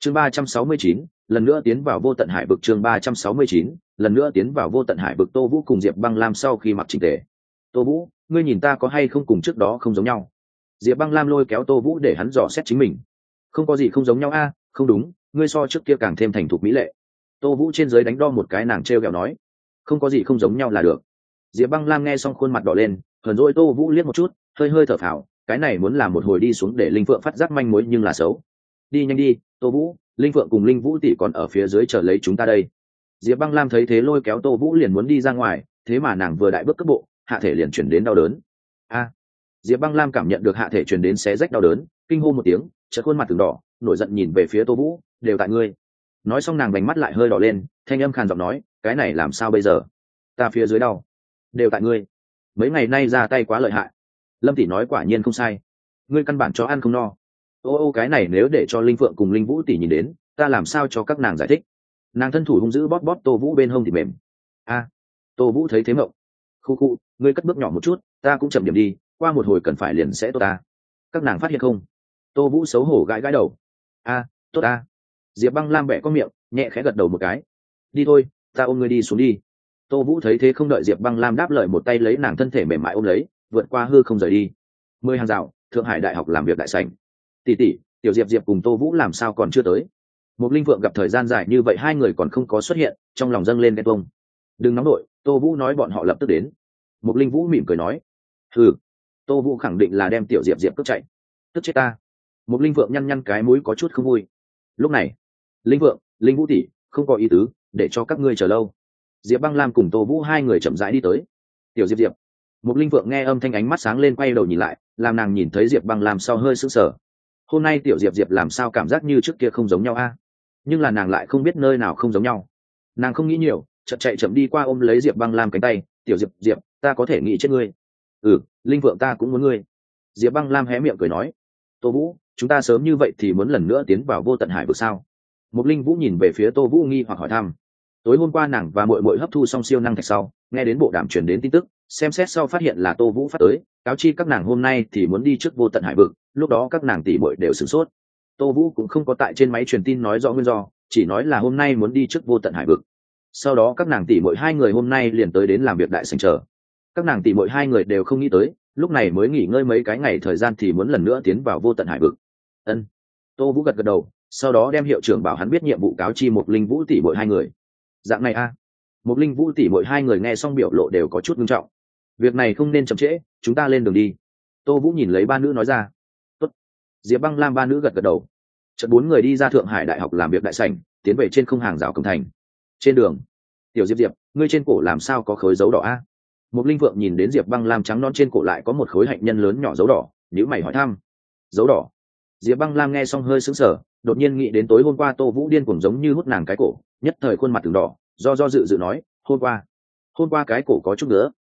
chương 369, lần nữa tiến vào vô tận hải vực. chương 369, lần nữa tiến vào vô tận hải vực. Tô Vũ cùng Diệp Băng Lam sau khi mặc chỉnh tề. Tô Vũ, ngươi nhìn ta có hay không cùng trước đó không giống nhau? Diệp Băng Lam lôi kéo Tô Vũ để hắn dò xét chính mình. Không có gì không giống nhau a, không đúng, ngươi so trước kia càng thêm thành thục mỹ lệ. Tô Vũ trên dưới đánh đo một cái, nàng trêu ghẹo nói, không có gì không giống nhau là được. Diệp Băng Lam nghe xong khuôn mặt đỏ lên, hờn dỗi Tô Vũ liếc một chút, hơi hơi thở phào, cái này muốn làm một hồi đi xuống để Linh Phượng phát giác manh mối nhưng là xấu. Đi nhanh đi, Tô Vũ, Linh Phượng cùng Linh Vũ tỷ còn ở phía dưới chờ lấy chúng ta đây. Diệp Băng Lam thấy thế lôi kéo Tô Vũ liền muốn đi ra ngoài, thế mà nàng vừa đại bước cước bộ, hạ thể liền chuyển đến đau đớn. A! Diệp Băng Lam cảm nhận được hạ thể truyền đến xé rách đau đớn, kinh hô một tiếng, chợt khuôn mặt từng đỏ, nổi giận nhìn về phía Tô Vũ, đều tại ngươi. Nói xong nàng vành mắt lại hơi đỏ lên, thanh âm khàn giọng nói, cái này làm sao bây giờ? Ta phía dưới đau, đều tại ngươi. Mấy ngày nay ra tay quá lợi hại. Lâm tỷ nói quả nhiên không sai, ngươi căn bản cho ăn không no. Ô cái này nếu để cho Linh Phượng cùng Linh Vũ tỷ nhìn đến, ta làm sao cho các nàng giải thích? Nàng thân thủ hung dữ bóp bóp Tô Vũ bên hông thì mềm. A! Tô Vũ thấy thế mộng. Khu, ngươi cất bước nhỏ một chút, ta cũng chậm điểm đi, qua một hồi cần phải liền sẽ tốt ta. Các nàng phát hiện không? Tô Vũ xấu hổ gãi gãi đầu. A, tốt a. Diệp Băng Lam bẻ có miệng, nhẹ khẽ gật đầu một cái. Đi thôi, ta ôm ngươi đi xuống đi. Tô Vũ thấy thế không đợi Diệp Băng Lam đáp lời, một tay lấy nàng thân thể mềm mại ôm lấy, vượt qua hư không rời đi. 10 hàng rào, Thượng Hải Đại học làm việc đại sảnh. Tỷ tỷ, tiểu Diệp Diệp cùng Tô Vũ làm sao còn chưa tới? Một Linh Phượng gặp thời gian dài như vậy hai người còn không có xuất hiện, trong lòng dâng lên ghen tuông. Đừng nóng nổi, Tô Vũ nói bọn họ lập tức đến. Một Linh Vũ mỉm cười nói. Hừ. Tô Vũ khẳng định là đem tiểu Diệp Diệp cướp chạy. Tức chết ta. Một Linh Phượng nhăn nhăn cái mũi có chút không vui. Lúc này, Linh Phượng, Linh Vũ tỷ, không có ý tứ, để cho các ngươi chờ lâu. Diệp Băng Lam cùng Tô Vũ hai người chậm rãi đi tới. Tiểu Diệp Diệp. Một Linh Phượng nghe âm thanh ánh mắt sáng lên quay đầu nhìn lại, làm nàng nhìn thấy Diệp Băng Lam sau hơi sững sờ. Hôm nay tiểu Diệp Diệp làm sao cảm giác như trước kia không giống nhau a? Nhưng là nàng lại không biết nơi nào không giống nhau. Nàng không nghĩ nhiều, chợt chạy chậm đi qua ôm lấy Diệp Băng Lam cánh tay, "Tiểu Diệp Diệp, ta có thể nghĩ chết ngươi." "Ừ, Linh Phượng ta cũng muốn ngươi." Diệp Băng Lam hé miệng cười nói. "Tô Vũ, chúng ta sớm như vậy thì muốn lần nữa tiến vào vô tận hải vực sao?" Một Linh Vũ nhìn về phía Tô Vũ nghi hoặc hỏi thăm. Tối hôm qua nàng và muội muội hấp thu xong siêu năng thạch sau, nghe đến bộ đàm truyền đến tin tức, xem xét sau phát hiện là Tô Vũ phát tới, cáo chi các nàng hôm nay thì muốn đi trước vô tận hải vực, lúc đó các nàng tỷ muội đều sửng sốt. Tô Vũ cũng không có tại trên máy truyền tin nói rõ nguyên do, chỉ nói là hôm nay muốn đi trước vô tận hải vực. Sau đó các nàng tỷ muội hai người hôm nay liền tới đến làm việc đại sảnh chờ. Các nàng tỷ muội hai người đều không nghĩ tới, lúc này mới nghỉ ngơi mấy cái ngày thời gian thì muốn lần nữa tiến vào vô tận hải vực. Ân. Tô Vũ gật gật đầu, sau đó đem hiệu trưởng bảo hắn biết nhiệm vụ cáo chi một Linh Vũ tỷ muội hai người. Dạng này a. Một Linh Vũ tỷ muội hai người nghe xong biểu lộ đều có chút nghiêm trọng. Việc này không nên chậm trễ, chúng ta lên đường đi. Tô Vũ nhìn lấy ba nữ nói ra. Tốt. Diệp Băng Lam ba nữ gật gật đầu. Chợt bốn người đi ra Thượng Hải Đại học làm việc đại sảnh, tiến về trên không hàng rào cổng thành. Trên đường, tiểu Diệp Diệp, ngươi trên cổ làm sao có khối dấu đỏ a? Một Linh Vượng nhìn đến Diệp Băng Lam trắng non trên cổ lại có một khối hạnh nhân lớn nhỏ dấu đỏ, nhíu mày hỏi thăm. Dấu đỏ? Diệp Băng Lam nghe xong hơi sững sờ, đột nhiên nghĩ đến tối hôm qua Tô Vũ điên cuồng giống như hút nàng cái cổ, nhất thời khuôn mặt từng đỏ, do dự nói, hôm qua cái cổ có chút nữa,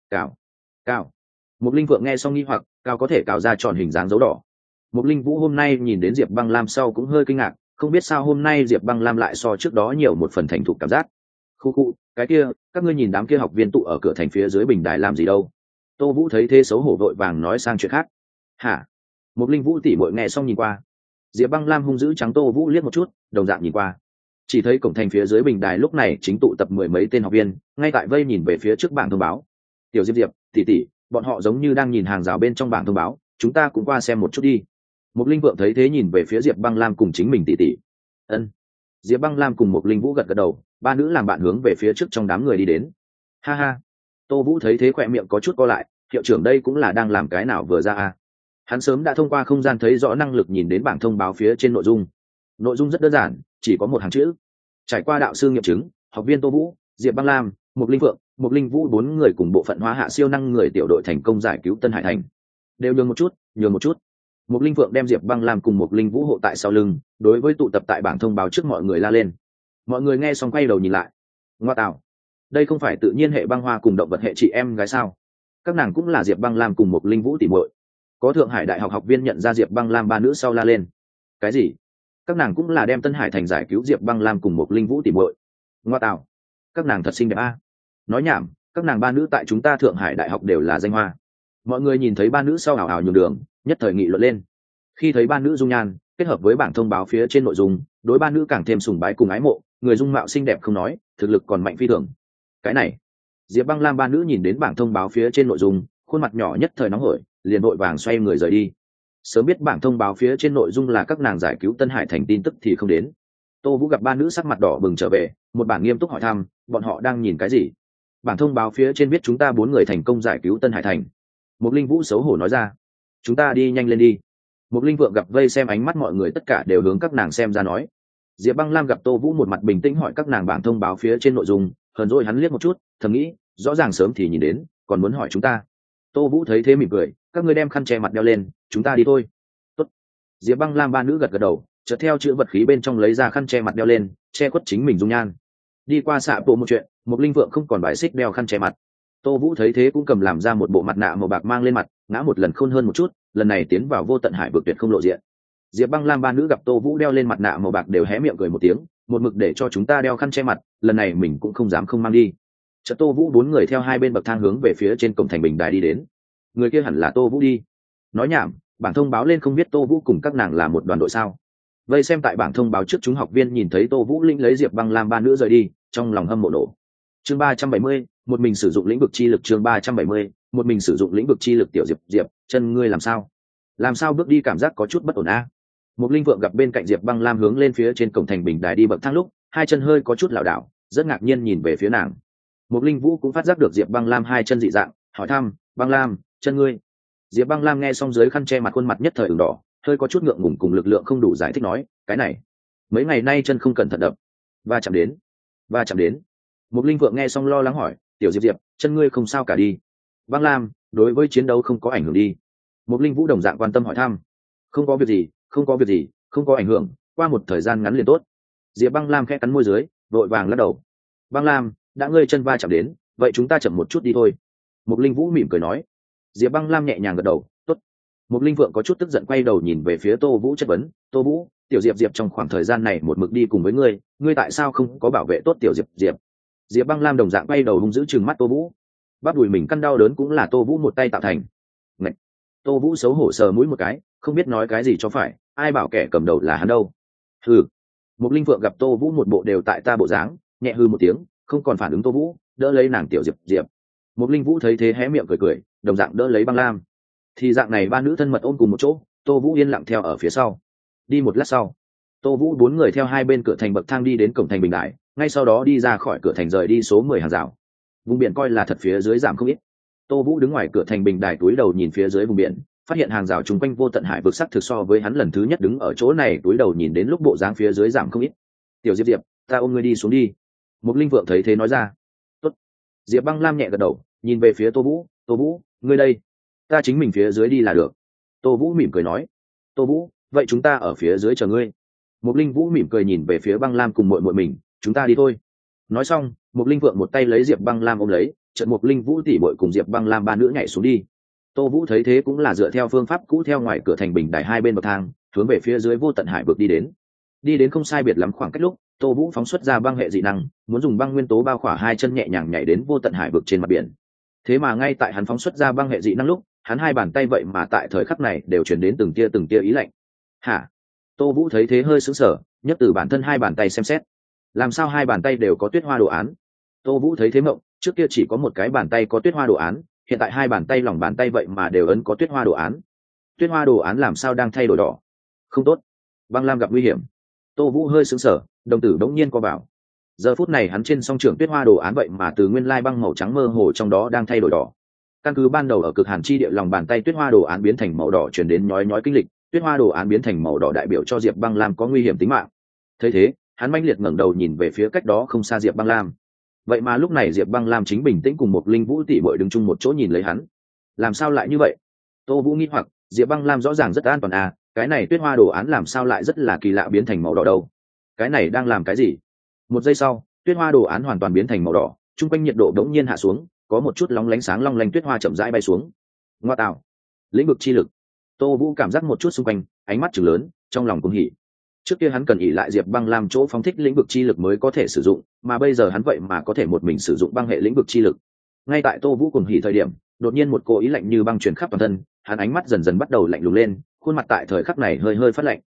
cào. Một Linh Vượng nghe xong nghi hoặc, cào có thể cào ra tròn hình dáng dấu đỏ. Một Linh Vũ hôm nay nhìn đến Diệp Băng Lam sau cũng hơi kinh ngạc, không biết sao hôm nay Diệp Băng Lam lại so trước đó nhiều một phần thành thục cảm giác. Khu, cái kia, các ngươi nhìn đám kia học viên tụ ở cửa thành phía dưới bình đài làm gì đâu? Tô Vũ thấy thế xấu hổ vội vàng nói sang chuyện khác. Hả? Một Linh Vũ tỉ muội nghe xong nhìn qua. Diệp Băng Lam hung dữ trắng Tô Vũ liếc một chút, đồng dạng nhìn qua. Chỉ thấy cổng thành phía dưới bình đài lúc này chính tụ tập 10 mấy tên học viên, ngay tại vây nhìn về phía trước bảng thông báo. Tiểu Diệp Diệp, tỷ, bọn họ giống như đang nhìn hàng rào bên trong bảng thông báo, chúng ta cũng qua xem một chút đi. Một Linh Vượng thấy thế nhìn về phía Diệp Băng Lam cùng chính mình tỷ. Ân. Diệp Băng Lam cùng một Linh Vũ gật gật đầu, ba nữ làm bạn hướng về phía trước trong đám người đi đến. Ha ha. Tô Vũ thấy thế khỏe miệng có chút co lại, hiệu trưởng đây cũng là đang làm cái nào vừa ra à? Hắn sớm đã thông qua không gian thấy rõ năng lực nhìn đến bảng thông báo phía trên nội dung. Nội dung rất đơn giản, chỉ có một hàng chữ. Trải qua đạo sư nghiệm chứng, học viên Tô Vũ, Diệp Băng Lam, một Linh Vượng, một Linh Vũ 4 người cùng bộ phận hóa hạ siêu năng người tiểu đội thành công giải cứu Tân Hải Thành. Đều nhường một chút. Một Linh Vượng đem Diệp Băng Lam cùng một Linh Vũ hộ tại sau lưng, đối với tụ tập tại bảng thông báo trước mọi người la lên. Mọi người nghe xong quay đầu nhìn lại. Ngoa tạo, đây không phải tự nhiên hệ băng hoa cùng động vật hệ chị em gái sao? Các nàng cũng là Diệp Băng Lam cùng một Linh Vũ tỉ muội. Có Thượng Hải Đại học học viên nhận ra Diệp Băng Lam ba nữ sau la lên. Cái gì? Các nàng cũng là đem Tân Hải Thành giải cứu Diệp Băng Lam cùng một Linh Vũ tỉ muội. Ngoa tạo, các nàng thật xinh đẹp a. Nói nhảm, các nàng ba nữ tại chúng ta Thượng Hải Đại học đều là danh hoa. Mọi người nhìn thấy ba nữ sau ảo ảo nhường đường, nhất thời nghị luận lên. Khi thấy ba nữ dung nhan, kết hợp với bảng thông báo phía trên nội dung, đối ba nữ càng thêm sùng bái cùng ái mộ, người dung mạo xinh đẹp không nói, thực lực còn mạnh phi thường. Cái này, Diệp Băng Lam ba nữ nhìn đến bảng thông báo phía trên nội dung, khuôn mặt nhỏ nhất thời nóng hổi, liền vội vàng xoay người rời đi. Sớm biết bảng thông báo phía trên nội dung là các nàng giải cứu Tân Hải thành tin tức thì không đến. Tô Vũ gặp ba nữ sắc mặt đỏ bừng trở về, một bản nghiêm túc hỏi thăm, bọn họ đang nhìn cái gì? Bảng thông báo phía trên biết chúng ta 4 người thành công giải cứu Tân Hải thành. Mục Linh Vũ xấu hổ nói ra, chúng ta đi nhanh lên đi. Mục Linh Vượng gặp vây xem ánh mắt mọi người tất cả đều hướng các nàng xem ra nói. Diệp Băng Lam gặp Tô Vũ một mặt bình tĩnh hỏi các nàng bảng thông báo phía trên nội dung, hờn dỗi hắn liếc một chút, thầm nghĩ, rõ ràng sớm thì nhìn đến, còn muốn hỏi chúng ta. Tô Vũ thấy thế mỉm cười, các ngươi đem khăn che mặt đeo lên, chúng ta đi thôi. Tốt. Diệp Băng Lam ba nữ gật gật đầu, chợt theo chữ vật khí bên trong lấy ra khăn che mặt đeo lên, che khuất chính mình dung nhan. Đi qua xạ bộ một chuyện, Mục Linh Vượng không còn bài xích đeo khăn che mặt. Tô Vũ thấy thế cũng cầm làm ra một bộ mặt nạ màu bạc mang lên mặt, ngã một lần khôn hơn một chút, lần này tiến vào vô tận hải vực tuyệt không lộ diện. Diệp Băng Lam ba nữ gặp Tô Vũ đeo lên mặt nạ màu bạc đều hé miệng cười một tiếng, một mực để cho chúng ta đeo khăn che mặt, lần này mình cũng không dám không mang đi. Chợt Tô Vũ 4 người theo hai bên bậc thang hướng về phía trên cổng thành bình đài đi đến. Người kia hẳn là Tô Vũ đi. Nói nhảm, bảng thông báo lên không biết Tô Vũ cùng các nàng là một đoàn đội sao? Vây xem tại bảng thông báo trước chúng học viên nhìn thấy Tô Vũ linh lấy Diệp Băng Lam ba nữ rời đi, trong lòng hâm mộ nổ. Chương 370, một mình sử dụng lĩnh vực chi lực. Chương 370, một mình sử dụng lĩnh vực chi lực. Tiểu Diệp, chân ngươi làm sao? Làm sao bước đi cảm giác có chút bất ổn a? Một Linh Vượng gặp bên cạnh Diệp Băng Lam hướng lên phía trên cổng thành bình đài đi bậc thang lúc, hai chân hơi có chút lảo đảo, rất ngạc nhiên nhìn về phía nàng. Một Linh Vũ cũng phát giác được Diệp Băng Lam hai chân dị dạng, hỏi thăm, "Băng Lam, chân ngươi?" Diệp Băng Lam nghe xong dưới khăn che mặt khuôn mặt nhất thời ửng đỏ, hơi có chút ngượng ngùng cùng lực lượng không đủ giải thích nói, "Cái này, mấy ngày nay chân không cẩn thận đập, va chạm đến." Một Linh Vượng nghe xong lo lắng hỏi, "Tiểu Diệp, chân ngươi không sao cả đi?" Băng Lam, đối với chiến đấu không có ảnh hưởng đi. Một Linh Vũ đồng dạng quan tâm hỏi thăm. Không có việc gì, không có ảnh hưởng, qua một thời gian ngắn liền tốt. Diệp Băng Lam khẽ cắn môi dưới, vội vàng lắc đầu. Băng Lam, đã ngươi chân va chạm đến, vậy chúng ta chậm một chút đi thôi. Một Linh Vũ mỉm cười nói. Diệp Băng Lam nhẹ nhàng gật đầu, tốt. Một Linh Vượng có chút tức giận quay đầu nhìn về phía Tô Vũ chất vấn, Tô Vũ, Tiểu Diệp trong khoảng thời gian này một mực đi cùng với ngươi tại sao không có bảo vệ tốt Tiểu Diệp? Diệp Băng Lam đồng dạng quay đầu hung dữ trừng mắt Tô Vũ. Bắp đùi mình căn đau đớn cũng là Tô Vũ một tay tạo thành. Ngậy. Tô Vũ xấu hổ sờ mũi một cái, không biết nói cái gì cho phải, ai bảo kẻ cầm đầu là hắn đâu. Hừ. Một Linh Vượng gặp Tô Vũ một bộ đều tại ta bộ dáng, nhẹ hư một tiếng, không còn phản ứng Tô Vũ, đỡ lấy nàng Tiểu Diệp. Một Linh Vũ thấy thế hé miệng cười, đồng dạng đỡ lấy Băng Lam. Thì dạng này ba nữ thân mật ôm cùng một chỗ, Tô Vũ yên lặng theo ở phía sau. Đi một lát sau, Tô Vũ 4 người theo hai bên cửa thành bậc thang đi đến cổng thành bình đại, ngay sau đó đi ra khỏi cửa thành rời đi số 10 hàng rào. Vùng biển coi là thật phía dưới giảm không ít. Tô Vũ đứng ngoài cửa thành bình đài túi đầu nhìn phía dưới vùng biển, phát hiện hàng rào chung quanh vô tận hải vực sắc thực so với hắn lần thứ nhất đứng ở chỗ này túi đầu nhìn đến lúc bộ dáng phía dưới giảm không ít. Tiểu Diệp, ta ôm ngươi đi xuống đi. Một Linh Vượng thấy thế nói ra. Tốt. Diệp Băng Lam nhẹ gật đầu, nhìn về phía Tô Vũ, ngươi đây, ta chính mình phía dưới đi là được. Tô Vũ mỉm cười nói. Tô Vũ, vậy chúng ta ở phía dưới chờ ngươi. Một Linh Vũ mỉm cười nhìn về phía Băng Lam cùng muội mình, chúng ta đi thôi. Nói xong, Một Linh Vượng một tay lấy Diệp Băng Lam ôm lấy, chợt Một Linh Vũ tỉ muội cùng Diệp Băng Lam ba nữ nhảy xuống đi. Tô Vũ thấy thế cũng là dựa theo phương pháp cũ theo ngoài cửa thành bình đài hai bên bậc thang, hướng về phía dưới vô tận hải vực đi đến. Đi đến không sai biệt lắm khoảng cách lúc, Tô Vũ phóng xuất ra băng hệ dị năng, muốn dùng băng nguyên tố bao khỏa hai chân nhẹ nhàng nhảy đến vô tận hải vực trên mặt biển. Thế mà ngay tại hắn phóng xuất ra băng hệ dị năng lúc, hắn hai bàn tay vậy mà tại thời khắc này đều truyền đến từng tia ý lạnh. Hả? Tô Vũ thấy thế hơi sững sờ, nhấc từ bản thân hai bàn tay xem xét. Làm sao hai bàn tay đều có tuyết hoa đồ án? Tô Vũ thấy thế mộng, trước kia chỉ có một cái bàn tay có tuyết hoa đồ án, hiện tại hai bàn tay lòng bàn tay vậy mà đều ấn có tuyết hoa đồ án. Tuyết hoa đồ án làm sao đang thay đổi đỏ? Không tốt. Băng Lam gặp nguy hiểm. Tô Vũ hơi sững sờ, đồng tử đống nhiên co vào. Giờ phút này hắn trên song trưởng tuyết hoa đồ án vậy mà từ nguyên lai băng màu trắng mơ hồ trong đó đang thay đổi đỏ. Căn cứ ban đầu ở cực hàn chi địa lòng bàn tay tuyết hoa đồ án biến thành màu đỏ truyền đến nhói nhói kinh lịch, tuyết hoa đồ án biến thành màu đỏ đại biểu cho Diệp Băng Lam có nguy hiểm tính mạng. Thấy thế, hắn mãnh liệt ngẩng đầu nhìn về phía cách đó không xa Diệp Băng Lam. Vậy mà lúc này Diệp Băng Lam chính bình tĩnh cùng một Linh Vũ tỷ muội đứng chung một chỗ nhìn lấy hắn. Làm sao lại như vậy? Tô Vũ nghi hoặc, Diệp Băng Lam rõ ràng rất an toàn à, cái này tuyết hoa đồ án làm sao lại rất là kỳ lạ biến thành màu đỏ đâu? Cái này đang làm cái gì? Một giây sau, tuyết hoa đồ án hoàn toàn biến thành màu đỏ, chung quanh nhiệt độ đống nhiên hạ xuống, có một chút lóng lánh sáng long lanh tuyết hoa chậm rãi bay xuống. Ngoa tạo, lĩnh vực chi lực. Tô Vũ cảm giác một chút xung quanh, ánh mắt trừng lớn, trong lòng cũng hỉ. Trước kia hắn cần ỷ lại Diệp Băng Lam chỗ phóng thích lĩnh vực chi lực mới có thể sử dụng, mà bây giờ hắn vậy mà có thể một mình sử dụng băng hệ lĩnh vực chi lực. Ngay tại Tô Vũ cùng hỉ thời điểm, đột nhiên một cỗ ý lạnh như băng truyền khắp toàn thân, hắn ánh mắt dần dần bắt đầu lạnh lùng lên, khuôn mặt tại thời khắc này hơi hơi phát lạnh.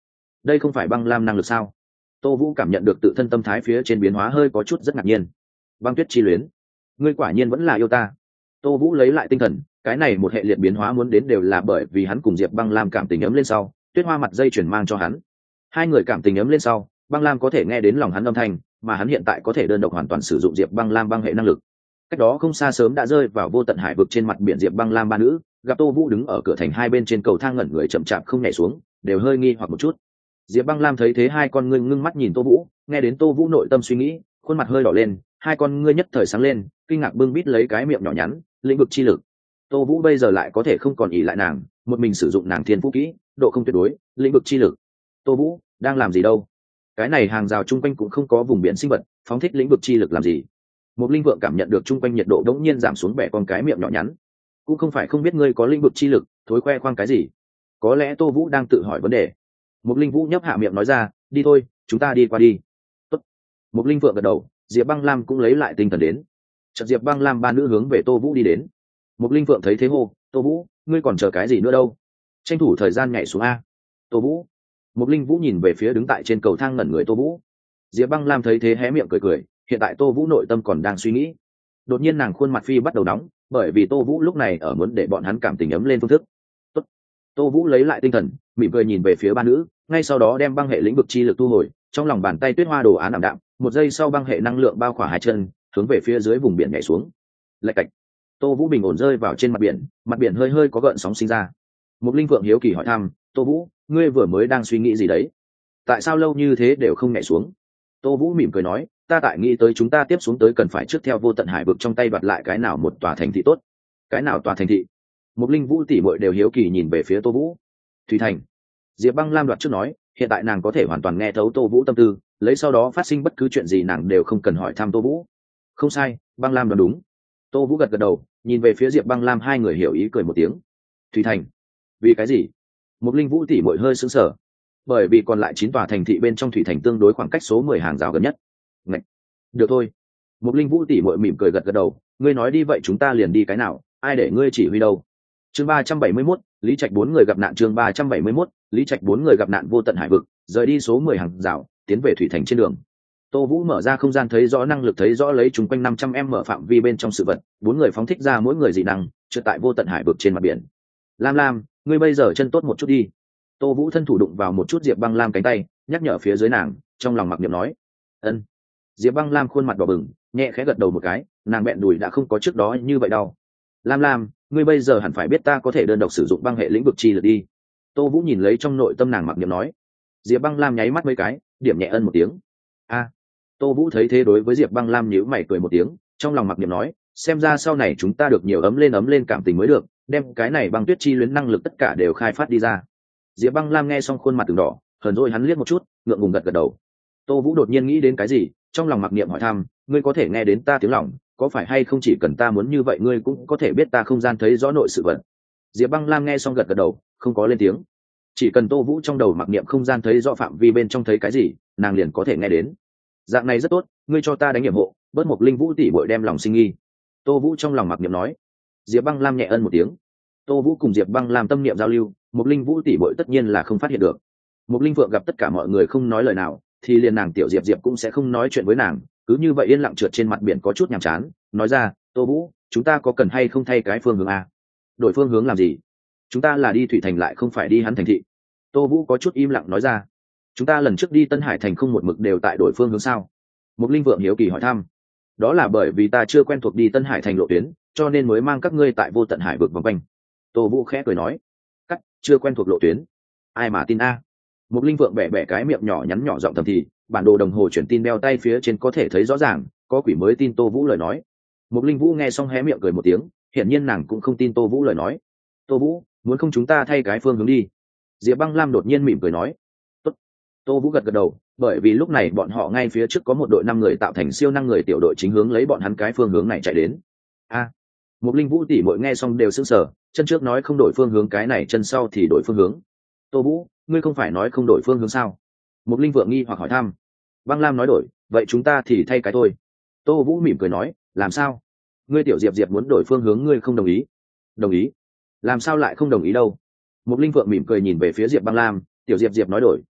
đây không phải băng lam năng lực sao? Tô Vũ cảm nhận được tự thân tâm thái phía trên biến hóa, hơi có chút rất ngạc nhiên. Băng tuyết chi luyến, ngươi quả nhiên vẫn là yêu ta. Tô Vũ lấy lại tinh thần, cái này một hệ liệt biến hóa muốn đến đều là bởi vì hắn cùng Diệp Băng Lam cảm tình ấm lên sau, tuyết hoa mặt dây chuyển mang cho hắn. Hai người cảm tình ấm lên sau, Băng Lam có thể nghe đến lòng hắn âm thanh, mà hắn hiện tại có thể đơn độc hoàn toàn sử dụng Diệp Băng Lam băng hệ năng lực. Cách đó không xa sớm đã rơi vào vô tận hải vực trên mặt biển Diệp Băng Lam ba nữ, gặp Tô Vũ đứng ở cửa thành hai bên trên cầu thang ngẩn người chậm chạp không nhảy xuống, đều hơi nghi hoặc một chút. Diệp Băng Lam thấy thế hai con ngươi ngưng mắt nhìn Tô Vũ, nghe đến Tô Vũ nội tâm suy nghĩ, khuôn mặt hơi đỏ lên, hai con ngươi nhất thời sáng lên, kinh ngạc bưng bít lấy cái miệng nhỏ nhắn, lĩnh vực chi lực. Tô Vũ bây giờ lại có thể không còn ỷ lại nàng, một mình sử dụng nàng thiên phú kỹ, độ không tuyệt đối, lĩnh vực chi lực. Tô Vũ đang làm gì đâu? Cái này hàng rào chung quanh cũng không có vùng biển sinh vật, phóng thích lĩnh vực chi lực làm gì? Một linh vượng cảm nhận được chung quanh nhiệt độ đống nhiên giảm xuống, bẻ con cái miệng nhỏ nhắn. Cũng không phải không biết ngươi có lĩnh vực chi lực, thối khoe khoang cái gì? Có lẽ Tô Vũ đang tự hỏi vấn đề. Một linh vũ nhấp hạ miệng nói ra, đi thôi, chúng ta đi qua đi. Tốt. Một linh vượng gật đầu, Diệp Băng Lam cũng lấy lại tinh thần đến. Chợt Diệp Băng Lam ba nữ hướng về Tô Vũ đi đến. Một linh vượng thấy thế hô, Tô Vũ, ngươi còn chờ cái gì nữa đâu? Tranh thủ thời gian nhảy xuống a. Tô Vũ. Một linh vũ nhìn về phía đứng tại trên cầu thang ngẩn người Tô Vũ. Diệp Băng Lam thấy thế hé miệng cười cười, hiện tại Tô Vũ nội tâm còn đang suy nghĩ. Đột nhiên nàng khuôn mặt phi bắt đầu nóng, bởi vì Tô Vũ lúc này ở muốn để bọn hắn cảm tình ấm lên phương thức. Tốt. Tô Vũ lấy lại tinh thần, mỉm cười nhìn về phía ba nữ, ngay sau đó đem băng hệ lĩnh vực chi lực thu hồi, trong lòng bàn tay tuyết hoa đồ án ảm đạm, một giây sau băng hệ năng lượng bao khỏa hai chân, hướng về phía dưới vùng biển nhảy xuống. Lạch cạch. Tô Vũ bình ổn rơi vào trên mặt biển hơi hơi có gợn sóng sinh ra. Một linh vượng hiếu kỳ hỏi thăm, Tô Vũ, ngươi vừa mới đang suy nghĩ gì đấy? Tại sao lâu như thế đều không nhảy xuống? Tô Vũ mỉm cười nói, ta tại nghĩ tới chúng ta tiếp xuống tới cần phải trước theo vô tận hải vực trong tay đoạt lại cái nào một tòa thành thị tốt. Cái nào tòa thành thị? Một linh vũ tỷ muội đều hiếu kỳ nhìn về phía Tô Vũ. Thủy Thành. Diệp Băng Lam đoạt trước nói, hiện tại nàng có thể hoàn toàn nghe thấu Tô Vũ tâm tư, lấy sau đó phát sinh bất cứ chuyện gì nàng đều không cần hỏi thăm Tô Vũ. Không sai, Băng Lam đoán đúng. Tô Vũ gật gật đầu, nhìn về phía Diệp Băng Lam, hai người hiểu ý cười một tiếng. Thủy Thành. Vì cái gì? Một linh vũ tỷ muội hơi sững sờ. Bởi vì còn lại 9 tòa thành thị bên trong Thủy Thành tương đối khoảng cách số 10 hàng rào gần nhất. Ngậy. Được thôi. Một linh vũ tỷ muội mỉm cười gật gật đầu, ngươi nói đi vậy chúng ta liền đi cái nào, ai để ngươi chỉ huy đâu. Chương 371, Lý Trạch 4 người gặp nạn. Chương 371, Lý Trạch 4 người gặp nạn. Vô tận hải vực, rời đi số 10 hàng rào, tiến về Thủy Thành trên đường. Tô Vũ mở ra không gian thấy rõ năng lực thấy rõ lấy chúng quanh 500m phạm vi bên trong sự vật, 4 người phóng thích ra mỗi người dị năng, trượt tại vô tận hải vực trên mặt biển. Lam Lam, ngươi bây giờ chân tốt một chút đi. Tô Vũ thân thủ đụng vào một chút Diệp Băng Lam cánh tay, nhắc nhở phía dưới nàng, trong lòng mặc niệm nói, ân. Diệp Băng Lam khuôn mặt đỏ bừng, nhẹ khẽ gật đầu một cái, nàng bẹn đùi đã không có trước đó như vậy đau. Lam Lam, ngươi bây giờ hẳn phải biết ta có thể đơn độc sử dụng băng hệ lĩnh vực chi lực đi. Tô Vũ nhìn lấy trong nội tâm nàng mặc niệm nói. Diệp Băng Lam nháy mắt mấy cái, điểm nhẹ ân một tiếng. A. Tô Vũ thấy thế đối với Diệp Băng Lam nhíu mày cười một tiếng, trong lòng mặc niệm nói, xem ra sau này chúng ta được nhiều ấm lên cảm tình mới được, đem cái này băng tuyết chi luyến năng lực tất cả đều khai phát đi ra. Diệp Băng Lam nghe xong khuôn mặt từng đỏ, hờn dỗi hắn liếc một chút, ngượng ngùng gật gật đầu. Tô Vũ đột nhiên nghĩ đến cái gì, trong lòng mặc niệm hỏi thăm, ngươi có thể nghe đến ta tiếng lòng, có phải hay không chỉ cần ta muốn như vậy ngươi cũng có thể biết ta không gian thấy rõ nội sự vật. Diệp Băng Lam nghe xong gật gật đầu, không có lên tiếng. Chỉ cần Tô Vũ trong đầu mặc niệm không gian thấy rõ phạm vi bên trong thấy cái gì, nàng liền có thể nghe đến. Dạng này rất tốt, ngươi cho ta đánh nhiệm hộ, bớt một linh vũ tỷ muội đem lòng sinh nghi. Tô Vũ trong lòng mặc niệm nói. Diệp Băng Lam nhẹ ân một tiếng. Tô Vũ cùng Diệp Băng Lam tâm niệm giao lưu, một linh vũ tỷ muội tất nhiên là không phát hiện được. Một linh vượng gặp tất cả mọi người không nói lời nào, thì liền nàng tiểu Diệp Diệp cũng sẽ không nói chuyện với nàng, cứ như vậy yên lặng trượt trên mặt biển có chút nhàm chán, nói ra, Tô Vũ, chúng ta có cần hay không thay cái phương hướng a? Đổi phương hướng làm gì? Chúng ta là đi Thủy Thành lại không phải đi hắn thành thị. Tô Vũ có chút im lặng nói ra, chúng ta lần trước đi Tân Hải Thành không một mực đều tại đổi phương hướng sao? Một linh vượng hiếu kỳ hỏi thăm. Đó là bởi vì ta chưa quen thuộc đi Tân Hải Thành lộ tuyến, cho nên mới mang các ngươi tại vô tận hải vực vòng quanh. Tô Vũ khẽ cười nói, cắt, chưa quen thuộc lộ tuyến, ai mà tin a? Một linh vượng bẻ bẻ cái miệng nhỏ nhắn nhỏ giọng thầm thì, bản đồ đồng hồ chuyển tin đeo tay phía trên có thể thấy rõ ràng, có quỷ mới tin Tô Vũ lời nói. Một linh vũ nghe xong hé miệng cười một tiếng, hiển nhiên nàng cũng không tin Tô Vũ lời nói. Tô Vũ, muốn không chúng ta thay cái phương hướng đi? Diệp Băng Lam đột nhiên mỉm cười nói. Tốt. Tô Vũ gật gật đầu, bởi vì lúc này bọn họ ngay phía trước có một đội 5 người tạo thành siêu năng người tiểu đội chính hướng lấy bọn hắn cái phương hướng này chạy đến. A. Một linh vũ tỷ muội nghe xong đều sững sờ, chân trước nói không đổi phương hướng, cái này chân sau thì đổi phương hướng. Tô Vũ, ngươi không phải nói không đổi phương hướng sao? Một linh vượng nghi hoặc hỏi thăm. Băng Lam nói đổi, vậy chúng ta thì thay cái thôi. Tô Vũ mỉm cười nói, làm sao? Ngươi tiểu Diệp Diệp muốn đổi phương hướng ngươi không đồng ý? Đồng ý. Làm sao lại không đồng ý đâu? Một linh vượng mỉm cười nhìn về phía Diệp Băng Lam, tiểu Diệp Diệp nói đổi,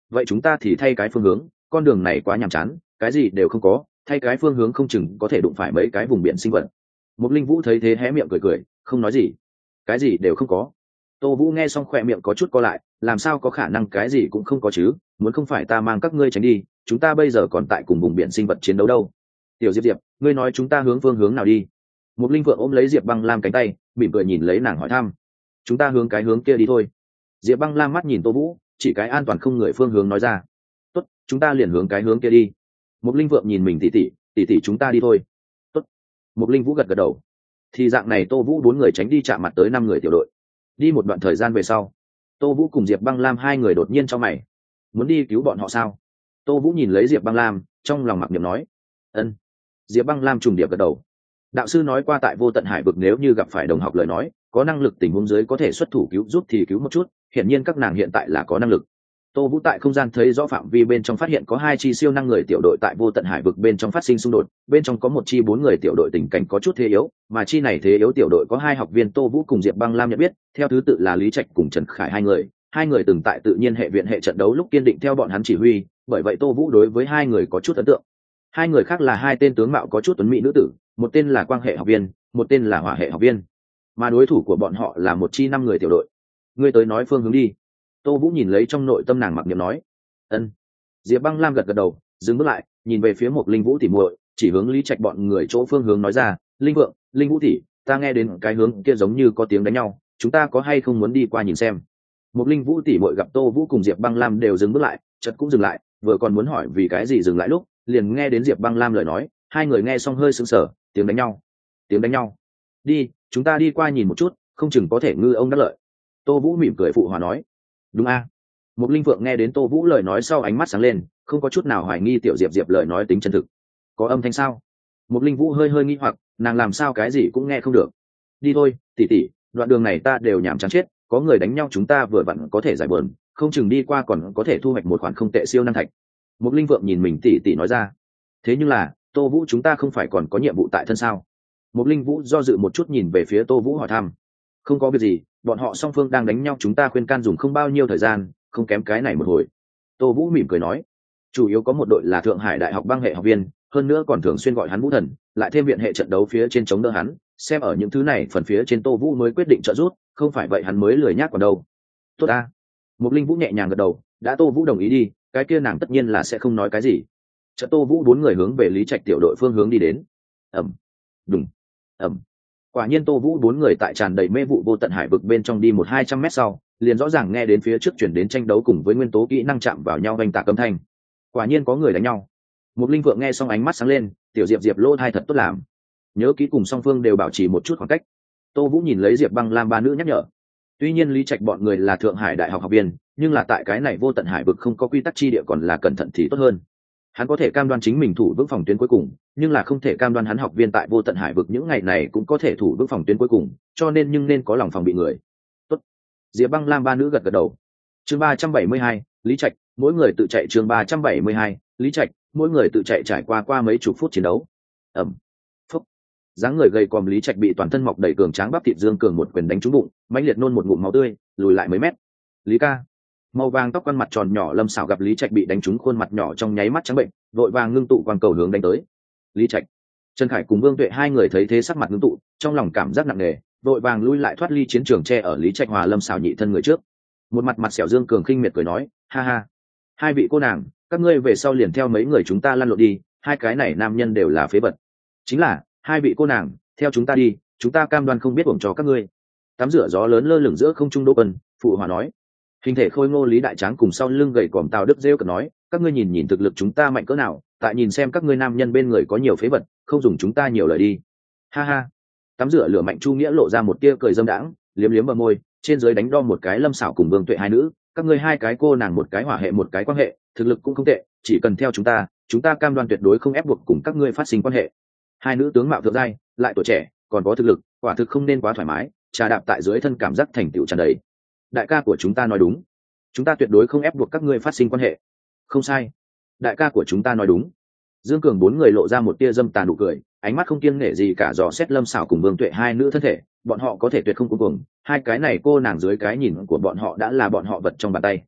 vậy chúng ta thì thay cái phương hướng, con đường này quá nhàm chán, cái gì đều không có, thay cái phương hướng không chừng có thể đụng phải mấy cái vùng biển sinh vật. Một linh vũ thấy thế hé miệng cười cười, không nói gì. Cái gì đều không có. Tô Vũ nghe xong khỏe miệng có chút co lại, làm sao có khả năng cái gì cũng không có chứ, muốn không phải ta mang các ngươi tránh đi, chúng ta bây giờ còn tại cùng vùng biển sinh vật chiến đấu đâu. Tiểu Diệp Diệp, ngươi nói chúng ta hướng phương hướng nào đi? Một linh vượng ôm lấy Diệp Băng Lam cánh tay, mỉm cười nhìn lấy nàng hỏi thăm. Chúng ta hướng cái hướng kia đi thôi. Diệp Băng Lam mắt nhìn Tô Vũ, chỉ cái an toàn không người phương hướng nói ra. Tốt, chúng ta liền hướng cái hướng kia đi. Một linh vượng nhìn mình tỉ tỉ chúng ta đi thôi. Tốt. Một linh vũ gật gật đầu. Thì dạng này Tô Vũ 4 người tránh đi chạm mặt tới 5 người tiểu đội. Đi một đoạn thời gian về sau, Tô Vũ cùng Diệp Băng Lam 2 người đột nhiên cho mày. Muốn đi cứu bọn họ sao? Tô Vũ nhìn lấy Diệp Băng Lam, trong lòng mặc niệm nói. Ân. Diệp Băng Lam trùng điệp gật đầu. Đạo sư nói qua tại Vô Tận Hải vực nếu như gặp phải đồng học lời nói, có năng lực tình huống dưới có thể xuất thủ cứu giúp thì cứu một chút, hiển nhiên các nàng hiện tại là có năng lực. Tô Vũ tại không gian thấy rõ phạm vi bên trong phát hiện có 2 chi siêu năng người tiểu đội tại Vô Tận Hải vực bên trong phát sinh xung đột, bên trong có một chi 4 người tiểu đội tình cảnh có chút thế yếu, mà chi này thế yếu tiểu đội có 2 học viên Tô Vũ cùng Diệp Băng Lam nhận biết, theo thứ tự là Lý Trạch cùng Trần Khải hai người từng tại tự nhiên hệ viện hệ trận đấu lúc kiên định theo bọn hắn chỉ huy, bởi vậy Tô Vũ đối với 2 người có chút ấn tượng. 2 người khác là 2 tên tướng mạo có chút tuấn mỹ nữ tử, một tên là quang hệ học viên, một tên là hỏa hệ học viên, mà đối thủ của bọn họ là một chi 5 người tiểu đội. Ngươi tới nói phương hướng đi. Tô Vũ nhìn lấy trong nội tâm nàng mặc niệm nói. Ân. Diệp Băng Lam gật gật đầu, dừng bước lại, nhìn về phía một Linh Vũ tỉ muội, chỉ hướng Lý Trạch bọn người chỗ phương hướng nói ra, Linh Vượng, Linh Vũ tỉ, ta nghe đến cái hướng kia giống như có tiếng đánh nhau, chúng ta có hay không muốn đi qua nhìn xem? Một Linh Vũ tỉ muội gặp Tô Vũ cùng Diệp Băng Lam đều dừng bước lại, chợt cũng dừng lại, vừa còn muốn hỏi vì cái gì dừng lại lúc, liền nghe đến Diệp Băng Lam lời nói, 2 người nghe xong hơi sững sờ, tiếng đánh nhau. Tiếng đánh nhau. Đi, chúng ta đi qua nhìn một chút, không chừng có thể ngư ông đắc lợi. Tô Vũ mỉm cười phụ hòa nói. Đúng a. Một linh vượng nghe đến Tô Vũ lời nói sau ánh mắt sáng lên, không có chút nào hoài nghi tiểu Diệp Diệp lời nói tính chân thực. Có âm thanh sao? Một linh vũ hơi nghi hoặc, nàng làm sao cái gì cũng nghe không được. Đi thôi, tỷ tỷ, đoạn đường này ta đều nhàm chán chết, có người đánh nhau chúng ta vừa vặn có thể giải buồn, không chừng đi qua còn có thể thu hoạch một khoản không tệ siêu năng thạch. Một linh vượng nhìn mình tỷ tỷ nói ra. Thế nhưng là, Tô Vũ chúng ta không phải còn có nhiệm vụ tại thân sao? Một linh vũ do dự một chút nhìn về phía Tô Vũ hỏi thăm. Không có việc gì, bọn họ song phương đang đánh nhau chúng ta khuyên can dùng không bao nhiêu thời gian, không kém cái này một hồi. Tô Vũ mỉm cười nói. Chủ yếu có một đội là Thượng Hải Đại học băng hệ học viên, hơn nữa còn thường xuyên gọi hắn Vũ Thần, lại thêm viện hệ trận đấu phía trên chống đỡ hắn, xem ở những thứ này phần phía trên Tô Vũ mới quyết định trợ giúp, không phải vậy hắn mới lười nhác còn đâu. Tốt a. Một linh vũ nhẹ nhàng gật đầu, đã Tô Vũ đồng ý đi, cái kia nàng tất nhiên là sẽ không nói cái gì. Chợt Tô Vũ 4 người hướng về Lý Trạch tiểu đội phương hướng đi đến. Ầm. Đùng. Ầm. Quả nhiên Tô Vũ 4 người tại tràn đầy mê vụ vô tận hải vực bên trong đi 100-200 mét sau, liền rõ ràng nghe đến phía trước chuyển đến tranh đấu cùng với nguyên tố kỹ năng chạm vào nhau oanh tạc âm thanh. Quả nhiên có người đánh nhau. Một linh vượng nghe xong ánh mắt sáng lên, tiểu Diệp Diệp lỗ thai thật tốt làm. Nhớ kỹ cùng song phương đều bảo trì một chút khoảng cách. Tô Vũ nhìn lấy Diệp Băng Lam ba nữ nhắc nhở. Tuy nhiên Lý Trạch bọn người là Thượng Hải Đại học học viên, nhưng là tại cái này vô tận hải vực không có quy tắc chi địa còn là cẩn thận thì tốt hơn. Hắn có thể cam đoan chính mình thủ vững phòng tuyến cuối cùng, nhưng là không thể cam đoan hắn học viên tại vô tận hải vực những ngày này cũng có thể thủ vững phòng tuyến cuối cùng, cho nên nên có lòng phòng bị người. Tốt. Diệp Băng Lam ba nữ gật gật đầu. Chương 372, Lý Trạch, mỗi người tự chạy. Chương 372, Lý Trạch, mỗi người tự chạy trải qua mấy chục phút chiến đấu. Ầm. Phúc. Dáng người gầy còm Lý Trạch bị toàn thân mọc đầy cường tráng bắp thịt dương cường một quyền đánh trúng bụng, mãnh liệt nôn một ngụm máu tươi, lùi lại mấy mét. Lý ca. Màu vàng tóc quan mặt tròn nhỏ Lâm Sảo gặp Lý Trạch bị đánh trúng khuôn mặt nhỏ trong nháy mắt trắng bệnh, vội vàng ngưng tụ quang cầu hướng đánh tới. Lý Trạch, Trần Khải cùng Vương Tuệ hai người thấy thế sắc mặt ngưng tụ, trong lòng cảm giác nặng nề, vội vàng lui lại thoát ly chiến trường che ở Lý Trạch hòa Lâm Sảo nhị thân người trước. Một mặt xẻo dương cường khinh miệt cười nói, ha ha, hai vị cô nàng, các ngươi về sau liền theo mấy người chúng ta lăn lộn đi, hai cái này nam nhân đều là phế vật. Chính là, hai vị cô nàng, theo chúng ta đi, chúng ta cam đoan không biết uổng cho các ngươi. Tắm rửa gió lớn lơ lửng giữa không trung Đỗ Quân, phụ hòa nói. Hình thể khôi ngô Lý Đại Tráng cùng sau lưng gầy còm Tào Đức rêu cợt nói, các ngươi nhìn thực lực chúng ta mạnh cỡ nào, tại nhìn xem các ngươi nam nhân bên người có nhiều phế vật, không dùng chúng ta nhiều lời đi. Ha ha. Tắm rửa lửa mạnh Chu Nghĩa lộ ra một tia cười dâm đãng, liếm liếm bờ môi, trên dưới đánh đo một cái Lâm Sảo cùng Vương Tuệ hai nữ, các ngươi hai cái cô nàng một cái hỏa hệ một cái quan hệ, thực lực cũng không tệ, chỉ cần theo chúng ta cam đoan tuyệt đối không ép buộc cùng các ngươi phát sinh quan hệ. Hai nữ tướng mạo thượng giai, lại tuổi trẻ, còn có thực lực, quả thực không nên quá thoải mái, trà đạp tại dưới thân cảm giác thành tựu tràn đầy. Đại ca của chúng ta nói đúng, chúng ta tuyệt đối không ép buộc các ngươi phát sinh quan hệ. Không sai, đại ca của chúng ta nói đúng. Dương Cường bốn người lộ ra một tia dâm tàn nụ cười, ánh mắt không kiêng nể gì cả dò xét Lâm Sảo cùng Vương Tuệ hai nữ thân thể, bọn họ có thể tuyệt không cuồng, hai cái này cô nàng dưới cái nhìn của bọn họ đã là bọn họ vật trong bàn tay.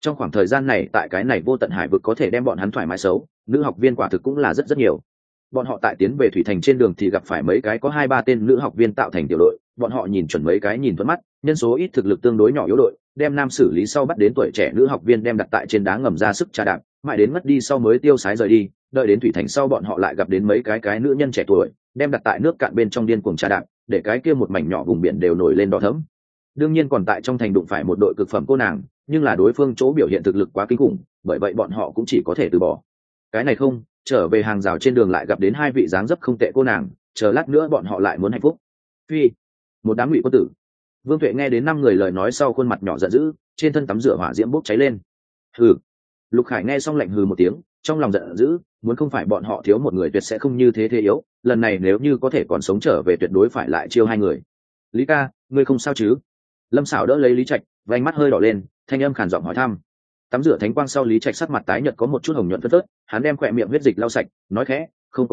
Trong khoảng thời gian này tại cái này vô tận hải vực có thể đem bọn hắn thoải mái xấu, nữ học viên quả thực cũng là rất nhiều. Bọn họ tại tiến về thủy thành trên đường thì gặp phải mấy cái có 2-3 tên nữ học viên tạo thành tiểu đội, bọn họ nhìn chuẩn mấy cái nhìn thuận mắt, nhân số ít thực lực tương đối nhỏ yếu đội, đem nam xử lý sau bắt đến tuổi trẻ nữ học viên đem đặt tại trên đá ngầm ra sức trà đạp, mãi đến mất đi sau mới tiêu sái rời đi. Đợi đến thủy thành sau bọn họ lại gặp đến mấy cái nữ nhân trẻ tuổi, đem đặt tại nước cạn bên trong điên cuồng trà đạp, để cái kia một mảnh nhỏ vùng biển đều nổi lên đỏ thẫm. Đương nhiên còn tại trong thành đụng phải một đội cực phẩm cô nàng, nhưng là đối phương chỗ biểu hiện thực lực quá kinh khủng, bởi vậy bọn họ cũng chỉ có thể từ bỏ. Cái này không, trở về hàng rào trên đường lại gặp đến 2 vị dáng dấp không tệ cô nàng, chờ lát nữa bọn họ lại muốn hạnh phúc. Phi, một đám ngụy quân tử. Vương Tuệ nghe đến 5 người lời nói sau khuôn mặt nhỏ giận dữ, trên thân tắm rửa hỏa diễm bốc cháy lên. Hừ. Lục Khải nghe xong lạnh hừ một tiếng, trong lòng giận dữ, muốn không phải bọn họ thiếu một người tuyệt sẽ không như thế thế yếu, lần này nếu như có thể còn sống trở về tuyệt đối phải lại chiêu 2 người. Lý ca, ngươi không sao chứ? Lâm Sảo đỡ lấy Lý Trạch, vành mắt hơi đỏ lên, thanh âm khàn giọng hỏi thăm. Tắm rửa thánh quang sau, Lý Trạch sắc mặt tái nhợt có một chút hồng nhuận phớt phớt, hắn đem khỏe miệng huyết dịch lau sạch, nói khẽ, không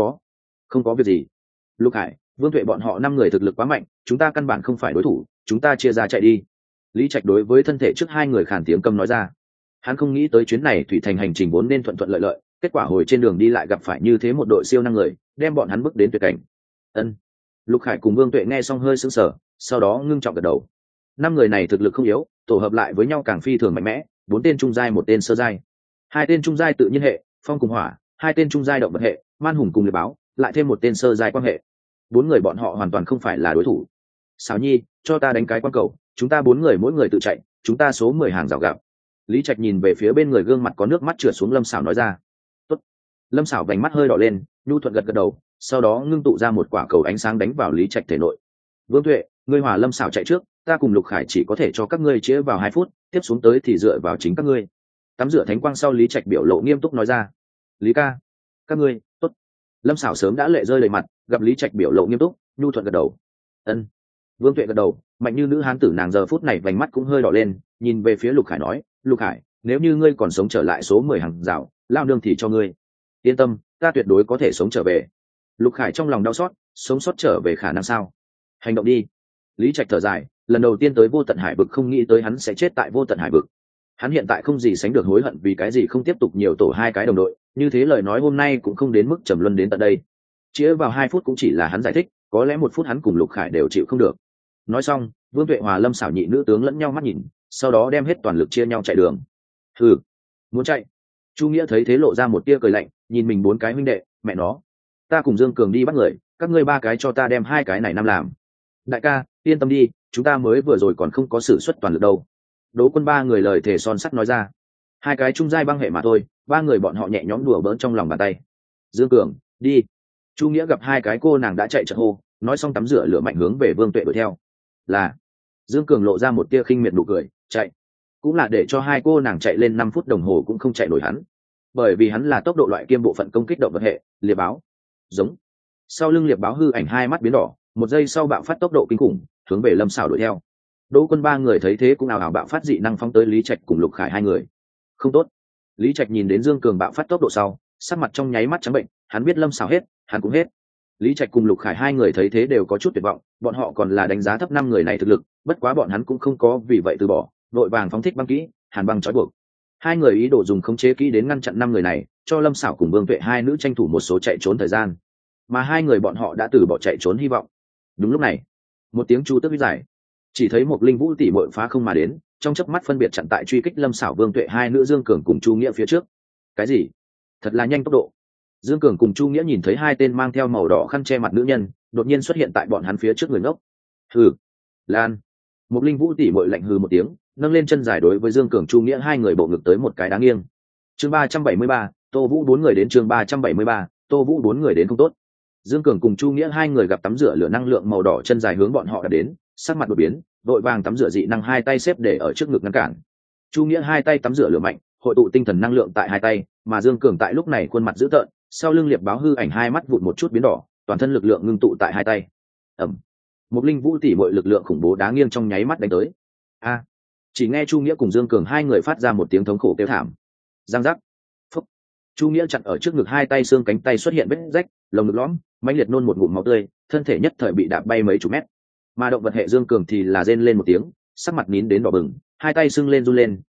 có việc gì. Lục Hải, Vương Tuệ bọn họ 5 người thực lực quá mạnh, chúng ta căn bản không phải đối thủ, chúng ta chia ra chạy đi. Lý Trạch đối với thân thể trước 2 người khàn tiếng câm nói ra. Hắn không nghĩ tới chuyến này thủy thành hành trình vốn nên thuận thuận lợi lợi, kết quả hồi trên đường đi lại gặp phải như thế một đội siêu năng người, đem bọn hắn bước đến tuyệt cảnh. Ân. Lục Hải cùng Vương Tuệ nghe xong hơi sững sờ, sau đó ngưng trọng gật đầu. 5 người này thực lực không yếu, tổ hợp lại với nhau càng phi thường mạnh mẽ, 4 tên trung giai, 1 tên sơ giai. 2 tên trung giai tự nhiên hệ, phong cùng hỏa, 2 tên trung giai động vật hệ, man hùng cùng liệt báo, lại thêm 1 tên sơ giai quan hệ. 4 người bọn họ hoàn toàn không phải là đối thủ. Sáo Nhi, cho ta đánh cái quan cầu, chúng ta 4 người mỗi người tự chạy, chúng ta số 10 hàng rào gặp. Lý Trạch nhìn về phía bên người gương mặt có nước mắt trượt xuống Lâm Sảo nói ra. Tốt. Lâm Sảo vành mắt hơi đỏ lên, nhu thuận gật gật đầu, sau đó ngưng tụ ra một quả cầu ánh sáng đánh vào Lý Trạch thể nội. Vương Tuệ, ngươi hòa Lâm Sảo chạy trước, ta cùng Lục Khải chỉ có thể cho các ngươi chĩa vào 2 phút, tiếp xuống tới thì dựa vào chính các ngươi. Tắm rửa thánh quang sau, Lý Trạch biểu lộ nghiêm túc nói ra. Lý ca, các ngươi, tốt. Lâm Sảo sớm đã lệ rơi đầy mặt, gặp Lý Trạch biểu lộ nghiêm túc, nhu thuận gật đầu. Ân. Vương Tuệ gật đầu, mạnh như nữ hán tử nàng giờ phút này vành mắt cũng hơi đỏ lên, nhìn về phía Lục Khải nói, Lục Khải, nếu như ngươi còn sống trở lại số 10 hàng rào, lao nương thì cho ngươi. Yên tâm, ta tuyệt đối có thể sống trở về. Lục Khải trong lòng đau xót, sống sót trở về khả năng sao? Hành động đi. Lý Trạch thở dài, lần đầu tiên tới vô tận hải vực không nghĩ tới hắn sẽ chết tại vô tận hải vực. Hắn hiện tại không gì sánh được hối hận vì cái gì không tiếp tục nhiều tổ 2 cái đồng đội, như thế lời nói hôm nay cũng không đến mức trầm luân đến tận đây. Chĩa vào 2 phút cũng chỉ là hắn giải thích, có lẽ 1 phút hắn cùng Lục Khải đều chịu không được. Nói xong, Vương Tuệ hòa Lâm Sảo nhị nữ tướng lẫn nhau mắt nhìn, sau đó đem hết toàn lực chia nhau chạy đường. Hừ, muốn chạy? Chu Nghĩa thấy thế lộ ra một tia cười lạnh, nhìn mình 4 cái huynh đệ, mẹ nó, ta cùng Dương Cường đi bắt người, các ngươi 3 cái cho ta đem 2 cái này năm làm. Đại ca, yên tâm đi, chúng ta mới vừa rồi còn không có sử xuất toàn lực đâu. Đỗ Quân 3 người lời thề son sắt nói ra. 2 cái trung giai băng hệ mà thôi, 3 người bọn họ nhẹ nhõm đùa bỡn trong lòng bàn tay. Dương Cường, đi. Chu Nghĩa gặp 2 cái cô nàng đã chạy chợt hô, nói xong tắm rửa lửa mạnh hướng về Vương Tuệ đuổi theo. Là. Dương Cường lộ ra một tia khinh miệt nụ cười, chạy. Cũng là để cho 2 cô nàng chạy lên 5 phút đồng hồ cũng không chạy nổi hắn. Bởi vì hắn là tốc độ loại kiêm bộ phận công kích động vật hệ, liệp báo. Giống. Sau lưng liệp báo hư ảnh 2 mắt biến đỏ, 1 giây sau bạo phát tốc độ kinh khủng, hướng về Lâm Sảo đuổi theo. Đỗ Quân 3 người thấy thế cũng ào ào bạo phát dị năng phóng tới Lý Trạch cùng Lục Khải 2 người. Không tốt. Lý Trạch nhìn đến Dương Cường bạo phát tốc độ sau, sắc mặt trong nháy mắt trắng bệnh, hắn biết Lâm Sảo hết, hắn cũng hết. Lý Trạch cùng Lục Khải 2 người thấy thế đều có chút tuyệt vọng, bọn họ còn là đánh giá thấp 5 người này thực lực, bất quá bọn hắn cũng không có vì vậy từ bỏ, vội vàng phóng thích băng kỹ, hàn băng trói buộc. 2 người ý đồ dùng khống chế kỹ đến ngăn chặn 5 người này, cho Lâm Sảo cùng Vương Tuệ 2 nữ tranh thủ một số chạy trốn thời gian. Mà 2 người bọn họ đã từ bỏ chạy trốn hy vọng. Đúng lúc này, một tiếng chu tước giải, chỉ thấy một linh vũ tỷ muội phá không mà đến, trong chớp mắt phân biệt chặn tại truy kích Lâm Sảo, Vương Tuệ 2 nữ Dương Cường cùng Chu Nghĩa phía trước. Cái gì? Thật là nhanh tốc độ. Dương Cường cùng Chu Nghĩa nhìn thấy 2 tên mang theo màu đỏ khăn che mặt nữ nhân đột nhiên xuất hiện tại bọn hắn phía trước người ngốc. Hừ, Lan. Một linh vũ tỷ muội lạnh hừ một tiếng, nâng lên chân dài đối với Dương Cường, Chu Nghĩa 2 người bộ ngực tới một cái đá nghiêng. Chương 373, Tô Vũ 4 người đến. Chương 373, Tô Vũ 4 người đến không tốt. Dương Cường cùng Chu Nghĩa 2 người gặp tắm rửa lửa năng lượng màu đỏ chân dài hướng bọn họ đã đến, sắc mặt đột biến, vội vàng tắm rửa dị năng 2 tay xếp để ở trước ngực ngăn cản. Chu Nghĩa 2 tay tắm rửa lửa mạnh, hội tụ tinh thần năng lượng tại 2 tay, mà Dương Cường tại lúc này khuôn mặt dữ tợn, sau lưng liệp báo hư ảnh 2 mắt vụt một chút biến đỏ, toàn thân lực lượng ngưng tụ tại 2 tay. Ầm. Một linh vũ tỷ muội lực lượng khủng bố đá nghiêng trong nháy mắt đánh tới. A. Chỉ nghe Chu Nghĩa cùng Dương Cường 2 người phát ra một tiếng thống khổ kêu thảm. Giang giác. Phúc. Chu Nghĩa chặn ở trước ngực 2 tay, xương cánh tay xuất hiện vết rách, lồng ngực lõm, mãnh liệt nôn một ngụm máu tươi, thân thể nhất thời bị đạp bay mấy chục mét. Mà động vật hệ Dương Cường thì là rên lên một tiếng, sắc mặt nín đến đỏ bừng, 2 tay sưng lên run lên,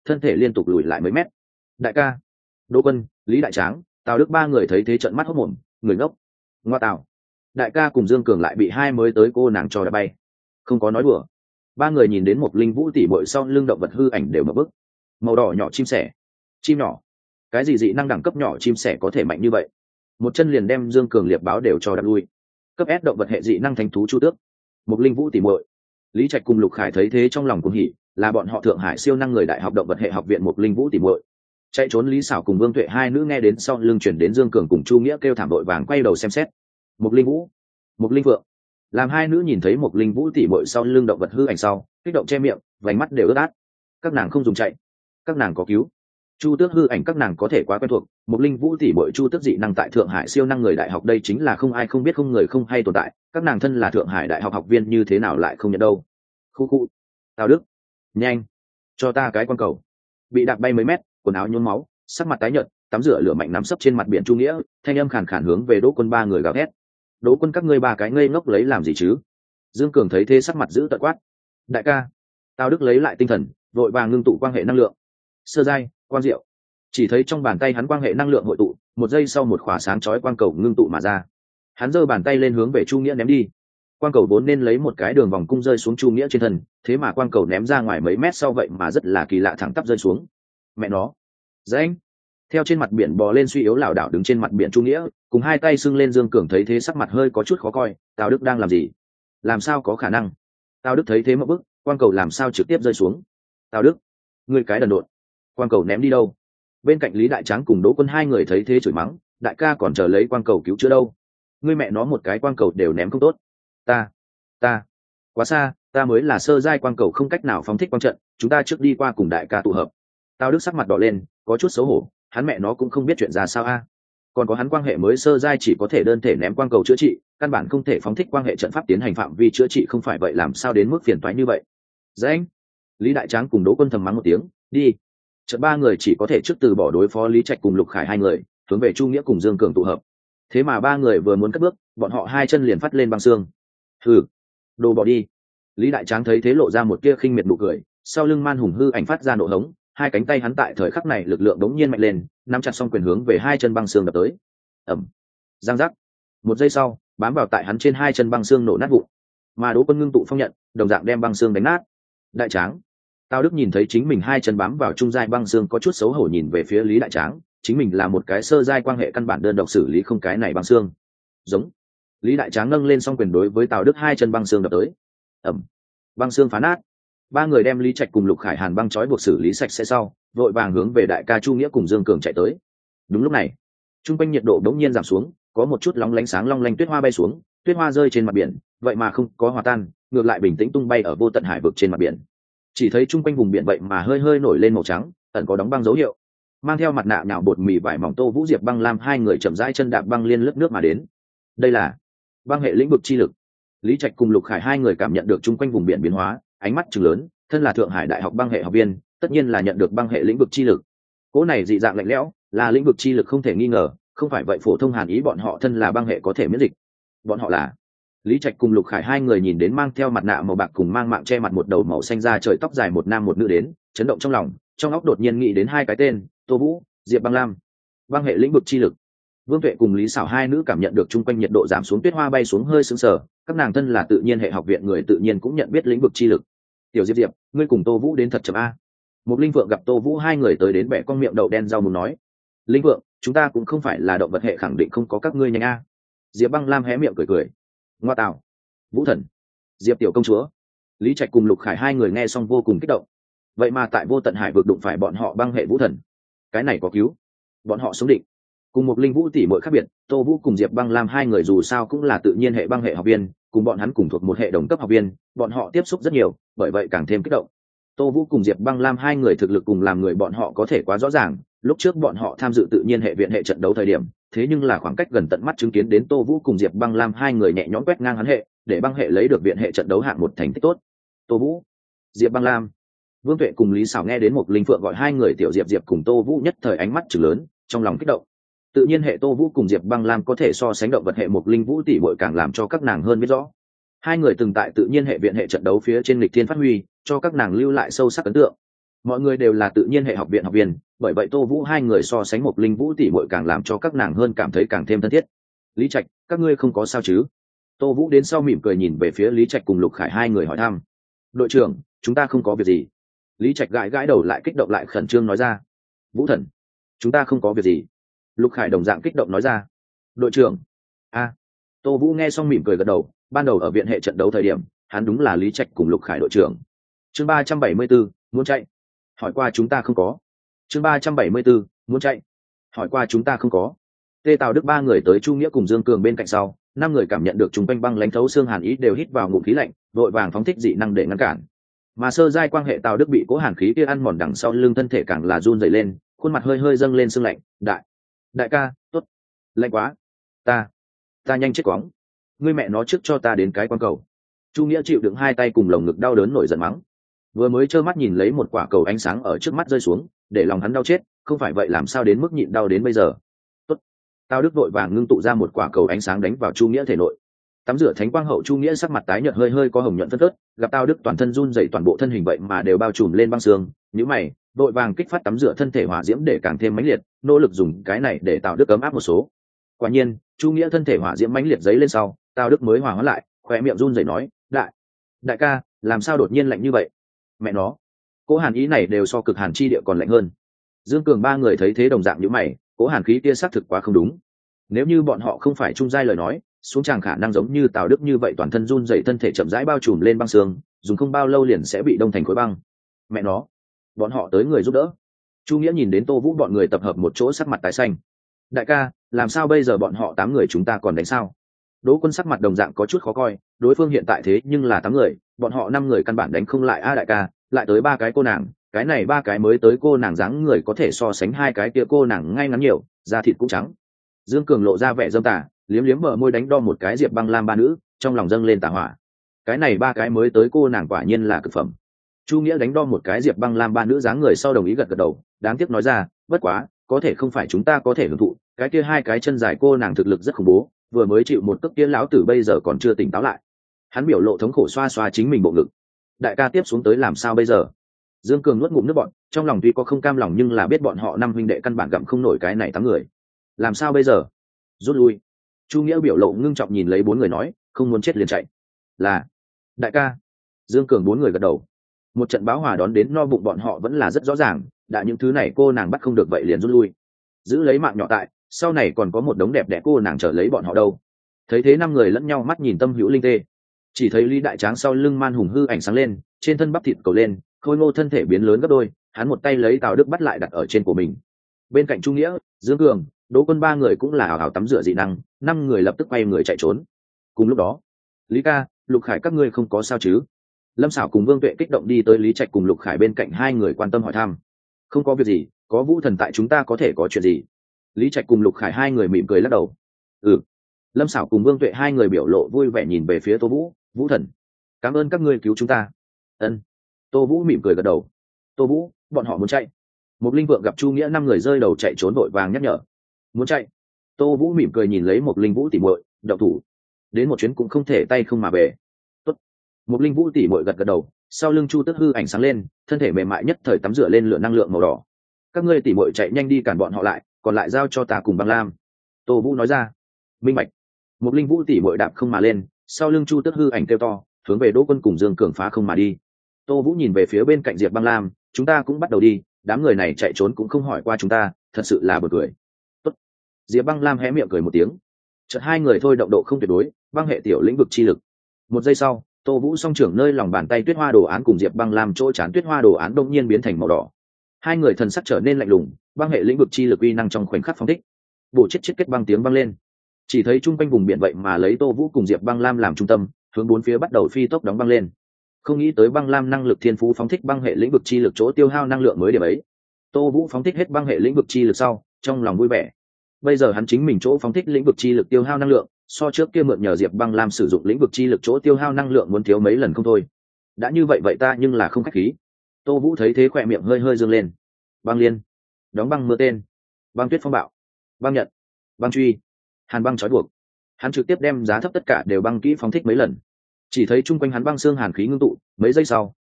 thân thể liên tục lùi lại mấy mét. Đại ca, Đỗ Quân, Lý Đại Tráng, Tào Đức ba người thấy thế trợn mắt hốt mồm, người ngốc. Ngoa Tào, đại ca cùng Dương Cường lại bị hai mới tới cô nàng cho đã bay. Không có nói đùa. Ba người nhìn đến một linh vũ tỉ bội sau lưng động vật hư ảnh đều mở bức. Màu đỏ nhỏ chim sẻ, chim nhỏ, cái gì dị năng đẳng cấp nhỏ chim sẻ có thể mạnh như vậy? Một chân liền đem Dương Cường liệp báo đều cho đập lui. Cấp S động vật hệ dị năng thánh thú chu tước, một linh vũ tỉ muội. Lý Trạch cùng Lục Khải thấy thế trong lòng cuồng hỉ, là bọn họ Thượng Hải siêu năng người đại học động vật hệ học viện một linh vũ tỉ muội. Chạy trốn Lý Sảo cùng Vương Tuệ hai nữ nghe đến sau lưng chuyển đến Dương Cường cùng Chu Nghĩa kêu thảm đội vàng quay đầu xem xét. Một linh vũ, một linh vượng. Làm hai nữ nhìn thấy một linh vũ tỉ muội sau lưng động vật hư ảnh sau, kích động che miệng, vành mắt đều ướt át. Các nàng không dùng chạy, các nàng có cứu. Chu tước hư ảnh các nàng có thể quá quen thuộc, một linh vũ tỉ muội chu tước dị năng tại Thượng Hải siêu năng người đại học đây chính là không ai không biết không người không hay tồn tại, các nàng thân là Thượng Hải đại học học viên như thế nào lại không nhận đâu. Khu khu. Tào Đức, nhanh, cho ta cái quan cầu. Bị đạp bay mấy mét, quần áo nhuốm máu, sắc mặt tái nhợt, tắm rửa lửa mạnh nắm sấp trên mặt biển Chu Nghĩa, thanh âm khàn khàn hướng về Đỗ Quân ba người gào thét. Đỗ Quân các ngươi ba cái ngây ngốc lấy làm gì chứ? Dương Cường thấy thế sắc mặt giữ tợn quát. Đại ca. Tào Đức lấy lại tinh thần, vội vàng ngưng tụ quang hệ năng lượng. Sơ giai, quang diệu. Chỉ thấy trong bàn tay hắn quang hệ năng lượng hội tụ, một giây sau một khỏa sáng chói quang cầu ngưng tụ mà ra. Hắn giơ bàn tay lên hướng về Chu Nghĩa ném đi. Quang cầu vốn nên lấy một cái đường vòng cung rơi xuống Chu Nghĩa trên thân, thế mà quang cầu ném ra ngoài mấy mét sau vậy mà rất là kỳ lạ thẳng tắp rơi xuống. Mẹ nó. Dãnh. Theo trên mặt biển bò lên suy yếu lảo đảo đứng trên mặt biển Chu Nghĩa, cùng hai tay sưng lên Dương Cường thấy thế sắc mặt hơi có chút khó coi, Tào Đức đang làm gì? Làm sao có khả năng? Tào Đức thấy thế một bức, quang cầu làm sao trực tiếp rơi xuống? Tào Đức, ngươi cái đần độn, quang cầu ném đi đâu? Bên cạnh Lý Đại Tráng cùng Đỗ Quân hai người thấy thế chửi mắng, đại ca còn chờ lấy quang cầu cứu chữa đâu? Ngươi mẹ nó một cái quang cầu đều ném không tốt. Ta, quá xa, ta mới là sơ giai quang cầu không cách nào phóng thích quang trận, chúng ta trước đi qua cùng đại ca tụ hợp. Tào Đức sắc mặt đỏ lên, có chút xấu hổ, hắn mẹ nó cũng không biết chuyện ra sao a. Còn có hắn quan hệ mới sơ giai chỉ có thể đơn thể ném quang cầu chữa trị, căn bản không thể phóng thích quan hệ trận pháp tiến hành phạm vi chữa trị không phải vậy làm sao đến mức phiền toái như vậy. Dãnh. Lý Đại Tráng cùng Đỗ Quân thầm mắng một tiếng, đi. Chợt ba người chỉ có thể trước từ bỏ đối phó Lý Trạch cùng Lục Khải hai người, hướng về Chu Nghĩa cùng Dương Cường tụ hợp. Thế mà ba người vừa muốn cất bước, bọn họ hai chân liền phát lên băng xương. Hừ, đồ bỏ đi. Lý Đại Tráng thấy thế lộ ra một tia khinh miệt nụ cười, sau lưng man hùng hư ảnh phát ra nộ hống, hai cánh tay hắn tại thời khắc này lực lượng đống nhiên mạnh lên, nắm chặt xong quyền hướng về hai chân băng xương đập tới. Ầm, giang giác. Một giây sau, bám vào tại hắn trên hai chân băng xương nổ nát vụn. Mà Đỗ Quân ngưng tụ phong nhận, đồng dạng đem băng xương đánh nát. Đại Tráng, Tào Đức nhìn thấy chính mình hai chân bám vào trung giai băng xương có chút xấu hổ nhìn về phía Lý Đại Tráng, chính mình là một cái sơ giai quan hệ căn bản đơn độc xử lý không cái này băng xương. Giống. Lý Đại Tráng nâng lên xong quyền đối với Tào Đức hai chân băng xương đập tới. Ầm, băng xương phá nát. Ba người đem Lý Trạch cùng Lục Khải Hàn băng trói buộc xử lý sạch sẽ sau, vội vàng hướng về đại ca Chu Nghĩa cùng Dương Cường chạy tới. Đúng lúc này, trung quanh nhiệt độ đống nhiên giảm xuống, có một chút lóng lánh sáng long lanh tuyết hoa bay xuống, tuyết hoa rơi trên mặt biển, vậy mà không có hòa tan, ngược lại bình tĩnh tung bay ở vô tận hải vực trên mặt biển. Chỉ thấy trung quanh vùng biển vậy mà hơi hơi nổi lên màu trắng, ẩn có đóng băng dấu hiệu. Mang theo mặt nạ nhạo bột mì vải mỏng Tô Vũ Diệp Băng Lam hai người chậm rãi chân đạp băng liên lướt nước mà đến. Đây là băng hệ lĩnh vực chi lực. Lý Trạch cùng Lục Khải hai người cảm nhận được trung quanh vùng biển biến hóa, ánh mắt trừng lớn, thân là Thượng Hải đại học băng hệ học viên, tất nhiên là nhận được băng hệ lĩnh vực chi lực. Cỗ này dị dạng lạnh lẽo, là lĩnh vực chi lực không thể nghi ngờ, không phải vậy phổ thông Hàn Ý bọn họ thân là băng hệ có thể miễn dịch. Bọn họ là Lý Trạch cùng Lục Khải hai người nhìn đến mang theo mặt nạ màu bạc cùng mang mạng che mặt một đầu màu xanh da trời tóc dài một nam một nữ đến, chấn động trong lòng, trong óc đột nhiên nghĩ đến hai cái tên, Tô Vũ, Diệp Băng Lam. Băng hệ lĩnh vực chi lực. Vương Tuệ cùng Lý Sảo hai nữ cảm nhận được trung quanh nhiệt độ giảm xuống, tuyết hoa bay xuống hơi sững sờ, các nàng thân là tự nhiên hệ học viện người tự nhiên cũng nhận biết lĩnh vực chi lực. Tiểu Diệp Diệp, ngươi cùng Tô Vũ đến thật chậm a. Một Linh Vượng gặp Tô Vũ hai người tới đến bẻ con miệng đậu đen rau muốn nói, Linh Vượng, chúng ta cũng không phải là động vật hệ khẳng định không có các ngươi nhanh a. Diệp Băng Lam hé miệng cười cười, ngoa tạo, Vũ Thần, Diệp tiểu công chúa. Lý Trạch cùng Lục Khải hai người nghe xong vô cùng kích động, vậy mà tại vô tận hải vực đụng phải bọn họ băng hệ Vũ Thần, cái này có cứu, bọn họ sống định. Cùng một Linh Vũ tỷ muội khác biệt, Tô Vũ cùng Diệp Băng Lam hai người dù sao cũng là tự nhiên hệ băng hệ học viên, cùng bọn hắn cùng thuộc một hệ đồng cấp học viên, bọn họ tiếp xúc rất nhiều, bởi vậy càng thêm kích động. Tô Vũ cùng Diệp Băng Lam hai người thực lực cùng làm người bọn họ có thể quá rõ ràng, lúc trước bọn họ tham dự tự nhiên hệ viện hệ trận đấu thời điểm, thế nhưng là khoảng cách gần tận mắt chứng kiến đến Tô Vũ cùng Diệp Băng Lam hai người nhẹ nhõm quét ngang hắn hệ, để băng hệ lấy được viện hệ trận đấu hạng một thành tích tốt. Tô Vũ, Diệp Băng Lam. Vương Tuệ cùng Lý Sảo nghe đến một Linh Phượng gọi hai người tiểu Diệp Diệp cùng Tô Vũ nhất thời ánh mắt trừng lớn, trong lòng kích động. Tự nhiên hệ Tô Vũ cùng Diệp Băng Lam có thể so sánh động vật hệ một Linh Vũ tỷ muội càng làm cho các nàng hơn biết rõ. Hai người từng tại tự nhiên hệ viện hệ trận đấu phía trên lịch thiên phát huy, cho các nàng lưu lại sâu sắc ấn tượng. mọi người đều là tự nhiên hệ học viện học viên, bởi vậy Tô Vũ hai người so sánh một linh vũ tỷ muội càng làm cho các nàng hơn cảm thấy càng thêm thân thiết. Lý Trạch, các ngươi không có sao chứ? Tô Vũ đến sau mỉm cười nhìn về phía Lý Trạch cùng Lục Khải hai người hỏi thăm. Đội trưởng, chúng ta không có việc gì. Lý Trạch gãi gãi đầu lại kích động lại khẩn trương nói ra. Vũ Thần, chúng ta không có việc gì. Lục Khải đồng dạng kích động nói ra. Đội trưởng, Tô Vũ nghe xong mỉm cười gật đầu, ban đầu ở viện hệ trận đấu thời điểm, hắn đúng là Lý Trạch cùng Lục Khải đội trưởng. Chương 374, muốn chạy. Hỏi qua chúng ta không có. Chương 374, muốn chạy. Hỏi qua chúng ta không có. Tê Tào Đức ba người tới Chu Nghĩa cùng Dương Cường bên cạnh sau, năm người cảm nhận được chúng quanh băng lãnh thấu xương hàn ý đều hít vào ngụm khí lạnh, vội vàng phóng thích dị năng để ngăn cản. Mà sơ giai quan hệ Tào Đức bị cố hàn khí kia ăn mòn đằng sau lưng thân thể càng là run rẩy lên, khuôn mặt hơi hơi dâng lên sương lạnh. Đại ca, tốt, lạnh quá, ta nhanh chết quóng, ngươi mẹ nó trước cho ta đến cái quan cầu. Chu Nghĩa chịu đựng hai tay cùng lồng ngực đau đớn nổi giận mắng, vừa mới trơ mắt nhìn lấy một quả cầu ánh sáng ở trước mắt rơi xuống, để lòng hắn đau chết, không phải vậy làm sao đến mức nhịn đau đến bây giờ. Tốt. Tào Đức vội vàng ngưng tụ ra một quả cầu ánh sáng đánh vào Chu Nghĩa thể nội. Tắm rửa thánh quang hậu Chu Nghĩa sắc mặt tái nhợt hơi hơi có hồng nhuận phân phớt, gặp Tào Đức toàn thân run rẩy toàn bộ thân hình vậy mà đều bao trùm lên băng xương, nhíu mày, vội vàng kích phát tắm rửa thân thể hỏa diễm để càng thêm mãnh liệt, nỗ lực dùng cái này để Tào Đức ấm áp một số. Quả nhiên, Chu Nghĩa thân thể hỏa diễm mãnh liệt giấy lên sau, Tào Đức mới hòa hoãn lại, khóe miệng run rẩy nói, đại ca, làm sao đột nhiên lạnh như vậy? Mẹ nó, cố hàn ý này đều so cực hàn chi địa còn lạnh hơn. Dương Cường ba người thấy thế đồng dạng như mày, cố hàn khí kia xác thực quá không đúng. Nếu như bọn họ không phải trung giai lời nói, xuống tràng khả năng giống như Tào Đức như vậy toàn thân run rẩy thân thể chậm rãi bao trùm lên băng xương, dùng không bao lâu liền sẽ bị đông thành khối băng. Mẹ nó, bọn họ tới người giúp đỡ. Chu Nghĩa nhìn đến Tô Vũ bọn người tập hợp một chỗ sắc mặt tái xanh. Đại ca, làm sao bây giờ bọn họ 8 người chúng ta còn đánh sao? Đỗ Quân sắc mặt đồng dạng có chút khó coi, đối phương hiện tại thế nhưng là 8 người, bọn họ 5 người căn bản đánh không lại a đại ca, lại tới 3 cái cô nàng, cái này 3 cái mới tới cô nàng dáng người có thể so sánh 2 cái kia cô nàng ngay ngắn nhiều, da thịt cũng trắng. Dương Cường lộ ra vẻ dâm tà, liếm liếm bờ môi đánh đo một cái Diệp Băng Lam ba nữ, trong lòng dâng lên tà hỏa. Cái này 3 cái mới tới cô nàng quả nhiên là cực phẩm. Chu Nghĩa đánh đo một cái Diệp Băng Lam ba nữ dáng người sau đồng ý gật gật đầu, đáng tiếc nói ra, bất quá, có thể không phải chúng ta có thể hưởng thụ, cái kia 2 cái chân dài cô nàng thực lực rất khủng bố, vừa mới chịu một cước kia lão tử bây giờ còn chưa tỉnh táo lại. Hắn biểu lộ thống khổ xoa xoa chính mình bộ ngực. Đại ca tiếp xuống tới làm sao bây giờ? Dương Cường nuốt ngụm nước bọt, trong lòng tuy có không cam lòng nhưng là biết bọn họ 5 huynh đệ căn bản gặm không nổi cái này 8 người. Làm sao bây giờ? Rút lui. Chu Nghĩa biểu lộ ngưng trọng nhìn lấy 4 người nói, không muốn chết liền chạy. Là. Đại ca. Dương Cường 4 người gật đầu. Một trận báo hòa đón đến no bụng bọn họ vẫn là rất rõ ràng, đã những thứ này cô nàng bắt không được vậy liền rút lui. Giữ lấy mạng nhỏ tại, sau này còn có một đống đẹp đẽ cô nàng chờ lấy bọn họ đâu. Thấy thế 5 người lẫn nhau mắt nhìn tâm hữu linh tê. Chỉ thấy Lý Đại Tráng sau lưng man hùng hư ảnh sáng lên, trên thân bắp thịt cầu lên, khôi ngô thân thể biến lớn gấp đôi, hắn một tay lấy Tào Đức bắt lại đặt ở trên của mình. Bên cạnh Chu Nghĩa, Dương Cường, Đỗ Quân 3 người cũng là ảo ảo tắm rửa dị năng, 5 người lập tức quay người chạy trốn. Cùng lúc đó, Lý ca, Lục Khải các ngươi không có sao chứ? Lâm Sảo cùng Vương Tuệ kích động đi tới Lý Trạch cùng Lục Khải bên cạnh hai người quan tâm hỏi thăm. Không có việc gì, có Vũ Thần tại chúng ta có thể có chuyện gì? Lý Trạch cùng Lục Khải hai người mỉm cười lắc đầu. Lâm Sảo cùng Vương Tuệ hai người biểu lộ vui vẻ nhìn về phía Tô Vũ, Vũ Thần, cảm ơn các ngươi cứu chúng ta. Ân. Tô Vũ mỉm cười gật đầu. Tô Vũ, bọn họ muốn chạy. Một linh vượng gặp Chu Nghĩa 5 người rơi đầu chạy trốn vội vàng nhắc nhở. Muốn chạy. Tô Vũ mỉm cười nhìn lấy một linh vũ tỉ muội, động thủ. Đến một chuyến cũng không thể tay không mà về. Tốt. Một linh vũ tỉ muội gật gật đầu, sau lưng Chu Tức hư ảnh sáng lên, thân thể mềm mại nhất thời tắm rửa lên lửa năng lượng màu đỏ. Các ngươi tỉ muội chạy nhanh đi cản bọn họ lại, còn lại giao cho ta cùng Băng Lam. Tô Vũ nói ra. Minh bạch. Một linh vũ tỉ muội đạp không mà lên, sau lưng Chu Tức hư ảnh kêu to, hướng về Đỗ Quân cùng Dương Cường phá không mà đi. Tô Vũ nhìn về phía bên cạnh Diệp Băng Lam, chúng ta cũng bắt đầu đi, đám người này chạy trốn cũng không hỏi qua chúng ta, thật sự là buồn cười. Tốt. Diệp Băng Lam hé miệng cười một tiếng. Chợt hai người thôi động độ không tuyệt đối, băng hệ tiểu lĩnh vực chi lực. Một giây sau, Tô Vũ song trưởng nơi lòng bàn tay tuyết hoa đồ án cùng Diệp Băng Lam chỗ chán tuyết hoa đồ án đột nhiên biến thành màu đỏ. Hai người thần sắc trở nên lạnh lùng, băng hệ lĩnh vực chi lực uy năng trong khoảnh khắc phóng thích. Bổ chết chết kết băng tiếng vang lên. Chỉ thấy trung quanh vùng biển vậy mà lấy Tô Vũ cùng Diệp Băng Lam làm trung tâm, hướng bốn phía bắt đầu phi tốc đóng băng lên. Không nghĩ tới Băng Lam năng lực thiên phú phóng thích băng hệ lĩnh vực chi lực chỗ tiêu hao năng lượng mới điểm ấy. Tô Vũ phóng thích hết băng hệ lĩnh vực chi lực sau, trong lòng vui vẻ. Bây giờ hắn chính mình chỗ phóng thích lĩnh vực chi lực tiêu hao năng lượng, so trước kia mượn nhờ Diệp Băng Lam sử dụng lĩnh vực chi lực chỗ tiêu hao năng lượng muốn thiếu mấy lần không thôi. Đã như vậy vậy ta nhưng là không khách khí. Tô Vũ thấy thế khỏe miệng hơi hơi dương lên. Băng liên, đóng băng mưa tên, băng tuyết phong bạo, băng nhận, băng truy, hàn băng trói buộc. Hắn trực tiếp đem giá thấp tất cả đều băng kỹ phóng thích mấy lần. Chỉ thấy chung quanh hắn băng xương hàn khí ngưng tụ, mấy giây sau,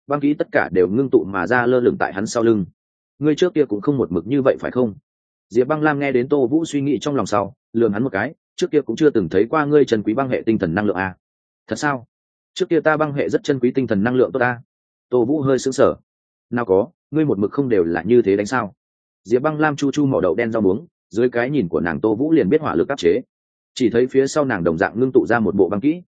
băng kỹ tất cả đều ngưng tụ mà ra lơ lửng tại hắn sau lưng. Ngươi trước kia cũng không một mực như vậy phải không? Diệp Băng Lam nghe đến Tô Vũ suy nghĩ trong lòng sau, lườm hắn một cái, trước kia cũng chưa từng thấy qua ngươi chân quý băng hệ tinh thần năng lượng à? Thật sao? Trước kia ta băng hệ rất chân quý tinh thần năng lượng tốt ta. Tô Vũ hơi sững sờ. Nào có, ngươi một mực không đều là như thế đánh sao? Diệp Băng Lam chu chu mỏ đậu đen rau muống, dưới cái nhìn của nàng Tô Vũ liền biết hỏa lực áp chế. Chỉ thấy phía sau nàng đồng dạng ngưng tụ ra một bộ băng kỹ.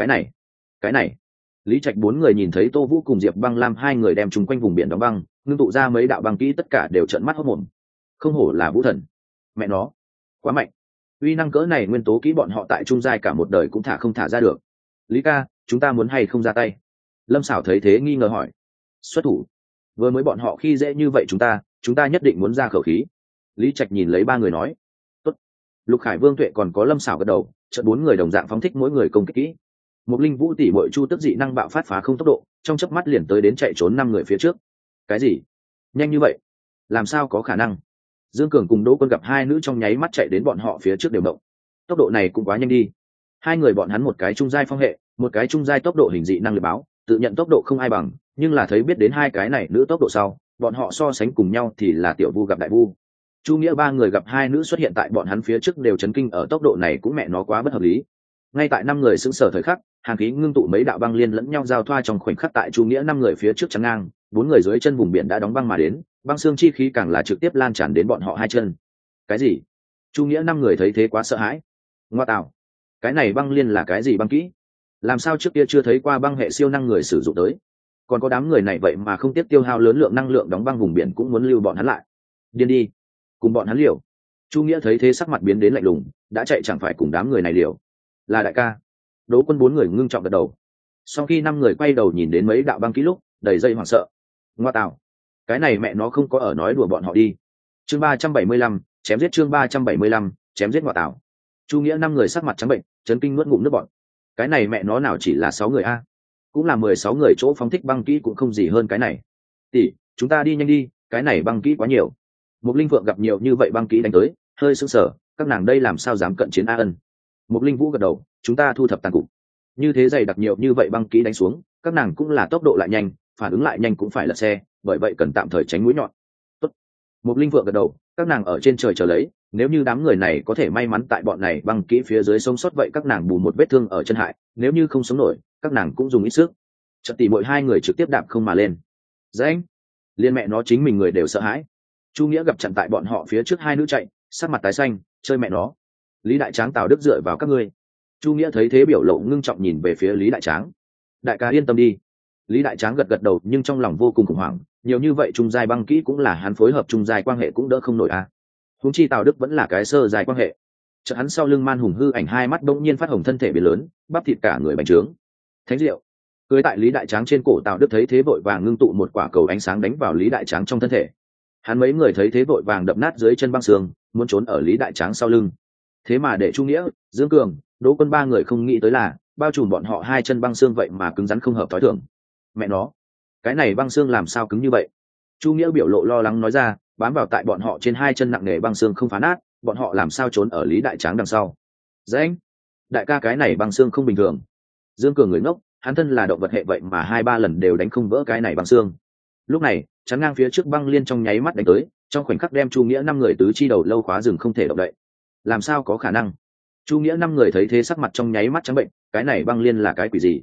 Cái này. Lý Trạch bốn người nhìn thấy Tô Vũ cùng Diệp Băng Lam hai người đem chung quanh vùng biển đóng băng, ngưng tụ ra mấy đạo băng kỹ tất cả đều trợn mắt hốt mồm. Không hổ là vũ thần. Mẹ nó, quá mạnh. Uy năng cỡ này nguyên tố kỹ bọn họ tại trung giai cả một đời cũng thả không thả ra được. Lý ca, chúng ta muốn hay không ra tay? Lâm Sảo thấy thế nghi ngờ hỏi. Xuất thủ. Vừa mới bọn họ khi dễ như vậy chúng ta nhất định muốn ra khẩu khí. Lý Trạch nhìn lấy ba người nói. Tốt. Lục Khải, Vương Tuệ còn có Lâm Sảo gật đầu, chợt bốn người đồng dạng phóng thích mỗi người công kích kỹ. Một linh vũ tỷ muội chu tức dị năng bạo phát phá không tốc độ, trong chớp mắt liền tới đến chạy trốn năm người phía trước. Cái gì? Nhanh như vậy? Làm sao có khả năng? Dương Cường cùng Đỗ Quân gặp hai nữ trong nháy mắt chạy đến bọn họ phía trước đều động. Tốc độ này cũng quá nhanh đi. Hai người bọn hắn một cái trung giai phong hệ, một cái trung giai tốc độ hình dị năng lực báo, tự nhận tốc độ không ai bằng, nhưng là thấy biết đến hai cái này nữ tốc độ sau, bọn họ so sánh cùng nhau thì là tiểu vu gặp đại vu. Chu Nghĩa ba người gặp hai nữ xuất hiện tại bọn hắn phía trước đều chấn kinh ở tốc độ này cũng mẹ nó quá bất hợp lý. Ngay tại năm người sững sờ thời khắc, hàng khí ngưng tụ mấy đạo băng liên lẫn nhau giao thoa trong khoảnh khắc tại Chu Nghĩa năm người phía trước chắn ngang, bốn người dưới chân vùng biển đã đóng băng mà đến, băng xương chi khí càng là trực tiếp lan tràn đến bọn họ hai chân. Cái gì? Chu Nghĩa năm người thấy thế quá sợ hãi. Ngoa tạo, cái này băng liên là cái gì băng kỹ? Làm sao trước kia chưa thấy qua băng hệ siêu năng người sử dụng tới? Còn có đám người này vậy mà không tiếp tiêu hao lớn lượng năng lượng đóng băng vùng biển cũng muốn lưu bọn hắn lại. Điên đi, cùng bọn hắn liều. Chu Nghĩa thấy thế sắc mặt biến đến lạnh lùng, đã chạy chẳng phải cùng đám người này liều. Là đại ca. Đỗ Quân bốn người ngưng trọng gật đầu. Sau khi năm người quay đầu nhìn đến mấy đạo băng kỹ lúc, đầy dây hoảng sợ. Ngoa tạo, cái này mẹ nó không có ở nói đùa bọn họ đi. Chương 375, chém giết. Chương 375, chém giết. Ngoa tạo. Chu Nghĩa năm người sắc mặt trắng bệnh, chấn kinh nuốt ngụm nước bọt. Cái này mẹ nó nào chỉ là 6 người a, cũng là 16 người, chỗ phóng thích băng kỹ cũng không gì hơn cái này. Tỷ, chúng ta đi nhanh đi, cái này băng kỹ quá nhiều. Một linh vượng gặp nhiều như vậy băng kỹ đánh tới, hơi sững sờ, các nàng đây làm sao dám cận chiến a ân. Một linh vũ gật đầu, chúng ta thu thập tàn cục. Như thế dày đặc nhiều như vậy băng kỹ đánh xuống, các nàng cũng là tốc độ lại nhanh, phản ứng lại nhanh cũng phải lật xe, bởi vậy cần tạm thời tránh mũi nhọn. Tốt. Một linh vượng gật đầu, các nàng ở trên trời chờ lấy, nếu như đám người này có thể may mắn tại bọn này băng kỹ phía dưới sống sót vậy các nàng bù một vết thương ở chân hại, nếu như không sống nổi, các nàng cũng dùng ít sức. Chợt tỷ muội hai người trực tiếp đạp không mà lên. Dãnh, liên mẹ nó chính mình người đều sợ hãi. Chu Nghĩa gặp chặn tại bọn họ phía trước hai nữ chạy, sắc mặt tái xanh, chơi mẹ nó. Lý Đại Tráng, Tào Đức dựa vào các ngươi. Chu Nghĩa thấy thế biểu lộ ngưng trọng nhìn về phía Lý Đại Tráng. Đại ca yên tâm đi. Lý Đại Tráng gật gật đầu, nhưng trong lòng vô cùng khủng hoảng, nhiều như vậy trung giai băng kỹ cũng là hắn phối hợp trung giai quan hệ cũng đỡ không nổi a. Huống chi Tào Đức vẫn là cái sơ giai quan hệ. Chợt hắn sau lưng man hùng hư ảnh hai mắt bỗng nhiên phát hồng, thân thể biến lớn, bắp thịt cả người bành trướng. Thánh diệu. Cưới tại Lý Đại Tráng trên cổ, Tào Đức thấy thế vội vàng ngưng tụ một quả cầu ánh sáng đánh vào Lý Đại Tráng trong thân thể. Hắn mấy người thấy thế vội vàng đập nát dưới chân băng sương, muốn trốn ở Lý Đại Tráng sau lưng. Thế mà để Chu Nghĩa, Dương Cường, Đỗ Quân ba người không nghĩ tới là bao trùm bọn họ hai chân băng xương vậy mà cứng rắn không hợp thói thường. Mẹ nó, cái này băng xương làm sao cứng như vậy? Chu Nghĩa biểu lộ lo lắng nói ra, bám vào tại bọn họ trên hai chân nặng nề băng xương không phá nát, bọn họ làm sao trốn ở Lý Đại Tráng đằng sau? Dãnh, đại ca, cái này băng xương không bình thường. Dương Cường người ngốc, hắn thân là động vật hệ vậy mà 2-3 lần đều đánh không vỡ cái này băng xương. Lúc này, chắn ngang phía trước băng liên trong nháy mắt đánh tới, trong khoảnh khắc đem Chu Nghĩa năm người tứ chi đầu lâu khóa rừng không thể động đậy. Làm sao có khả năng? Chu Nghĩa năm người thấy thế sắc mặt trong nháy mắt trắng bệnh, cái này băng liên là cái quỷ gì?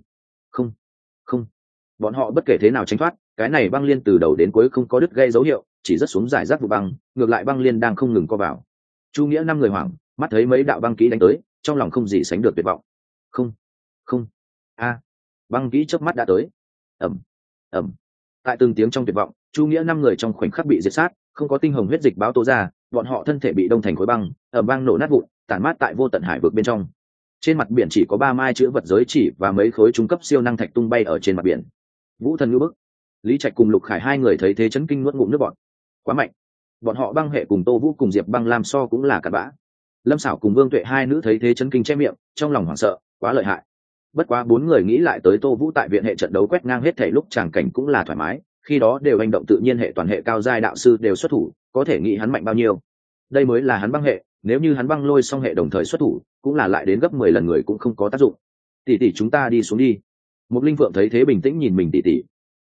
Không, bọn họ bất kể thế nào tránh thoát, cái này băng liên từ đầu đến cuối không có đứt gây dấu hiệu, chỉ rất xuống giải rác vụ băng, ngược lại băng liên đang không ngừng co vào. Chu Nghĩa năm người hoảng, mắt thấy mấy đạo băng kỹ đánh tới, trong lòng không gì sánh được tuyệt vọng. Không, băng kỹ chớp mắt đã tới. Ầm. Tại từng tiếng trong tuyệt vọng, Chu Nghĩa năm người trong khoảnh khắc bị diệt sát, không có tinh hồng huyết dịch báo tố ra, bọn họ thân thể bị đông thành khối băng, ầm vang nổ nát vụn, tản mát tại vô tận hải vực bên trong. Trên mặt biển chỉ có 3 mai chữ vật giới chỉ và mấy khối trung cấp siêu năng thạch tung bay ở trên mặt biển. Vũ thần ngư bức. Lý Trạch cùng Lục Khải hai người thấy thế chấn kinh nuốt ngụm nước bọt. Quá mạnh. Bọn họ băng hệ cùng Tô Vũ cùng Diệp Băng Lam so cũng là cặn bã. Lâm Sảo cùng Vương Tuệ hai nữ thấy thế chấn kinh che miệng, trong lòng hoảng sợ, quá lợi hại. Bất quá 4 người nghĩ lại tới Tô Vũ tại viện hệ trận đấu quét ngang hết thảy lúc tràng cảnh cũng là thoải mái, khi đó đều hành động tự nhiên, hệ toàn hệ cao giai đạo sư đều xuất thủ, có thể nghĩ hắn mạnh bao nhiêu. Đây mới là hắn băng hệ, nếu như hắn băng lôi song hệ đồng thời xuất thủ, cũng là lại đến gấp 10 lần người cũng không có tác dụng. Tỷ tỷ, chúng ta đi xuống đi. Một linh vượng thấy thế bình tĩnh nhìn mình tỷ tỷ.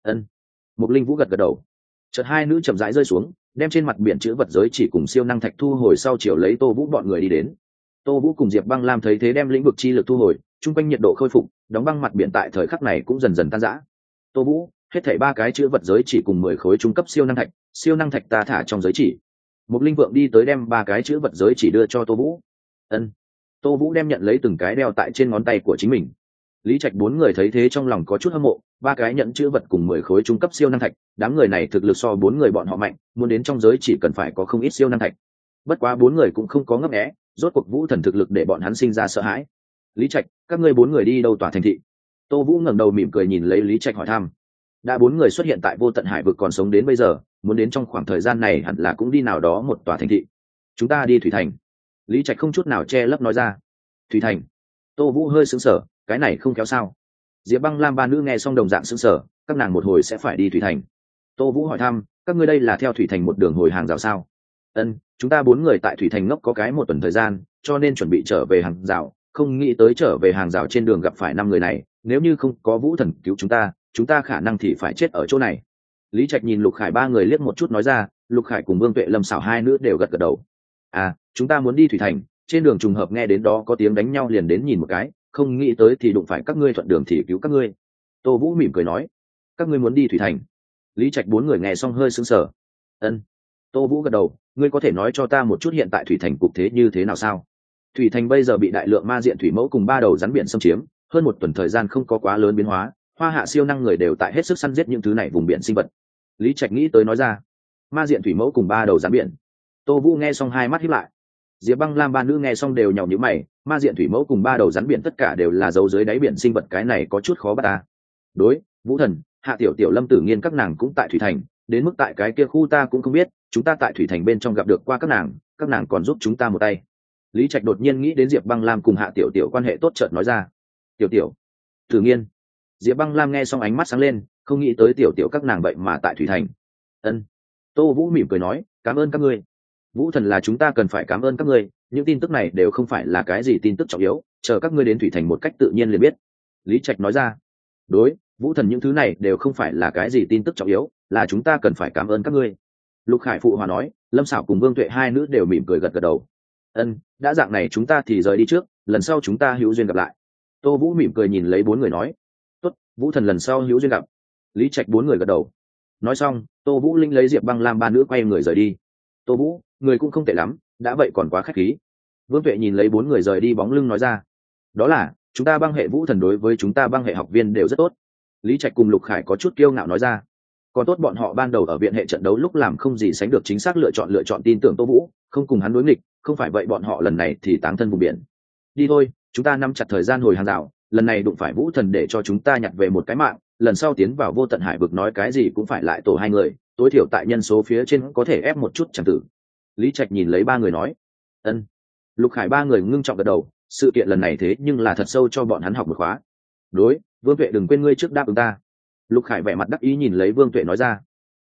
Ân. Mục linh vũ gật gật đầu. Chợt hai nữ chậm rãi rơi xuống, đem trên mặt biển chữ vật giới chỉ cùng siêu năng thạch thu hồi, sau chiều lấy Tô Vũ bọn người đi đến. Tô Vũ cùng Diệp Băng Lam thấy thế đem lĩnh vực chi lực thu hồi, trung quanh nhiệt độ khôi phục, đóng băng mặt biển tại thời khắc này cũng dần dần tan rã. Tô Vũ, hết thảy 3 cái chữ vật giới chỉ cùng 10 khối trung cấp siêu năng thạch ta thả trong giới chỉ. Một linh vượng đi tới đem 3 cái chữ vật giới chỉ đưa cho Tô Vũ. Ân. Tô Vũ đem nhận lấy từng cái đeo tại trên ngón tay của chính mình. Lý Trạch 4 người thấy thế trong lòng có chút hâm mộ, 3 cái nhận chữ vật cùng 10 khối trung cấp siêu năng thạch, đám người này thực lực so 4 người bọn họ mạnh, muốn đến trong giới chỉ cần phải có không ít siêu năng thạch. Bất quá 4 người cũng không có ngấp nghé, rốt cuộc Vũ Thần thực lực để bọn hắn sinh ra sợ hãi. Lý Trạch, các ngươi 4 người đi đâu tỏa thành thị? Tô Vũ ngẩng đầu mỉm cười nhìn lấy Lý Trạch hỏi thăm. Đã 4 người xuất hiện tại Vô Tận Hải vực còn sống đến bây giờ, muốn đến trong khoảng thời gian này hẳn là cũng đi nào đó một tòa thành thị. Chúng ta đi Thủy Thành. Lý Trạch không chút nào che lấp nói ra. Thủy Thành. Tô Vũ hơi sững sờ, cái này không kéo sao? Diệp Băng Lam ba nữ nghe xong đồng dạng sững sờ, các nàng một hồi sẽ phải đi Thủy Thành. Tô Vũ hỏi thăm, các ngươi đây là theo Thủy Thành một đường hồi hàng rào sao? Ân, chúng ta 4 người tại Thủy Thành ngốc có cái 1 tuần thời gian, cho nên chuẩn bị trở về hàng rào, không nghĩ tới trở về hàng rào trên đường gặp phải 5 người này, nếu như không có Vũ Thần cứu chúng ta khả năng thì phải chết ở chỗ này. Lý Trạch nhìn Lục Khải 3 người liếc một chút nói ra, Lục Khải cùng Vương Tuệ Lâm Xảo 2 nữ đều gật gật đầu. À, chúng ta muốn đi Thủy Thành, trên đường trùng hợp nghe đến đó có tiếng đánh nhau liền đến nhìn một cái, không nghĩ tới thì đụng phải các ngươi, thuận đường thì cứu các ngươi. Tô Vũ mỉm cười nói, các ngươi muốn đi Thủy Thành? Lý Trạch 4 người nghe xong hơi sững sờ. Ân. Tô Vũ gật đầu, ngươi có thể nói cho ta một chút hiện tại Thủy Thành cục thế như thế nào sao? Thủy Thành bây giờ bị đại lượng ma diện thủy mẫu cùng 3 đầu rắn biển xâm chiếm, hơn 1 tuần thời gian không có quá lớn biến hóa, Hoa Hạ siêu năng người đều tại hết sức săn giết những thứ này vùng biển sinh vật. Lý Trạch nghĩ tới nói ra, ma diện thủy mẫu cùng 3 đầu rắn biển. Tô Vũ nghe xong hai mắt híp lại. Diệp Băng Lam ba nữ nghe xong đều nhàu nhíu mày, ma diện thủy mẫu cùng 3 đầu rắn biển tất cả đều là dấu dưới đáy biển sinh vật, cái này có chút khó bắt ta. Đối, Vũ Thần, Hạ Tiểu Tiểu, Lâm Tử Nghiên các nàng cũng tại Thủy Thành, đến mức tại cái kia khu ta cũng không biết, chúng ta tại Thủy Thành bên trong gặp được qua các nàng còn giúp chúng ta một tay. Lý Trạch đột nhiên nghĩ đến Diệp Băng Lam cùng Hạ Tiểu Tiểu quan hệ tốt, chợt nói ra. Tiểu Tiểu, Tử Nghiên. Diệp Băng Lam nghe xong ánh mắt sáng lên, không nghĩ tới Tiểu Tiểu các nàng vậy mà tại Thủy Thành. Ân. Tô Vũ mỉm cười nói, cảm ơn các ngươi. Vũ Thần là chúng ta cần phải cảm ơn các ngươi, những tin tức này đều không phải là cái gì tin tức trọng yếu, chờ các ngươi đến Thủy Thành một cách tự nhiên liền biết. Lý Trạch nói ra. Đối, Vũ Thần những thứ này đều không phải là cái gì tin tức trọng yếu, là chúng ta cần phải cảm ơn các ngươi. Lục Khải phụ hòa nói, Lâm Xảo cùng Vương Tuệ 2 nữ đều mỉm cười gật gật đầu. Ân, đã dạng này chúng ta thì rời đi trước, lần sau chúng ta hữu duyên gặp lại. Tô Vũ mỉm cười nhìn lấy 4 người nói. Tốt, Vũ Thần lần sau hữu duyên gặp. Lý Trạch 4 người gật đầu. Nói xong, Tô Vũ linh lấy Diệp Băng Lam ba nữ quay người rời đi. Tô Vũ, người cũng không tệ lắm, đã vậy còn quá khách khí. Vương Tuệ nhìn lấy 4 người rời đi bóng lưng nói ra. Đó là, chúng ta băng hệ Vũ Thần đối với chúng ta băng hệ học viên đều rất tốt. Lý Trạch cùng Lục Khải có chút kiêu ngạo nói ra. Còn tốt bọn họ ban đầu ở viện hệ trận đấu lúc làm không gì sánh được chính xác lựa chọn tin tưởng Tô Vũ, không cùng hắn đối nghịch, không phải vậy bọn họ lần này thì táng thân vùng biển. Đi thôi, chúng ta nắm chặt thời gian hồi hàng rào, lần này đụng phải Vũ Thần để cho chúng ta nhặt về một cái mạng, lần sau tiến vào Vô Tận Hải vực nói cái gì cũng phải lại tổ 2 người, tối thiểu tại nhân số phía trên có thể ép một chút chẳng tử. Lý Trạch nhìn lấy 3 người nói. Ân. Lục Khải 3 người ngưng trọng gật đầu, sự kiện lần này thế nhưng là thật sâu cho bọn hắn học một khóa. Đối, Vương Tuệ đừng quên ngươi trước đáp ứng ta. Lục Khải vẻ mặt đắc ý nhìn lấy Vương Tuệ nói ra.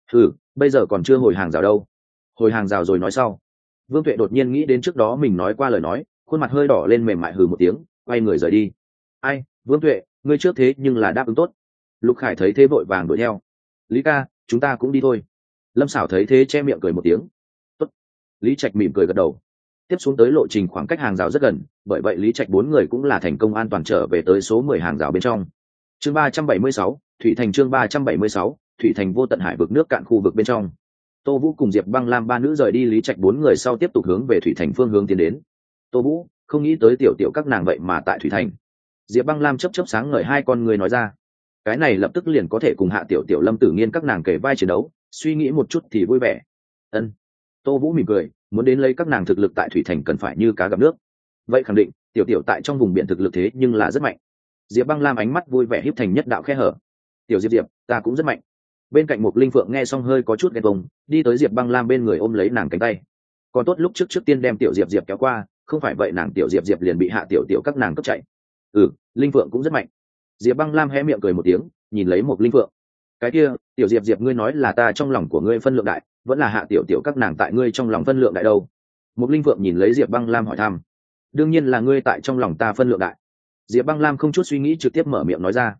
Bây giờ còn chưa hồi hàng rào đâu, hồi hàng rào rồi nói sau. Vương Tuệ đột nhiên nghĩ đến trước đó mình nói qua lời nói, khuôn mặt hơi đỏ lên, mềm mại hừ một tiếng, quay người rời đi. Ai, Vương Tuệ, ngươi trước thế nhưng là đáp ứng tốt. Lục Khải thấy thế vội vàng đuổi theo. Lý ca, chúng ta cũng đi thôi. Lâm Xảo thấy thế che miệng cười một tiếng. Tốt. Lý Trạch mỉm cười gật đầu. Tiếp xuống tới lộ trình khoảng cách hàng rào rất gần, bởi vậy Lý Trạch 4 người cũng là thành công an toàn trở về tới số 10 hàng rào bên trong. Chương 376, Thủy Thành. Chương 376, Thủy Thành. Vô Tận Hải vực nước cạn khu vực bên trong. Tô Vũ cùng Diệp Băng Lam ba nữ rời đi Lý Trạch 4 người sau tiếp tục hướng về Thủy Thành phương hướng tiến đến. Tô Vũ, không nghĩ tới Tiểu Tiểu các nàng vậy mà tại Thủy Thành. Diệp Băng Lam chớp chớp sáng ngời 2 con người nói ra. Cái này lập tức liền có thể cùng Hạ Tiểu Tiểu, Lâm Tử Nghiên các nàng kể vai chiến đấu, suy nghĩ một chút thì vui vẻ. Ân. Tô Vũ mỉm cười, muốn đến lấy các nàng thực lực tại Thủy Thành cần phải như cá gặp nước. Vậy khẳng định, Tiểu Tiểu tại trong vùng biển thực lực thế nhưng là rất mạnh. Diệp Băng Lam ánh mắt vui vẻ híp thành nhất đạo khe hở. Tiểu Diệp, ta cũng rất mạnh. Bên cạnh một linh phượng nghe xong hơi có chút ghen tuông, đi tới Diệp Băng Lam bên người ôm lấy nàng cánh tay. Còn tốt lúc trước tiên đem Tiểu Diệp kéo qua, không phải vậy nàng Tiểu Diệp liền bị Hạ Tiểu Tiểu các nàng cướp chạy. Linh phượng cũng rất mạnh. Diệp Băng Lam hé miệng cười một tiếng, nhìn lấy một linh phượng. Cái kia, Tiểu Diệp ngươi nói là ta trong lòng của ngươi phân lượng đại, vẫn là Hạ Tiểu Tiểu các nàng tại ngươi trong lòng phân lượng đại đâu? Một linh phượng nhìn lấy Diệp Băng Lam hỏi thăm. Đương nhiên là ngươi tại trong lòng ta phân lượng đại. Diệp Băng Lam không chút suy nghĩ trực tiếp mở miệng nói ra.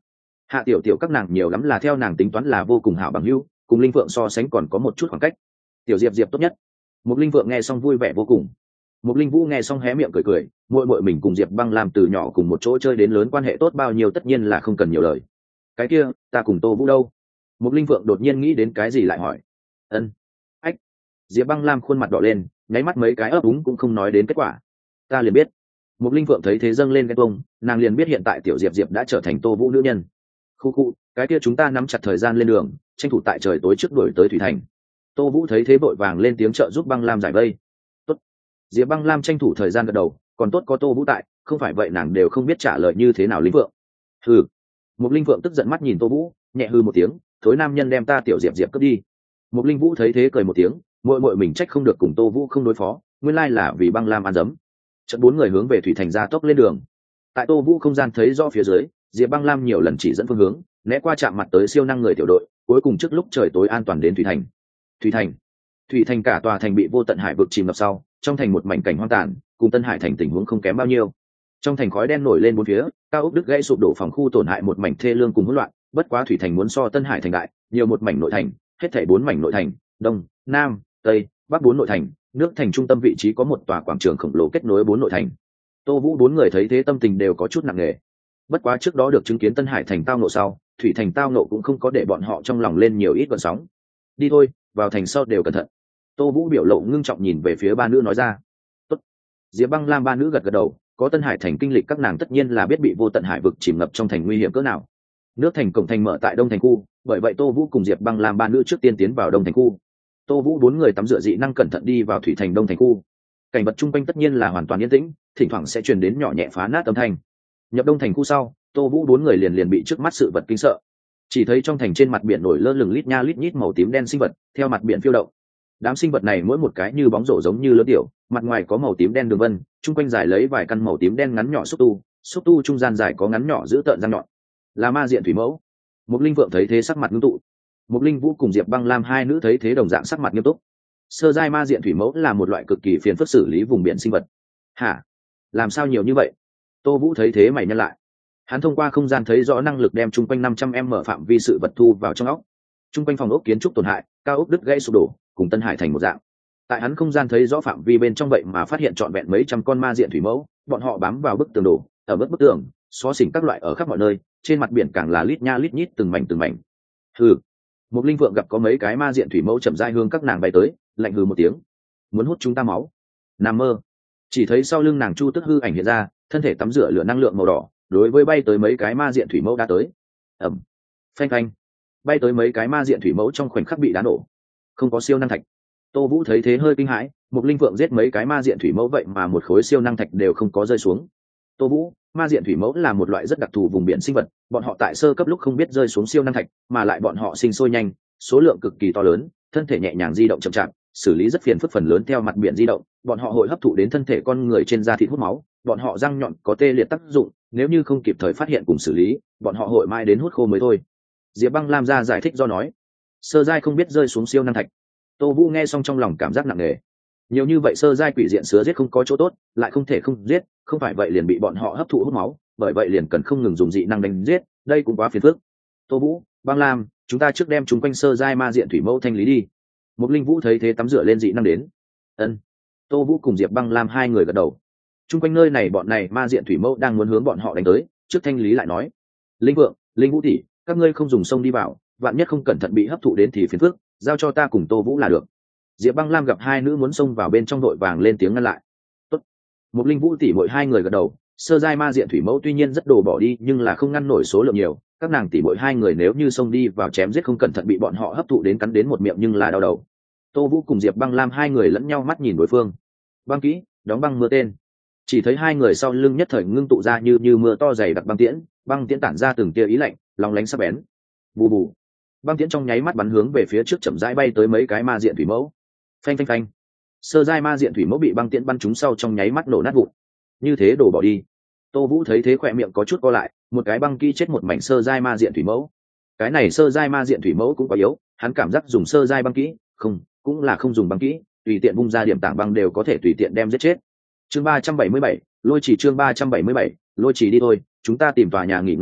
Hạ tiểu tiểu các nàng nhiều lắm là theo nàng tính toán là vô cùng hảo bằng hữu, cùng linh phượng so sánh còn có một chút khoảng cách. Tiểu diệp diệp tốt nhất. Một linh phượng nghe xong vui vẻ vô cùng. Một linh vũ nghe xong hé miệng cười cười, muội muội mình cùng diệp băng làm từ nhỏ cùng một chỗ chơi đến lớn, quan hệ tốt bao nhiêu tất nhiên là không cần nhiều lời. Cái kia ta cùng Tô Vũ đâu? Một linh phượng đột nhiên nghĩ đến cái gì lại hỏi. Ân. Ách. Diệp băng lam khuôn mặt đỏ lên, nháy mắt mấy cái ấp úng cũng không nói đến kết quả. Ta liền biết. Một linh phượng thấy thế dâng lên cái bông, nàng liền biết hiện tại tiểu diệp diệp đã trở thành Tô Vũ nữ nhân. Khu khu, cái kia chúng ta nắm chặt thời gian lên đường, tranh thủ tại trời tối trước đuổi tới thủy thành. Tô Vũ thấy thế vội vàng lên tiếng trợ giúp băng lam giải vây. Tốt. Diệp băng lam tranh thủ thời gian gật đầu, còn tốt có Tô Vũ tại, không phải vậy nàng đều không biết trả lời như thế nào. Linh Phượng. Hừ. Một linh Phượng tức giận mắt nhìn Tô Vũ, nhẹ hư một tiếng, thối nam nhân đem ta tiểu diệp diệp cướp đi. Một linh Vũ thấy thế cười một tiếng, muội muội mình trách không được cùng Tô Vũ không đối phó, nguyên lai là vì băng lam ăn dấm. Chợt bốn người hướng về thủy thành ra tốc lên đường. Tại Tô Vũ không gian thấy rõ phía dưới, Diệp băng lam nhiều lần chỉ dẫn phương hướng, né qua chạm mặt tới siêu năng người tiểu đội, cuối cùng trước lúc trời tối an toàn đến thủy thành. Thủy thành cả tòa thành bị vô tận hải vực chìm ngập sau, trong thành một mảnh cảnh hoang tàn, cùng Tân Hải thành tình huống không kém bao nhiêu. Trong thành khói đen nổi lên bốn phía, cao ốc đứt gãy sụp đổ, phòng khu tổn hại, một mảnh thê lương cùng hỗn loạn. Bất quá thủy thành muốn so Tân Hải thành đại, nhiều một mảnh nội thành, hết thảy 4 mảnh nội thành, đông, nam, tây, bắc 4 nội thành, nước thành trung tâm vị trí có một tòa quảng trường khổng lồ kết nối 4 nội thành. Tô Vũ 4 người thấy thế tâm tình đều có chút nặng nề. Bất quá trước đó được chứng kiến Tân Hải thành tao nộ sau, thủy thành tao nộ cũng không có để bọn họ trong lòng lên nhiều ít gợn sóng. Đi thôi, vào thành sau đều cẩn thận. Tô Vũ biểu lộ ngưng trọng nhìn về phía ba nữ nói ra. Tốt. Diệp băng lam ba nữ gật gật đầu, có Tân Hải thành kinh lịch các nàng tất nhiên là biết bị vô tận hải vực chìm ngập trong thành nguy hiểm cỡ nào. Nước thành cổng thành mở tại đông thành khu, bởi vậy Tô Vũ cùng Diệp băng lam ba nữ trước tiên tiến vào đông thành khu. Tô Vũ 4 người tắm rửa dị năng cẩn thận đi vào thủy thành đông thành khu. Cảnh vật chung quanh tất nhiên là hoàn toàn yên tĩnh, thỉnh thoảng sẽ truyền đến nhỏ nhẹ phá nát âm thanh. Nhập đông thành khu sau, Tô Vũ 4 người liền bị trước mắt sự vật kinh sợ. Chỉ thấy trong thành trên mặt biển nổi lơ lửng lít nha lít nhít màu tím đen sinh vật, theo mặt biển phiêu động. Đám sinh vật này mỗi một cái như bóng rổ giống như lớn tiểu, mặt ngoài có màu tím đen đường vân, chung quanh dài lấy vài căn màu tím đen ngắn nhỏ xúc tu trung gian dài có ngắn nhỏ giữ tợn răng nhọn. Là ma diện thủy mẫu. Mục Linh Vượng thấy thế sắc mặt ngưng tụ. Mục Linh Vũ cùng Diệp Băng Lam hai nữ thấy thế đồng dạng sắc mặt nghiêm túc. Sơ giai ma diện thủy mẫu là một loại cực kỳ phiền phức xử lý vùng biển sinh vật. Hả? Làm sao nhiều như vậy? Tô Vũ thấy thế mày nhăn lại. Hắn thông qua không gian thấy rõ năng lực đem chung quanh 500m phạm vi sự vật thu vào trong óc. Chung quanh phòng ốc kiến trúc tổn hại, cao ốc đứt gãy sụp đổ, cùng Tân Hải thành một dạng. Tại hắn không gian thấy rõ phạm vi bên trong vậy mà phát hiện trọn vẹn mấy trăm con ma diện thủy mẫu, bọn họ bám vào bức tường đổ, ở bức tường, xóa xỉnh các loại ở khắp mọi nơi, trên mặt biển càng là lít nha lít nhít từng mảnh. Hừ. Một Linh Vượng gặp có mấy cái ma diện thủy mẫu chậm rãi hướng các nàng bay tới, lạnh hừ một tiếng. Muốn hút chúng ta máu. Nằm mơ. Chỉ thấy sau lưng nàng Chu Tức hư ảnh hiện ra, thân thể tắm rửa lửa năng lượng màu đỏ, đối với bay tới mấy cái ma diện thủy mẫu đã tới. Ầm. Phanh phanh. Bay tới mấy cái ma diện thủy mẫu trong khoảnh khắc bị đá nổ. Không có siêu năng thạch. Tô Vũ thấy thế hơi kinh hãi, một Linh Vượng giết mấy cái ma diện thủy mẫu vậy mà một khối siêu năng thạch đều không có rơi xuống. Tô Vũ, ma diện thủy mẫu là một loại rất đặc thù vùng biển sinh vật, bọn họ tại sơ cấp lúc không biết rơi xuống siêu năng thạch, mà lại bọn họ sinh sôi nhanh, số lượng cực kỳ to lớn, thân thể nhẹ nhàng di động chậm chạp, xử lý rất phiền phức, phần lớn theo mặt biển di động, bọn họ hội hấp thụ đến thân thể con người trên da thịt hút máu, bọn họ răng nhọn có tê liệt tác dụng, nếu như không kịp thời phát hiện cùng xử lý, bọn họ hội mãi đến hút khô mới thôi. Diệp Băng Lam ra giải thích do nói, sơ giai không biết rơi xuống siêu năng thạch. Tô Vũ nghe xong trong lòng cảm giác nặng nề. Nhiều như vậy sơ giai quỷ diện sứa giết không có chỗ tốt, lại không thể không giết, không phải vậy liền bị bọn họ hấp thụ hút máu, bởi vậy liền cần không ngừng dùng dị năng đánh giết, đây cũng quá phiền phức. Tô Vũ, Băng Lam, chúng ta trước đem chúng quanh sơ giai ma diện thủy mẫu thanh lý đi. Một Linh Vũ thấy thế tắm rửa lên dị năng đến. Ân. Tô Vũ cùng Diệp Băng Lam hai người gật đầu. Chung quanh nơi này bọn này ma diện thủy mẫu đang muốn hướng bọn họ đánh tới, trước thanh lý lại nói. Linh Vượng, Linh Vũ tỷ, các ngươi không dùng sông đi vào, vạn nhất không cẩn thận bị hấp thụ đến thì phiền phức, giao cho ta cùng Tô Vũ là được. Diệp Băng Lam gặp hai nữ muốn xông vào bên trong, đội vàng lên tiếng ngăn lại. Tốt. Một Linh Vũ tỷ muội hai người gật đầu, sơ giai ma diện thủy mẫu tuy nhiên rất đồ bỏ đi, nhưng là không ngăn nổi số lượng nhiều, các nàng tỷ muội hai người nếu như xông đi vào chém giết không cẩn thận bị bọn họ hấp thụ đến cắn đến một miệng nhưng là đau đầu. Tô Vũ cùng Diệp Băng Lam hai người lẫn nhau mắt nhìn đối phương. Băng kỹ, đóng băng mưa tên. Chỉ thấy hai người sau lưng nhất thời ngưng tụ ra như mưa to dày đặc băng tiễn tản ra từng tia ý lạnh, long lánh sắc bén. Bù bù. Băng tiễn trong nháy mắt bắn hướng về phía trước, chậm rãi bay tới mấy cái ma diện thủy mẫu. Phanh phanh phanh. Sơ giai ma diện thủy mẫu bị băng tiễn bắn trúng sau trong nháy mắt nổ nát vụn. Như thế đổ bỏ đi. Tô Vũ thấy thế khỏe miệng có chút co lại, một cái băng kỹ chết một mảnh sơ giai ma diện thủy mẫu. Cái này sơ giai ma diện thủy mẫu cũng quá yếu, hắn cảm giác dùng sơ giai băng kỹ, cũng là không dùng băng kỹ, tùy tiện vung ra điểm tảng băng đều có thể tùy tiện đem giết chết. Chương 377, lôi chỉ chương 377, lôi chỉ đi thôi, chúng ta tìm tòa nhà nghỉ ngơi chút,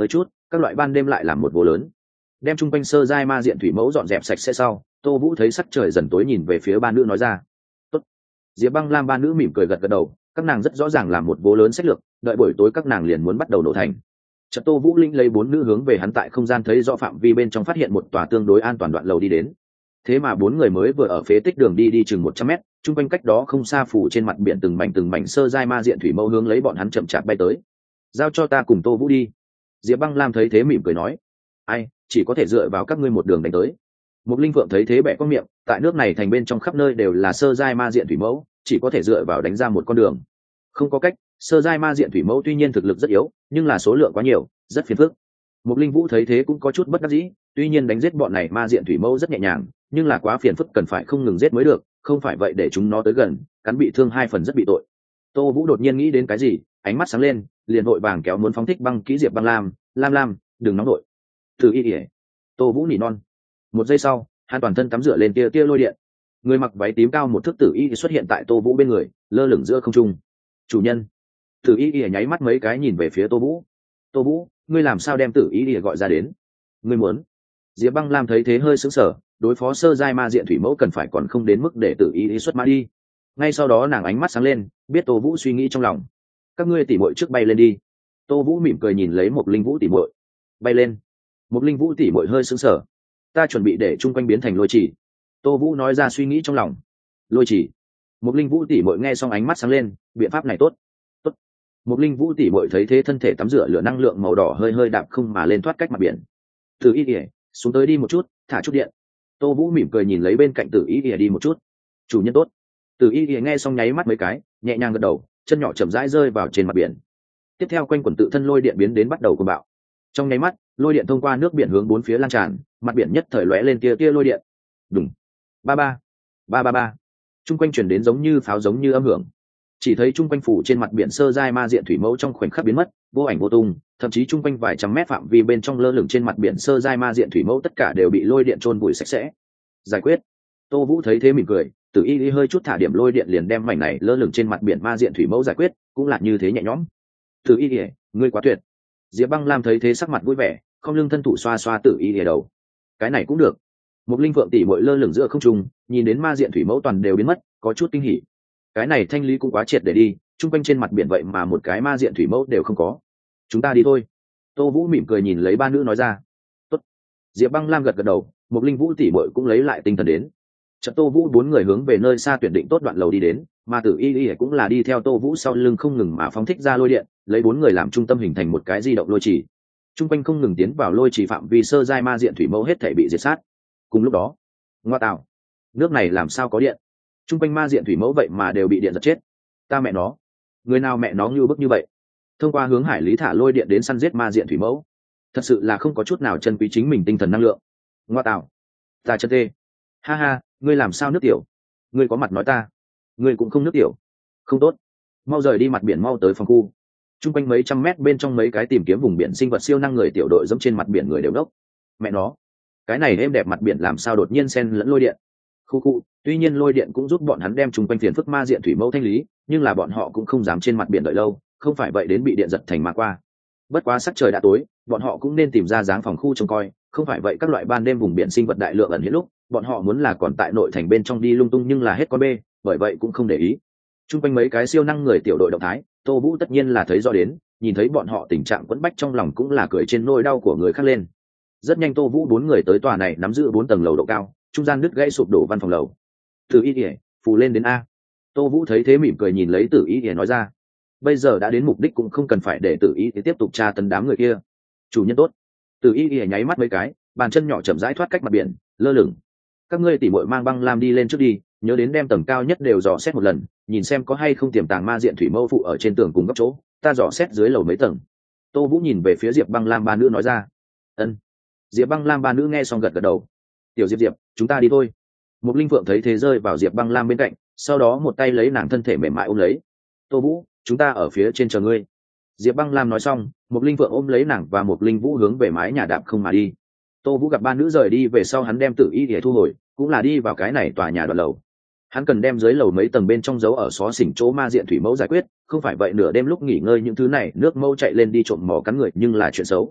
các loại ban đêm lại làm một vô lớn, đem chung quanh sơ giai ma diện thủy mẫu dọn dẹp sạch sẽ sau, Tô Vũ thấy sắc trời dần tối nhìn về phía ba nữ nói ra. Tốt. Diệp Băng Lam ba nữ mỉm cười gật gật đầu, các nàng rất rõ ràng làm một vô lớn sách lược, đợi buổi tối các nàng liền muốn bắt đầu nổ thành. Chợt Tô Vũ Linh lấy bốn nữ hướng về hắn tại không gian thấy rõ phạm vi bên trong phát hiện một tòa tương đối an toàn đoạn lầu đi đến. Thế mà bốn người mới vừa ở phế tích đường đi chừng 100 mét, chung quanh cách đó không xa phủ trên mặt biển từng mảnh sơ giai ma diện thủy mẫu hướng lấy bọn hắn chậm chạp bay tới. Giao cho ta cùng Tô Vũ đi. Diệp Băng Lam thấy thế mỉm cười nói. Ai, chỉ có thể dựa vào các ngươi một đường đánh tới. Một linh phượng thấy thế bẻ qua miệng, tại nước này thành bên trong khắp nơi đều là sơ giai ma diện thủy mẫu, chỉ có thể dựa vào đánh ra một con đường. Không có cách, sơ giai ma diện thủy mẫu tuy nhiên thực lực rất yếu, nhưng là số lượng quá nhiều, rất phiền phức. Một linh vũ thấy thế cũng có chút bất đắc dĩ, tuy nhiên đánh giết bọn này ma diện thủy mẫu rất nhẹ nhàng, nhưng là quá phiền phức, cần phải không ngừng giết mới được, không phải vậy để chúng nó tới gần, cắn bị thương 2 phần rất bị tội. Tô Vũ đột nhiên nghĩ đến cái gì, ánh mắt sáng lên, liền vội vàng kéo muốn phóng thích băng kỹ Diệp Băng Lam, Lam, đừng nóng nổi. Từ y ỉa. Tô Vũ nỉ non. Một giây sau, hắn toàn thân tắm rửa lên tia lôi điện. Người mặc váy tím cao một thước tử y xuất hiện tại Tô Vũ bên người, lơ lửng giữa không trung. Chủ nhân. Tử y ỉa nháy mắt mấy cái nhìn về phía Tô Vũ. Tô Vũ, ngươi làm sao đem tử y ỉa gọi ra đến? Ngươi muốn? Diệp Băng Lam thấy thế hơi sững sờ, đối phó sơ giai ma diện thủy mẫu cần phải còn không đến mức để tử y xuất mã đi. Ngay sau đó nàng ánh mắt sáng lên, biết Tô Vũ suy nghĩ trong lòng. Các ngươi tỉ muội trước bay lên đi. Tô Vũ mỉm cười nhìn lấy một linh vũ tỉ muội. Bay lên. Một linh vũ tỉ muội hơi sững sờ. Ta chuẩn bị để chung quanh biến thành lôi chỉ. Tô Vũ nói ra suy nghĩ trong lòng. Lôi chỉ. Một linh vũ tỉ muội nghe xong ánh mắt sáng lên, biện pháp này tốt. Tốt. Một linh vũ tỉ muội thấy thế thân thể tắm rửa lửa năng lượng màu đỏ hơi đạp không mà lên thoát cách mặt biển. Tử y ỉa, xuống tới đi một chút, thả chút điện. Tô Vũ mỉm cười nhìn lấy bên cạnh Tử y ỉa đi một chút. Chủ nhân tốt. Tử y ỉa nghe xong nháy mắt mấy cái, nhẹ nhàng gật đầu, chân nhỏ chậm rãi rơi vào trên mặt biển. Tiếp theo quanh quần tự thân lôi điện biến đến bắt đầu cuồng bạo. Trong nháy mắt, lôi điện thông qua nước biển hướng bốn phía lan tràn, mặt biển nhất thời lóe lên tia lôi điện. Đùng. Ba ba. Trung quanh truyền đến giống như pháo giống như âm hưởng. Chỉ thấy trung quanh phủ trên mặt biển sơ giai ma diện thủy mẫu trong khoảnh khắc biến mất, vô ảnh vô tung, thậm chí trung quanh vài trăm mét phạm vi bên trong lơ lửng trên mặt biển sơ giai ma diện thủy mẫu tất cả đều bị lôi điện chôn vùi sạch sẽ. Giải quyết. Tô Vũ thấy thế mỉm cười, Tử y hơi chút thả điểm lôi điện liền đem mảnh này lơ lửng trên mặt biển ma diện thủy mẫu giải quyết, cũng là như thế nhẹ nhõm. Tử y, ngươi quá tuyệt. Diệp Băng Lam thấy thế sắc mặt vui vẻ, không lưng thân thủ xoa xoa Tử y đầu. Cái này cũng được. Một linh phượng tỷ muội lơ lửng giữa không trung, nhìn đến ma diện thủy mẫu toàn đều biến mất, có chút kinh hỉ. Cái này thanh lý cũng quá triệt để đi, trung quanh trên mặt biển vậy mà một cái ma diện thủy mẫu đều không có. Chúng ta đi thôi. Tô Vũ mỉm cười nhìn lấy ba nữ nói ra. Tốt. Diệp Băng Lam gật gật đầu, một linh vũ tỷ muội cũng lấy lại tinh thần đến. Chợt Tô Vũ bốn người hướng về nơi xa tuyển định tốt đoạn lầu đi đến, mà Tử y cũng là đi theo Tô Vũ sau lưng không ngừng mà phóng thích ra lôi điện, lấy bốn người làm trung tâm hình thành một cái di động lôi trì. Trung quanh không ngừng tiến vào lôi trì phạm vi sơ giai ma diện thủy mẫu hết thảy bị diệt sát. Cùng lúc đó, ngoa tạo, nước này làm sao có điện? Trung quanh ma diện thủy mẫu vậy mà đều bị điện giật chết. Ta mẹ nó, người nào mẹ nó như bức như vậy? Thông qua hướng hải lý thả lôi điện đến săn giết ma diện thủy mẫu, thật sự là không có chút nào chân quý chính mình tinh thần năng lượng. Ngoa tạo, ta chân tê. Ha ha, ngươi làm sao nước tiểu? Ngươi có mặt nói ta, ngươi cũng không nước tiểu. Không tốt, mau rời đi mặt biển, mau tới phòng khu. Trung quanh mấy trăm mét bên trong mấy cái tìm kiếm vùng biển sinh vật siêu năng người tiểu đội dẫm trên mặt biển người đều đốc. Mẹ nó, cái này êm đẹp mặt biển làm sao đột nhiên xen lẫn lôi điện? Khu, tuy nhiên lôi điện cũng giúp bọn hắn đem trung quanh phiền phức ma diện thủy mẫu thanh lý, nhưng là bọn họ cũng không dám trên mặt biển đợi lâu, không phải vậy đến bị điện giật thành mà qua. Bất quá sắc trời đã tối, bọn họ cũng nên tìm ra dáng phòng khu trông coi, không phải vậy các loại ban đêm vùng biển sinh vật đại lượng ẩn hiện lúc, bọn họ muốn là còn tại nội thành bên trong đi lung tung nhưng là hết con bê, bởi vậy cũng không để ý. Trung quanh mấy cái siêu năng người tiểu đội động thái, Tô Vũ tất nhiên là thấy rõ đến, nhìn thấy bọn họ tình trạng quẫn bách trong lòng cũng là cười trên nỗi đau của người khác lên. Rất nhanh Tô Vũ bốn người tới tòa này nắm giữ 4 tầng lầu độ cao, trung gian đứt gãy sụp đổ văn phòng lầu. Tử y ỉa, phù lên đến a. Tô Vũ thấy thế mỉm cười nhìn lấy Tử y ỉa nói ra. Bây giờ đã đến mục đích cũng không cần phải để Tử y tiếp tục tra tấn đám người kia. Chủ nhân tốt. Tử y ỉa nháy mắt mấy cái, bàn chân nhỏ chậm rãi thoát cách mặt biển, lơ lửng. Các ngươi tỉ muội mang băng lam đi lên trước đi, nhớ đến đem tầng cao nhất đều dò xét một lần, nhìn xem có hay không tiềm tàng ma diện thủy mẫu phụ ở trên tường cùng góc chỗ, ta dò xét dưới lầu mấy tầng. Tô Vũ nhìn về phía Diệp Băng Lam ba nữ nói ra. Ân. Diệp Băng Lam ba nữ nghe xong gật gật đầu. Tiểu Diệp, chúng ta đi thôi. Một linh phượng thấy thế rơi vào Diệp Băng Lam bên cạnh, sau đó một tay lấy nàng thân thể mềm mại ôm lấy. Tô Vũ, chúng ta ở phía trên chờ ngươi. Diệp Băng Lam nói xong, một linh phượng ôm lấy nàng và một linh vũ hướng về mái nhà đạp không mà đi. Tô Vũ gặp ba nữ rời đi về sau, hắn đem Tử y để thu hồi, cũng là đi vào cái này tòa nhà đoạn lầu. Hắn cần đem dưới lầu mấy tầng bên trong giấu ở xó xỉnh chỗ ma diện thủy mẫu giải quyết, không phải vậy nửa đêm lúc nghỉ ngơi những thứ này nước mâu chạy lên đi trộm mò cắn người nhưng là chuyện xấu.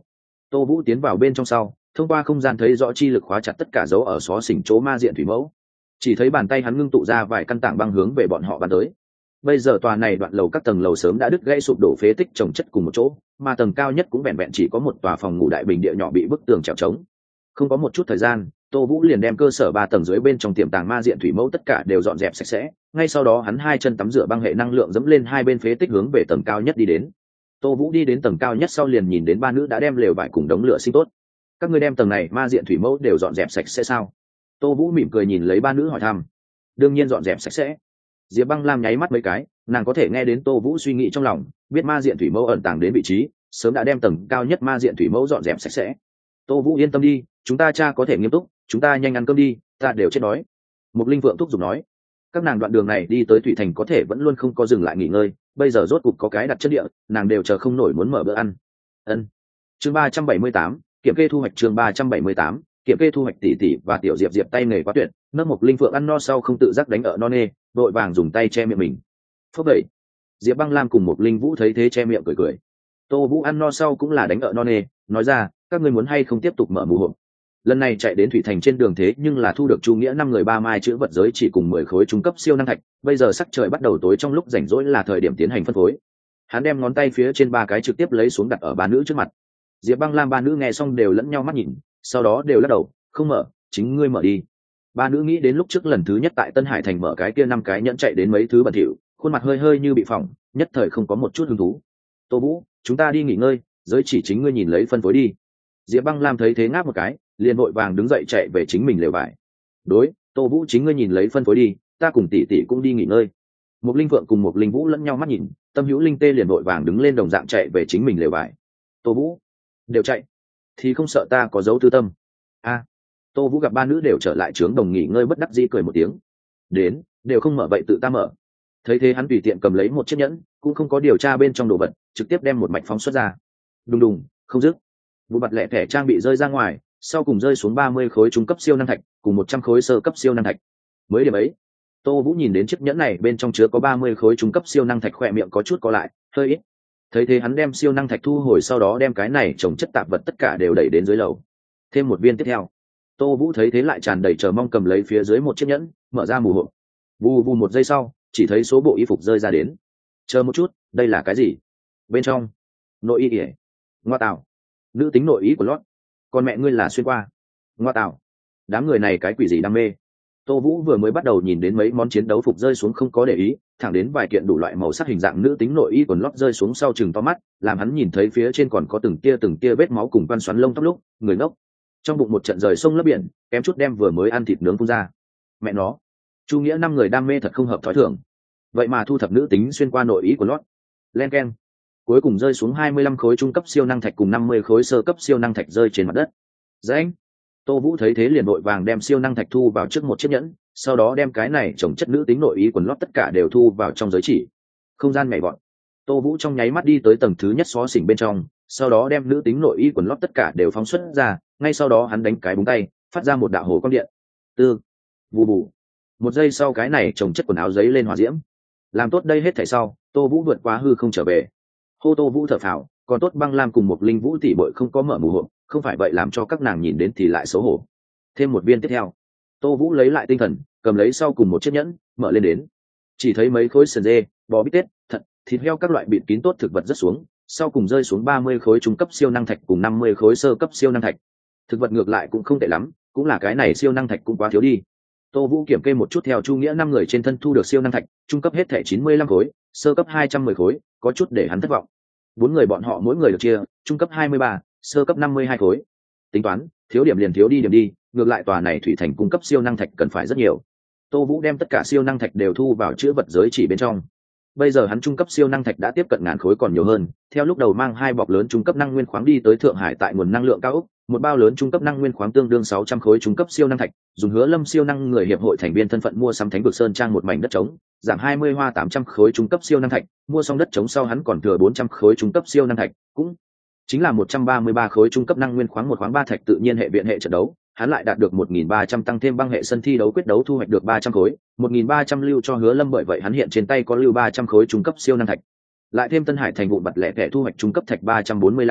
Tô Vũ tiến vào bên trong sau, thông qua không gian thấy rõ chi lực khóa chặt tất cả dấu ở xó xỉnh chỗ ma diện thủy mẫu. Chỉ thấy bàn tay hắn ngưng tụ ra vài căn tảng băng hướng về bọn họ bắn tới. Bây giờ tòa này đoạn lầu các tầng lầu sớm đã đứt gãy sụp đổ phế tích chồng chất cùng một chỗ, mà tầng cao nhất cũng vẹn vẹn chỉ có một tòa phòng ngủ đại bình địa nhỏ bị bức tường trèo trống. Không có một chút thời gian, Tô Vũ liền đem cơ sở 3 tầng dưới bên trong tiềm tàng ma diện thủy mẫu tất cả đều dọn dẹp sạch sẽ, ngay sau đó hắn hai chân tắm rửa băng hệ năng lượng dẫm lên hai bên phế tích hướng về tầng cao nhất đi đến. Tô Vũ đi đến tầng cao nhất sau liền nhìn đến ba nữ đã đem lều vải cùng đống lửa sinh tốt. Các ngươi đem tầng này ma diện thủy mẫu đều dọn dẹp sạch sẽ sao? Tô Vũ mỉm cười nhìn lấy ba nữ hỏi thăm. Đương nhiên dọn dẹp sạch sẽ. Diệp Băng Lam nháy mắt mấy cái, nàng có thể nghe đến Tô Vũ suy nghĩ trong lòng, biết ma diện thủy mẫu ẩn tàng đến vị trí, sớm đã đem tầng cao nhất ma diện thủy mẫu dọn dẹp sạch sẽ. Tô Vũ yên tâm đi, chúng ta cha có thể nghiêm túc, chúng ta nhanh ăn cơm đi, ta đều chết đói. Mục Linh Vượng thúc giục nói. Các nàng đoạn đường này đi tới Thủy Thành có thể vẫn luôn không có dừng lại nghỉ ngơi, bây giờ rốt cục có cái đặt chân địa, nàng đều chờ không nổi muốn mở bữa ăn. Ân. Chương 378, kiểm kê thu hoạch. Chương 378, kiểm kê thu hoạch. Tỷ tỷ và Tiểu Diệp Diệp tay nghề quá tuyệt, nâng Mục Linh Vượng ăn no sau không tự giác đánh ở no nê, vội vàng dùng tay che miệng mình. Phốc vậy. Diệp Băng Lam cùng Mục Linh Vũ thấy thế che miệng cười cười. Tô Vũ ăn no sau cũng là đánh ở no nê, nói ra, các ngươi muốn hay không tiếp tục mở mù hộp. Lần này chạy đến Thủy Thành trên đường thế nhưng là thu được Chu Nghĩa 5 người 3 mai chữ vật giới chỉ cùng 10 khối trung cấp siêu năng thạch, bây giờ sắc trời bắt đầu tối, trong lúc rảnh rỗi là thời điểm tiến hành phân phối. Hắn đem ngón tay phía trên 3 cái trực tiếp lấy xuống đặt ở ba nữ trước mặt. Diệp Băng Lam ba nữ nghe xong đều lẫn nhau mắt nhìn, sau đó đều lắc đầu, không mở, chính ngươi mở đi. Ba nữ nghĩ đến lúc trước lần thứ nhất tại Tân Hải Thành mở cái kia 5 cái nhẫn chạy đến mấy thứ bẩn thỉu, khuôn mặt hơi hơi như bị phỏng, nhất thời không có một chút hứng thú. Tô Vũ, chúng ta đi nghỉ ngơi, giới chỉ chính ngươi nhìn lấy phân phối đi. Diệp Băng Lam thấy thế ngáp một cái, liền vội vàng đứng dậy chạy về chính mình lều vải. Đối, Tô Vũ chính ngươi nhìn lấy phân phối đi, ta cùng tỷ tỷ cũng đi nghỉ ngơi. Một Linh Vượng cùng một Linh Vũ lẫn nhau mắt nhìn, Tâm Hữu Linh Tê liền vội vàng đứng lên đồng dạng chạy về chính mình lều vải. Tô Vũ đều chạy, thì không sợ ta có dấu tư tâm? A. Tô Vũ gặp ba nữ đều trở lại trướng đồng nghỉ ngơi, bất đắc dĩ cười một tiếng. Đến, đều không mở vậy tự ta mở. Thấy thế hắn tùy tiện cầm lấy một chiếc nhẫn, cũng không có điều tra bên trong đồ vật, trực tiếp đem một mạch phóng xuất ra. Đùng đùng, không dứt. Vụ bật lẻ thẻ trang bị rơi ra ngoài, sau cùng rơi xuống 30 khối trung cấp siêu năng thạch cùng 100 khối sơ cấp siêu năng thạch. Mới điểm ấy, Tô Vũ nhìn đến chiếc nhẫn này bên trong chứa có 30 khối trung cấp siêu năng thạch, khỏe miệng có chút co lại, hơi ít. Thấy thế hắn đem siêu năng thạch thu hồi, sau đó đem cái này trồng chất tạp vật tất cả đều đẩy đến dưới lầu. Thêm một viên tiếp theo. Tô Vũ thấy thế lại tràn đầy chờ mong cầm lấy phía dưới một chiếc nhẫn, mở ra mù hộp. Vù vù một giây sau, chỉ thấy số bộ y phục rơi ra đến. Chờ một chút, đây là cái gì? Bên trong, nội y ỉa. Ngoa tạo, nữ tính nội y của lót. Còn mẹ ngươi là xuyên qua. Ngoa tạo, đám người này cái quỷ gì đam mê. Tô Vũ vừa mới bắt đầu nhìn đến mấy món chiến đấu phục rơi xuống không có để ý, thẳng đến vài kiện đủ loại màu sắc hình dạng nữ tính nội y quần lót rơi xuống sau chừng to mắt, làm hắn nhìn thấy phía trên còn có từng tia vết máu cùng quan xoắn lông tóc lúc, người ngốc. Trong bụng một trận rời sông lấp biển, kém chút đem vừa mới ăn thịt nướng phun ra. Mẹ nó, Chu Nghĩa 5 người đam mê thật không hợp thói thường. Vậy mà thu thập nữ tính xuyên qua nội y quần lót. Len keng. Cuối cùng rơi xuống 25 khối trung cấp siêu năng thạch cùng 50 khối sơ cấp siêu năng thạch rơi trên mặt đất. Dãnh. Tô Vũ thấy thế liền vội vàng đem siêu năng thạch thu vào trước một chiếc nhẫn, sau đó đem cái này chồng chất nữ tính nội y quần lót tất cả đều thu vào trong giới chỉ. Không gian nhảy vọt. Tô Vũ trong nháy mắt đi tới tầng thứ nhất xó xỉnh bên trong, sau đó đem nữ tính nội y quần lót tất cả đều phóng xuất ra, ngay sau đó hắn đánh cái búng tay, phát ra một đạo hồ quang điện. Tư. Vù vù. Một giây sau cái này chồng chất quần áo giấy lên hỏa diễm. Làm tốt đây hết thảy sau, Tô Vũ vượt qua hư không trở về. Hô. Tô Vũ thở phào, còn tốt Băng Lam cùng một Linh Vũ tỷ bội không có mở mù hộp, không phải vậy làm cho các nàng nhìn đến thì lại xấu hổ. Thêm một viên tiếp theo. Tô Vũ lấy lại tinh thần, cầm lấy sau cùng một chiếc nhẫn, mở lên đến. Chỉ thấy mấy khối sườn dê, bò bít tết, thận, thịt heo các loại bịt kín tốt thực vật rất xuống, sau cùng rơi xuống 30 khối trung cấp siêu năng thạch cùng 50 khối sơ cấp siêu năng thạch. Thực vật ngược lại cũng không tệ lắm, cũng là cái này siêu năng thạch cũng quá thiếu đi. Tô Vũ kiểm kê một chút theo Chu Nghĩa 5 người trên thân thu được siêu năng thạch, trung cấp hết thảy 95 khối, sơ cấp 210 khối, có chút để hắn thất vọng. 4 người bọn họ mỗi người được chia, trung cấp 23, sơ cấp 52 khối. Tính toán, thiếu điểm liền thiếu đi điểm đi, ngược lại tòa này Thủy Thành cung cấp siêu năng thạch cần phải rất nhiều. Tô Vũ đem tất cả siêu năng thạch đều thu vào chứa vật giới chỉ bên trong. Bây giờ hắn trung cấp siêu năng thạch đã tiếp cận ngàn khối còn nhiều hơn, theo lúc đầu mang 2 bọc lớn trung cấp năng nguyên khoáng đi tới Thượng Hải tại nguồn năng lượng cao ốc, một bao lớn trung cấp năng nguyên khoáng tương đương 600 khối trung cấp siêu năng thạch, dùng Hứa Lâm siêu năng người hiệp hội thành viên thân phận mua sắm Thánh vực sơn trang một mảnh đất trống, giảm 20 hoa 800 khối trung cấp siêu năng thạch, mua xong đất trống sau hắn còn thừa 400 khối trung cấp siêu năng thạch, cũng chính là 133 khối trung cấp năng nguyên khoáng một khoáng ba thạch tự nhiên hệ viện hệ trận đấu, hắn lại đạt được 1.300 tăng thêm băng hệ sân thi đấu quyết đấu thu hoạch được 300 khối, 1.300 lưu cho Hứa Lâm, bởi vậy hắn hiện trên tay có lưu 300 khối trung cấp siêu năng thạch. Lại thêm Tân Hải thành vụ bật lẻ thẻ thu hoạch trung cấp thạch 345,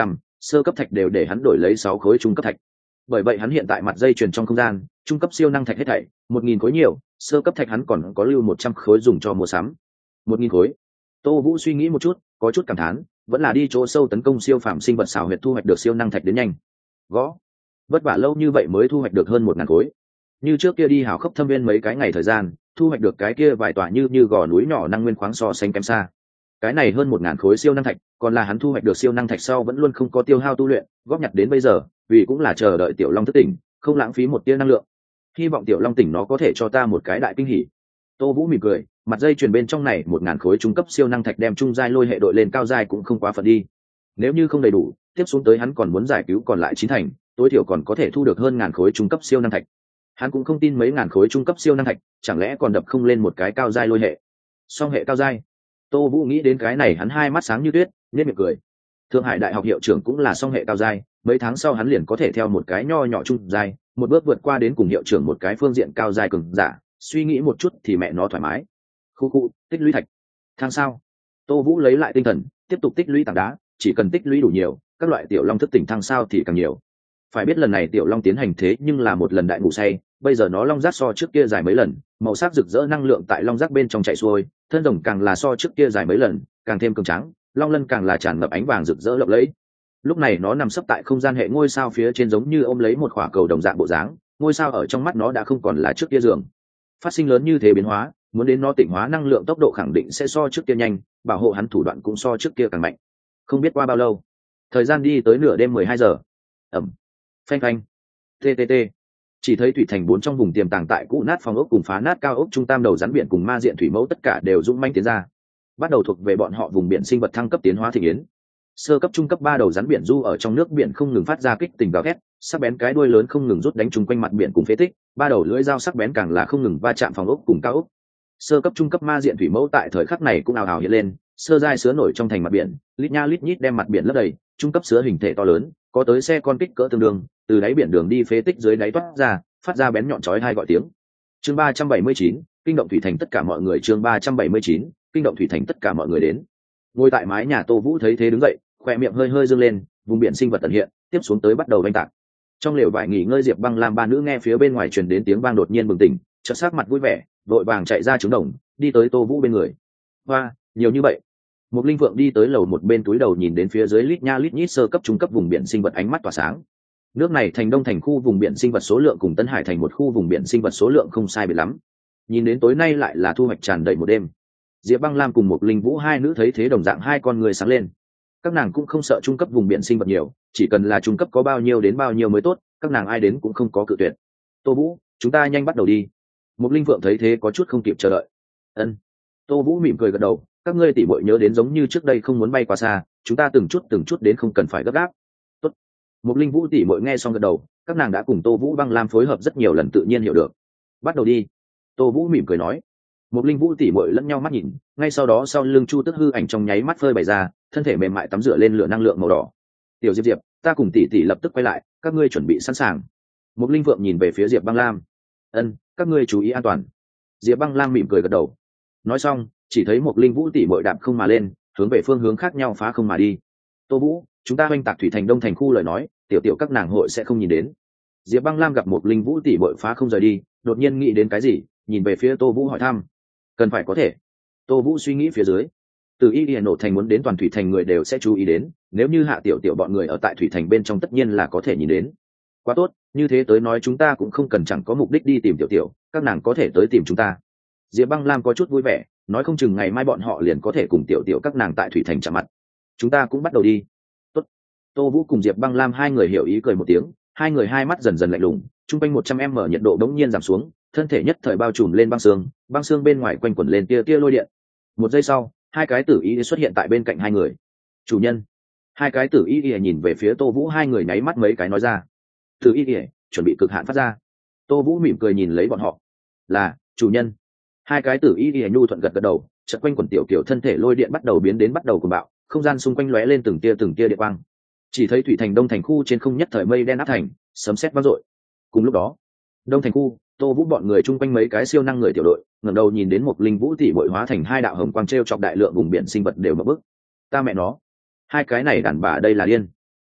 sơ cấp thạch đều để hắn đổi lấy 6 khối trung cấp thạch. Bởi vậy hắn hiện tại mặt dây chuyền trong không gian trung cấp siêu năng thạch hết thảy 1.000 khối nhiều, sơ cấp thạch hắn còn có lưu 100 khối dùng cho mua sắm. 1.000 khối. Tô Vũ suy nghĩ một chút, có chút cảm thán, vẫn là đi chỗ sâu tấn công siêu phàm sinh vật xảo huyệt thu hoạch được siêu năng thạch đến nhanh. Gõ. Vất vả lâu như vậy mới thu hoạch được hơn 1.000 khối. Như trước kia đi hào khốc thâm viên mấy cái ngày thời gian, thu hoạch được cái kia vài tòa như gò núi nhỏ năng nguyên khoáng so sánh kém xa. Cái này hơn 1.000 khối siêu năng thạch, còn là hắn thu hoạch được siêu năng thạch sau vẫn luôn không có tiêu hao tu luyện, góp nhặt đến bây giờ, vì cũng là chờ đợi Tiểu Long thức tỉnh, không lãng phí một tia năng lượng. Hy vọng Tiểu Long tỉnh nó có thể cho ta một cái đại kinh hỉ. Tô Vũ mỉm cười, mặt dây chuyền bên trong này 1.000 khối trung cấp siêu năng thạch đem trung giai lôi hệ đội lên cao giai cũng không quá phận đi. Nếu như không đầy đủ, tiếp xuống tới hắn còn muốn giải cứu còn lại 9 thành, tối thiểu còn có thể thu được hơn 1.000 khối trung cấp siêu năng thạch. Hắn cũng không tin mấy ngàn khối trung cấp siêu năng thạch, chẳng lẽ còn đập không lên một cái cao giai lôi hệ. Song hệ cao giai. Tô Vũ nghĩ đến cái này hắn hai mắt sáng như tuyết, nhếch miệng cười. Thượng Hải Đại học hiệu trưởng cũng là song hệ cao giai, mấy tháng sau hắn liền có thể theo một cái nho nhỏ trung giai, một bước vượt qua đến cùng hiệu trưởng một cái phương diện cao giai cường giả, suy nghĩ một chút thì mẹ nó thoải mái. Khu tích lũy thạch. Tháng sau, Tô Vũ lấy lại tinh thần, tiếp tục tích lũy tảng đá, chỉ cần tích lũy đủ nhiều, các loại tiểu long thức tỉnh thăng sao thì càng nhiều. Phải biết lần này tiểu long tiến hành thế nhưng là một lần đại ngủ say, bây giờ nó long giác so trước kia dài mấy lần, màu sắc rực rỡ năng lượng tại long giác bên trong chạy xuôi, thân rồng càng là so trước kia dài mấy lần, càng thêm cường tráng, long lân càng là tràn ngập ánh vàng rực rỡ lộng lẫy. Lúc này nó nằm sấp tại không gian hệ ngôi sao phía trên giống như ôm lấy một quả cầu đồng dạng bộ dáng, ngôi sao ở trong mắt nó đã không còn là trước kia giường. Phát sinh lớn như thế biến hóa, muốn đến nó tịnh hóa năng lượng tốc độ khẳng định sẽ so trước kia nhanh, bảo hộ hắn thủ đoạn cũng so trước kia càng mạnh. Không biết qua bao lâu, thời gian đi tới nửa đêm 12 giờ. Ẩm, phanh phanh, ttt. Chỉ thấy thủy thành 4 trong vùng tiềm tàng tại cũ nát phòng ốc cùng phá nát cao ốc trung tam đầu rắn biển cùng ma diện thủy mẫu tất cả đều dũng manh tiến ra, bắt đầu thuộc về bọn họ vùng biển sinh vật thăng cấp tiến hóa thị yến. Sơ cấp trung cấp 3 đầu rắn biển du ở trong nước biển không ngừng phát ra kích tình gào thét, sắc bén cái đuôi lớn không ngừng rút đánh chung quanh mặt biển cùng phế tích, ba đầu lưỡi dao sắc bén càng là không ngừng va chạm phòng ốc cùng cao ốc. Sơ cấp trung cấp ma diện thủy mẫu tại thời khắc này cũng ào ào hiện lên, sơ giai sứa nổi trong thành mặt biển, lít nha lít nhít đem mặt biển lấp đầy, trung cấp sứa hình thể to lớn, có tới xe con kích cỡ tương đương, từ đáy biển đường đi phế tích dưới đáy toát ra, phát ra bén nhọn chói tai gọi tiếng. Chương 379, kinh động thủy thành tất cả mọi người. Chương 379, kinh động thủy thành tất cả mọi người đến. Ngồi tại mái nhà Tô Vũ thấy thế đứng dậy, khoe miệng hơi hơi dương lên, vùng biển sinh vật tận hiện, tiếp xuống tới bắt đầu đánh tạc. Trong lều vải nghỉ ngơi Diệp Băng Lam ba nữ nghe phía bên ngoài truyền đến tiếng vang đột nhiên bừng tỉnh, chợt sắc mặt vui vẻ, vội vàng chạy ra trứng đồng, đi tới Tô Vũ bên người. Hoa, nhiều như vậy. Một linh vượng đi tới lầu một bên túi đầu nhìn đến phía dưới lít nha lít nhít sơ cấp trung cấp vùng biển sinh vật ánh mắt tỏa sáng. Nước này thành đông thành khu vùng biển sinh vật số lượng cùng Tân Hải thành một khu vùng biển sinh vật số lượng không sai biệt lắm. Nhìn đến tối nay lại là thu hoạch tràn đầy một đêm. Diệp Băng Lam cùng một linh vũ hai nữ thấy thế đồng dạng hai con người sáng lên. Các nàng cũng không sợ trung cấp vùng biển sinh vật nhiều, chỉ cần là trung cấp có bao nhiêu đến bao nhiêu mới tốt, các nàng ai đến cũng không có cự tuyệt. Tô Vũ, chúng ta nhanh bắt đầu đi. Một linh vượng thấy thế có chút không kịp chờ đợi. Ân. Tô Vũ mỉm cười gật đầu, các ngươi tỉ muội nhớ đến giống như trước đây không muốn bay quá xa, chúng ta từng chút đến không cần phải gấp gáp. Tốt. Một linh vũ tỉ muội nghe xong gật đầu, các nàng đã cùng Tô Vũ Băng Lam phối hợp rất nhiều lần tự nhiên hiểu được. Bắt đầu đi. Tô Vũ mỉm cười nói. Một linh vũ tỉ muội lẫn nhau mắt nhìn, ngay sau đó sau lưng Chu Tức hư ảnh trong nháy mắt phơi bày ra, thân thể mềm mại tắm rửa lên lửa năng lượng màu đỏ. Tiểu Diệp Diệp, ta cùng tỷ tỷ lập tức quay lại, các ngươi chuẩn bị sẵn sàng. Một linh vượng nhìn về phía Diệp Băng Lam. Ân, các ngươi chú ý an toàn. Diệp Băng Lam mỉm cười gật đầu. Nói xong, chỉ thấy một linh vũ tỉ muội đạp không mà lên, hướng về phương hướng khác nhau phá không mà đi. Tô Vũ, chúng ta oanh tạc thủy thành đông thành khu lời nói, tiểu tiểu các nàng hội sẽ không nhìn đến. Diệp Băng Lam gặp một linh vũ tỉ muội phá không rời đi, đột nhiên nghĩ đến cái gì, nhìn về phía Tô Vũ hỏi thăm. Cần phải có thể. Tô Vũ suy nghĩ phía dưới. Từ Y Điền nổ thành muốn đến toàn thủy thành người đều sẽ chú ý đến, nếu như hạ tiểu tiểu bọn người ở tại thủy thành bên trong tất nhiên là có thể nhìn đến. Quá tốt, như thế tới nói chúng ta cũng không cần chẳng có mục đích đi tìm tiểu tiểu, các nàng có thể tới tìm chúng ta. Diệp Băng Lam có chút vui vẻ, nói không chừng ngày mai bọn họ liền có thể cùng tiểu tiểu các nàng tại thủy thành chạm mặt. Chúng ta cũng bắt đầu đi. Tốt. Tô Vũ cùng Diệp Băng Lam hai người hiểu ý cười một tiếng, hai người hai mắt dần dần lạnh lùng, trung quanh 100m nhiệt độ đống nhiên giảm xuống, thân thể nhất thời bao trùm lên băng xương bên ngoài quanh quẩn lên tia tia lôi điện. Một giây sau, hai cái tử y xuất hiện tại bên cạnh hai người. Chủ nhân. Hai cái tử y nhìn về phía Tô Vũ, hai người nháy mắt mấy cái nói ra. Tử y chuẩn bị cực hạn phát ra. Tô Vũ mỉm cười nhìn lấy bọn họ. Là, chủ nhân. Hai cái tử y nhu thuận gật gật đầu, chợt quanh quần tiểu kiểu thân thể lôi điện bắt đầu biến đến bắt đầu cuồng bạo, không gian xung quanh lóe lên từng tia điện quang. Chỉ thấy thủy thành đông thành khu trên không nhất thời mây đen áp thành, sấm sét vang dội. Cùng lúc đó, đông thành khu, Tô Vũ bọn người chung quanh mấy cái siêu năng người tiểu đội, ngẩng đầu nhìn đến một linh vũ tỷ muội hóa thành hai đạo hồng quang treo chọc đại lượng vùng biển sinh vật đều mở bức. Ta mẹ nó, hai cái này đàn bà đây là điên.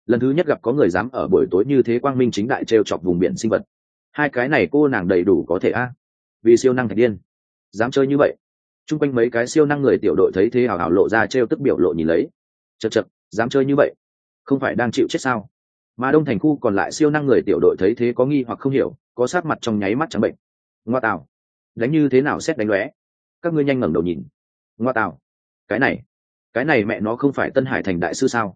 lần thứ nhất gặp có người dám ở buổi tối như thế quang minh chính đại trêu chọc vùng biển sinh vật. Hai cái này cô nàng đầy đủ có thể a. Vì siêu năng thạch điên dám chơi như vậy. Trung quanh mấy cái siêu năng người tiểu đội thấy thế hào hào lộ ra trêu tức biểu lộ nhìn lấy. Chật chật, dám chơi như vậy không phải đang chịu chết sao? Mà đông thành khu còn lại siêu năng người tiểu đội thấy thế có nghi hoặc không hiểu, có sát mặt trong nháy mắt trắng bệnh. Ngoa tào, đánh như thế nào xét đánh lóe? Các ngươi nhanh ngẩng đầu nhìn. Ngoa tào, cái này mẹ nó không phải Tân Hải thành đại sư sao?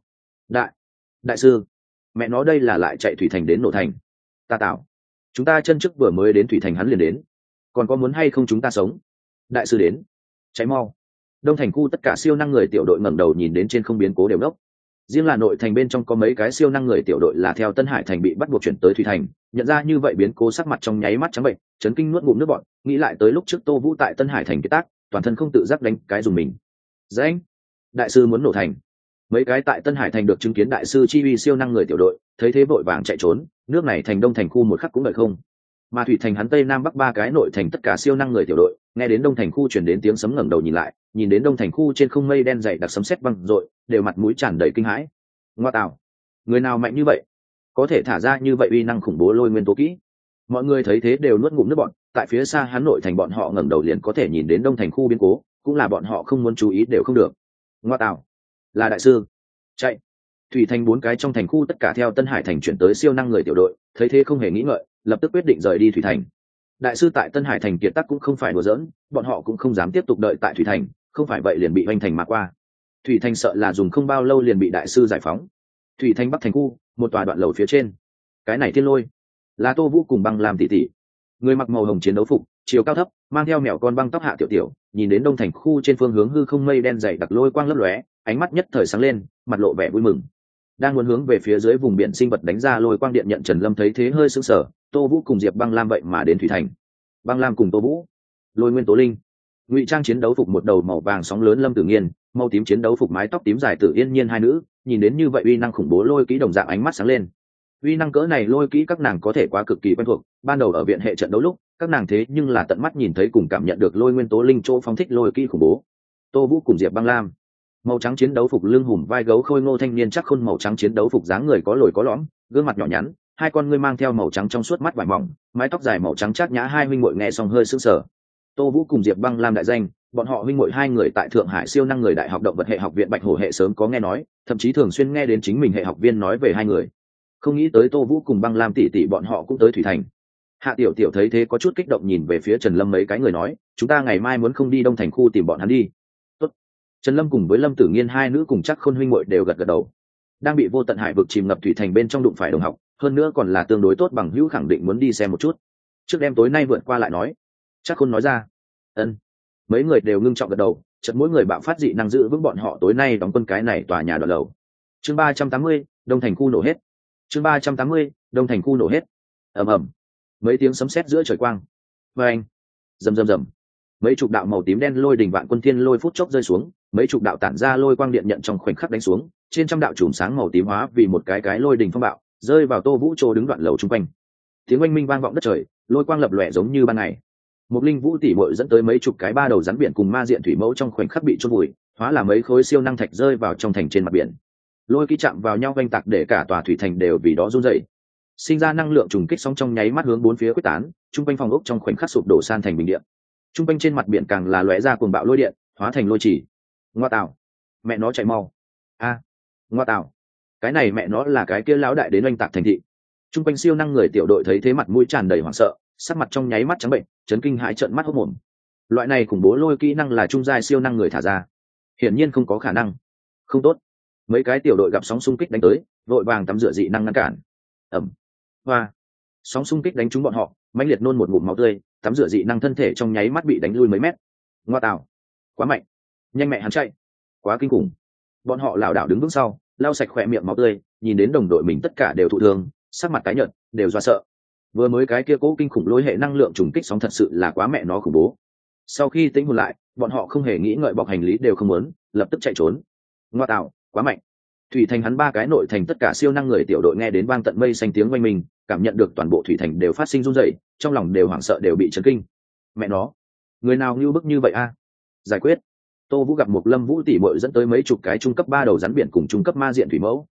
Đại sư, mẹ nó đây là lại chạy thủy thành đến nổ thành. Ta tạo, chúng ta chân trước vừa mới đến thủy thành hắn liền đến, còn có muốn hay không chúng ta sống? Đại sư đến, cháy mau. Đông thành khu tất cả siêu năng người tiểu đội ngẩng đầu nhìn đến trên không biến cố đều đốc. Riêng là nội thành bên trong có mấy cái siêu năng người tiểu đội là theo Tân Hải thành bị bắt buộc chuyển tới thủy thành, nhận ra như vậy biến cố sắc mặt trong nháy mắt trắng bệnh, chấn kinh nuốt ngụm nước bọt, nghĩ lại tới lúc trước Tô Vũ tại Tân Hải thành kết tác, toàn thân không tự giác đánh cái dùng mình. Danh, đại sư muốn nổ thành. Mấy cái tại Tân Hải thành được chứng kiến đại sư chi uy siêu năng người tiểu đội, thấy thế vội vàng chạy trốn, nước này thành đông thành khu một khắc cũng đợi không. Mà thủy thành hắn tây nam bắc ba cái nội thành tất cả siêu năng người tiểu đội, nghe đến đông thành khu truyền đến tiếng sấm ngẩng đầu nhìn lại, nhìn đến đông thành khu trên không mây đen dày đặc sấm sét vang dội, đều mặt mũi tràn đầy kinh hãi. Ngoa tạo, người nào mạnh như vậy, có thể thả ra như vậy uy năng khủng bố lôi nguyên tố kỹ? Mọi người thấy thế đều nuốt ngụm nước bọn, tại phía xa hắn nội thành bọn họ ngẩng đầu liền có thể nhìn đến đông thành khu biến cố, cũng là bọn họ không muốn chú ý đều không được. Ngoa tạo, là đại sư. Chạy. Thủy thành bốn cái trong thành khu tất cả theo Tân Hải thành chuyển tới siêu năng người tiểu đội, thấy thế không hề nghĩ ngợi, lập tức quyết định rời đi thủy thành. Đại sư tại Tân Hải thành kiệt tác cũng không phải đùa giỡn, bọn họ cũng không dám tiếp tục đợi tại thủy thành, không phải vậy liền bị hoành thành mà qua. Thủy thành sợ là dùng không bao lâu liền bị đại sư giải phóng. Thủy thành bắc thành khu, một tòa đoạn lầu phía trên. Cái này thiên lôi, là Tô Vũ cùng Băng Lam tỷ tỷ. Người mặc màu hồng chiến đấu phục, chiều cao thấp, mang theo mèo con băng tóc hạ tiểu tiểu, nhìn đến đông thành khu trên phương hướng hư không mây đen dày đặc lôi quang lấp lóe, ánh mắt nhất thời sáng lên, mặt lộ vẻ vui mừng. Đang muốn hướng về phía dưới vùng biển sinh vật đánh ra lôi quang điện nhận, Trần Lâm thấy thế hơi sững sờ, Tô Vũ cùng Diệp Băng Lam vậy mà đến thủy thành. Băng Lam cùng Tô Vũ, lôi nguyên tố linh, ngụy trang chiến đấu phục một đầu màu vàng sóng lớn Lâm Tử Nghiên, màu tím chiến đấu phục mái tóc tím dài Tử Yên Nhiên hai nữ, nhìn đến như vậy uy năng khủng bố lôi kỹ đồng dạng ánh mắt sáng lên. Uy năng cỡ này lôi kỹ các nàng có thể quá cực kỳ quen thuộc, ban đầu ở viện hệ trận đấu lúc, các nàng thế nhưng là tận mắt nhìn thấy cùng cảm nhận được lôi nguyên tố linh chỗ phóng thích lôi kỹ khủng bố. Tô Vũ cùng Diệp Băng Lam, màu trắng chiến đấu phục lưng hùm vai gấu khôi ngô thanh niên chắc khôn, màu trắng chiến đấu phục dáng người có lồi có lõm, gương mặt nhỏ nhắn, hai con ngươi mang theo màu trắng trong suốt mắt vải mỏng, mái tóc dài màu trắng chắc nhã, hai huynh muội nghe xong hơi sững sờ. Tô Vũ cùng Diệp Băng Lam đại danh, bọn họ huynh muội hai người tại Thượng Hải siêu năng người đại học động vật hệ học viện Bạch Hổ hệ sớm có nghe nói, thậm chí thường xuyên nghe đến chính mình hệ học viên nói về hai người. Không nghĩ tới Tô Vũ cùng Băng Lam tỷ tỷ bọn họ cũng tới thủy thành. Hạ tiểu tiểu thấy thế có chút kích động nhìn về phía Trần Lâm, mấy cái người nói, chúng ta ngày mai muốn không đi đông thành khu tìm bọn hắn đi. Tốt. Trần Lâm cùng với Lâm Tử Nghiên hai nữ cùng chắc khôn huynh muội đều gật gật đầu. Đang bị vô tận hải vực chìm ngập thủy thành bên trong đụng phải đồng học, hơn nữa còn là tương đối tốt bằng hữu, khẳng định muốn đi xem một chút. Trước đêm tối nay vượt qua lại nói. Chắc khôn nói ra. Ân. Mấy người đều ngưng trọng gật đầu, chợt mỗi người bạo phát dị năng giữ vững bọn họ tối nay đóng quân cái này tòa nhà đoạn lầu. Chương 380, đông thành khu nổ hết. Chương 380, đông thành khu nổ hết. Ầm ầm. Mấy tiếng sấm sét giữa trời quang. Oeng. Rầm rầm rầm. Mấy chục đạo màu tím đen lôi đỉnh vạn quân thiên lôi phút chốc rơi xuống, mấy chục đạo tản ra lôi quang điện nhận trong khoảnh khắc đánh xuống, trên trăm đạo chùm sáng màu tím hóa vì một cái lôi đỉnh phong bạo, rơi vào Tô Vũ chỗ đứng đoạn lầu trung quanh. Tiếng oanh minh vang vọng đất trời, lôi quang lập lòe giống như ban ngày. Một linh vũ tỷ muội dẫn tới mấy chục cái ba đầu rắn biển cùng ma diện thủy mẫu trong khoảnh khắc bị chôn vùi, hóa là mấy khối siêu năng thạch rơi vào trong thành trên mặt biển. Lôi kỹ chạm vào nhau vênh tạc để cả tòa thủy thành đều vì đó run rẩy. Sinh ra năng lượng trùng kích sóng trong nháy mắt hướng bốn phía quyết tán, trung quanh phòng ốc trong khoảnh khắc sụp đổ san thành bình điện. Trung quanh trên mặt biển càng là lóe ra cuồng bạo lôi điện, hóa thành lôi chỉ. Ngoa tạo, mẹ nó chạy mau. A, ngoa tạo, cái này mẹ nó là cái kia lão đại đến oanh tạc thành thị. Trung quanh siêu năng người tiểu đội thấy thế mặt mũi tràn đầy hoảng sợ, sắc mặt trong nháy mắt trắng bệnh, chấn kinh hãi trợn mắt hốt mồm. Loại này khủng bố lôi kỹ năng là trung giai siêu năng người thả ra, hiển nhiên không có khả năng. Không tốt. Mấy cái tiểu đội gặp sóng xung kích đánh tới, vội vàng tắm rửa dị năng ngăn cản. Ẩm. Hoa. Sóng xung kích đánh trúng bọn họ, mãnh liệt nôn một ngụm máu tươi, tắm rửa dị năng thân thể trong nháy mắt bị đánh lui mấy mét. Ngoa tạo, quá mạnh, nhanh mẹ hắn chạy, quá kinh khủng. Bọn họ lảo đảo đứng vững sau, lau sạch khỏe miệng máu tươi, nhìn đến đồng đội mình tất cả đều thụ thương, sắc mặt tái nhợt, đều do sợ. Vừa mới cái kia cố kinh khủng lôi hệ năng lượng trùng kích sóng thật sự là quá mẹ nó khủng bố. Sau khi tĩnh hồn lại, bọn họ không hề nghĩ ngợi bọc hành lý đều không muốn, lập tức chạy trốn. Ngoa tạo, quá mạnh. Thủy thành hắn ba cái nội thành tất cả siêu năng người tiểu đội nghe đến vang tận mây xanh tiếng oanh minh, cảm nhận được toàn bộ thủy thành đều phát sinh run rẩy, trong lòng đều hoảng sợ, đều bị chấn kinh. Mẹ nó, người nào như bức như vậy a? Giải quyết. Tô Vũ gặp một Lâm Vũ tỷ muội dẫn tới mấy chục cái trung cấp 3 đầu rắn biển cùng trung cấp ma diện thủy mẫu,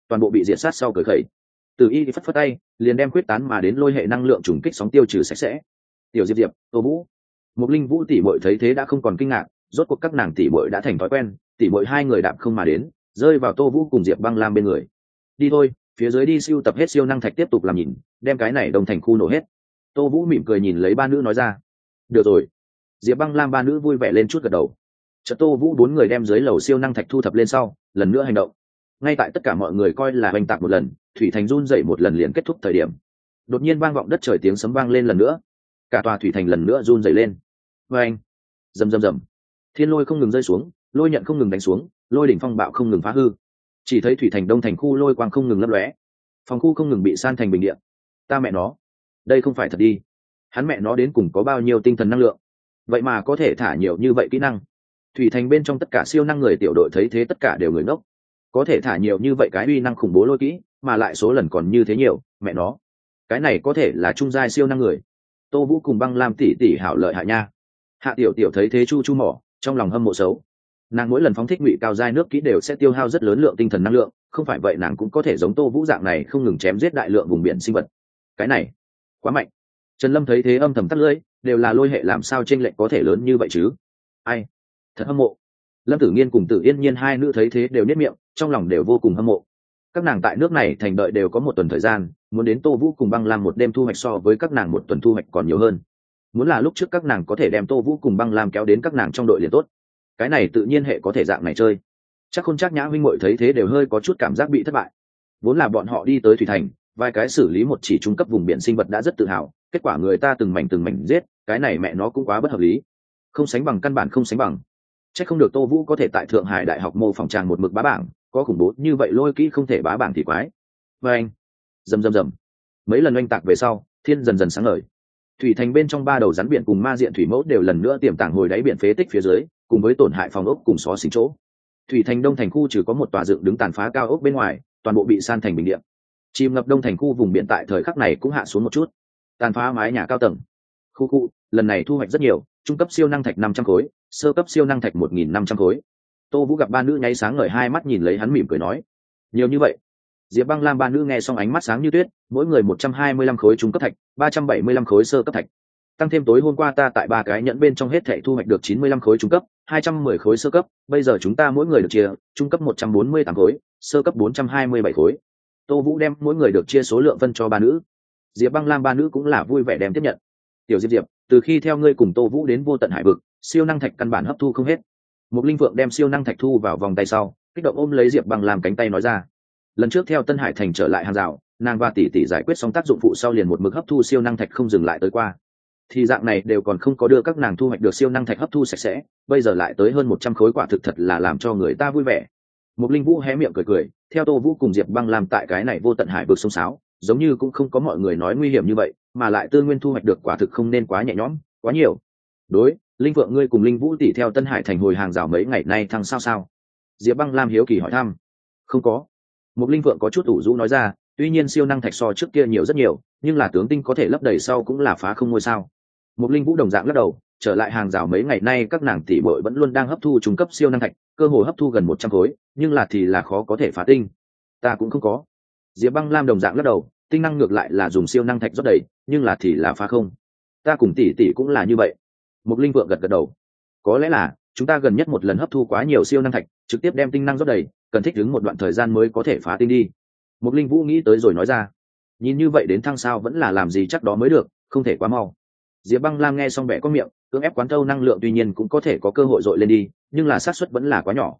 toàn bộ bị diệt sát sau cởi khẩy. Từ y phất phất tay liền đem quyết tán mà đến lôi hệ năng lượng trùng kích sóng tiêu trừ sạch sẽ. Tiểu Diệp, Tô Vũ, Mục Linh Vũ tỷ muội thấy thế đã không còn kinh ngạc, rốt cuộc các nàng tỷ muội đã thành thói quen, tỷ muội hai người đạp không mà đến, rơi vào Tô Vũ cùng Diệp Băng Lam bên người. Đi thôi, phía dưới đi sưu tập hết siêu năng thạch tiếp tục làm nhìn, đem cái này đồng thành khu nổ hết. Tô Vũ mỉm cười nhìn lấy ba nữ nói ra. Được rồi. Diệp Băng Lam ba nữ vui vẻ lên chút gật đầu. Chợt Tô Vũ bốn người đem dưới lầu siêu năng thạch thu thập lên sau, lần nữa hành động. Ngay tại tất cả mọi người coi là hoành tạc một lần, thủy thành run dậy một lần liền kết thúc thời điểm. Đột nhiên vang vọng đất trời tiếng sấm vang lên lần nữa, cả tòa thủy thành lần nữa run dậy lên. Oeng, rầm rầm rầm, thiên lôi không ngừng rơi xuống, lôi nhận không ngừng đánh xuống, lôi đỉnh phong bạo không ngừng phá hư. Chỉ thấy thủy thành đông thành khu lôi quang không ngừng lấp lóe, phòng khu không ngừng bị san thành bình địa. Ta mẹ nó, đây không phải thật đi. Hắn mẹ nó đến cùng có bao nhiêu tinh thần năng lượng, vậy mà có thể thả nhiều như vậy kỹ năng. Thủy thành bên trong tất cả siêu năng người tiểu đội thấy thế tất cả đều người ngốc. Có thể thả nhiều như vậy cái uy năng khủng bố lôi kỹ, mà lại số lần còn như thế nhiều, mẹ nó, cái này có thể là trung giai siêu năng người. Tô Vũ cùng Băng Lam tỷ tỷ hảo lợi hại nha. Hạ tiểu tiểu thấy thế chu chu mỏ, trong lòng hâm mộ xấu. Nàng mỗi lần phóng thích ngụy cao giai nước kỹ đều sẽ tiêu hao rất lớn lượng tinh thần năng lượng, không phải vậy nàng cũng có thể giống Tô Vũ dạng này không ngừng chém giết đại lượng vùng biển sinh vật. Cái này quá mạnh. Trần Lâm thấy thế âm thầm tắt lưỡi, đều là lôi hệ làm sao chênh lệch có thể lớn như vậy chứ? Ai, thật hâm mộ. Lâm Tử Nghiên cùng Tử Yên Nhiên hai nữ thấy thế đều nhếch miệng, trong lòng đều vô cùng hâm mộ. Các nàng tại nước này thành đợi đều có một tuần thời gian, muốn đến Tô Vũ cùng Băng Lam một đêm thu hoạch so với các nàng một tuần thu hoạch còn nhiều hơn. Muốn là lúc trước các nàng có thể đem Tô Vũ cùng Băng Lam kéo đến các nàng trong đội liền tốt. Cái này tự nhiên hệ có thể dạng này chơi. Chắc Khôn Trác Nhã huynh muội thấy thế đều hơi có chút cảm giác bị thất bại. Vốn là bọn họ đi tới thủy thành, vài cái xử lý một chỉ trung cấp vùng biển sinh vật đã rất tự hào, kết quả người ta từng mảnh giết, cái này mẹ nó cũng quá bất hợp lý. Không sánh bằng, căn bản không sánh bằng. Chắc không được Tô Vũ có thể tại Thượng Hải Đại học mô phỏng tràng một mực bá bảng, có khủng bố như vậy lôi kỹ không thể bá bảng thì quái. Và anh, rầm rầm rầm. Mấy lần oanh tạc về sau, thiên dần dần sáng ngời. Thủy thành bên trong ba đầu rắn biển cùng ma diện thủy mẫu đều lần nữa tiềm tàng hồi đáy biển phế tích phía dưới, cùng với tổn hại phòng ốc cùng xó xỉnh chỗ. Thủy thành đông thành khu chỉ có một tòa dựng đứng tàn phá cao ốc bên ngoài, toàn bộ bị san thành bình địa. Chìm ngập đông thành khu vùng biển tại thời khắc này cũng hạ xuống một chút. Tàn phá mái nhà cao tầng. Khu lần này thu hoạch rất nhiều, trung cấp siêu năng thạch 500 khối, sơ cấp siêu năng thạch 1500 khối. Tô Vũ gặp ba nữ nháy sáng ngời hai mắt nhìn lấy hắn mỉm cười nói, nhiều như vậy. Diệp Băng Lam ba nữ nghe xong ánh mắt sáng như tuyết, mỗi người 125 khối trung cấp thạch, 375 khối sơ cấp thạch. Tăng thêm tối hôm qua ta tại ba cái nhẫn bên trong hết thảy thu hoạch được 95 khối trung cấp, 210 khối sơ cấp, bây giờ chúng ta mỗi người được chia, trung cấp 148 khối, sơ cấp 427 khối. Tô Vũ đem mỗi người được chia số lượng phân cho ba nữ. Diệp Băng Lam ba nữ cũng là vui vẻ đem tiếp nhận. Tiểu Diệp, từ khi theo ngươi cùng Tô Vũ đến vô tận hải vực, siêu năng thạch căn bản hấp thu không hết. Một linh vượng đem siêu năng thạch thu vào vòng tay sau, kích động ôm lấy Diệp Băng Lam cánh tay nói ra. Lần trước theo Tân Hải thành trở lại hàng rào, nàng và tỷ tỷ giải quyết xong tác dụng phụ sau liền một mực hấp thu siêu năng thạch không dừng lại tới qua. Thì dạng này đều còn không có đưa các nàng thu hoạch được siêu năng thạch hấp thu sạch sẽ, bây giờ lại tới hơn 100 khối, quả thực thật là làm cho người ta vui vẻ. Một linh vũ hé miệng cười cười, theo Tô Vũ cùng Diệp Băng Lam tại cái này vô tận hải vực sông sáo, giống như cũng không có mọi người nói nguy hiểm như vậy, mà lại tư nguyên thu hoạch được quả thực không nên quá nhẹ nhõm, quá nhiều. Đối, linh vượng ngươi cùng linh vũ tỷ theo Tân Hải thành hồi hàng rào mấy ngày nay thăng sao? Diệp Băng Lam hiếu kỳ hỏi thăm. Không có. Một linh vượng có chút ủ rũ nói ra, tuy nhiên siêu năng thạch so trước kia nhiều rất nhiều, nhưng là tướng tinh có thể lấp đầy sau cũng là phá không ngôi sao. Một linh vũ đồng dạng lắc đầu, trở lại hàng rào mấy ngày nay các nàng tỷ muội vẫn luôn đang hấp thu trung cấp siêu năng thạch, cơ hội hấp thu gần 100 khối, nhưng là thì là khó có thể phá tinh. Ta cũng không có. Diệp Băng Lam đồng dạng lắc đầu, tinh năng ngược lại là dùng siêu năng thạch rót đầy, nhưng là thì là phá không. Ta cùng tỷ tỷ cũng là như vậy. Một linh vượng gật gật đầu. Có lẽ là chúng ta gần nhất một lần hấp thu quá nhiều siêu năng thạch, trực tiếp đem tinh năng rót đầy, cần thích ứng một đoạn thời gian mới có thể phá tinh đi. Một linh vũ nghĩ tới rồi nói ra. Nhìn như vậy đến thăng sao vẫn là làm gì chắc đó mới được, không thể quá mau. Diệp Băng Lam nghe xong bẻ có miệng, cưỡng ép quán thâu năng lượng tuy nhiên cũng có thể có cơ hội dội lên đi, nhưng là xác suất vẫn là quá nhỏ.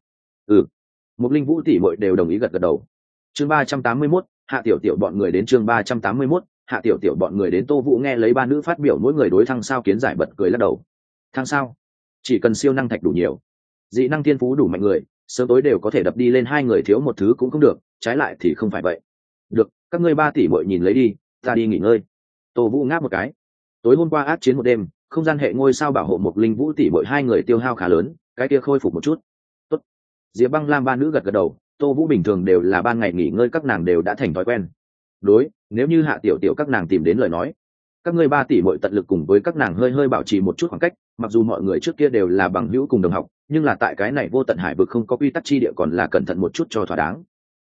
Một linh vũ tỷ muội đều đồng ý gật gật đầu. Chương 381, Hạ Tiểu Tiểu bọn người đến. Chương 381, Hạ Tiểu Tiểu bọn người đến. Tô Vũ nghe lấy ba nữ phát biểu mỗi người đối thăng sao kiến giải bật cười lắc đầu. Thăng sao? Chỉ cần siêu năng thạch đủ nhiều, dị năng thiên phú đủ mạnh người, sớm tối đều có thể đập đi lên, hai người thiếu một thứ cũng không được, trái lại thì không phải vậy. Được, các ngươi ba tỷ muội nhìn lấy đi, ta đi nghỉ ngơi. Tô Vũ ngáp một cái. Tối hôm qua ác chiến một đêm, không gian hệ ngôi sao bảo hộ một linh vũ tỷ muội hai người tiêu hao khá lớn, cái kia khôi phục một chút. Tốt. Diệp Băng Lam ba nữ gật gật đầu, Tô Vũ bình thường đều là ban ngày nghỉ ngơi, các nàng đều đã thành thói quen. Đối, nếu như Hạ Tiểu Tiểu các nàng tìm đến lời nói, các ngươi ba tỷ muội tận lực cùng với các nàng hơi bảo trì một chút khoảng cách, mặc dù mọi người trước kia đều là bằng hữu cùng đồng học, nhưng là tại cái này vô tận hải vực không có quy tắc chi địa, còn là cẩn thận một chút cho thỏa đáng.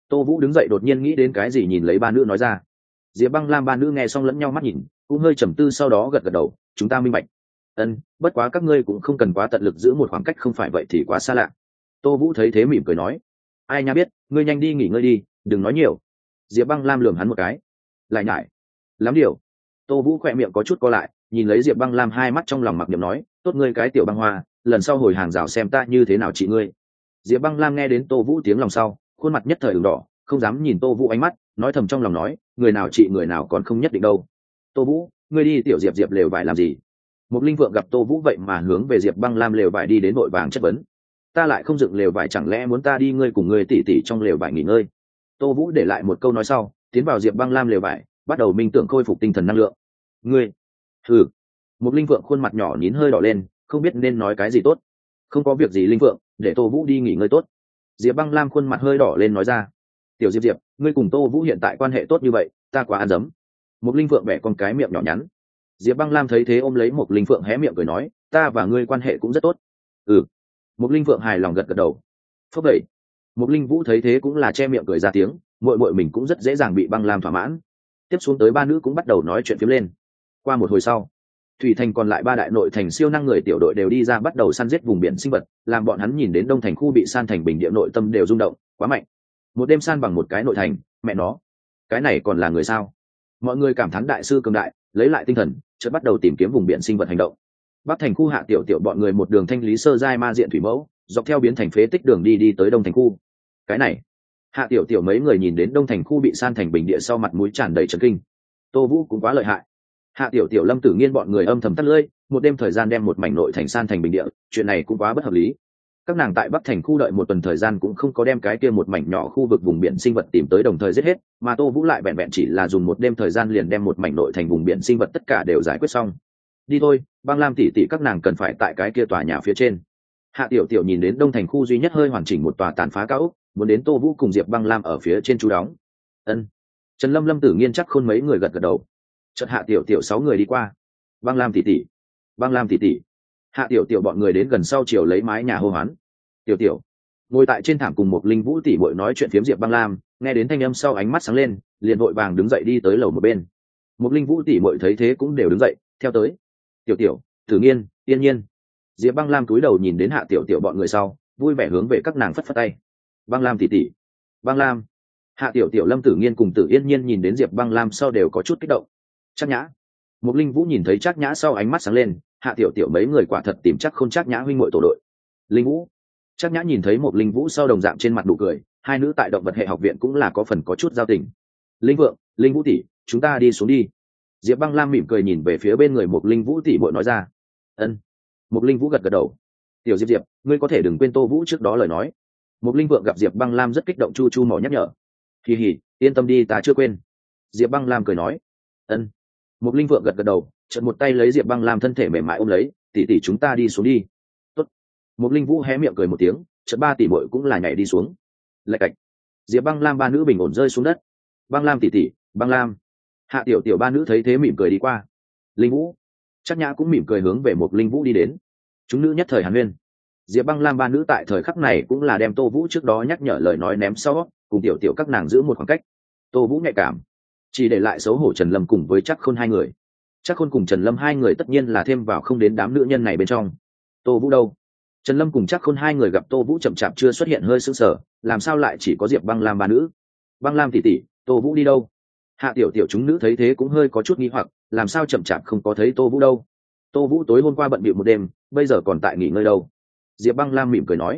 Tô Vũ đứng dậy đột nhiên nghĩ đến cái gì, nhìn lấy ba nữ nói ra. Diệp Băng Lam ba nữ nghe xong lẫn nhau mắt nhìn, cũng hơi trầm tư, sau đó gật gật đầu, chúng ta minh bạch. Ân, bất quá các ngươi cũng không cần quá tận lực giữ một khoảng cách, không phải vậy thì quá xa lạ. Tô Vũ thấy thế mỉm cười nói, ai nha biết, ngươi nhanh đi nghỉ ngơi đi, đừng nói nhiều. Diệp Băng Lam lườm hắn một cái, lại nhải lắm điều. Tô Vũ khỏe miệng có chút co lại, nhìn lấy Diệp Băng Lam, hai mắt trong lòng mặc niệm nói, tốt ngươi cái tiểu băng hoa, lần sau hồi hàng rào xem ta như thế nào trị ngươi. Diệp Băng Lam nghe đến Tô Vũ tiếng lòng sau, khuôn mặt nhất thời ửng đỏ, không dám nhìn Tô Vũ ánh mắt, nói thầm trong lòng nói, người nào trị người nào còn không nhất định đâu. Tô Vũ, ngươi đi tiểu Diệp Diệp lều vải làm gì? Một linh vượng gặp Tô Vũ vậy mà hướng về Diệp Băng Lam lều vải đi đến, vội vàng chất vấn. Ta lại không dựng lều vải, chẳng lẽ muốn ta đi ngươi cùng ngươi tỉ tỉ trong lều vải nghỉ ngơi? Tô Vũ để lại một câu nói sau, tiến vào Diệp Băng Lam lều vải, bắt đầu minh tưởng khôi phục tinh thần năng lượng. Ngươi, hừ. Một linh vượng khuôn mặt nhỏ nín hơi đỏ lên, không biết nên nói cái gì tốt. Không có việc gì linh vượng, để Tô Vũ đi nghỉ ngơi tốt. Diệp Băng Lam khuôn mặt hơi đỏ lên nói ra. Tiểu Diệp Diệp, ngươi cùng Tô Vũ hiện tại quan hệ tốt như vậy, ta quá ăn dấm. Một linh vượng bẻ con cái miệng nhỏ nhắn. Diệp Băng Lam thấy thế ôm lấy một linh vượng hé miệng cười nói, ta và ngươi quan hệ cũng rất tốt. Ừ. Một linh vượng hài lòng gật gật đầu. Phốc vậy. Một linh Vũ thấy thế cũng là che miệng cười ra tiếng, muội muội mình cũng rất dễ dàng bị Băng Lam thỏa mãn. Tiếp xuống tới ba nữ cũng bắt đầu nói chuyện phiếm lên. Qua một hồi sau, thủy thành còn lại ba đại nội thành siêu năng người tiểu đội đều đi ra bắt đầu săn giết vùng biển sinh vật, làm bọn hắn nhìn đến đông thành khu bị san thành bình địa nội tâm đều rung động, quá mạnh. Một đêm san bằng một cái nội thành, mẹ nó, cái này còn là người sao? Mọi người cảm thán đại sư cường đại, lấy lại tinh thần, chợt bắt đầu tìm kiếm vùng biển sinh vật hành động. Bắc thành khu Hạ Tiểu Tiểu bọn người một đường thanh lý sơ giai ma diện thủy mẫu, dọc theo biến thành phế tích đường đi tới đông thành khu. Cái này, Hạ Tiểu Tiểu mấy người nhìn đến đông thành khu bị san thành bình địa sau mặt mũi tràn đầy chấn kinh. Tô Vũ cũng quá lợi hại. Hạ Tiểu Tiểu, Lâm Tử Nghiên bọn người âm thầm tắt lưỡi, một đêm thời gian đem một mảnh nội thành san thành bình địa, chuyện này cũng quá bất hợp lý. Các nàng tại Bắc thành khu đợi một tuần thời gian cũng không có đem cái kia một mảnh nhỏ khu vực vùng biển sinh vật tìm tới đồng thời giết hết, mà Tô Vũ lại vẹn vẹn chỉ là dùng một đêm thời gian liền đem một mảnh nội thành vùng biển sinh vật tất cả đều giải quyết xong. Đi thôi, Băng Lam tỷ tỷ, các nàng cần phải tại cái kia tòa nhà phía trên. Hạ Tiểu Tiểu nhìn đến đông thành khu duy nhất hơi hoàn chỉnh một tòa tàn phá cao ốc, muốn đến Tô Vũ cùng Diệp Băng Lam ở phía trên trú đóng. Ân. Trần Lâm, Lâm Tử Nghiên, chắc khôn mấy người gật gật đầu. Chợt Hạ Tiểu Tiểu 6 người đi qua. Băng Lam tỷ tỷ, Băng Lam tỷ tỷ. Hạ Tiểu Tiểu bọn người đến gần sau chiều lấy mái nhà hô hoán. Tiểu Tiểu ngồi tại trên thảm cùng một linh Vũ tỷ muội nói chuyện phiếm. Diệp Băng Lam nghe đến thanh âm sau ánh mắt sáng lên, liền vội vàng đứng dậy đi tới lầu một bên. Một linh Vũ tỷ muội thấy thế cũng đều đứng dậy theo tới. Tiểu Tiểu, Tử Nghiên, Yên Nhiên. Diệp Băng Lam cúi đầu nhìn đến Hạ Tiểu Tiểu bọn người sau, vui vẻ hướng về các nàng phất phất tay. Băng Lam tỷ tỷ, Băng Lam. Hạ Tiểu Tiểu, Lâm Tử Nghiên cùng Tử Yên Nhiên nhìn đến Diệp Băng Lam sau đều có chút kích động. Trác Nhã. Một linh Vũ nhìn thấy Trác Nhã sau ánh mắt sáng lên, Hạ Tiểu Tiểu mấy người quả thật tìm chắc Khôn Trác Nhã huynh muội tổ đội. Linh Vũ. Trác Nhã nhìn thấy một linh Vũ sau đồng dạng trên mặt nụ cười, hai nữ tại động vật hệ học viện cũng là có phần có chút giao tình. Linh Vượng, Linh Vũ tỷ, chúng ta đi xuống đi. Diệp Băng Lam mỉm cười nhìn về phía bên người một linh Vũ tỷ muội nói ra. Ân. Một linh Vũ gật gật đầu. Tiểu Diệp Diệp, ngươi có thể đừng quên Tô Vũ trước đó lời nói. Một linh Vượng gặp Diệp Băng Lam rất kích động, chu chu mỏ nhắc nhở. Hì hì, yên tâm đi, ta chưa quên. Diệp Băng Lam cười nói. Ân. Một linh Vượng gật gật đầu, chợt một tay lấy Diệp Băng Lam thân thể mềm mại ôm lấy, tỷ tỷ chúng ta đi xuống đi. Tốt. Một linh Vũ hé miệng cười một tiếng, chợt ba tỷ muội cũng là nhảy đi xuống. Lạch cạch. Diệp Băng Lam ba nữ bình ổn rơi xuống đất. Băng Lam tỷ tỷ, Băng Lam. Hạ Tiểu Tiểu ba nữ thấy thế mỉm cười đi qua. Linh Vũ. Trác Nhã cũng mỉm cười hướng về một linh Vũ đi đến. Chúng nữ nhất thời hàn huyên. Diệp Băng Lam ba nữ tại thời khắc này cũng là đem Tô Vũ trước đó nhắc nhở lời nói ném sau, cùng Tiểu Tiểu các nàng giữ một khoảng cách. Tô Vũ nhạy cảm, chỉ để lại xấu hổ Trần Lâm cùng với Trác Khôn hai người. Trác Khôn cùng Trần Lâm hai người tất nhiên là thêm vào không đến đám nữ nhân này bên trong. Tô Vũ đâu? Trần Lâm cùng Trác Khôn hai người gặp Tô Vũ chậm chạp chưa xuất hiện hơi sững sờ, làm sao lại chỉ có Diệp Băng Lam ba nữ? Băng Lam tỷ tỷ, Tô Vũ đi đâu? Hạ Tiểu Tiểu chúng nữ thấy thế cũng hơi có chút nghi hoặc, làm sao chậm chạp không có thấy Tô Vũ đâu? Tô Vũ tối hôm qua bận bịu một đêm, bây giờ còn tại nghỉ ngơi đâu? Diệp Băng Lam mỉm cười nói.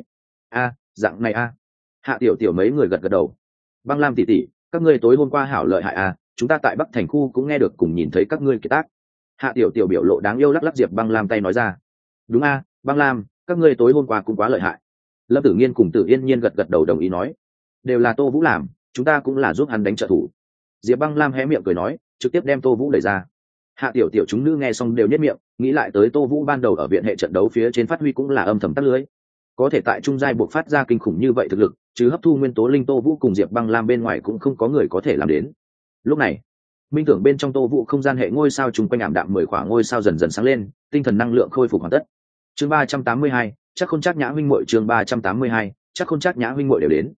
Dạng này a. Hạ Tiểu Tiểu mấy người gật gật đầu. Băng Lam tỷ tỷ, các ngươi tối hôm qua hảo lợi hại a, chúng ta tại Bắc thành khu cũng nghe được cùng nhìn thấy các ngươi kiệt tác. Hạ Tiểu Tiểu biểu lộ đáng yêu lắc lắc Diệp Băng Lam tay nói ra. Đúng a, Băng Lam, các ngươi tối hôm qua cũng quá lợi hại. Lâm Tử Nghiên cùng Tử Yên Nhiên gật gật đầu đồng ý nói. Đều là Tô Vũ làm, chúng ta cũng là giúp hắn đánh trợ thủ. Diệp Băng Lam hé miệng cười nói, trực tiếp đem Tô Vũ đẩy ra. Hạ Tiểu Tiểu chúng nữ nghe xong đều nhếch miệng, nghĩ lại tới Tô Vũ ban đầu ở viện hệ trận đấu phía trên phát huy cũng là âm thầm tắt lưới. Có thể tại trung giai buộc phát ra kinh khủng như vậy thực lực, chứ hấp thu nguyên tố linh Tô Vũ cùng Diệp Băng Lam bên ngoài cũng không có người có thể làm đến. Lúc này, minh tưởng bên trong Tô Vũ không gian hệ ngôi sao trùng quanh ảm đạm 10 khỏa ngôi sao dần dần sáng lên, tinh thần năng lượng khôi phục hoàn tất. Chương 382, chắc Khôn Trác Nhã huynh muội. Chương 382, chắc Khôn Trác Nhã huynh muội đều đến.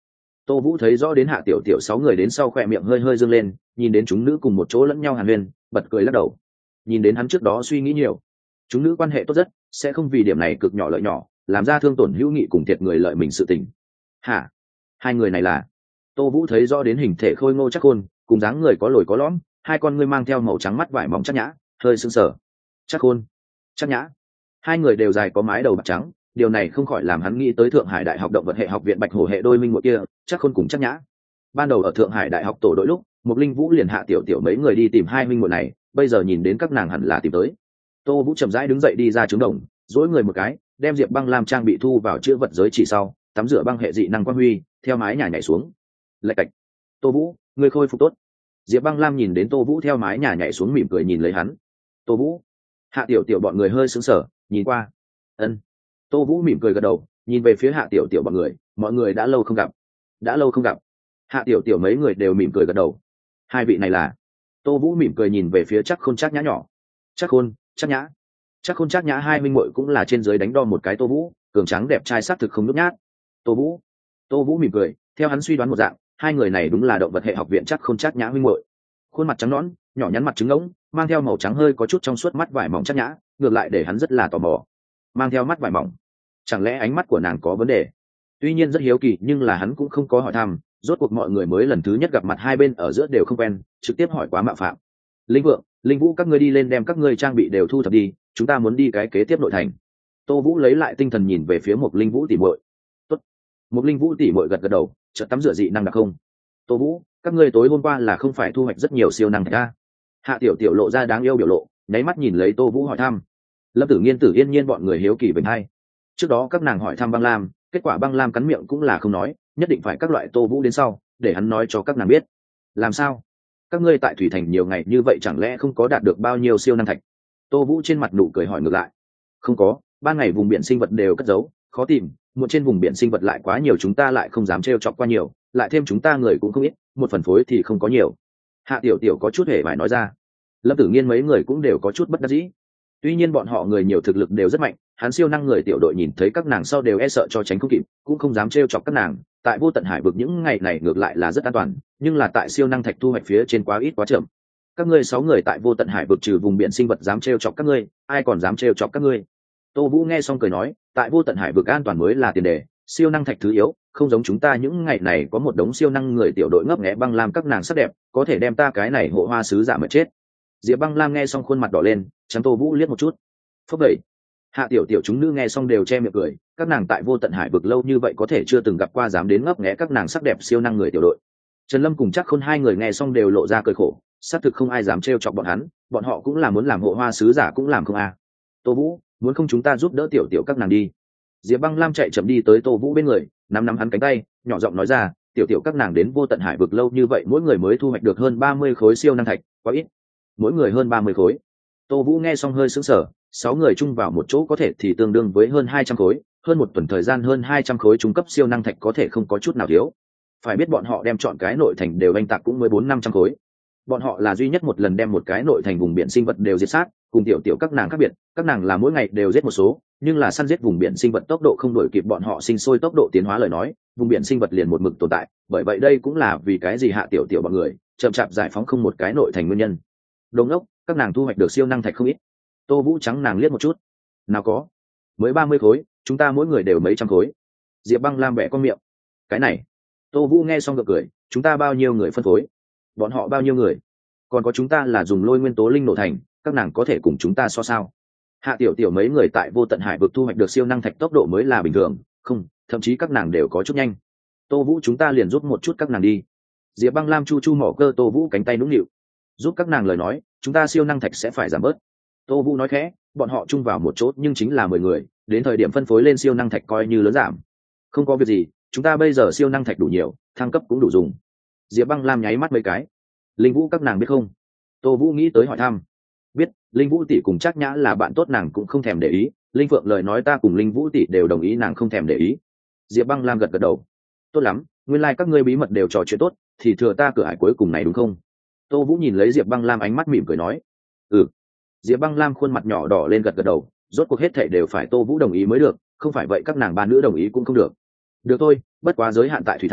Tô Vũ thấy rõ đến Hạ Tiểu Tiểu 6 người đến sau, khỏe miệng hơi hơi dương lên, nhìn đến chúng nữ cùng một chỗ lẫn nhau hàn huyên, bật cười lắc đầu. Nhìn đến hắn trước đó suy nghĩ nhiều, chúng nữ quan hệ tốt rất, sẽ không vì điểm này cực nhỏ lợi nhỏ làm ra thương tổn hữu nghị cùng thiệt người lợi mình sự tình. Hả? Hai người này là? Tô Vũ thấy rõ đến hình thể khôi ngô chắc khôn, cùng dáng người có lồi có lõm, hai con ngươi mang theo màu trắng mắt vải mỏng chắc nhã, hơi sưng sờ. Chắc khôn, chắc nhã, hai người đều dài có mái đầu bạc trắng, điều này không khỏi làm hắn nghĩ tới Thượng Hải Đại học Động vật hệ học viện Bạch Hổ hệ đôi minh muội kia, chắc khôn cùng chắc nhã. Ban đầu ở Thượng Hải Đại học tổ đội lúc, Mục Linh Vũ liền Hạ Tiểu Tiểu mấy người đi tìm hai minh muội này, bây giờ nhìn đến các nàng hẳn là tìm tới. Tô Vũ chậm rãi đứng dậy đi ra trứng đồng, duỗi người một cái, đem Diệp Băng Lam trang bị thu vào chữ vật giới chỉ sau, tắm rửa băng hệ dị năng quang huy, theo mái nhà nhảy xuống. Lạch cạch. Tô Vũ, ngươi khôi phục tốt. Diệp Băng Lam nhìn đến Tô Vũ theo mái nhà nhảy xuống mỉm cười nhìn lấy hắn. Tô Vũ. Hạ Tiểu Tiểu bọn người hơi sững sờ, nhìn qua. Ân. Tô Vũ mỉm cười gật đầu, nhìn về phía Hạ Tiểu Tiểu bọn người, mọi người đã lâu không gặp. Đã lâu không gặp. Hạ Tiểu Tiểu mấy người đều mỉm cười gật đầu. Hai vị này là? Tô Vũ mỉm cười nhìn về phía Chắc Khôn Chắc Nhã nhỏ. Chắc Khôn, Chắc Nhã. Chắc Khôn Chắc Nhã hai minh muội cũng là trên dưới đánh đo một cái Tô Vũ, cường trắng đẹp trai sắc thực không nhút nhát. Tô Vũ. Tô Vũ mỉm cười, theo hắn suy đoán một dạng, hai người này đúng là động vật hệ học viện Chắc Khôn Chắc Nhã huynh muội. Khuôn mặt trắng nõn, nhỏ nhắn mặt trứng ngỗng, mang theo màu trắng hơi có chút trong suốt mắt vải mỏng Chắc Nhã, ngược lại để hắn rất là tò mò. Mang theo mắt vải mỏng, chẳng lẽ ánh mắt của nàng có vấn đề? Tuy nhiên rất hiếu kỳ, nhưng là hắn cũng không có hỏi thăm, rốt cuộc mọi người mới lần thứ nhất gặp mặt, hai bên ở giữa đều không quen, trực tiếp hỏi quá mạo phạm. Linh Vượng, Linh Vũ, các ngươi đi lên đem các ngươi trang bị đều thu thập đi, chúng ta muốn đi cái kế tiếp nội thành. Tô Vũ lấy lại tinh thần nhìn về phía một Linh Vũ tỷ muội. Tốt. Một Linh Vũ tỷ muội gật gật đầu, chợt tắm rửa dị năng đặc không. Tô Vũ, các ngươi tối hôm qua là không phải thu hoạch rất nhiều siêu năng thạch a? Hạ Tiểu Tiểu lộ ra đáng yêu biểu lộ, nháy mắt nhìn lấy Tô Vũ hỏi thăm. Lâm Tử Nghiên, Tử Yên Nhiên bọn người hiếu kỳ bình hay. Trước đó các nàng hỏi thăm Băng Lam, kết quả Băng Lam cắn miệng cũng là không nói, nhất định phải các loại Tô Vũ đến sau, để hắn nói cho các nàng biết. Làm sao? Các ngươi tại Thủy Thành nhiều ngày như vậy chẳng lẽ không có đạt được bao nhiêu siêu năng thạch? Tô Vũ trên mặt nụ cười hỏi ngược lại. Không có, ban ngày vùng biển sinh vật đều cất giấu, khó tìm, một trên vùng biển sinh vật lại quá nhiều, chúng ta lại không dám trêu chọc qua nhiều, lại thêm chúng ta người cũng không ít, một phần phối thì không có nhiều. Hạ Tiểu Tiểu có chút hề phải nói ra. Lâm Tử Nghiên mấy người cũng đều có chút bất đắc dĩ. Tuy nhiên bọn họ người nhiều thực lực đều rất mạnh, hắn siêu năng người tiểu đội nhìn thấy các nàng sau đều e sợ cho tránh không kịp, cũng không dám trêu chọc các nàng. Tại Vô Tận Hải vực những ngày này ngược lại là rất an toàn, nhưng là tại siêu năng thạch thu hoạch phía trên quá ít quá chậm. Các ngươi 6 người tại Vô Tận Hải vực trừ vùng biển sinh vật dám trêu chọc các ngươi, ai còn dám trêu chọc các ngươi? Tô Vũ nghe xong cười nói, tại Vô Tận Hải vực an toàn mới là tiền đề, siêu năng thạch thứ yếu, không giống chúng ta những ngày này có một đống siêu năng người tiểu đội ngấp nghé Băng Lam các nàng sắc đẹp, có thể đem ta cái này hộ hoa sứ giả mà chết. Diệp Băng Lam nghe xong khuôn mặt đỏ lên, chấm Tô Vũ liếc một chút. Phốc vậy. Hạ Tiểu Tiểu chúng nữ nghe xong đều che miệng cười, các nàng tại Vô Tận Hải vực lâu như vậy có thể chưa từng gặp qua dám đến ngấp nghé các nàng sắc đẹp siêu năng người tiểu đội. Trần Lâm cùng Chắc Khôn hai người nghe xong đều lộ ra cười khổ, xác thực không ai dám trêu chọc bọn hắn, bọn họ cũng là muốn làm hộ hoa sứ giả cũng làm không a. Tô Vũ, muốn không chúng ta giúp đỡ Tiểu Tiểu các nàng đi. Diệp Băng Lam chạy chậm đi tới Tô Vũ bên người, nắm nắm hắn cánh tay, nhỏ giọng nói ra, Tiểu Tiểu các nàng đến Vô Tận Hải vực lâu như vậy, mỗi người mới thu hoạch được hơn 30 khối siêu năng thạch, quá ít. Mỗi người hơn 30 khối. Tô Vũ nghe xong hơi sững sờ, 6 người chung vào một chỗ có thể thì tương đương với hơn 200 khối, hơn một tuần thời gian hơn 200 khối trung cấp siêu năng thạch có thể không có chút nào thiếu. Phải biết bọn họ đem chọn cái nội thành đều anh tạc cũng mới 400-500 khối. Bọn họ là duy nhất một lần đem một cái nội thành vùng biển sinh vật đều diệt sát, cùng Tiểu Tiểu các nàng khác biệt, các nàng là mỗi ngày đều giết một số, nhưng là săn giết vùng biển sinh vật tốc độ không đổi kịp bọn họ sinh sôi tốc độ tiến hóa lời nói, vùng biển sinh vật liền một mực tồn tại, bởi vậy đây cũng là vì cái gì Hạ Tiểu Tiểu bọn người chậm chạp giải phóng không một cái nội thành nguyên nhân. Đồng ốc, các nàng thu hoạch được siêu năng thạch không ít. Tô Vũ trắng nàng liếc một chút. Nào có, mới 30 khối, chúng ta mỗi người đều mấy trăm khối. Diệp Băng Lam bẻ con miệng. Cái này. Tô Vũ nghe xong gật cười, chúng ta bao nhiêu người phân phối? Bọn họ bao nhiêu người? Còn có chúng ta là dùng lôi nguyên tố linh nổ thành, các nàng có thể cùng chúng ta so sao? Hạ Tiểu Tiểu mấy người tại Vô Tận Hải vực thu hoạch được siêu năng thạch tốc độ mới là bình thường, không, thậm chí các nàng đều có chút nhanh. Tô Vũ chúng ta liền giúp một chút các nàng đi. Diệp Băng Lam chu chu mỏ cơ Tô Vũ cánh tay nũng nịu. Giúp các nàng lời nói, chúng ta siêu năng thạch sẽ phải giảm bớt. Tô Vũ nói khẽ, bọn họ chung vào một chỗ nhưng chính là 10 người, đến thời điểm phân phối lên siêu năng thạch coi như lớn giảm. Không có việc gì, chúng ta bây giờ siêu năng thạch đủ nhiều, thăng cấp cũng đủ dùng. Diệp Băng Lam nháy mắt mấy cái. Linh Vũ các nàng biết không? Tô Vũ nghĩ tới hỏi thăm. Biết, Linh Vũ tỷ cùng Trác Nhã là bạn tốt, nàng cũng không thèm để ý, Linh Phượng lời nói ta cùng Linh Vũ tỷ đều đồng ý, nàng không thèm để ý. Diệp Băng Lam gật gật đầu. Tốt lắm, nguyên lai các ngươi bí mật đều trò chuyện tốt, thì thừa ta cửa ải cuối cùng này đúng không? Tô Vũ nhìn lấy Diệp Băng Lam ánh mắt mỉm cười nói. Ừ. Diệp Băng Lam khuôn mặt nhỏ đỏ lên gật gật đầu, rốt cuộc hết thảy đều phải Tô Vũ đồng ý mới được, không phải vậy các nàng ba nữ đồng ý cũng không được. Được thôi, bất quá giới hạn tại Thủy Thành,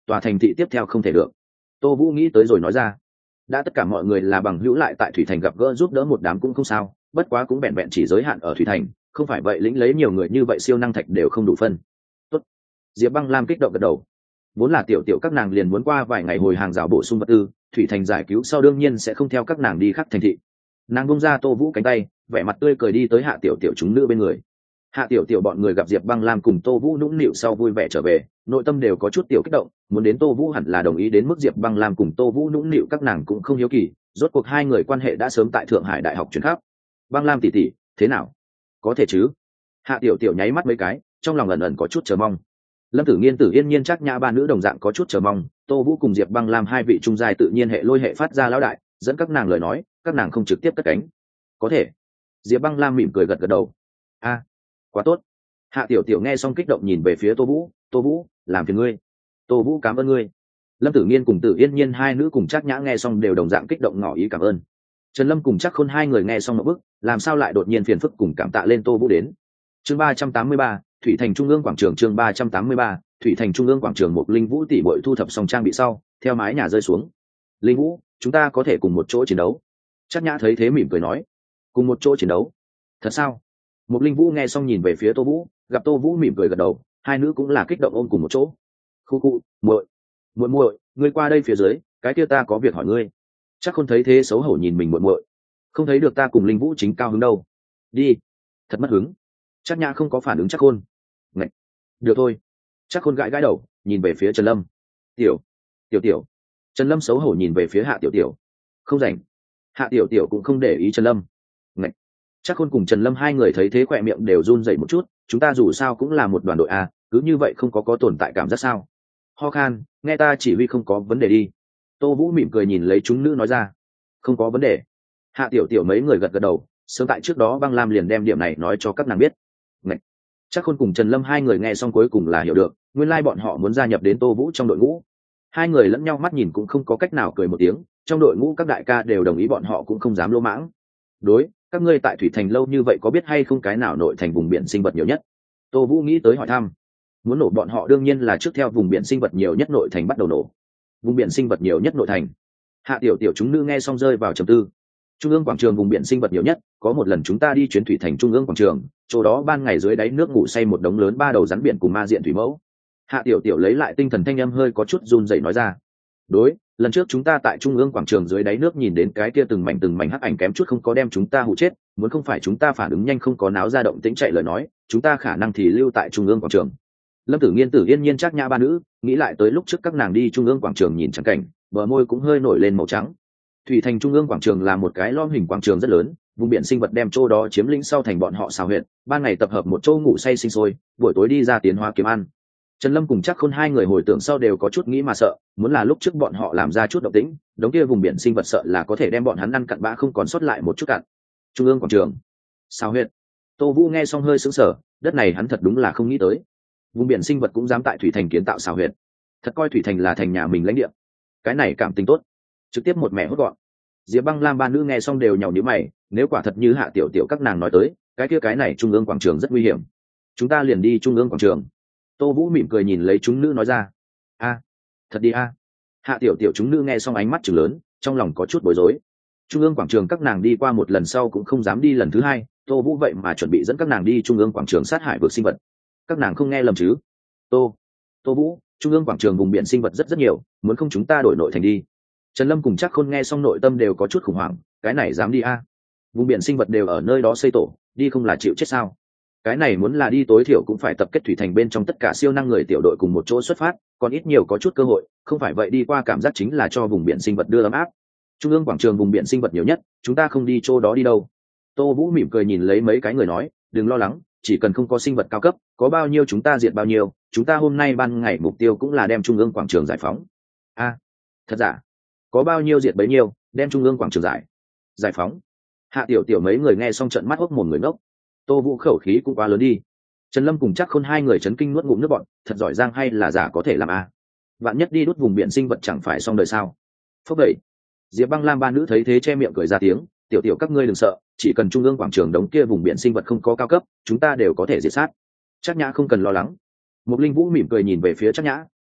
tòa thành thị tiếp theo không thể được. Tô Vũ nghĩ tới rồi nói ra, đã tất cả mọi người là bằng hữu lại tại thủy thành gặp gỡ giúp đỡ một đám cũng không sao, bất quá cũng vẹn vẹn chỉ giới hạn ở thủy thành, không phải vậy lĩnh lấy nhiều người như vậy siêu năng thạch đều không đủ phân. Tốt. Diệp Băng Lam kích động gật đầu. Vốn là tiểu tiểu các nàng liền muốn qua vài ngày hồi hàng rào bổ sung vật tư, thủy thành giải cứu sau đương nhiên sẽ không theo các nàng đi khắp thành thị. Nàng bung ra Tô Vũ cánh tay, vẻ mặt tươi cười đi tới Hạ Tiểu Tiểu chúng nữ bên người. Hạ Tiểu Tiểu bọn người gặp Diệp Băng Lam cùng Tô Vũ nũng nịu sau vui vẻ trở về, nội tâm đều có chút tiểu kích động, muốn đến Tô Vũ hẳn là đồng ý đến mức Diệp Băng Lam cùng Tô Vũ nũng nịu các nàng cũng không hiếu kỳ, rốt cuộc hai người quan hệ đã sớm tại Thượng Hải Đại học chuyển khắp. Băng Lam tỷ tỷ, thế nào? Có thể chứ? Hạ Tiểu Tiểu nháy mắt mấy cái, trong lòng ẩn ẩn có chút chờ mong. Lâm Tử Nghiên, Tử Yên Nhiên chắc nhã ba nữ đồng dạng có chút chờ mong, Tô Vũ cùng Diệp Băng Lam hai vị trung giai tự nhiên hệ lôi hệ phát ra lão đại, dẫn các nàng lời nói, các nàng không trực tiếp cất cánh. Có thể. Diệp Băng Lam mỉm cười gật gật đầu. A, quá tốt. Hạ Tiểu Tiểu nghe xong kích động nhìn về phía Tô Vũ, Tô Vũ, làm phiền ngươi. Tô Vũ cảm ơn ngươi. Lâm Tử Nghiên cùng Tử Yên Nhiên hai nữ cùng chắc nhã nghe xong đều đồng dạng kích động ngỏ ý cảm ơn. Trần Lâm cùng chắc Khôn hai người nghe xong một bức, làm sao lại đột nhiên phiền phức cùng cảm tạ lên Tô Vũ đến. Chương 383, Thủy Thành Trung ương quảng trường. Chương 383, Thủy Thành Trung ương quảng trường. Một Linh Vũ tỷ muội thu thập xong trang bị sau, theo mái nhà rơi xuống. Linh Vũ, chúng ta có thể cùng một chỗ chiến đấu. Chắc nhã thấy thế mỉm cười nói, cùng một chỗ chiến đấu? Thật sao? Một Linh Vũ nghe xong nhìn về phía Tô Vũ, gặp Tô Vũ mỉm cười gật đầu, hai nữ cũng là kích động ôm cùng một chỗ. Khu khu, muội, muội muội, ngươi qua đây phía dưới, cái kia ta có việc hỏi ngươi. Chắc Khôn thấy thế xấu hổ nhìn mình muội muội, không thấy được ta cùng Linh Vũ chính cao hứng đâu. Đi. Thật mất hứng. Chắc nhã không có phản ứng Chắc Khôn. Ngậy. Được thôi. Chắc Khôn gãi gãi đầu, nhìn về phía Trần Lâm. Tiểu, Tiểu Tiểu. Trần Lâm xấu hổ nhìn về phía Hạ Tiểu Tiểu. Không rảnh. Hạ Tiểu Tiểu cũng không để ý Trần Lâm. Ngậy. Chắc Khôn cùng Trần Lâm hai người thấy thế khỏe miệng đều run rẩy một chút, chúng ta dù sao cũng là một đoàn đội a, cứ như vậy không có tồn tại cảm giác sao? Ho khan, nghe ta chỉ huy không có vấn đề đi. Tô Vũ mỉm cười nhìn lấy chúng nữ nói ra. Không có vấn đề. Hạ Tiểu Tiểu mấy người gật gật đầu, sớm tại trước đó Băng Lam liền đem điểm này nói cho các nàng biết. Ngậy. Chắc Khôn cùng Trần Lâm hai người nghe xong cuối cùng là hiểu được, nguyên lai bọn họ muốn gia nhập đến Tô Vũ trong đội ngũ. Hai người lẫn nhau mắt nhìn cũng không có cách nào cười một tiếng, trong đội ngũ các đại ca đều đồng ý bọn họ cũng không dám lỗ mãng. Đối, các ngươi tại Thủy Thành lâu như vậy có biết hay không cái nào nội thành vùng biển sinh vật nhiều nhất? Tô Vũ nghĩ tới hỏi thăm. Muốn nổ bọn họ đương nhiên là trước theo vùng biển sinh vật nhiều nhất nội thành bắt đầu nổ. Vùng biển sinh vật nhiều nhất nội thành. Hạ Tiểu Tiểu chúng nữ nghe xong rơi vào trầm tư. Trung ương quảng trường vùng biển sinh vật nhiều nhất, có một lần chúng ta đi chuyến thủy thành Trung ương quảng trường, chỗ đó ban ngày dưới đáy nước ngủ say một đống lớn ba đầu rắn biển cùng ma diện thủy mẫu. Hạ Tiểu Tiểu lấy lại tinh thần thanh âm hơi có chút run rẩy nói ra. Đối, lần trước chúng ta tại Trung ương quảng trường dưới đáy nước nhìn đến cái kia từng mảnh hắc ảnh kém chút không có đem chúng ta hụ chết, muốn không phải chúng ta phản ứng nhanh không có náo ra động tĩnh chạy lời nói, chúng ta khả năng thì lưu tại Trung ương quảng trường. Lâm Tử Nghiên, Tử Yên Nhiên chắc nhã ba nữ, nghĩ lại tới lúc trước các nàng đi Trung ương quảng trường nhìn chẳng cảnh, bờ môi cũng hơi nổi lên màu trắng. Thủy Thành Trung ương quảng trường là một cái lõm hình quảng trường rất lớn, vùng biển sinh vật đem chỗ đó chiếm lĩnh sau thành bọn họ xào huyện, ban ngày tập hợp một chỗ ngủ say sinh sôi, buổi tối đi ra tiến hóa kiếm ăn. Trần Lâm cùng chắc Khôn hai người hồi tưởng sau đều có chút nghĩ mà sợ, muốn là lúc trước bọn họ làm ra chút động tĩnh, đống kia vùng biển sinh vật sợ là có thể đem bọn hắn ăn cặn bã không còn sót lại một chút cặn. Trung ương quảng trường, xào huyện. Tô Vũ nghe xong hơi sững sờ, đất này hắn thật đúng là không nghĩ tới. Vùng biển sinh vật cũng dám tại Thủy Thành kiến tạo xào huyện, thật coi Thủy Thành là thành nhà mình lãnh địa. Cái này cảm tình tốt, trực tiếp một mẹ hốt gọn. Diệp Băng Lam ba nữ nghe xong đều nhàu nhíu mày, nếu quả thật như Hạ Tiểu Tiểu các nàng nói tới, cái này Trung ương quảng trường rất nguy hiểm. Chúng ta liền đi Trung ương quảng trường. Tô Vũ mỉm cười nhìn lấy chúng nữ nói ra. A, thật đi a. Hạ Tiểu Tiểu chúng nữ nghe xong ánh mắt trừng lớn, trong lòng có chút bối rối. Trung ương quảng trường các nàng đi qua một lần sau cũng không dám đi lần thứ hai, Tô Vũ vậy mà chuẩn bị dẫn các nàng đi Trung ương quảng trường sát hại vực sinh vật. Các nàng không nghe lầm chứ? Tô Vũ, Trung ương quảng trường vùng biển sinh vật rất nhiều, muốn không chúng ta đổi nội thành đi. Trần Lâm cùng chắc Khôn nghe xong nội tâm đều có chút khủng hoảng, cái này dám đi a? Vùng biển sinh vật đều ở nơi đó xây tổ, đi không là chịu chết sao? Cái này muốn là đi tối thiểu cũng phải tập kết Thủy Thành bên trong tất cả siêu năng người tiểu đội cùng một chỗ xuất phát, còn ít nhiều có chút cơ hội, không phải vậy đi qua cảm giác chính là cho vùng biển sinh vật đưa ấm áp. Trung ương quảng trường vùng biển sinh vật nhiều nhất, chúng ta không đi chỗ đó đi đâu. Tô Vũ mỉm cười nhìn lấy mấy cái người nói, đừng lo lắng, chỉ cần không có sinh vật cao cấp, có bao nhiêu chúng ta diệt bao nhiêu, chúng ta hôm nay ban ngày mục tiêu cũng là đem Trung ương quảng trường giải phóng. A, thật giả? Có bao nhiêu diệt bấy nhiêu, đem Trung ương quảng trường giải phóng. Hạ Tiểu Tiểu mấy người nghe xong trận mắt hốc mồm người ngốc. Tô Vũ khẩu khí cũng quá lớn đi. Trần Lâm cùng chắc Khôn hai người chấn kinh nuốt ngụm nước bọn, thật giỏi giang hay là giả có thể làm a? Vạn nhất đi đốt vùng biển sinh vật chẳng phải xong đời sao? Phốc đẩy. Diệp Băng Lam ba nữ thấy thế che miệng cười ra tiếng, tiểu tiểu các ngươi đừng sợ, chỉ cần Trung ương quảng trường đống kia vùng biển sinh vật không có cao cấp, chúng ta đều có thể diệt sát. Chắc Nhã không cần lo lắng. Một Linh Vũ mỉm cười nhìn về phía Chắc Nhã,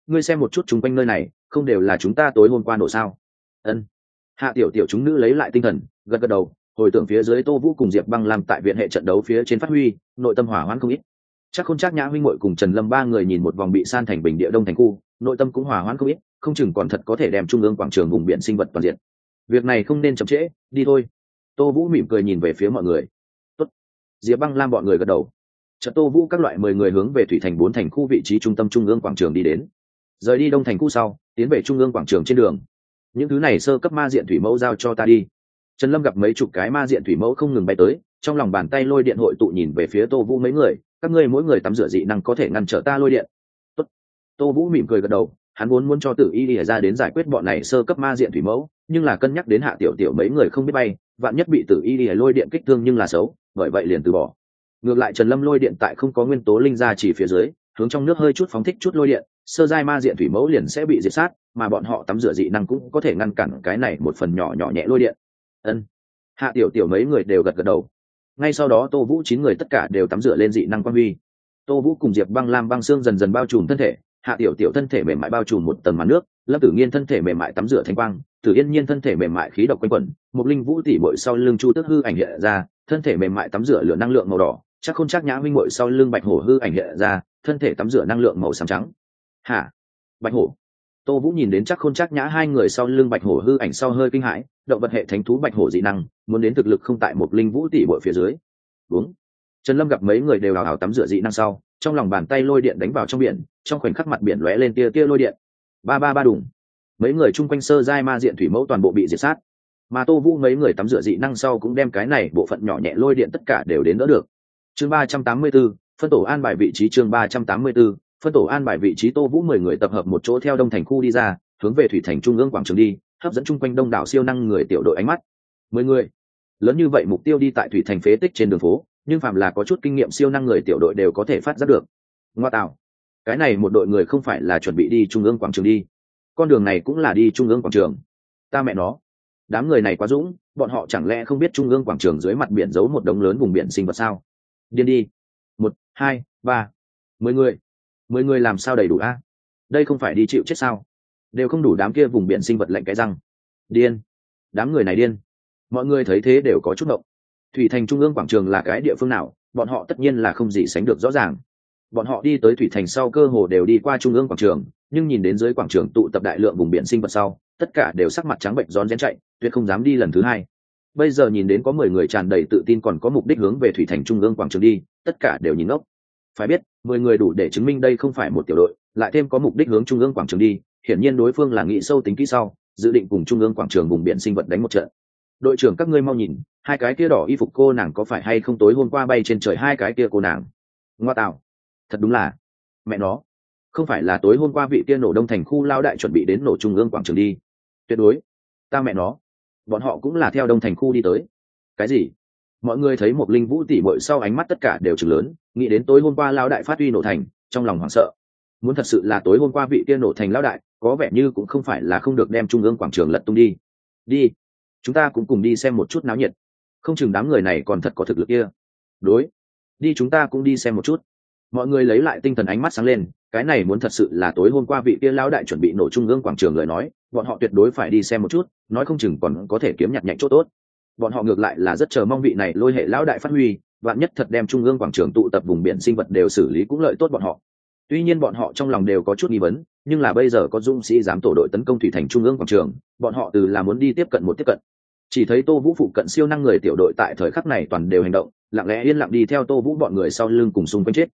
ngươi xem một chút chung quanh nơi này không đều là chúng ta tối hôm qua nổ sao? Ân. Hạ tiểu tiểu chúng nữ lấy lại tinh thần, gật gật đầu, hồi tưởng phía dưới Tô Vũ cùng Diệp Băng Lam tại viện hệ trận đấu phía trên phát huy, nội tâm hỏa hoãn không ít. Chắc Khôn Trác Nhã huynh muội cùng Trần Lâm ba người nhìn một vòng bị san thành bình địa đông thành khu, nội tâm cũng hỏa hoãn không ít, không chừng còn thật có thể đem trung ương quảng trường vùng biển sinh vật toàn diện. Việc này không nên chậm trễ, đi thôi. Tô Vũ mỉm cười nhìn về phía mọi người. Tốt. Diệp Băng Lam bọn người gật đầu. Chợt Tô Vũ các loại 10 người hướng về thủy thành 4 thành khu vị trí trung tâm trung ương quảng trường đi đến. Rời đi đông thành khu sau, tiến về trung ương quảng trường trên đường. Những thứ này sơ cấp ma diện thủy mẫu giao cho ta đi. Trần Lâm gặp mấy chục cái ma diện thủy mẫu không ngừng bay tới, trong lòng bàn tay lôi điện hội tụ nhìn về phía Tô Vũ mấy người, các ngươi mỗi người tắm rửa dị năng có thể ngăn trở ta lôi điện. Tốt. Tô Vũ mỉm cười gật đầu, hắn muốn cho Tử Y đi ra đến giải quyết bọn này sơ cấp ma diện thủy mẫu, nhưng là cân nhắc đến Hạ Tiểu Tiểu mấy người không biết bay, vạn nhất bị Tử Y đi lôi điện kích thương nhưng là xấu, bởi vậy liền từ bỏ. Ngược lại Trần Lâm lôi điện tại không có nguyên tố linh ra chỉ phía dưới, hướng trong nước hơi chút phóng thích chút lôi điện, sơ giai ma diện thủy mẫu liền sẽ bị diệt sát, mà bọn họ tắm rửa dị năng cũng có thể ngăn cản cái này một phần nhỏ nhỏ nhẹ lôi điện. Ân. Hạ Tiểu Tiểu mấy người đều gật gật đầu. Ngay sau đó Tô Vũ 9 người tất cả đều tắm rửa lên dị năng quang huy. Tô Vũ cùng Diệp Băng Lam băng xương dần dần bao trùm thân thể, Hạ Tiểu Tiểu thân thể mềm mại bao trùm một tầng màn nước, Lâm Tử Nghiên thân thể mềm mại tắm rửa thanh quang, Tử Yên Nhiên thân thể mềm mại khí độc quanh quẩn, Mục Linh Vũ tỉ muội sau lưng Chu Tước hư ảnh hiện ra, thân thể mềm mại tắm rửa lửa năng lượng màu đỏ, Chắc Khôn Trác Nhã huynh muội sau lưng Bạch Hổ hư ảnh hiện ra, thân thể tắm rửa năng lượng màu xám trắng. Hả? Bạch Hổ? Tô Vũ nhìn đến Chắc Khôn Trác Nhã hai người sau lưng Bạch Hổ hư ảnh sau hơi kinh hãi, động vật hệ thánh thú Bạch Hổ dị năng, muốn đến thực lực không tại Mục Linh Vũ tỉ muội phía dưới. Đúng. Trần Lâm gặp mấy người đều hào hào tắm rửa dị năng sau, trong lòng bàn tay lôi điện đánh vào trong biển, trong khoảnh khắc mặt biển lóe lên tia tia lôi điện. Ba ba ba đùng. Mấy người chung quanh sơ giai ma diện thủy mẫu toàn bộ bị diệt sát. Mà Tô Vũ mấy người tắm rửa dị năng sau cũng đem cái này bộ phận nhỏ nhẹ lôi điện tất cả đều đến đỡ được. Chương 384, phân tổ an bài vị trí chương 384, phân tổ an bài vị trí Tô Vũ 10 người tập hợp một chỗ theo đông thành khu đi ra, hướng về thủy thành trung ương quảng trường đi, hấp dẫn chung quanh đông đảo siêu năng người tiểu đội ánh mắt. 10 người. Lớn như vậy mục tiêu đi tại thủy thành phế tích trên đường phố, nhưng phàm là có chút kinh nghiệm siêu năng người tiểu đội đều có thể phát giác được. Ngoa tạo, cái này một đội người không phải là chuẩn bị đi trung ương quảng trường đi, con đường này cũng là đi trung ương quảng trường. Ta mẹ nó, đám người này quá dũng, bọn họ chẳng lẽ không biết trung ương quảng trường dưới mặt biển giấu một đống lớn vùng biển sinh vật sao? Điên đi. 1, 2, 3, 10 người, 10 người làm sao đầy đủ a? Đây không phải đi chịu chết sao? Đều không đủ đám kia vùng biển sinh vật lạnh cái răng. Điên, đám người này điên. Mọi người thấy thế đều có chút động. Thủy thành trung ương quảng trường là cái địa phương nào, bọn họ tất nhiên là không gì sánh được rõ ràng. Bọn họ đi tới thủy thành sau cơ hồ đều đi qua trung ương quảng trường, nhưng nhìn đến dưới quảng trường tụ tập đại lượng vùng biển sinh vật sau, tất cả đều sắc mặt trắng bệnh rón rén chạy, tuyệt không dám đi lần thứ hai. Bây giờ nhìn đến có 10 người tràn đầy tự tin còn có mục đích hướng về thủy thành trung ương quảng trường đi, tất cả đều nhìn ngốc. Phải biết, 10 người đủ để chứng minh đây không phải một tiểu đội, lại thêm có mục đích hướng trung ương quảng trường đi, hiển nhiên đối phương là nghĩ sâu tính kỹ sau, dự định cùng trung ương quảng trường vùng biển sinh vật đánh một trận. Đội trưởng các ngươi mau nhìn, hai cái kia đỏ y phục cô nàng có phải hay không tối hôm qua bay trên trời hai cái kia cô nàng? Ngoa tạo, thật đúng là, mẹ nó, không phải là tối hôm qua vị kia nổ đông thành khu lao đại chuẩn bị đến nổ trung ương quảng trường đi? Tuyệt đối, ta mẹ nó, bọn họ cũng là theo đông thành khu đi tới. Cái gì? Mọi người thấy một linh vũ tỉ muội sau ánh mắt tất cả đều trừng lớn, nghĩ đến tối hôm qua lao đại phát uy nổ thành, trong lòng hoảng sợ. Muốn thật sự là tối hôm qua vị kia nổ thành lao đại, có vẻ như cũng không phải là không được đem trung ương quảng trường lật tung đi. Đi, chúng ta cũng cùng đi xem một chút náo nhiệt, không chừng đám người này còn thật có thực lực kia. Đối, đi chúng ta cũng đi xem một chút. Mọi người lấy lại tinh thần, ánh mắt sáng lên, cái này muốn thật sự là tối hôm qua vị kia lão đại chuẩn bị nổ trung ương quảng trường lời nói, bọn họ tuyệt đối phải đi xem một chút, nói không chừng còn có thể kiếm nhặt nhạnh chỗ tốt. Bọn họ ngược lại là rất chờ mong vị này lôi hệ lão đại phát huy, vạn nhất thật đem trung ương quảng trường tụ tập vùng biển sinh vật đều xử lý cũng lợi tốt bọn họ. Tuy nhiên bọn họ trong lòng đều có chút nghi vấn, nhưng là bây giờ có dũng sĩ dám tổ đội tấn công thủy thành trung ương quảng trường, bọn họ từ là muốn đi tiếp cận một tiếp cận. Chỉ thấy Tô Vũ phụ cận siêu năng người tiểu đội tại thời khắc này toàn đều hành động, lặng lẽ yên lặng đi theo Tô Vũ bọn người sau lưng cùng xung quanh chết.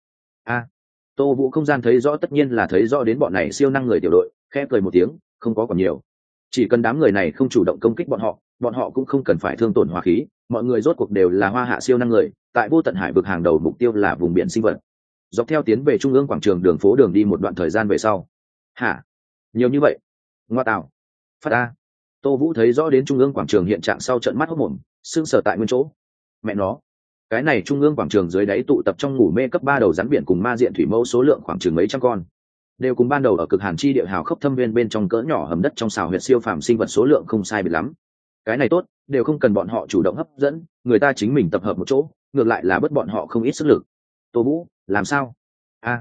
Tô Vũ không gian thấy rõ, tất nhiên là thấy rõ đến bọn này siêu năng người tiểu đội, khẽ cười một tiếng, không có còn nhiều. Chỉ cần đám người này không chủ động công kích bọn họ cũng không cần phải thương tổn hỏa khí, mọi người rốt cuộc đều là hoa hạ siêu năng người, tại vô tận hải vực hàng đầu mục tiêu là vùng biển sinh vật. Dọc theo tiến về trung ương quảng trường đường phố đường đi một đoạn thời gian về sau. Hả? Nhiều như vậy? Ngoa tạo. Phát a. Tô Vũ thấy rõ đến trung ương quảng trường hiện trạng sau trận mắt hốt mồm, sững sờ tại nguyên chỗ. Mẹ nó, cái này trung ương quảng trường dưới đáy tụ tập trong ngủ mê cấp 3 đầu rắn biển cùng ma diện thủy mẫu số lượng khoảng chừng mấy trăm con, đều cùng ban đầu ở cực hàn chi địa hào khốc thâm viên bên trong cỡ nhỏ hầm đất trong xào huyệt siêu phàm sinh vật số lượng không sai biệt lắm. Cái này tốt, đều không cần bọn họ chủ động hấp dẫn, người ta chính mình tập hợp một chỗ, ngược lại là bớt bọn họ không ít sức lực. Tô Vũ, làm sao?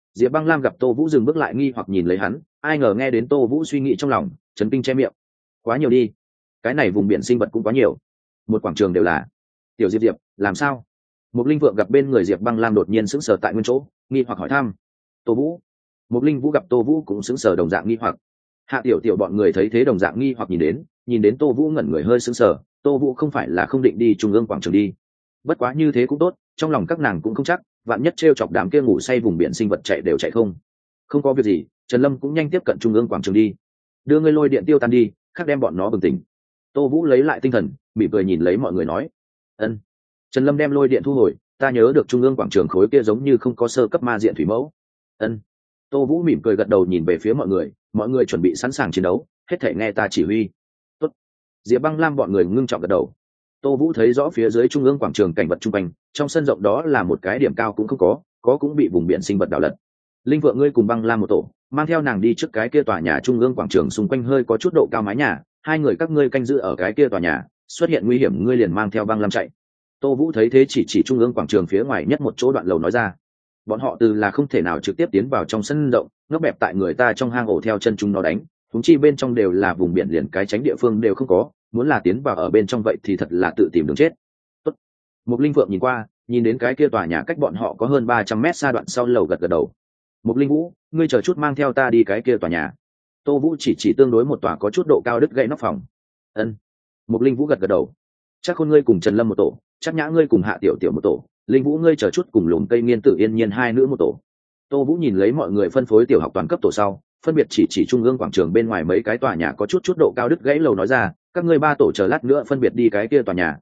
Diệp Băng Lam gặp Tô Vũ dừng bước lại nghi hoặc nhìn lấy hắn, ai ngờ nghe đến Tô Vũ suy nghĩ trong lòng, chấn kinh che miệng. Quá nhiều đi, cái này vùng biển sinh vật cũng quá nhiều, một quảng trường đều là. Tiểu Diệp Diệp, làm sao? Một linh vượng gặp bên người Diệp Băng Lam đột nhiên sững sờ tại nguyên chỗ, nghi hoặc hỏi thăm. Tô Vũ. Một linh vũ gặp Tô Vũ cũng sững sờ đồng dạng nghi hoặc. Hạ Tiểu Tiểu bọn người thấy thế đồng dạng nghi hoặc nhìn đến Tô Vũ ngẩn người hơi sững sờ. Tô Vũ không phải là không định đi trung ương quảng trường đi. Bất quá như thế cũng tốt, trong lòng các nàng cũng không chắc, vạn nhất trêu chọc đám kia ngủ say vùng biển sinh vật chạy đều chạy không. Không có việc gì, Trần Lâm cũng nhanh tiếp cận trung ương quảng trường đi. Đưa ngươi lôi điện tiêu tan đi, khắc đem bọn nó bừng tỉnh. Tô Vũ lấy lại tinh thần, mỉm cười nhìn lấy mọi người nói. Ân. Trần Lâm đem lôi điện thu hồi, ta nhớ được trung ương quảng trường khối kia giống như không có sơ cấp ma diện thủy mẫu. Ân. Tô Vũ mỉm cười gật đầu nhìn về phía mọi người chuẩn bị sẵn sàng chiến đấu, hết thể nghe ta chỉ huy. Tốt. Diệp Băng Lam bọn người ngưng trọng gật đầu. Tô Vũ thấy rõ phía dưới trung ương quảng trường cảnh vật chung quanh, trong sân rộng đó là một cái điểm cao cũng không có cũng bị vùng biển sinh vật đảo lật. Linh Vượng ngươi cùng Băng Lam một tổ, mang theo nàng đi trước cái kia tòa nhà trung ương quảng trường xung quanh hơi có chút độ cao mái nhà, hai người các ngươi canh giữ ở cái kia tòa nhà, xuất hiện nguy hiểm ngươi liền mang theo Băng Lam chạy. Tô Vũ thấy thế chỉ trung ương quảng trường phía ngoài nhất một chỗ đoạn lầu nói ra. Bọn họ từ là không thể nào trực tiếp tiến vào trong sân rộng, ngấp bẹp tại người ta trong hang ổ theo chân chúng nó đánh, huống chi bên trong đều là vùng biển liền cái tránh địa phương đều không có, muốn là tiến vào ở bên trong vậy thì thật là tự tìm đường chết. Tốt. Mục Linh Phượng nhìn qua, nhìn đến cái kia tòa nhà cách bọn họ có hơn 300 mét xa đoạn sau lầu gật gật đầu. Mục Linh Vũ, ngươi chờ chút mang theo ta đi cái kia tòa nhà. Tô Vũ chỉ tương đối một tòa có chút độ cao đứt gãy nóc phòng. Ân. Mục Linh Vũ gật gật đầu. Chắc Khôn ngươi cùng Trần Lâm một tổ, Chắc Nhã ngươi cùng Hạ Tiểu Tiểu một tổ, Linh Vũ ngươi chờ chút cùng Lùm Cây Nghiên Tử Yên Nhiên hai nữ một tổ. Tô Vũ nhìn lấy mọi người phân phối tiểu học toàn cấp tổ sau, phân biệt chỉ trung ương quảng trường bên ngoài mấy cái tòa nhà có chút độ cao đứt gãy lầu nói ra, các ngươi ba tổ chờ lát nữa phân biệt đi cái kia tòa nhà,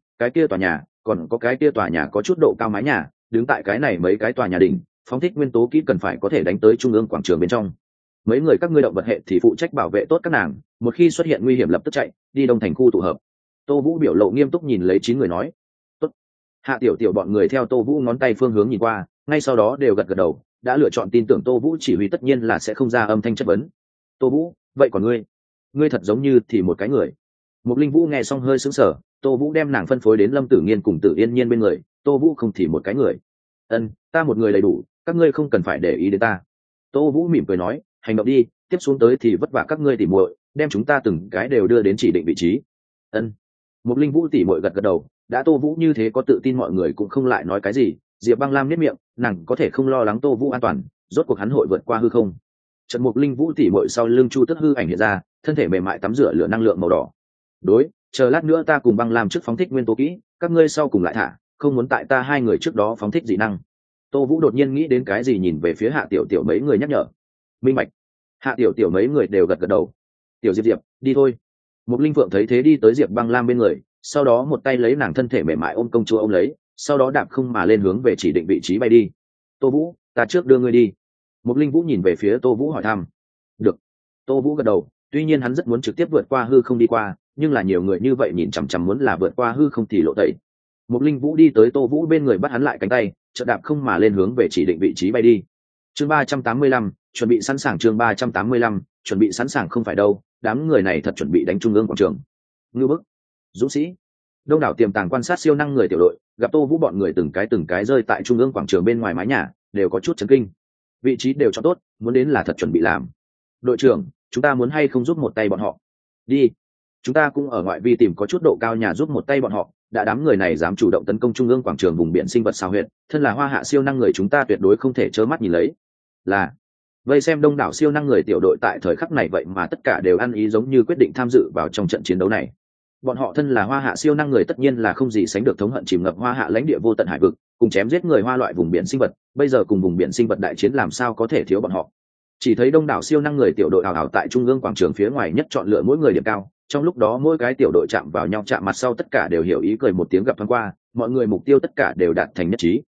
còn có cái kia tòa nhà có chút độ cao mái nhà, đứng tại cái này mấy cái tòa nhà đỉnh, phóng thích nguyên tố kỹ cần phải có thể đánh tới trung ương quảng trường bên trong. Mấy người các ngươi động vật hệ thì phụ trách bảo vệ tốt các nàng, một khi xuất hiện nguy hiểm lập tức chạy đi đông thành khu tụ hợp. Tô Vũ biểu lộ nghiêm túc nhìn lấy 9 người nói. Tốt. Hạ Tiểu Tiểu bọn người theo Tô Vũ ngón tay phương hướng nhìn qua, ngay sau đó đều gật gật đầu, đã lựa chọn tin tưởng Tô Vũ chỉ huy tất nhiên là sẽ không ra âm thanh chất vấn. Tô Vũ, vậy còn ngươi thật giống như thì một cái người. Mục Linh Vũ nghe xong hơi sững sờ, Tô Vũ đem nàng phân phối đến Lâm Tử Nghiên cùng Tử Yên Nhiên bên người, Tô Vũ không thì một cái người. Ân, ta một người đầy đủ, các ngươi không cần phải để ý đến ta. Tô Vũ mỉm cười nói, hành động đi, tiếp xuống tới thì vất vả các ngươi tỉ muội, đem chúng ta từng cái đều đưa đến chỉ định vị trí. Ân. Mục Linh Vũ tỉ muội gật gật đầu, đã Tô Vũ như thế có tự tin mọi người cũng không lại nói cái gì. Diệp Băng Lam nhếch miệng, nàng có thể không lo lắng Tô Vũ an toàn, rốt cuộc hắn hội vượt qua hư không. Trận Mục Linh Vũ tỉ muội sau lưng Chu Tức hư ảnh hiện ra, thân thể mềm mại tắm rửa lửa năng lượng màu đỏ. Đối, chờ lát nữa ta cùng Băng Lam trước phóng thích nguyên tố kỹ, các ngươi sau cùng lại thả, không muốn tại ta hai người trước đó phóng thích dị năng. Tô Vũ đột nhiên nghĩ đến cái gì nhìn về phía Hạ Tiểu Tiểu mấy người nhắc nhở. Minh bạch. Hạ Tiểu Tiểu mấy người đều gật gật đầu. Tiểu Diệp Diệp, đi thôi. Mục Linh Phượng thấy thế đi tới Diệp Băng Lam bên người, sau đó một tay lấy nàng thân thể mềm mại ôm công chúa ôm lấy, sau đó đạp không mà lên hướng về chỉ định vị trí bay đi. Tô Vũ, ta trước đưa ngươi đi. Mục Linh Vũ nhìn về phía Tô Vũ hỏi thăm. Được. Tô Vũ gật đầu, tuy nhiên hắn rất muốn trực tiếp vượt qua hư không đi qua, nhưng là nhiều người như vậy nhìn chằm chằm muốn là vượt qua hư không thì lộ tẩy. Mục Linh Vũ đi tới Tô Vũ bên người bắt hắn lại cánh tay, chợt đạp không mà lên hướng về chỉ định vị trí bay đi. Chương 385, chuẩn bị sẵn sàng. Chương 385, chuẩn bị sẵn sàng không phải đâu, đám người này thật chuẩn bị đánh trung ương quảng trường. Ngưu bức, dũng sĩ. Đông đảo tiềm tàng quan sát siêu năng người tiểu đội, gặp Tô Vũ bọn người từng cái rơi tại trung ương quảng trường bên ngoài mái nhà, đều có chút chấn kinh. Vị trí đều cho tốt, muốn đến là thật chuẩn bị làm. Đội trưởng, chúng ta muốn hay không giúp một tay bọn họ? Đi. Chúng ta cũng ở ngoại vi tìm có chút độ cao nhà giúp một tay bọn họ, đã đám người này dám chủ động tấn công trung ương quảng trường vùng biển sinh vật sao huyện, thân là Hoa Hạ siêu năng người chúng ta tuyệt đối không thể trơ mắt nhìn lấy. Là vây xem đông đảo siêu năng người tiểu đội tại thời khắc này vậy mà tất cả đều ăn ý giống như quyết định tham dự vào trong trận chiến đấu này. Bọn họ thân là Hoa Hạ siêu năng người tất nhiên là không gì sánh được thống hận chìm ngập Hoa Hạ lãnh địa vô tận hải vực, cùng chém giết người Hoa loại vùng biển sinh vật, bây giờ cùng vùng biển sinh vật đại chiến làm sao có thể thiếu bọn họ. Chỉ thấy đông đảo siêu năng người tiểu đội ảo ảo tại trung ương quảng trường phía ngoài nhất chọn lựa mỗi người điểm cao, trong lúc đó mỗi cái tiểu đội chạm vào nhau chạm mặt sau tất cả đều hiểu ý cười một tiếng gặp thoáng qua, mọi người mục tiêu tất cả đều đạt thành nhất trí.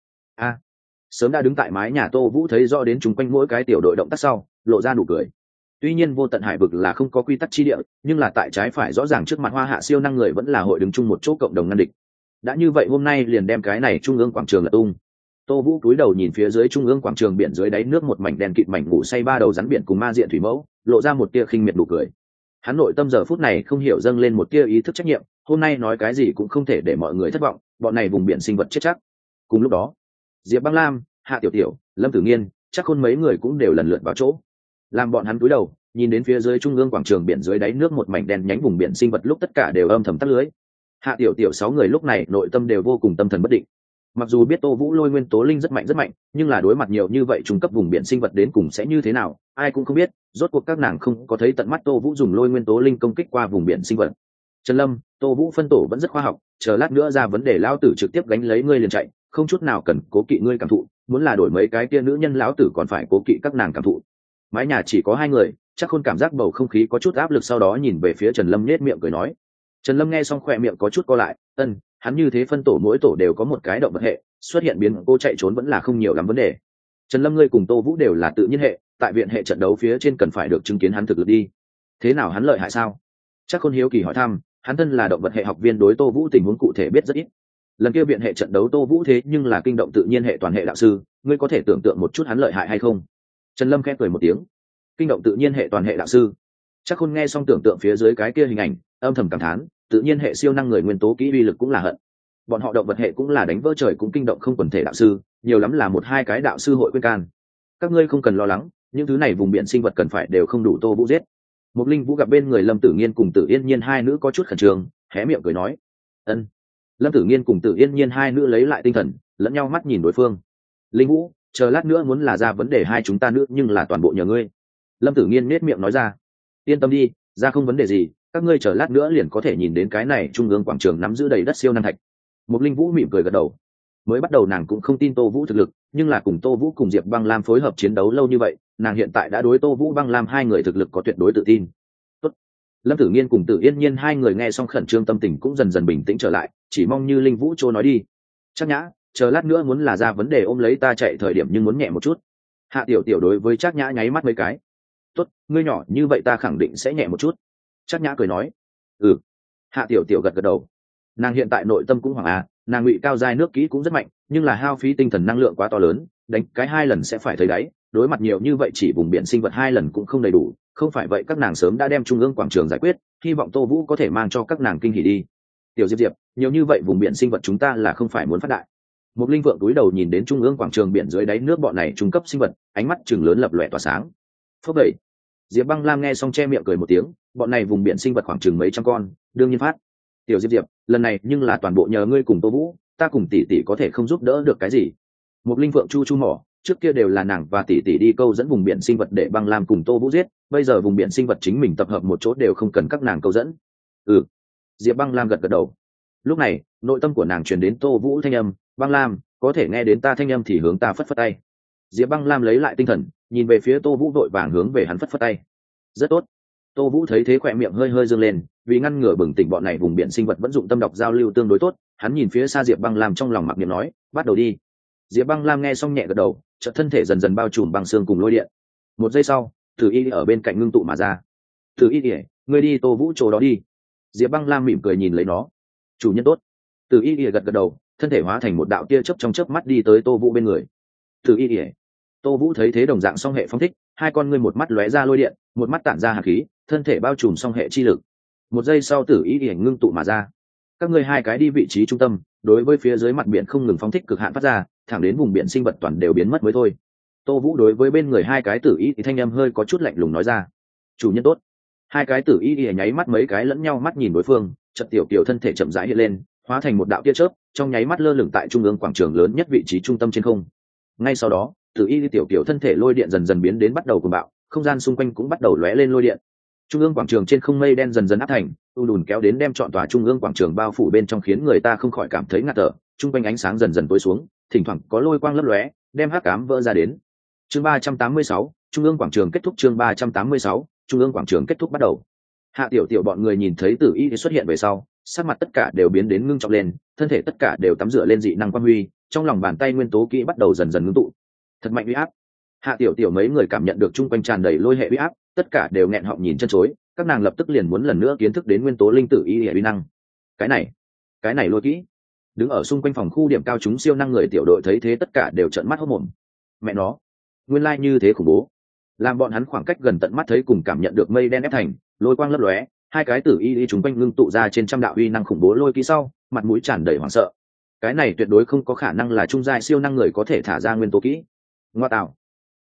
Sớm đã đứng tại mái nhà Tô Vũ thấy rõ đến chung quanh mỗi cái tiểu đội động tác sau, lộ ra nụ cười. Tuy nhiên vô tận hải vực là không có quy tắc chi địa, nhưng là tại trái phải rõ ràng trước mặt Hoa Hạ siêu năng người vẫn là hội đứng chung một chỗ cộng đồng ngăn địch. Đã như vậy hôm nay liền đem cái này trung ương quảng trường là tung. Tô Vũ cúi đầu nhìn phía dưới trung ương quảng trường biển dưới đáy nước một mảnh đen kịt mảnh ngủ say ba đầu rắn biển cùng ma diện thủy mẫu, lộ ra một tia khinh miệt nụ cười. Hắn nội tâm giờ phút này không hiểu dâng lên một tia ý thức trách nhiệm, hôm nay nói cái gì cũng không thể để mọi người thất vọng, bọn này vùng biển sinh vật chết chắc. Cùng lúc đó, Diệp Băng Lam, Hạ Tiểu Tiểu, Lâm Tử Nghiên, chắc khôn mấy người cũng đều lần lượt vào chỗ. Làm bọn hắn cúi đầu nhìn đến phía dưới trung ương quảng trường biển dưới đáy nước một mảnh đen nhánh vùng biển sinh vật lúc tất cả đều âm thầm tắt lưới. Hạ tiểu tiểu 6 người lúc này nội tâm đều vô cùng tâm thần bất định. Mặc dù biết Tô Vũ lôi nguyên tố linh rất mạnh, nhưng là đối mặt nhiều như vậy trung cấp vùng biển sinh vật đến cùng sẽ như thế nào, ai cũng không biết, rốt cuộc các nàng không có thấy tận mắt Tô Vũ dùng lôi nguyên tố linh công kích qua vùng biển sinh vật. Trần Lâm, Tô Vũ phân tổ vẫn rất khoa học, chờ lát nữa ra vấn đề lão tử trực tiếp gánh lấy ngươi liền chạy, không chút nào cần cố kỵ ngươi cảm thụ, muốn là đổi mấy cái kia nữ nhân lão tử còn phải cố kỵ các nàng cảm thụ. Mái nhà chỉ có 2 người, chắc Khôn cảm giác bầu không khí có chút áp lực, sau đó nhìn về phía Trần Lâm nhếch miệng cười nói. Trần Lâm nghe xong khỏe miệng có chút co lại, hắn như thế phân tổ mỗi tổ đều có một cái động vật hệ, xuất hiện biến cô chạy trốn vẫn là không nhiều lắm vấn đề. Trần Lâm ngươi cùng Tô Vũ đều là tự nhiên hệ, tại viện hệ trận đấu phía trên cần phải được chứng kiến hắn thực lực đi. Thế nào hắn lợi hại sao? Chắc Khôn hiếu kỳ hỏi thăm, hắn thân là động vật hệ học viên đối Tô Vũ tình huống cụ thể biết rất ít. Lần kia viện hệ trận đấu Tô Vũ thế nhưng là kinh động tự nhiên hệ toàn hệ đạo sư, ngươi có thể tưởng tượng một chút hắn lợi hại hay không? Trần Lâm khẽ cười một tiếng. Kinh động tự nhiên hệ toàn hệ đạo sư. Chắc Khôn nghe xong tưởng tượng phía dưới cái kia hình ảnh, âm thầm cảm thán, tự nhiên hệ siêu năng người nguyên tố kỹ uy lực cũng là hận. Bọn họ động vật hệ cũng là đánh vỡ trời cũng kinh động không quần thể đạo sư, nhiều lắm là 1-2 cái đạo sư hội khuyên can. Các ngươi không cần lo lắng, những thứ này vùng biển sinh vật cần phải đều không đủ Tô Vũ giết. Mục Linh Vũ gặp bên người Lâm Tử Nghiên cùng Tử Yên Nhiên 2 nữ có chút khẩn trương, hé miệng cười nói, "Ân." Lâm Tử Nghiên cùng Tử Yên Nhiên 2 nữ lấy lại tinh thần, lẫn nhau mắt nhìn đối phương. "Linh Vũ, chờ lát nữa muốn là ra vấn đề hai chúng ta nữ nhưng là toàn bộ nhờ ngươi." Lâm Tử Nghiên nhếch miệng nói ra. "Yên tâm đi, ra không vấn đề gì, các ngươi chờ lát nữa liền có thể nhìn đến cái này trung ương quảng trường nắm giữ đầy đất siêu năng thạch." Mục Linh Vũ mỉm cười gật đầu. Mới bắt đầu nàng cũng không tin Tô Vũ thực lực, nhưng là cùng Tô Vũ cùng Diệp Băng Lam phối hợp chiến đấu lâu như vậy, nàng hiện tại đã đối Tô Vũ Băng Lam 2 người thực lực có tuyệt đối tự tin. Tốt. Lâm Tử Nghiên cùng Tử Yên Nhiên 2 người nghe xong khẩn trương tâm tình cũng dần dần bình tĩnh trở lại, chỉ mong như Linh Vũ Trô nói đi. Chắc Nhã, chờ lát nữa muốn là ra vấn đề ôm lấy ta chạy thời điểm nhưng muốn nhẹ một chút. Hạ Tiểu Tiểu đối với Trác Nhã nháy mắt mấy cái. Tốt, ngươi nhỏ như vậy ta khẳng định sẽ nhẹ một chút. Trác Nhã cười nói. Ừ. Hạ Tiểu Tiểu gật gật đầu. Nàng hiện tại nội tâm cũng hoảng nàng ngụy cao giai nước kỹ cũng rất mạnh, nhưng là hao phí tinh thần năng lượng quá to lớn, đánh cái 2 lần sẽ phải thấy đáy, đối mặt nhiều như vậy chỉ vùng biển sinh vật 2 lần cũng không đầy đủ, không phải vậy các nàng sớm đã đem trung ương quảng trường giải quyết, hy vọng Tô Vũ có thể mang cho các nàng kinh hỉ đi. Tiểu Diệp Diệp, nhiều như vậy vùng biển sinh vật chúng ta là không phải muốn phát đại. Một linh vượng cúi đầu nhìn đến trung ương quảng trường biển dưới đáy nước bọn này trung cấp sinh vật, ánh mắt trừng lớn lập lòe tỏa sáng. Phốc đẩy. Diệp Băng Lam nghe xong che miệng cười một tiếng, bọn này vùng biển sinh vật khoảng chừng mấy trăm con, đương nhiên phát. Tiểu Diệp Diệp, lần này nhưng là toàn bộ nhờ ngươi cùng Tô Vũ, ta cùng tỷ tỷ có thể không giúp đỡ được cái gì. Một linh vượng chu chu mỏ, trước kia đều là nàng và tỷ tỷ đi câu dẫn vùng biển sinh vật để Băng Lam cùng Tô Vũ giết, bây giờ vùng biển sinh vật chính mình tập hợp một chỗ đều không cần các nàng câu dẫn. Ừ. Diệp Băng Lam gật gật đầu. Lúc này, nội tâm của nàng truyền đến Tô Vũ thanh âm, Băng Lam, có thể nghe đến ta thanh âm thì hướng ta phất phất tay. Diệp Băng Lam lấy lại tinh thần, nhìn về phía Tô Vũ vội vàng hướng về hắn phất phất tay. Rất tốt. Tô Vũ thấy thế khỏe miệng hơi hơi dương lên, vì ngăn ngừa bừng tỉnh bọn này vùng biển sinh vật vẫn dụng tâm đọc giao lưu tương đối tốt, hắn nhìn phía xa Diệp Băng Lam trong lòng mặc niệm nói, bắt đầu đi. Diệp Băng Lam nghe xong nhẹ gật đầu, chợt thân thể dần dần bao trùm băng xương cùng lôi điện. Một giây sau, Tử Y ở bên cạnh ngưng tụ mà ra. Tử Y, ngươi đi Tô Vũ chỗ đó đi. Diệp Băng Lam mỉm cười nhìn lấy nó. Chủ nhân tốt. Tử Y gật gật đầu, thân thể hóa thành một đạo tia chớp trong chớp mắt đi tới Tô Vũ bên người. Tử Y, Tô Vũ thấy thế đồng dạng song hệ phong thích, hai con ngươi một mắt lóe ra lôi điện, một mắt tản ra hàn khí, thân thể bao trùm song hệ chi lực. Một giây sau Tử Y ngưng tụ mà ra. Các ngươi hai cái đi vị trí trung tâm, đối với phía dưới mặt biển không ngừng phóng thích cực hạn phát ra, thẳng đến vùng biển sinh vật toàn đều biến mất mới thôi. Tô Vũ đối với bên người hai cái Tử Y thì thanh âm hơi có chút lạnh lùng nói ra. Chủ nhân tốt. Hai cái Tử Y nháy mắt mấy cái lẫn nhau mắt nhìn đối phương, chợt tiểu tiểu thân thể chậm rãi hiện lên, hóa thành một đạo tia chớp, trong nháy mắt lơ lửng tại trung ương quảng trường lớn nhất vị trí trung tâm trên không. Ngay sau đó, Tử Y tiểu tiểu thân thể lôi điện dần dần biến đến bắt đầu cuồng bạo, không gian xung quanh cũng bắt đầu lóe lên lôi điện. Trung ương quảng trường trên không mây đen dần dần áp thành, đùn kéo đến đem trọn tòa trung ương quảng trường bao phủ bên trong khiến người ta không khỏi cảm thấy ngạt thở. Trung quanh ánh sáng dần dần tối xuống, thỉnh thoảng có lôi quang lấp lóe, đem hắc ám vỡ ra đến. Chương 386, Trung ương quảng trường kết thúc. Chương 386, Trung ương quảng trường kết thúc bắt đầu. Hạ tiểu tiểu bọn người nhìn thấy Tử Y xuất hiện về sau, sắc mặt tất cả đều biến đến ngưng trọng lên, thân thể tất cả đều tắm rửa lên dị năng quang huy, trong lòng bàn tay nguyên tố kỹ bắt đầu dần dần ngưng tụ. Thật mạnh uy áp. Hạ tiểu tiểu mấy người cảm nhận được trung quanh tràn đầy lôi hệ uy áp, tất cả đều nghẹn họng nhìn chân chối, các nàng lập tức liền muốn lần nữa kiến thức đến nguyên tố linh tử y uy năng. Cái này lôi kỹ. Đứng ở xung quanh phòng khu điểm cao chúng siêu năng người tiểu đội thấy thế tất cả đều trợn mắt hốt mồm. Mẹ nó, nguyên lai như thế khủng bố. Làm bọn hắn khoảng cách gần tận mắt thấy cùng cảm nhận được mây đen ép thành, lôi quang lấp lóe, hai cái Tử Y chúng quanh ngưng tụ ra trên trăm đạo uy năng khủng bố lôi kỹ sau, mặt mũi tràn đầy hoảng sợ. Cái này tuyệt đối không có khả năng là trung giai siêu năng người có thể thả ra nguyên tố kỹ. Ngoa tạo.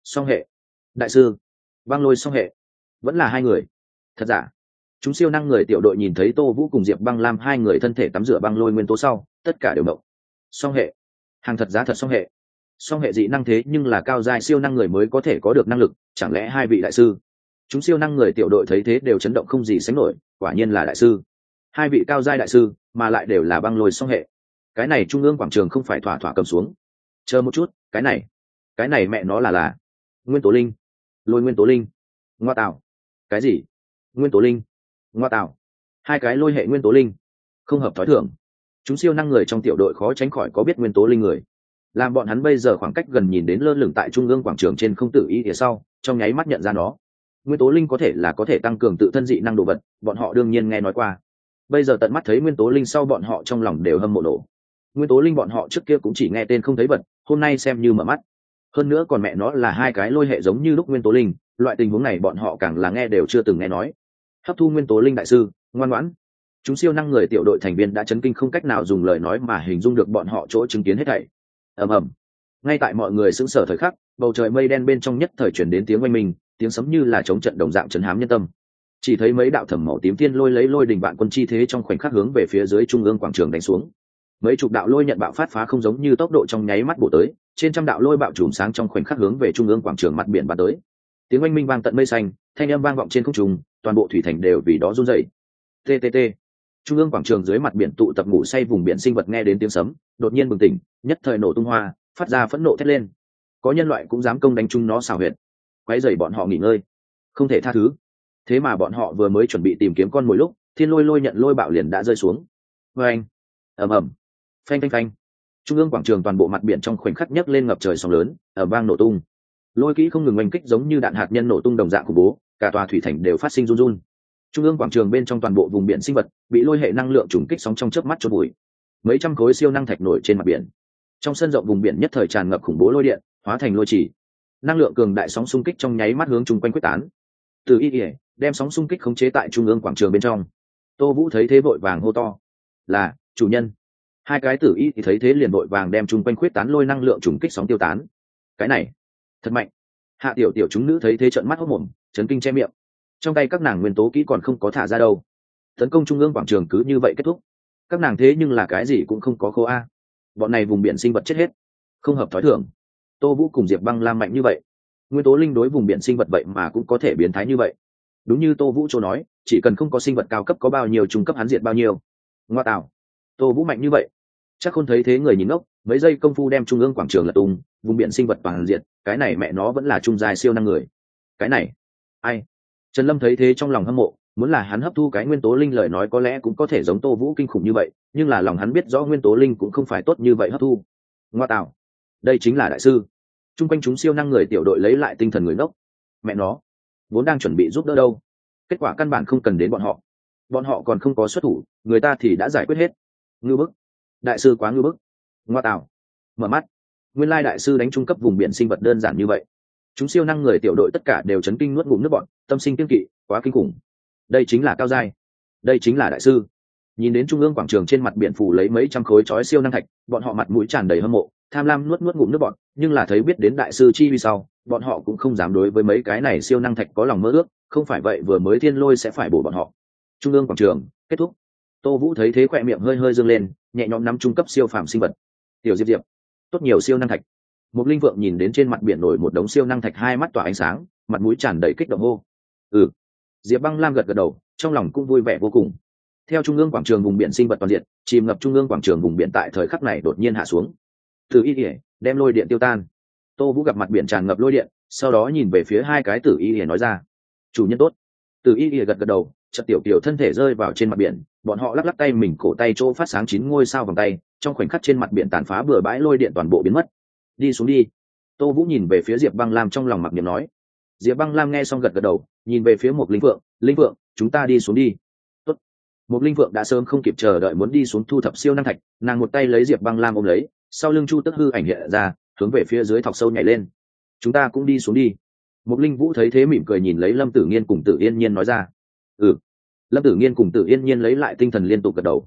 song hệ đại sư, băng lôi song hệ, vẫn là hai người. Thật giả? Chúng siêu năng người tiểu đội nhìn thấy Tô Vũ cùng Diệp Băng Lam hai người thân thể tắm rửa băng lôi nguyên tố sau, tất cả đều động. Song hệ, hàng thật giá thật song hệ. Song hệ dị năng thế nhưng là cao giai siêu năng người mới có thể có được năng lực, chẳng lẽ hai vị đại sư? Chúng siêu năng người tiểu đội thấy thế đều chấn động không gì sánh nổi, quả nhiên là đại sư. Hai vị cao giai đại sư, mà lại đều là băng lôi song hệ. Cái này trung ương quảng trường không phải thỏa thỏa cầm xuống. Chờ một chút, cái này mẹ nó là nguyên tố linh, lôi nguyên tố linh. Ngoa tạo. Cái gì? Nguyên tố linh? Ngoa tạo. Hai cái lôi hệ nguyên tố linh, không hợp thói thường. Chúng siêu năng người trong tiểu đội khó tránh khỏi có biết nguyên tố linh người, làm bọn hắn bây giờ khoảng cách gần nhìn đến lơ lửng tại trung ương quảng trường trên không tự ý phía sau, trong nháy mắt nhận ra nó. Nguyên tố linh có thể tăng cường tự thân dị năng đồ vật, bọn họ đương nhiên nghe nói qua. Bây giờ tận mắt thấy nguyên tố linh sau, bọn họ trong lòng đều hâm mộ nổ. Nguyên tố linh bọn họ trước kia cũng chỉ nghe tên không thấy vật, hôm nay xem như mở mắt. Hơn nữa còn mẹ nó là hai cái lôi hệ giống như lúc nguyên tố linh, loại tình huống này bọn họ càng là nghe đều chưa từng nghe nói. Hấp thu nguyên tố linh đại sư, ngoan ngoãn. Chúng siêu năng người tiểu đội thành viên đã chấn kinh không cách nào dùng lời nói mà hình dung được bọn họ chỗ chứng kiến hết thảy. Ầm ầm. Ngay tại mọi người sững sờ thời khắc, bầu trời mây đen bên trong nhất thời chuyển đến tiếng oanh minh, tiếng sấm như là chống trận đồng dạng chấn hám nhân tâm. Chỉ thấy mấy đạo thẩm màu tím tiên lôi lấy lôi đình vạn quân chi thế trong khoảnh khắc hướng về phía dưới trung ương quảng trường đánh xuống. Mấy chục đạo lôi nhận bạo phát phá không giống như tốc độ trong nháy mắt bổ tới, trên trăm đạo lôi bạo chùm sáng trong khoảnh khắc hướng về trung ương quảng trường mặt biển bắn tới. Tiếng oanh minh vang tận mây xanh, thanh âm vang vọng trên không trung, toàn bộ thủy thành đều vì đó run rẩy. TTT. Trung ương quảng trường dưới mặt biển tụ tập ngủ say vùng biển sinh vật nghe đến tiếng sấm, đột nhiên bừng tỉnh, nhất thời nổ tung hoa, phát ra phẫn nộ thét lên. Có nhân loại cũng dám công đánh chúng nó xảo huyệt, quấy rầy bọn họ nghỉ ngơi, không thể tha thứ. Thế mà bọn họ vừa mới chuẩn bị tìm kiếm con mồi lúc, thiên lôi nhận lôi bạo liền đã rơi xuống. Oeng, ầm ầm, phanh phanh phanh. Trung ương quảng trường toàn bộ mặt biển trong khoảnh khắc nhấc lên ngập trời sóng lớn, ở vang nổ tung. Lôi kỹ không ngừng oanh kích giống như đạn hạt nhân nổ tung đồng dạng khủng bố, cả tòa thủy thành đều phát sinh run run. Trung ương quảng trường bên trong toàn bộ vùng biển sinh vật bị lôi hệ năng lượng trùng kích sóng trong chớp mắt chôn bụi. Mấy trăm khối siêu năng thạch nổi trên mặt biển. Trong sân rộng vùng biển nhất thời tràn ngập khủng bố lôi điện, hóa thành lôi chỉ. Năng lượng cường đại sóng xung kích trong nháy mắt hướng chung quanh quyết tán. Từ y đem sóng xung kích khống chế tại trung ương quảng trường bên trong. Tô Vũ thấy thế vội vàng hô to: "Là chủ nhân!" Hai cái tử y thì thấy thế liền vội vàng đem chung quanh quyết tán lôi năng lượng trùng kích sóng tiêu tán. Cái này thật mạnh. Hạ tiểu tiểu chúng nữ thấy thế trợn mắt hốt mồm, chấn kinh che miệng. Trong tay các nàng nguyên tố kỹ còn không có thả ra đâu, tấn công trung ương quảng trường cứ như vậy kết thúc. Các nàng thế nhưng là cái gì cũng không có khô a. Bọn này vùng biển sinh vật chết hết, không hợp thói thường. Tô Vũ cùng Diệp Băng Lam mạnh như vậy, nguyên tố linh đối vùng biển sinh vật vậy mà cũng có thể biến thái như vậy. Đúng như Tô Vũ chỗ nói, chỉ cần không có sinh vật cao cấp có bao nhiêu trung cấp hắn diệt bao nhiêu. Ngoa tạo, Tô Vũ mạnh như vậy. Chắc không thấy thế người nhìn ngốc, mấy giây công phu đem trung ương quảng trường lật tung, vùng biển sinh vật toàn diện, cái này mẹ nó vẫn là trung giai siêu năng người. Cái này, ai? Trần Lâm thấy thế trong lòng hâm mộ, muốn là hắn hấp thu cái nguyên tố linh lời nói có lẽ cũng có thể giống Tô Vũ kinh khủng như vậy, nhưng là lòng hắn biết rõ nguyên tố linh cũng không phải tốt như vậy hấp thu. Ngoa tạo, đây chính là đại sư. Trung quanh chúng siêu năng người tiểu đội lấy lại tinh thần người ngốc. Mẹ nó, vốn đang chuẩn bị giúp đỡ đâu, kết quả căn bản không cần đến bọn họ còn không có xuất thủ, người ta thì đã giải quyết hết. Ngưu bức, đại sư quá ngưu bức. Ngoa tạo, mở mắt, nguyên lai đại sư đánh trung cấp vùng biển sinh vật đơn giản như vậy. Chúng siêu năng người tiểu đội tất cả đều chấn kinh nuốt ngụm nước bọt, tâm sinh kiêng kỵ, quá kinh khủng. Đây chính là cao giai, đây chính là đại sư. Nhìn đến trung ương quảng trường trên mặt biển phủ lấy mấy trăm khối chói siêu năng thạch, bọn họ mặt mũi tràn đầy hâm mộ, tham lam nuốt ngụm nước bọt, nhưng là thấy biết đến đại sư chi vì sau, bọn họ cũng không dám đối với mấy cái này siêu năng thạch có lòng mơ ước, không phải vậy vừa mới thiên lôi sẽ phải bổ bọn họ. Trung ương quảng trường kết thúc. Tô Vũ thấy thế khỏe miệng hơi hơi dương lên, nhẹ nhõm nắm trung cấp siêu phàm sinh vật. Tiểu Diệp Diệp, tốt nhiều siêu năng thạch. Một linh vượng nhìn đến trên mặt biển nổi một đống siêu năng thạch, hai mắt tỏa ánh sáng, mặt mũi tràn đầy kích động hô: "Ừ." Diệp Băng Lam gật gật đầu, trong lòng cũng vui vẻ vô cùng. Theo trung ương quảng trường vùng biển sinh vật toàn diện, chìm ngập trung ương quảng trường vùng biển tại thời khắc này đột nhiên hạ xuống. Tử y ỉa đem lôi điện tiêu tan. Tô Vũ gặp mặt biển tràn ngập lôi điện, sau đó nhìn về phía hai cái tử y ỉa nói ra: "Chủ nhân tốt." Tử y ỉa gật gật đầu, chợt tiểu tiểu thân thể rơi vào trên mặt biển, bọn họ lắc lắc tay mình, cổ tay chỗ phát sáng 9 ngôi sao vòng tay, trong khoảnh khắc trên mặt biển tàn phá bừa bãi lôi điện toàn bộ biến mất. "Đi xuống đi." Tô Vũ nhìn về phía Diệp Băng Lam trong lòng mặc niệm nói. Diệp Băng Lam nghe xong gật gật đầu, nhìn về phía một linh vượng: "Linh vượng, chúng ta đi xuống đi." Tốt. Một linh vượng đã sớm không kịp chờ đợi muốn đi xuống thu thập siêu năng thạch, nàng một tay lấy Diệp Băng Lam ôm lấy, sau lưng Chu Tức hư ảnh hiện ra, hướng về phía dưới thọc sâu nhảy lên. "Chúng ta cũng đi xuống đi." Một linh vũ thấy thế mỉm cười nhìn lấy Lâm Tử Nghiên cùng Tử Yên Nhiên nói ra. "Ừ." Lâm Tử Nghiên cùng Tử Yên Nhiên lấy lại tinh thần liên tục gật đầu.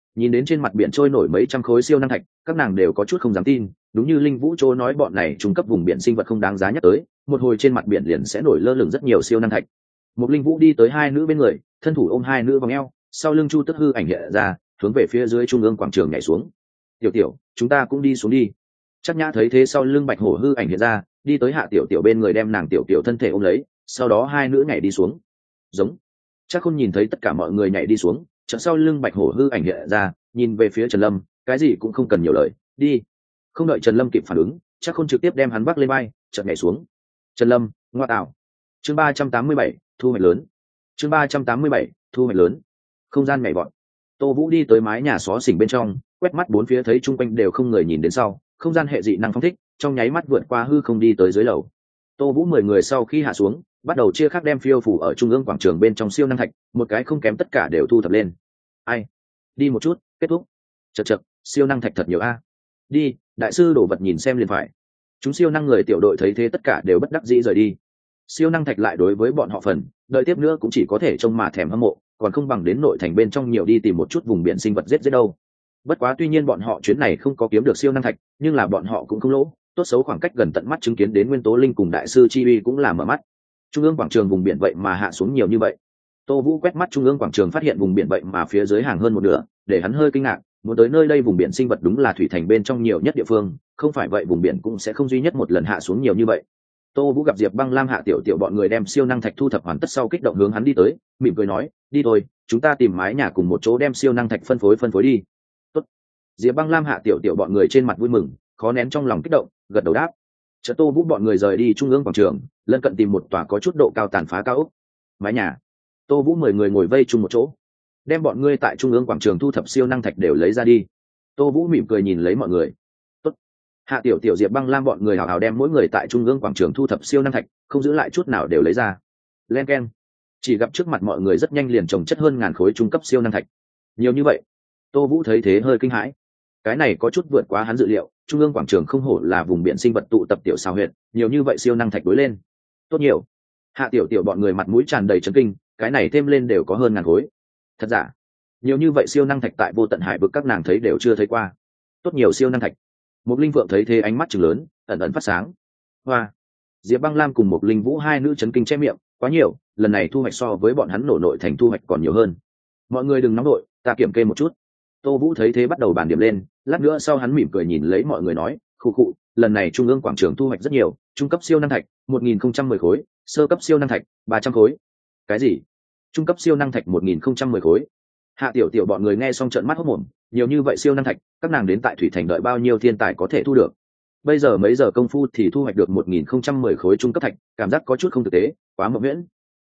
Nhìn đến trên mặt biển trôi nổi mấy trăm khối siêu năng thạch, các nàng đều có chút không dám tin, đúng như Linh Vũ Châu nói, bọn này trung cấp vùng biển sinh vật không đáng giá nhắc tới, một hồi trên mặt biển liền sẽ nổi lơ lửng rất nhiều siêu năng thạch. Một Linh Vũ đi tới hai nữ bên người, thân thủ ôm hai nữ vòng eo, sau lưng Chu Tức hư ảnh hiện ra, hướng về phía dưới trung ương quảng trường nhảy xuống. Tiểu Tiểu, chúng ta cũng đi xuống đi. Chắc Nhã thấy thế, sau lưng Bạch Hổ hư ảnh hiện ra, đi tới Hạ Tiểu Tiểu bên người, đem nàng Tiểu Tiểu thân thể ôm lấy, sau đó hai nữ nhảy đi xuống. Giống. Chắc Khôn nhìn thấy tất cả mọi người nhảy đi xuống, chợt sau lưng Bạch Hổ hư ảnh hiện ra, nhìn về phía Trần Lâm, cái gì cũng không cần nhiều lời, đi. Không đợi Trần Lâm kịp phản ứng, Chắc Khôn trực tiếp đem hắn vác lên vai, chợt nhảy xuống. Trần Lâm, ngoa tạo. Chương 387, thu hoạch lớn. Chương 387, thu hoạch lớn. Không gian nhảy vọt. Tô Vũ đi tới mái nhà xó xỉnh bên trong, quét mắt bốn phía thấy chung quanh đều không người nhìn đến sau, không gian hệ dị năng phóng thích, trong nháy mắt vượt qua hư không đi tới dưới lầu. Tô Vũ 10 người sau khi hạ xuống, bắt đầu chia khác đem phiêu phủ ở trung ương quảng trường bên trong siêu năng thạch, một cái không kém tất cả đều thu thập lên. Ai? Đi một chút, kết thúc. Chậc chậc, siêu năng thạch thật nhiều a. Đi, đại sư đổ vật nhìn xem liền phải. Chúng siêu năng người tiểu đội thấy thế tất cả đều bất đắc dĩ rời đi. Siêu năng thạch lại đối với bọn họ phần, đợi tiếp nữa cũng chỉ có thể trông mà thèm hâm mộ, còn không bằng đến nội thành bên trong nhiều đi tìm một chút vùng biển sinh vật giết đâu. Bất quá tuy nhiên bọn họ chuyến này không có kiếm được siêu năng thạch, nhưng là bọn họ cũng không lỗ, tốt xấu khoảng cách gần tận mắt chứng kiến đến Nguyên Tố Linh cùng đại sư Chi Uy cũng là mở mắt. Trung ương quảng trường vùng biển vậy mà hạ xuống nhiều như vậy. Tô Vũ quét mắt trung ương quảng trường phát hiện vùng biển vậy mà phía dưới hàng hơn một nửa, để hắn hơi kinh ngạc, muốn tới nơi đây vùng biển sinh vật đúng là thủy thành bên trong nhiều nhất địa phương, không phải vậy vùng biển cũng sẽ không duy nhất một lần hạ xuống nhiều như vậy. Tô Vũ gặp Diệp Băng Lam Hạ Tiểu Tiểu bọn người đem siêu năng thạch thu thập hoàn tất sau, kích động hướng hắn đi tới, mỉm cười nói, đi thôi, chúng ta tìm mái nhà cùng một chỗ đem siêu năng thạch phân phối đi. Tốt. Diệp Băng Lam Hạ Tiểu Tiểu bọn người trên mặt vui mừng, khó nén trong lòng kích động, gật đầu đáp. Chợt Tô Vũ bọn người rời đi trung ương quảng trường, lân cận tìm một tòa có chút độ cao tàn phá cao ốc. Mái nhà. Tô Vũ 10 người ngồi vây chung một chỗ, đem bọn ngươi tại trung ương quảng trường thu thập siêu năng thạch đều lấy ra đi. Tô Vũ mỉm cười nhìn lấy mọi người. Tốt. Hạ Tiểu Tiểu, Diệp Băng Lam bọn người hào hào đem mỗi người tại trung ương quảng trường thu thập siêu năng thạch, không giữ lại chút nào đều lấy ra. Len keng. Chỉ gặp trước mặt mọi người rất nhanh liền chồng chất hơn ngàn khối trung cấp siêu năng thạch. Nhiều như vậy. Tô Vũ thấy thế hơi kinh hãi. Cái này có chút vượt quá hắn dự liệu, trung ương quảng trường không hổ là vùng biển sinh vật tụ tập tiểu sao huyện, nhiều như vậy siêu năng thạch đối lên. Tốt nhiều. Hạ Tiểu Tiểu bọn người mặt mũi tràn đầy chấn kinh, cái này thêm lên đều có hơn ngàn khối. Thật giả? Nhiều như vậy siêu năng thạch tại vô tận hải vực các nàng thấy đều chưa thấy qua. Tốt nhiều siêu năng thạch. Một Linh Vượng thấy thế ánh mắt trừng lớn, ẩn ẩn phát sáng. Hoa. Diệp Băng Lam cùng một Linh Vũ hai nữ chấn kinh che miệng, quá nhiều, lần này thu hoạch so với bọn hắn nổ nội thành thu hoạch còn nhiều hơn. Mọi người đừng nóng đội, ta kiểm kê một chút. Tô Vũ thấy thế bắt đầu bàn điểm lên, lát nữa sau hắn mỉm cười nhìn lấy mọi người nói, khụ khụ, lần này trung ương quảng trường thu hoạch rất nhiều, trung cấp siêu năng thạch 1010 khối, sơ cấp siêu năng thạch 300 khối. Cái gì? Trung cấp siêu năng thạch 1010 khối? Hạ Tiểu Tiểu bọn người nghe xong trợn mắt hốt mồm, nhiều như vậy siêu năng thạch, các nàng đến tại thủy thành đợi bao nhiêu thiên tài có thể thu được. Bây giờ mấy giờ công phu thì thu hoạch được 1010 khối trung cấp thạch, cảm giác có chút không thực tế, quá mộng nguyễn.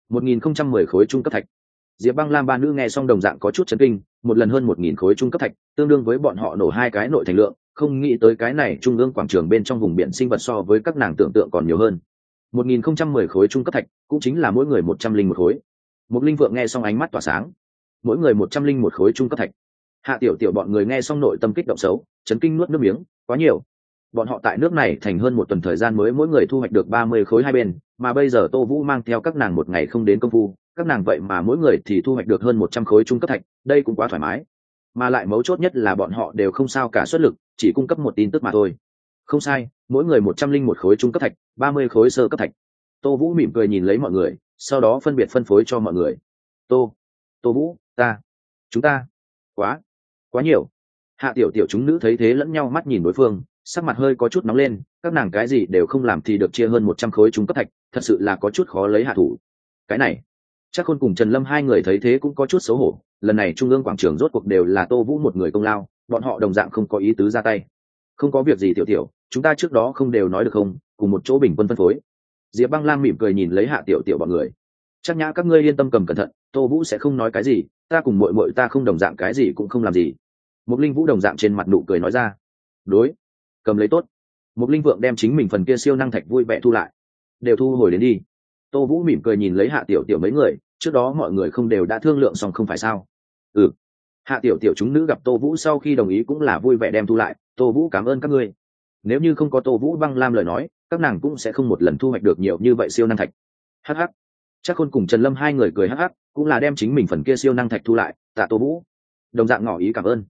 1010 khối trung cấp thạch. Diệp Băng Lam ba nữ nghe xong đồng dạng có chút chấn kinh, một lần hơn 1000 khối trung cấp thạch, tương đương với bọn họ nổ hai cái nội thành lượng, không nghĩ tới cái này trung ương quảng trường bên trong vùng biển sinh vật so với các nàng tưởng tượng còn nhiều hơn. 1010 khối trung cấp thạch, cũng chính là mỗi người 101 khối. Một Linh Vượng nghe xong ánh mắt tỏa sáng. Mỗi người 101 khối trung cấp thạch. Hạ Tiểu Tiểu bọn người nghe xong nội tâm kích động xấu, chấn kinh nuốt nước miếng, quá nhiều. Bọn họ tại nước này thành hơn một tuần thời gian mới mỗi người thu hoạch được 30 khối hai bên, mà bây giờ Tô Vũ mang theo các nàng một ngày không đến công phu, các nàng vậy mà mỗi người thì thu hoạch được hơn 100 khối trung cấp thạch, đây cũng quá thoải mái. Mà lại mấu chốt nhất là bọn họ đều không sao cả xuất lực, chỉ cung cấp một tin tức mà thôi. Không sai, mỗi người 101 khối trung cấp thạch, 30 khối sơ cấp thạch. Tô Vũ mỉm cười nhìn lấy mọi người, sau đó phân biệt phân phối cho mọi người. Tô Vũ, chúng ta, quá nhiều. Hạ Tiểu Tiểu chúng nữ thấy thế lẫn nhau mắt nhìn đối phương, sắc mặt hơi có chút nóng lên, các nàng cái gì đều không làm thì được chia hơn 100 khối trung cấp thạch, thật sự là có chút khó lấy hạ thủ. Cái này, Chắc Khôn cùng Trần Lâm hai người thấy thế cũng có chút xấu hổ, lần này trung ương quảng trường rốt cuộc đều là Tô Vũ một người công lao, bọn họ đồng dạng không có ý tứ ra tay. Không có việc gì Tiểu Tiểu, chúng ta trước đó không đều nói được không, cùng một chỗ bình quân phân phối. Diệp Băng Lam mỉm cười nhìn lấy Hạ Tiểu Tiểu bọn người. Chắc Nhã các ngươi yên tâm cầm cẩn thận, Tô Vũ sẽ không nói cái gì, ta cùng muội muội ta không đồng dạng cái gì cũng không làm gì. Một Linh Vũ đồng dạng trên mặt nụ cười nói ra. Đối, cầm lấy tốt. Một Linh Vượng đem chính mình phần kia siêu năng thạch vui vẻ thu lại. Đều thu hồi đến đi. Tô Vũ mỉm cười nhìn lấy Hạ Tiểu Tiểu mấy người, trước đó mọi người không đều đã thương lượng xong không phải sao? Ừ. Hạ Tiểu Tiểu chúng nữ gặp Tô Vũ sau khi đồng ý cũng là vui vẻ đem thu lại, Tô Vũ cảm ơn các ngươi. Nếu như không có Tô Vũ Băng Lam lời nói, các nàng cũng sẽ không một lần thu hoạch được nhiều như vậy siêu năng thạch. Hắc hắc. Chắc Khôn cùng Trần Lâm hai người cười hắc hắc, cũng là đem chính mình phần kia siêu năng thạch thu lại, tạ Tô Vũ. Đồng dạng ngỏ ý cảm ơn.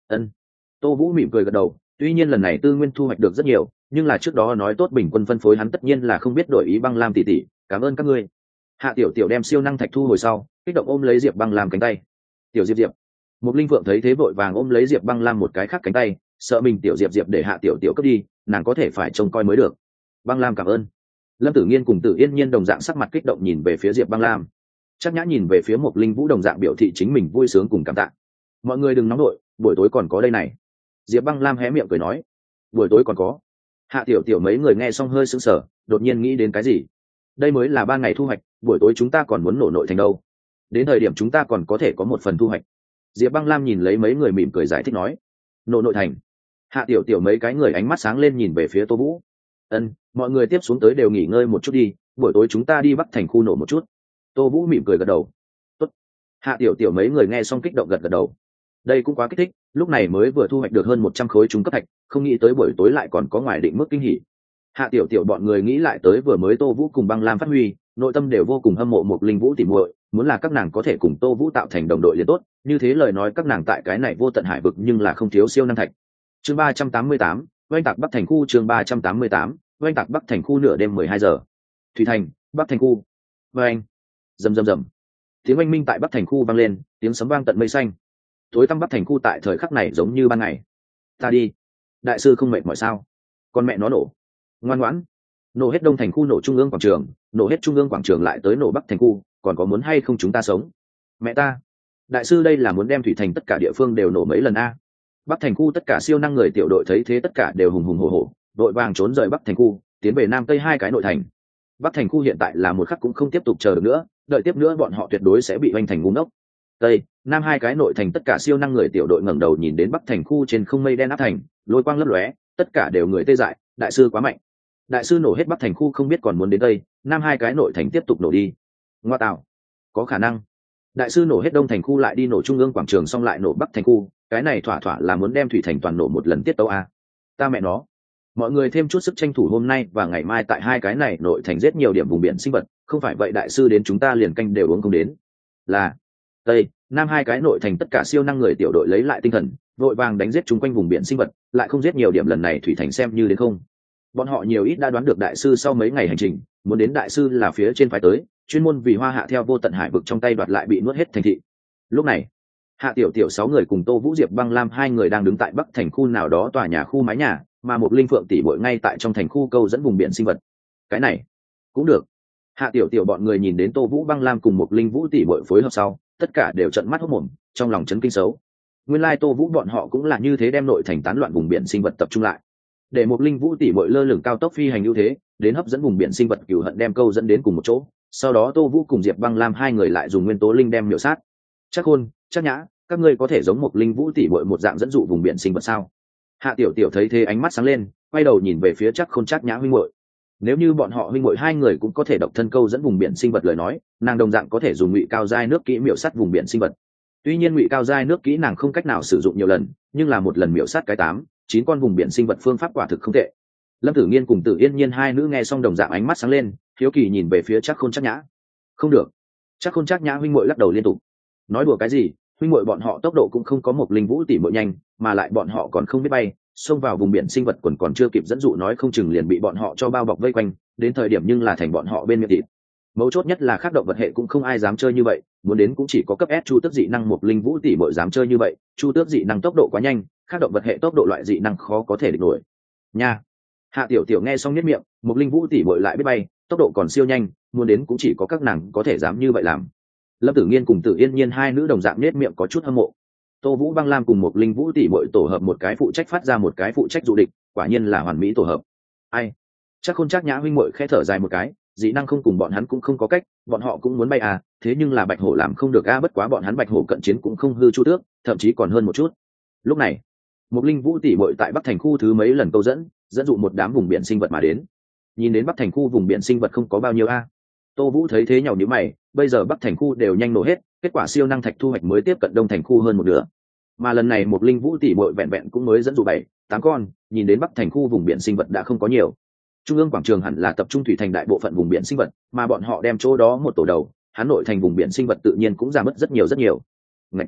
Ân. Tô Vũ mỉm cười gật đầu, tuy nhiên lần này tư nguyên thu hoạch được rất nhiều, nhưng là trước đó nói tốt bình quân phân phối hắn tất nhiên là không biết đổi ý. Băng Lam tỷ tỷ, cảm ơn các ngươi. Hạ Tiểu Tiểu đem siêu năng thạch thu hồi sau, kích động ôm lấy Diệp Băng Lam cánh tay. Tiểu Diệp Diệp. Một linh vượng thấy thế vội vàng ôm lấy Diệp Băng Lam một cái khác cánh tay, sợ mình Tiểu Diệp Diệp để Hạ Tiểu Tiểu cướp đi, nàng có thể phải trông coi mới được. Băng Lam cảm ơn. Lâm Tử Nghiên cùng Tử Yên Nhiên đồng dạng sắc mặt kích động nhìn về phía Diệp Băng Lam. Chắc Nhã nhìn về phía một linh vũ đồng dạng biểu thị chính mình vui sướng cùng cảm tạ. Mọi người đừng nóng nổi, buổi tối còn có đây này. Diệp Băng Lam hé miệng cười nói. Buổi tối còn có. Hạ Tiểu Tiểu mấy người nghe xong hơi sững sờ, đột nhiên nghĩ đến cái gì. Đây mới là 3 ngày thu hoạch, buổi tối chúng ta còn muốn nổ nội thành đâu. Đến thời điểm chúng ta còn có thể có một phần thu hoạch. Diệp Băng Lam nhìn lấy mấy người mỉm cười giải thích nói. Nổ nội thành. Hạ Tiểu Tiểu mấy cái người ánh mắt sáng lên nhìn về phía Tô Vũ. Ân, mọi người tiếp xuống tới đều nghỉ ngơi một chút đi, buổi tối chúng ta đi Bắc thành khu nổ một chút. Tô Vũ mỉm cười gật đầu. Tốt. Hạ Tiểu Tiểu mấy người nghe xong kích động gật gật đầu. Đây cũng quá kích thích, lúc này mới vừa thu hoạch được hơn 100 khối trung cấp thạch, không nghĩ tới buổi tối lại còn có ngoài định mức kinh hỉ. Hạ Tiểu Tiểu bọn người nghĩ lại tới vừa mới Tô Vũ cùng Băng Lam phát huy, nội tâm đều vô cùng hâm mộ một linh vũ tỉ muội, muốn là các nàng có thể cùng Tô Vũ tạo thành đồng đội liền tốt, như thế lời nói các nàng tại cái này vô tận hải vực nhưng là không thiếu siêu năng thạch. Chương 388, oanh tạc Bắc thành khu. Chương 388, oanh tạc Bắc thành khu. Nửa đêm 12 giờ. Thủy Thành, Bắc thành khu. Oanh. Rầm rầm rầm. Tiếng oanh minh tại Bắc thành khu vang lên, tiếng sấm vang tận mây xanh. Tối tăm Bắc thành khu tại thời khắc này giống như ban ngày. Ta đi. Đại sư không mệt mỏi sao? Con mẹ nó nổ. Ngoan ngoãn. Nổ hết Đông thành khu, nổ Trung ương quảng trường, nổ hết Trung ương quảng trường lại tới nổ Bắc thành khu, còn có muốn hay không chúng ta sống? Mẹ ta. Đại sư đây là muốn đem Thủy Thành tất cả địa phương đều nổ mấy lần a? Bắc thành khu tất cả siêu năng người tiểu đội thấy thế tất cả đều hùng hùng hổ hổ, đội vàng trốn rời Bắc thành khu, tiến về Nam Tây hai cái nội thành. Bắc thành khu hiện tại là một khắc cũng không tiếp tục chờ được nữa, đợi tiếp nữa bọn họ tuyệt đối sẽ bị hoành thành ngu ngốc. Tây, Nam hai cái nội thành tất cả siêu năng người tiểu đội ngẩng đầu nhìn đến Bắc thành khu trên không mây đen áp thành, lôi quang lấp lóe, tất cả đều người tê dại, đại sư quá mạnh. Đại sư nổ hết Bắc thành khu không biết còn muốn đến Tây, Nam hai cái nội thành tiếp tục nổ đi. Ngoa tạo, có khả năng. Đại sư nổ hết Đông thành khu lại đi nổ Trung ương quảng trường xong lại nổ Bắc thành khu, cái này thỏa thỏa là muốn đem Thủy Thành toàn nổ một lần tiết tấu a. Ta mẹ nó. Mọi người thêm chút sức tranh thủ hôm nay và ngày mai tại hai cái này nội thành giết nhiều điểm vùng biển sinh vật, không phải vậy đại sư đến chúng ta liền canh đều uống không đến. Là Tây, Nam hai cái nội thành tất cả siêu năng người tiểu đội lấy lại tinh thần, vội vàng đánh giết chúng quanh vùng biển sinh vật, lại không giết nhiều điểm lần này Thủy Thành xem như đến không. Bọn họ nhiều ít đã đoán được đại sư sau mấy ngày hành trình, muốn đến đại sư là phía trên phái tới, chuyên môn vì Hoa Hạ theo vô tận hải vực trong tay đoạt lại bị nuốt hết thành thị. Lúc này, Hạ Tiểu Tiểu 6 người cùng Tô Vũ Diệp Băng Lam 2 người đang đứng tại Bắc thành khu nào đó tòa nhà khu mái nhà, mà một linh phượng tỷ muội ngay tại trong thành khu câu dẫn vùng biển sinh vật. Cái này cũng được. Hạ Tiểu Tiểu bọn người nhìn đến Tô Vũ Băng Lam cùng một linh vũ tỷ muội phối hợp sau, tất cả đều trợn mắt hốt mồm, trong lòng chấn kinh xấu. Nguyên lai Tô Vũ bọn họ cũng là như thế đem nội thành tán loạn vùng biển sinh vật tập trung lại, để một linh vũ tỷ muội lơ lửng cao tốc phi hành ưu thế, đến hấp dẫn vùng biển sinh vật cừu hận đem câu dẫn đến cùng một chỗ. Sau đó Tô Vũ cùng Diệp Băng Lam 2 người lại dùng nguyên tố linh đem miểu sát. Chắc Khôn, Chắc Nhã, các ngươi có thể giống một linh vũ tỷ muội một dạng dẫn dụ vùng biển sinh vật sao? Hạ Tiểu Tiểu thấy thế ánh mắt sáng lên, quay đầu nhìn về phía Chắc Khôn Chắc Nhã huynh muội. Nếu như bọn họ huynh muội 2 người cũng có thể độc thân câu dẫn vùng biển sinh vật lời nói, nàng đồng dạng có thể dùng ngụy cao giai nước kỹ miểu sát vùng biển sinh vật. Tuy nhiên ngụy cao giai nước kỹ nàng không cách nào sử dụng nhiều lần, nhưng là một lần miểu sát cái 8-9 con vùng biển sinh vật phương pháp quả thực không tệ. Lâm Tử Nghiên cùng Tử Yên Nhiên 2 nữ nghe xong đồng dạng ánh mắt sáng lên, hiếu kỳ nhìn về phía Chắc Khôn Chắc Nhã. Không được. Chắc Khôn Chắc Nhã huynh muội lắc đầu liên tục. Nói đùa cái gì, huynh muội bọn họ tốc độ cũng không có một linh vũ tỷ muội nhanh, mà lại bọn họ còn không biết bay, xông vào vùng biển sinh vật còn chưa kịp dẫn dụ nói không chừng liền bị bọn họ cho bao bọc vây quanh, đến thời điểm nhưng là thành bọn họ bên miệng thịt. Mấu chốt nhất là khác động vật hệ cũng không ai dám chơi như vậy, muốn đến cũng chỉ có cấp S chu tước dị năng một linh vũ tỷ muội dám chơi như vậy, chu tước dị năng tốc độ quá nhanh, khác động vật hệ tốc độ loại dị năng khó có thể địch nổi. Nha. Hạ Tiểu Tiểu nghe xong nhếch miệng, một linh vũ tỷ muội lại biết bay, tốc độ còn siêu nhanh, muốn đến cũng chỉ có các nàng có thể dám như vậy làm. Lâm Tử Nghiên cùng Tử Yên Nhiên 2 nữ đồng dạng nhếch miệng có chút hâm mộ. Tô Vũ Băng Lam cùng một linh vũ tỷ muội tổ hợp một cái phụ trách phát ra một cái phụ trách dụ địch, quả nhiên là hoàn mỹ tổ hợp. Ai? Chắc Khôn Chắc Nhã huynh muội khẽ thở dài một cái, dị năng không cùng bọn hắn cũng không có cách, bọn họ cũng muốn bay à, thế nhưng là Bạch Hổ làm không được a, bất quá bọn hắn Bạch Hổ cận chiến cũng không hư chu tước, thậm chí còn hơn một chút. Lúc này, một linh vũ tỷ muội tại Bắc thành khu thứ mấy lần câu dẫn dụ một đám vùng biển sinh vật mà đến. Nhìn đến Bắc thành khu vùng biển sinh vật không có bao nhiêu a. Tô Vũ thấy thế nhàu nhíu mày, bây giờ Bắc thành khu đều nhanh nổ hết, kết quả siêu năng thạch thu hoạch mới tiếp cận Đông thành khu hơn một nửa. Mà lần này một linh vũ tỷ muội vẹn vẹn cũng mới dẫn dụ 7-8 con, nhìn đến Bắc thành khu vùng biển sinh vật đã không có nhiều. Trung ương quảng trường hẳn là tập trung thủy thành đại bộ phận vùng biển sinh vật, mà bọn họ đem chỗ đó một tổ đầu, hắn nội thành vùng biển sinh vật tự nhiên cũng giảm mất rất nhiều rất nhiều. Ngậy!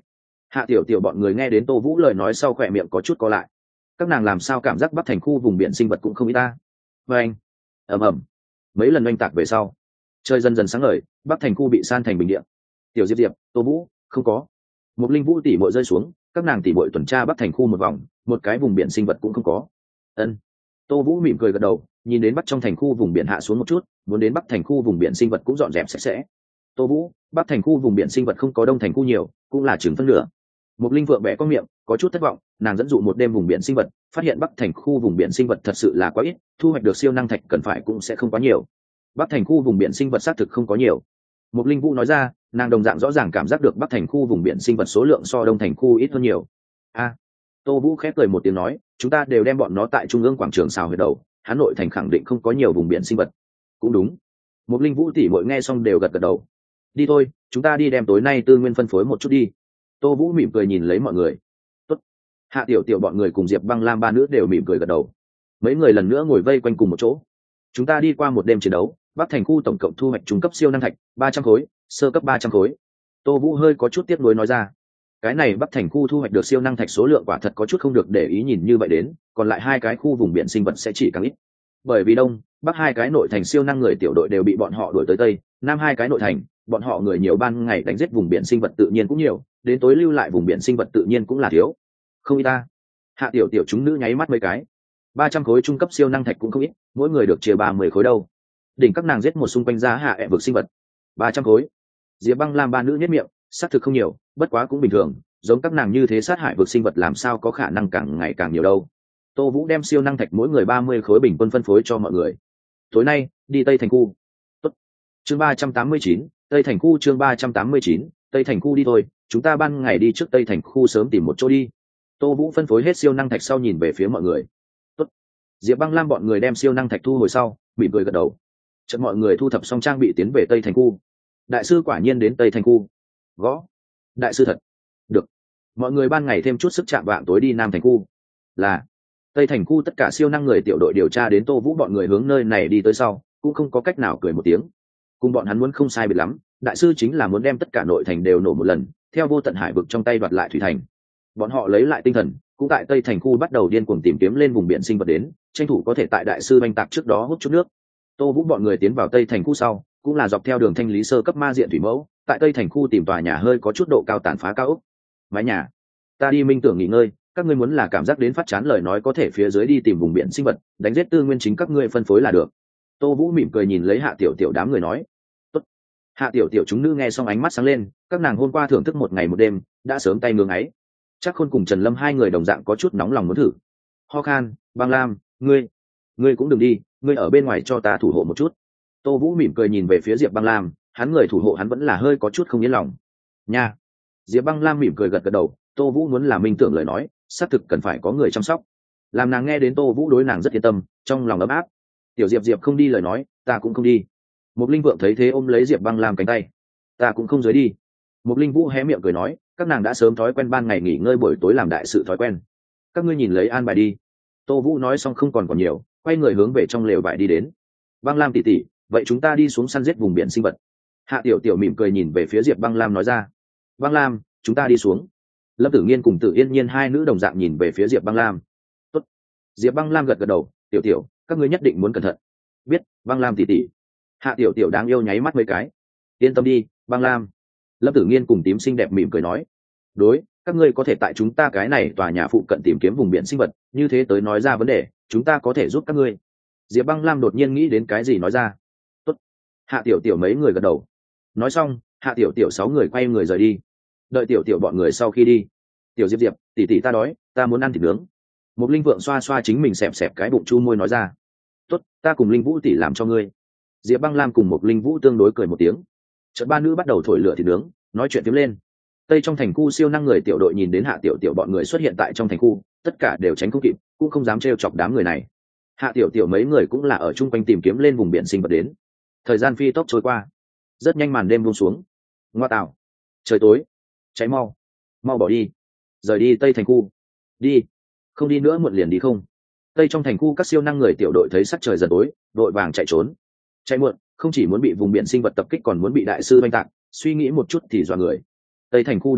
Hạ tiểu tiểu bọn người nghe đến Tô Vũ lời nói sau khỏe miệng có chút co lại. Các nàng làm sao cảm giác Bắc Thành khu vùng biển sinh vật cũng không ít ta. Và anh, ầm ầm, mấy lần oanh tạc về sau, trời dần dần sáng ngời, Bắc Thành khu bị san thành bình địa. Tiểu Diệp Diệp, Tô Vũ, không có. Một linh vũ tỷ muội rơi xuống, các nàng tỷ muội tuần tra Bắc Thành khu một vòng, một cái vùng biển sinh vật cũng không có. Ân. Tô Vũ mỉm cười gật đầu, nhìn đến Bắc trong thành khu vùng biển hạ xuống một chút, muốn đến Bắc thành khu vùng biển sinh vật cũng dọn dẹp sạch sẽ. Tô Vũ, Bắc thành khu vùng biển sinh vật không có Đông thành khu nhiều, cũng là chừng phân nửa. Một linh vượng vẽ có miệng, có chút thất vọng, nàng dẫn dụ một đêm vùng biển sinh vật, phát hiện Bắc thành khu vùng biển sinh vật thật sự là quá ít, thu hoạch được siêu năng thạch cần phải cũng sẽ không quá nhiều. Bắc thành khu vùng biển sinh vật xác thực không có nhiều. Một linh vũ nói ra, nàng đồng dạng rõ ràng cảm giác được Bắc thành khu vùng biển sinh vật số lượng so Đông thành khu ít hơn nhiều. A. Tô Vũ khép cười một tiếng nói, chúng ta đều đem bọn nó tại trung ương quảng trường xào huyệt đầu, Hà Nội thành khẳng định không có nhiều vùng biển sinh vật. Cũng đúng. Một linh vũ tỷ muội nghe xong đều gật gật đầu. Đi thôi, chúng ta đi đem tối nay tư nguyên phân phối một chút đi. Tô Vũ mỉm cười nhìn lấy mọi người. Tốt. Hạ tiểu tiểu bọn người cùng Diệp Băng Lam ba nữ đều mỉm cười gật đầu. Mấy người lần nữa ngồi vây quanh cùng một chỗ. Chúng ta đi qua một đêm chiến đấu, Bắc thành khu tổng cộng thu hoạch trung cấp siêu năng thạch 300 khối, sơ cấp 300 khối. Tô Vũ hơi có chút tiếc nuối nói ra. Cái này Bắc thành khu thu hoạch được siêu năng thạch số lượng quả thật có chút không được để ý nhìn như vậy đến, còn lại hai cái khu vùng biển sinh vật sẽ chỉ càng ít. Bởi vì đông, bắc hai cái nội thành siêu năng người tiểu đội đều bị bọn họ đuổi tới tây, nam hai cái nội thành, bọn họ người nhiều ban ngày đánh giết vùng biển sinh vật tự nhiên cũng nhiều, đến tối lưu lại vùng biển sinh vật tự nhiên cũng là thiếu. Không ít ta. Hạ tiểu tiểu chúng nữ nháy mắt mấy cái. 300 khối trung cấp siêu năng thạch cũng không ít, mỗi người được chia 30 khối đâu. Đỉnh các nàng giết một xung quanh giá hạ ẹ vực sinh vật. 300 khối. Diệp Băng Lam ba nữ nhếch miệng, xác thực không nhiều, bất quá cũng bình thường, giống các nàng như thế sát hại vực sinh vật làm sao có khả năng càng ngày càng nhiều đâu. Tô Vũ đem siêu năng thạch mỗi người 30 khối bình quân phân phối cho mọi người. Tối nay, đi Tây thành khu. Tốt. Chương 389, Tây thành khu chương 389, Tây thành khu đi thôi, chúng ta ban ngày đi trước Tây thành khu sớm tìm một chỗ đi. Tô Vũ phân phối hết siêu năng thạch sau nhìn về phía mọi người. Tốt. Diệp Băng Lam bọn người đem siêu năng thạch thu hồi sau, bị cười gật đầu. Chợt mọi người thu thập xong trang bị tiến về Tây thành khu. Đại sư quả nhiên đến Tây thành khu. Gõ. Đại sư thật. Được. Mọi người ban ngày thêm chút sức chạm vạng tối đi Nam thành khu. Là. Tây thành khu tất cả siêu năng người tiểu đội điều tra đến Tô Vũ bọn người hướng nơi này đi tới sau, cũng không có cách nào cười một tiếng. Cùng bọn hắn muốn không sai biệt lắm, đại sư chính là muốn đem tất cả nội thành đều nổ một lần, theo vô tận hải vực trong tay đoạt lại thủy thành. Bọn họ lấy lại tinh thần, cũng tại Tây thành khu bắt đầu điên cuồng tìm kiếm lên vùng biển sinh vật đến, tranh thủ có thể tại đại sư oanh tạc trước đó hút chút nước. Tô Vũ bọn người tiến vào Tây thành khu sau, cũng là dọc theo đường thanh lý sơ cấp ma diện thủy mẫu, tại Tây thành khu tìm tòa nhà hơi có chút độ cao tàn phá cao ốc. Mái nhà, ta đi minh tưởng nghỉ ngơi, các ngươi muốn là cảm giác đến phát chán lời nói có thể phía dưới đi tìm vùng biển sinh vật, đánh giết tư nguyên chính các ngươi phân phối là được. Tô Vũ mỉm cười nhìn lấy Hạ tiểu tiểu đám người nói. Tốt. Hạ tiểu tiểu chúng nữ nghe xong ánh mắt sáng lên, các nàng hôm qua thưởng thức một ngày một đêm, đã sớm tay ngưỡng ấy. Chắc Khôn cùng Trần Lâm hai người đồng dạng có chút nóng lòng muốn thử. Ho khan, Băng Lam, ngươi cũng đừng đi, ngươi ở bên ngoài cho ta thủ hộ một chút. Tô Vũ mỉm cười nhìn về phía Diệp Băng Lam, hắn người thủ hộ hắn vẫn là hơi có chút không yên lòng. Nha. Diệp Băng Lam mỉm cười gật gật đầu, Tô Vũ muốn là minh tưởng lời nói, xác thực cần phải có người chăm sóc. Làm nàng nghe đến Tô Vũ đối nàng rất yên tâm, trong lòng ấm áp. Tiểu Diệp Diệp không đi lời nói, ta cũng không đi. Một linh vượng thấy thế ôm lấy Diệp Băng Lam cánh tay. Ta cũng không dưới đi. Một linh vũ hé miệng cười nói, các nàng đã sớm thói quen ban ngày nghỉ ngơi buổi tối làm đại sự thói quen. Các ngươi nhìn lấy an bài đi. Tô Vũ nói xong không còn nhiều, quay người hướng về trong lều vải đi đến. Băng Lam tỷ tỷ, vậy chúng ta đi xuống săn giết vùng biển sinh vật. Hạ tiểu tiểu mỉm cười nhìn về phía Diệp Băng Lam nói ra. Băng Lam, chúng ta đi xuống. Lâm Tử Nghiên cùng Tử Yên Nhiên hai nữ đồng dạng nhìn về phía Diệp Băng Lam. Tốt. Diệp Băng Lam gật gật đầu, tiểu tiểu, các ngươi nhất định muốn cẩn thận. Biết, Băng Lam tỷ tỷ. Hạ tiểu tiểu đáng yêu nháy mắt mấy cái. Yên tâm đi, Băng Lam. Lâm Tử Nghiên cùng Tím xinh đẹp mỉm cười nói. Đối, các ngươi có thể tại chúng ta cái này tòa nhà phụ cận tìm kiếm vùng biển sinh vật, như thế tới nói ra vấn đề, chúng ta có thể giúp các ngươi. Diệp Băng Lam đột nhiên nghĩ đến cái gì nói ra. Tốt. Hạ tiểu tiểu mấy người gật đầu. Nói xong, Hạ tiểu tiểu 6 người quay người rời đi. Đợi tiểu tiểu bọn người sau khi đi, tiểu Diệp Diệp, tỷ tỷ ta đói, ta muốn ăn thịt nướng. Một linh vượng xoa xoa chính mình xẹp xẹp cái bụng chu môi nói ra. Tốt, ta cùng Linh Vũ tỷ làm cho ngươi. Diệp Băng Lam cùng một Linh Vũ tương đối cười một tiếng. Chợt ba nữ bắt đầu thổi lửa thịt nướng, nói chuyện tiếp lên. Tây trong thành khu siêu năng người tiểu đội nhìn đến Hạ tiểu tiểu bọn người xuất hiện tại trong thành khu, tất cả đều tránh không kịp, cũng không dám trêu chọc đám người này. Hạ tiểu tiểu mấy người cũng là ở chung quanh tìm kiếm lên vùng biển sinh vật đến. Thời gian phi tốc trôi qua, rất nhanh màn đêm buông xuống. Ngoa tạo, trời tối, cháy mau bỏ đi, rời đi Tây thành khu. Đi, không đi nữa muộn liền đi không. Tây trong thành khu các siêu năng người tiểu đội thấy sắc trời dần tối, đội vàng chạy trốn. Chạy muộn, không chỉ muốn bị vùng biển sinh vật tập kích còn muốn bị đại sư oanh tạc, suy nghĩ một chút thì dọa người. Tây thành khu đường đi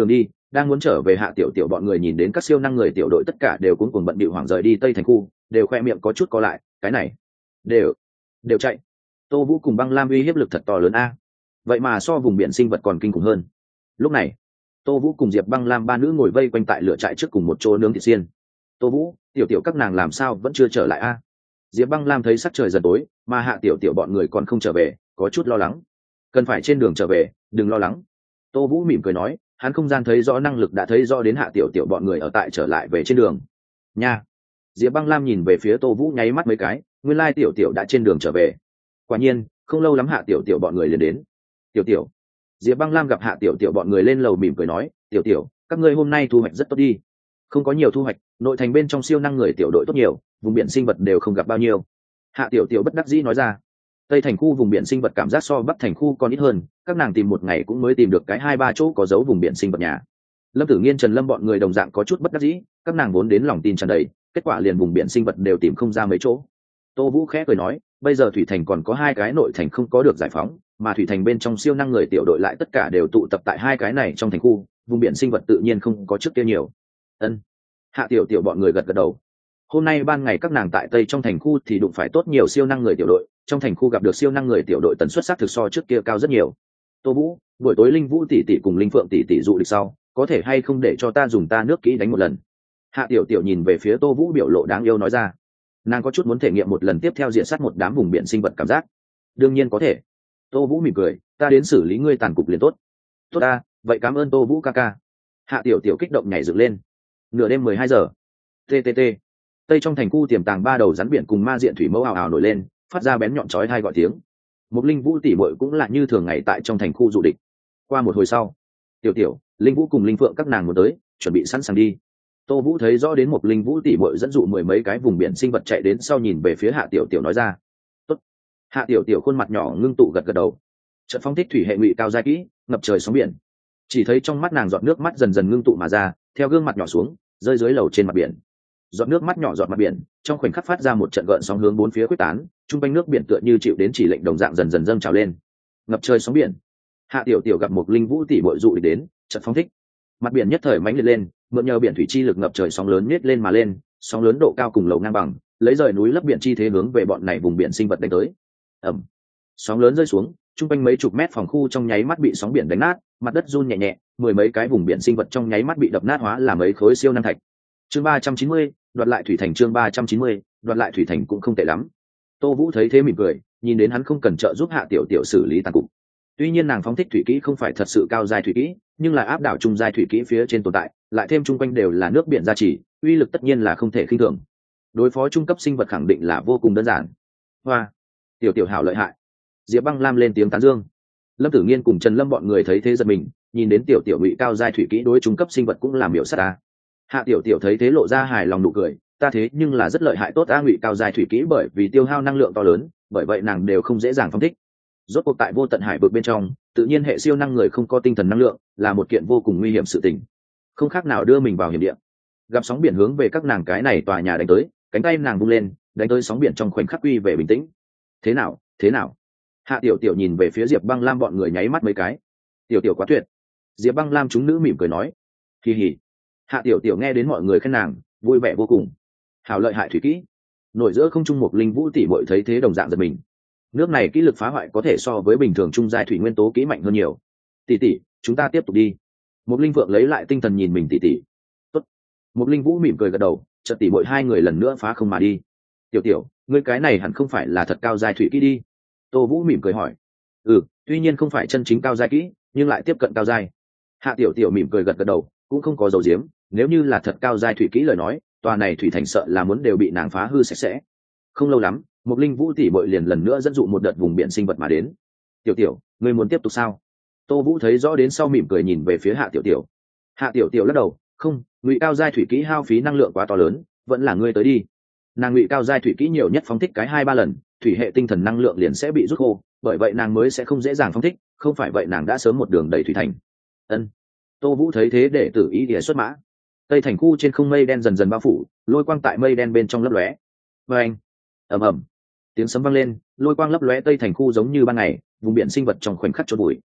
đang muốn trở về hạ tiểu tiểu bọn người nhìn đến các siêu năng người tiểu đội tất cả đều cuống cuồng bận bịu hoảng rời đi tây thành khu, đều khoe miệng có chút co lại, cái này đều chạy. Tô Vũ cùng Băng Lam uy hiếp lực thật to lớn a, vậy mà so vùng biển sinh vật còn kinh khủng hơn. Lúc này Tô Vũ cùng Diệp Băng Lam ba nữ ngồi vây quanh tại lửa trại trước cùng một chỗ nướng thịt xiên. Tô Vũ, tiểu tiểu các nàng làm sao vẫn chưa trở lại a? Diệp Băng Lam thấy sắc trời dần tối mà hạ tiểu tiểu bọn người còn không trở về, có chút lo lắng. Cần phải trên đường trở về, đừng lo lắng. Tô Vũ mỉm cười nói, hắn không gian thấy rõ năng lực đã thấy rõ đến hạ tiểu tiểu bọn người ở tại trở lại về trên đường. Nha. Diệp Băng Lam nhìn về phía Tô Vũ nháy mắt mấy cái, nguyên lai tiểu tiểu đã trên đường trở về. Quả nhiên, không lâu lắm hạ tiểu tiểu bọn người liền đến. Tiểu tiểu. Diệp Băng Lam gặp hạ tiểu tiểu bọn người lên lầu mỉm cười nói, tiểu tiểu, các ngươi hôm nay thu hoạch rất tốt đi. Không có nhiều thu hoạch, nội thành bên trong siêu năng người tiểu đội tốt nhiều, vùng biển sinh vật đều không gặp bao nhiêu. Hạ tiểu tiểu bất đắc dĩ nói ra. Tây thành khu vùng biển sinh vật cảm giác so Bắc thành khu còn ít hơn, các nàng tìm một ngày cũng mới tìm được cái 2-3 chỗ có dấu vùng biển sinh vật nhà. Lâm Tử Nghiên, Trần Lâm bọn người đồng dạng có chút bất đắc dĩ, các nàng vốn đến lòng tin tràn đầy, kết quả liền vùng biển sinh vật đều tìm không ra mấy chỗ. Tô Vũ khẽ cười nói, bây giờ thủy thành còn có 2 cái nội thành không có được giải phóng, mà thủy thành bên trong siêu năng người tiểu đội lại tất cả đều tụ tập tại 2 cái này trong thành khu, vùng biển sinh vật tự nhiên không có trước kia nhiều. Ân. Hạ tiểu tiểu bọn người gật gật đầu. Hôm nay ban ngày các nàng tại tây trong thành khu thì đụng phải tốt nhiều siêu năng người tiểu đội, trong thành khu gặp được siêu năng người tiểu đội tần suất xác thực so trước kia cao rất nhiều. Tô Vũ, buổi tối Linh Vũ tỷ tỷ cùng Linh Phượng tỷ tỷ dụ địch sau, có thể hay không để cho ta dùng ta nước kỹ đánh một lần? Hạ tiểu tiểu nhìn về phía Tô Vũ biểu lộ đáng yêu nói ra. Nàng có chút muốn thể nghiệm một lần tiếp theo diện sát một đám vùng biển sinh vật cảm giác. Đương nhiên có thể. Tô Vũ mỉm cười, ta đến xử lý ngươi tàn cục liền tốt. Tốt ta, vậy cảm ơn Tô Vũ ca ca. Hạ tiểu tiểu kích động nhảy dựng lên. Nửa đêm 12 giờ. TTT. Tây trong thành khu tiềm tàng 3 đầu rắn biển cùng ma diện thủy mẫu ào ào nổi lên, phát ra bén nhọn chói tai gọi tiếng. Một Linh Vũ tỷ muội cũng là như thường ngày tại trong thành khu dụ địch. Qua một hồi sau, tiểu tiểu, Linh Vũ cùng Linh Phượng các nàng muốn tới, chuẩn bị sẵn sàng đi. Tô Vũ thấy rõ đến một Linh Vũ tỷ muội dẫn dụ 10 mấy cái vùng biển sinh vật chạy đến sau nhìn về phía Hạ tiểu tiểu nói ra. Tốt. Hạ tiểu tiểu khuôn mặt nhỏ ngưng tụ gật gật đầu. Trận phong thích thủy hệ ngụy cao giai kỹ, ngập trời sóng biển. Chỉ thấy trong mắt nàng giọt nước mắt dần dần ngưng tụ mà ra, theo gương mặt nhỏ xuống, rơi dưới lầu trên mặt biển. Giọt nước mắt nhỏ giọt mặt biển, trong khoảnh khắc phát ra một trận gợn sóng hướng bốn phía quyết tán, trung quanh nước biển tựa như chịu đến chỉ lệnh đồng dạng dần dần dâng trào lên. Ngập trời sóng biển. Hạ tiểu tiểu gặp một Linh Vũ tỷ muội dụ địch đến, chợt phóng thích. Mặt biển nhất thời mãnh liệt lên, mượn nhờ biển thủy chi lực ngập trời sóng lớn nhét lên mà lên, sóng lớn độ cao cùng lầu ngang bằng, lấy rời núi lấp biển chi thế hướng về bọn này vùng biển sinh vật đánh tới. Ầm. Sóng lớn rơi xuống, trung quanh mấy chục mét phòng khu trong nháy mắt bị sóng biển đánh nát, mặt đất run nhẹ nhẹ, 10 mấy cái vùng biển sinh vật trong nháy mắt bị đập nát hóa làm mấy khối siêu năng thạch. Chương 390, đoạt lại thủy thành. Chương 390, đoạt lại thủy thành cũng không tệ lắm. Tô Vũ thấy thế mỉm cười, nhìn đến hắn không cần trợ giúp Hạ tiểu tiểu xử lý tàn cục. Tuy nhiên nàng phóng thích thủy kỹ không phải thật sự cao giai thủy kỹ, nhưng là áp đảo trung giai thủy kỹ phía trên tồn tại, lại thêm trung quanh đều là nước biển gia trì, uy lực tất nhiên là không thể khinh thường. Đối phó trung cấp sinh vật khẳng định là vô cùng đơn giản. Hoa, tiểu tiểu hảo lợi hại. Diệp Băng Lam lên tiếng tán dương. Lâm Tử Nghiên cùng Trần Lâm bọn người thấy thế giật mình, nhìn đến tiểu tiểu ngụy cao giai thủy kỹ đối trung cấp sinh vật cũng làm miểu sát ta. Hạ tiểu tiểu thấy thế lộ ra hài lòng nụ cười, ta thế nhưng là rất lợi hại tốt a, ngụy cao giai thủy kỹ bởi vì tiêu hao năng lượng to lớn, bởi vậy nàng đều không dễ dàng phóng thích. Rốt cuộc tại vô tận hải vực bên trong, tự nhiên hệ siêu năng người không có tinh thần năng lượng, là một kiện vô cùng nguy hiểm sự tình, không khác nào đưa mình vào hiểm địa. Gặp sóng biển hướng về các nàng cái này tòa nhà đánh tới, cánh tay nàng vung lên, đánh tới sóng biển trong khoảnh khắc quy về bình tĩnh. Thế nào, thế nào? Hạ tiểu tiểu nhìn về phía Diệp Băng Lam bọn người nháy mắt mấy cái. Tiểu tiểu quá tuyệt. Diệp Băng Lam chúng nữ mỉm cười nói. Kỳ hỉ. Hạ tiểu tiểu nghe đến mọi người khen nàng, vui vẻ vô cùng. Hảo lợi hại thủy kỹ. Nổi giữa không trung một Linh Vũ tỷ muội thấy thế đồng dạng giật mình. Nước này kỹ lực phá hoại có thể so với bình thường trung giai thủy nguyên tố kỹ mạnh hơn nhiều. Tỷ tỷ, chúng ta tiếp tục đi. Một Linh Phượng lấy lại tinh thần nhìn mình tỷ tỷ. Tốt. Một Linh Vũ mỉm cười gật đầu, chợt tỷ muội hai người lần nữa phá không mà đi. Tiểu tiểu, ngươi cái này hẳn không phải là thật cao giai thủy kỹ đi. Tô Vũ mỉm cười hỏi. Tuy nhiên không phải chân chính cao giai kỹ, nhưng lại tiếp cận cao giai. Hạ tiểu tiểu mỉm cười gật gật đầu, cũng không có dầu diếm, nếu như là thật cao giai thủy kỹ lời nói, tòa này thủy thành sợ là muốn đều bị nàng phá hư sạch sẽ. Không lâu lắm, một Linh Vũ tỷ muội liền lần nữa dẫn dụ một đợt vùng biển sinh vật mà đến. Tiểu tiểu, ngươi muốn tiếp tục sao? Tô Vũ thấy rõ đến sau mỉm cười nhìn về phía Hạ tiểu tiểu. Hạ tiểu tiểu lắc đầu, không, ngụy cao giai thủy kỹ hao phí năng lượng quá to lớn, vẫn là ngươi tới đi. Nàng ngụy cao giai thủy kỹ nhiều nhất phóng thích cái 2-3 lần, thủy hệ tinh thần năng lượng liền sẽ bị rút khô, bởi vậy nàng mới sẽ không dễ dàng phóng thích, không phải vậy nàng đã sớm một đường đầy thủy thành. Ân. Tô Vũ thấy thế để tự ý địa xuất mã. Tây thành khu trên không mây đen dần dần bao phủ, lôi quang tại mây đen bên trong lấp lóe. Oeng. Ầm ầm. Tiếng sấm vang lên, lôi quang lấp lóe Tây thành khu giống như ban ngày, vùng biển sinh vật trong khoảnh khắc chôn bụi.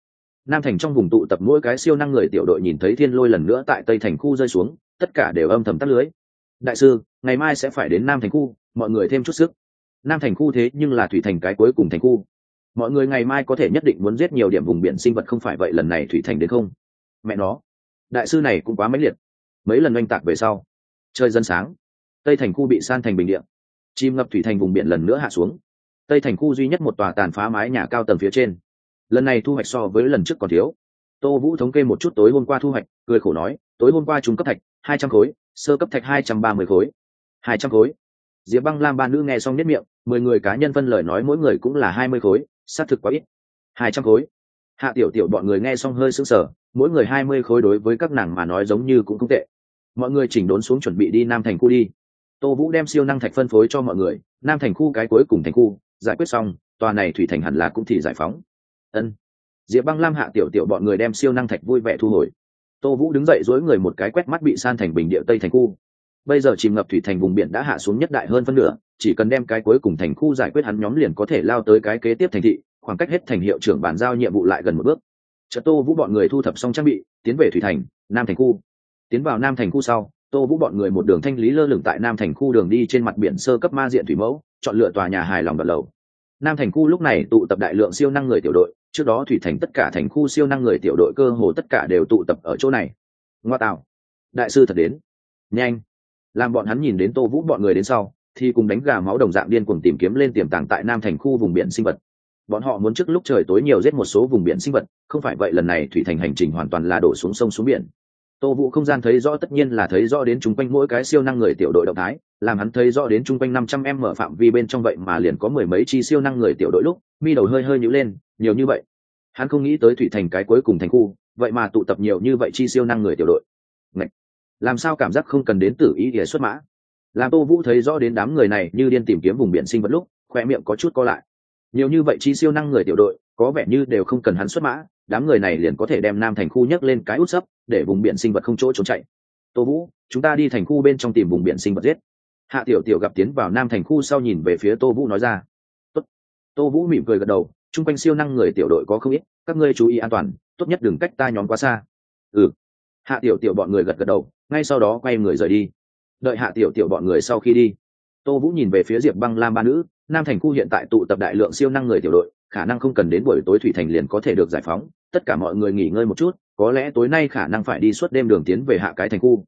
Nam thành trong vùng tụ tập mỗi cái siêu năng người tiểu đội nhìn thấy thiên lôi lần nữa tại tây thành khu rơi xuống, tất cả đều âm thầm tắt lưới. Đại sư, ngày mai sẽ phải đến Nam thành khu, mọi người thêm chút sức. Nam thành khu thế nhưng là thủy thành cái cuối cùng thành khu, mọi người ngày mai có thể nhất định muốn giết nhiều điểm vùng biển sinh vật, không phải vậy lần này thủy thành đến không. Mẹ nó, đại sư này cũng quá mãnh liệt. Mấy lần oanh tạc về sau, trời dần sáng, tây thành khu bị san thành bình địa, chìm ngập thủy thành vùng biển lần nữa hạ xuống. Tây thành khu duy nhất một tòa tàn phá mái nhà cao tầng phía trên, lần này thu hoạch so với lần trước còn thiếu. Tô Vũ thống kê một chút tối hôm qua thu hoạch, cười khổ nói, tối hôm qua trung cấp thạch 200 khối, sơ cấp thạch 230 khối. 200 khối. Diệp Băng Lam ba nữ nghe xong nhếch miệng, 10 người cá nhân phân lời nói mỗi người cũng là 20 khối, xác thực quá ít. 200 khối. Hạ Tiểu Tiểu bọn người nghe xong hơi sững sờ, mỗi người 20 khối đối với các nàng mà nói giống như cũng không tệ. Mọi người chỉnh đốn xuống chuẩn bị đi Nam thành khu đi. Tô Vũ đem siêu năng thạch phân phối cho mọi người, Nam thành khu cái cuối cùng thành khu, giải quyết xong, tòa này thủy thành hẳn là cũng thì giải phóng. Ân. Diệp Băng Lam Hạ Tiểu Tiểu bọn người đem siêu năng thạch vui vẻ thu hồi. Tô Vũ đứng dậy duỗi người một cái quét mắt bị san thành bình địa tây thành khu. Bây giờ chìm ngập thủy thành vùng biển đã hạ xuống nhất đại hơn phân nửa, chỉ cần đem cái cuối cùng thành khu giải quyết hắn nhóm liền có thể lao tới cái kế tiếp thành thị, khoảng cách hết thành hiệu trưởng bàn giao nhiệm vụ lại gần một bước. Chợt Tô Vũ bọn người thu thập xong trang bị, tiến về thủy thành, Nam thành khu. Tiến vào Nam thành khu sau, Tô Vũ bọn người một đường thanh lý lơ lửng tại Nam thành khu đường đi trên mặt biển sơ cấp ma diện thủy mẫu, chọn lựa tòa nhà hài lòng đặt lầu. Nam thành khu lúc này tụ tập đại lượng siêu năng người tiểu đội, trước đó thủy thành tất cả thành khu siêu năng người tiểu đội cơ hồ tất cả đều tụ tập ở chỗ này. Ngoa tạo, đại sư thật đến nhanh. Làm bọn hắn nhìn đến Tô Vũ bọn người đến sau thì cùng đánh gà máu đồng dạng điên cuồng tìm kiếm lên tiềm tàng tại Nam thành khu vùng biển sinh vật. Bọn họ muốn trước lúc trời tối nhiều giết một số vùng biển sinh vật, không phải vậy lần này thủy thành hành trình hoàn toàn là đổ xuống sông xuống biển. Tô Vũ không gian thấy rõ, tất nhiên là thấy rõ đến chung quanh mỗi cái siêu năng người tiểu đội động thái, làm hắn thấy rõ đến chung quanh 500m phạm vi bên trong vậy mà liền có mười mấy chi siêu năng người tiểu đội lúc, mi đầu hơi hơi nhíu lên, nhiều như vậy. Hắn không nghĩ tới thủy thành cái cuối cùng thành khu, vậy mà tụ tập nhiều như vậy chi siêu năng người tiểu đội. Ngậy! Làm sao cảm giác không cần đến Tử Ý để xuất mã. Làm Tô Vũ thấy rõ đến đám người này như điên tìm kiếm vùng biển sinh vật lúc, khóe miệng có chút co lại. Nhiều như vậy chi siêu năng người tiểu đội, có vẻ như đều không cần hắn xuất mã, đám người này liền có thể đem Nam thành khu nhấc lên cái út sấp, để vùng biển sinh vật không chỗ trốn chạy. Tô Vũ, chúng ta đi thành khu bên trong tìm vùng biển sinh vật giết. Hạ Tiểu Tiểu gặp tiến vào Nam thành khu sau nhìn về phía Tô Vũ nói ra. Tốt. Tô Vũ mỉm cười gật đầu, chung quanh siêu năng người tiểu đội có không ít, các ngươi chú ý an toàn, tốt nhất đừng cách ta nhóm quá xa. Ừ. Hạ Tiểu Tiểu bọn người gật gật đầu, ngay sau đó quay người rời đi. Đợi Hạ Tiểu Tiểu bọn người sau khi đi, Tô Vũ nhìn về phía Diệp Băng Lam ba nữ, Nam thành khu hiện tại tụ tập đại lượng siêu năng người tiểu đội, khả năng không cần đến buổi tối thủy thành liền có thể được giải phóng, tất cả mọi người nghỉ ngơi một chút, có lẽ tối nay khả năng phải đi suốt đêm đường tiến về hạ cái thành khu.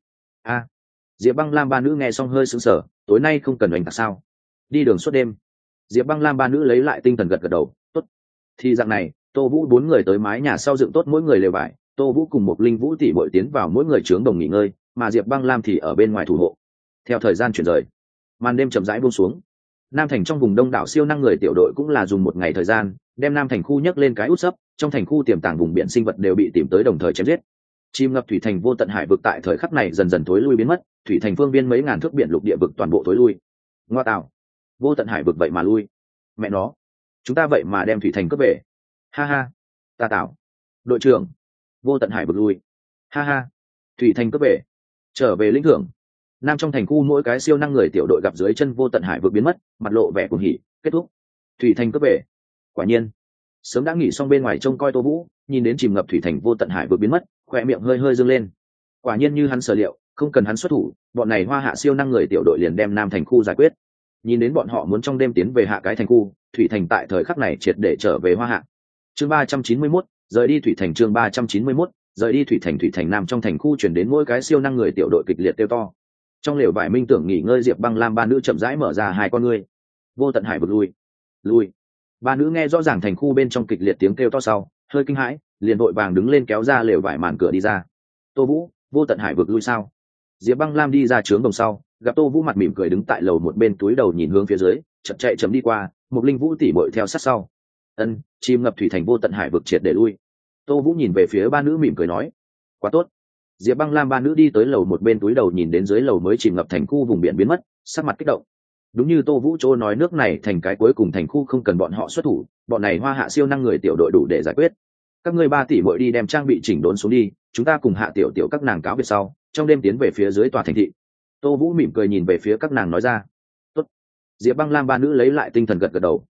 Diệp Băng Lam ba nữ nghe xong hơi sững sờ, tối nay không cần đánh tạc sao? Đi đường suốt đêm. Diệp Băng Lam ba nữ lấy lại tinh thần gật gật đầu, tốt. Thì dạng này, Tô Vũ bốn người tới mái nhà sau dựng tốt mỗi người lều vải, Tô Vũ cùng một Linh Vũ tỷ muội tiến vào mỗi người trướng đồng nghỉ ngơi, mà Diệp Băng Lam thì ở bên ngoài thủ hộ. Theo thời gian chuyển rời, màn đêm chậm rãi buông xuống. Nam thành trong vùng đông đảo siêu năng người tiểu đội cũng là dùng một ngày thời gian, đem Nam thành khu nhấc lên cái út sấp, trong thành khu tiềm tàng vùng biển sinh vật đều bị tìm tới đồng thời chém giết. Chìm ngập thủy thành vô tận hải vực tại thời khắc này dần dần thối lui biến mất, thủy thành phương viên mấy ngàn thước biển lục địa vực toàn bộ thối lui. Ngoa tạo, vô tận hải vực vậy mà lui. Mẹ nó, chúng ta vậy mà đem thủy thành cướp về. Ha ha, ta tạo. Đội trưởng, vô tận hải vực lui. Ha ha, thủy thành cướp về. Trở về lĩnh thưởng. Nam trong thành khu mỗi cái siêu năng người tiểu đội gặp dưới chân vô tận hải vực biến mất, mặt lộ vẻ cuồng hỉ, kết thúc. Thủy thành cướp về. Quả nhiên, sớm đã nghỉ xong bên ngoài trông coi Tô Vũ, nhìn đến chìm ngập thủy thành vô tận hải vực biến mất, khỏe miệng hơi hơi dương lên. Quả nhiên như hắn sở liệu, không cần hắn xuất thủ, bọn này hoa hạ siêu năng người tiểu đội liền đem Nam thành khu giải quyết. Nhìn đến bọn họ muốn trong đêm tiến về hạ cái thành khu, thủy thành tại thời khắc này triệt để trở về hoa hạ. Chương 391, rời đi thủy thành. Chương 391, rời đi thủy thành. Nam trong thành khu chuyển đến mỗi cái siêu năng người tiểu đội kịch liệt tiêu to. Trong lều vải minh tưởng nghỉ ngơi Diệp Băng Lam ba nữ chậm rãi mở ra hai con ngươi. Vô tận hải vực lui. Ba nữ nghe rõ ràng thành khu bên trong kịch liệt tiếng kêu to sau, hơi kinh hãi, liền vội vàng đứng lên kéo ra lều vải màn cửa đi ra. Tô Vũ, vô tận hải vực lui sao? Diệp Băng Lam đi ra trướng đồng sau, gặp Tô Vũ mặt mỉm cười đứng tại lầu một bên túi đầu nhìn hướng phía dưới, chậm chạy chậm đi qua, một Linh Vũ tỉ muội theo sát sau. Ân, chìm ngập thủy thành vô tận hải vực triệt để lui. Tô Vũ nhìn về phía ba nữ mỉm cười nói, quá tốt. Diệp Băng Lam ba nữ đi tới lầu một bên túi đầu nhìn đến dưới lầu mới chìm ngập thành khu vùng biển biến mất, sắc mặt kích động. Đúng như Tô Vũ chỗ nói, nước này thành cái cuối cùng thành khu không cần bọn họ xuất thủ, bọn này hoa hạ siêu năng người tiểu đội đủ để giải quyết. Các ngươi ba tỷ muội đi đem trang bị chỉnh đốn xuống đi, chúng ta cùng Hạ Tiểu Tiểu các nàng cáo biệt sau, trong đêm tiến về phía dưới tòa thành thị. Tô Vũ mỉm cười nhìn về phía các nàng nói ra. Tốt. Diệp Băng Lam ba nữ lấy lại tinh thần gật gật đầu.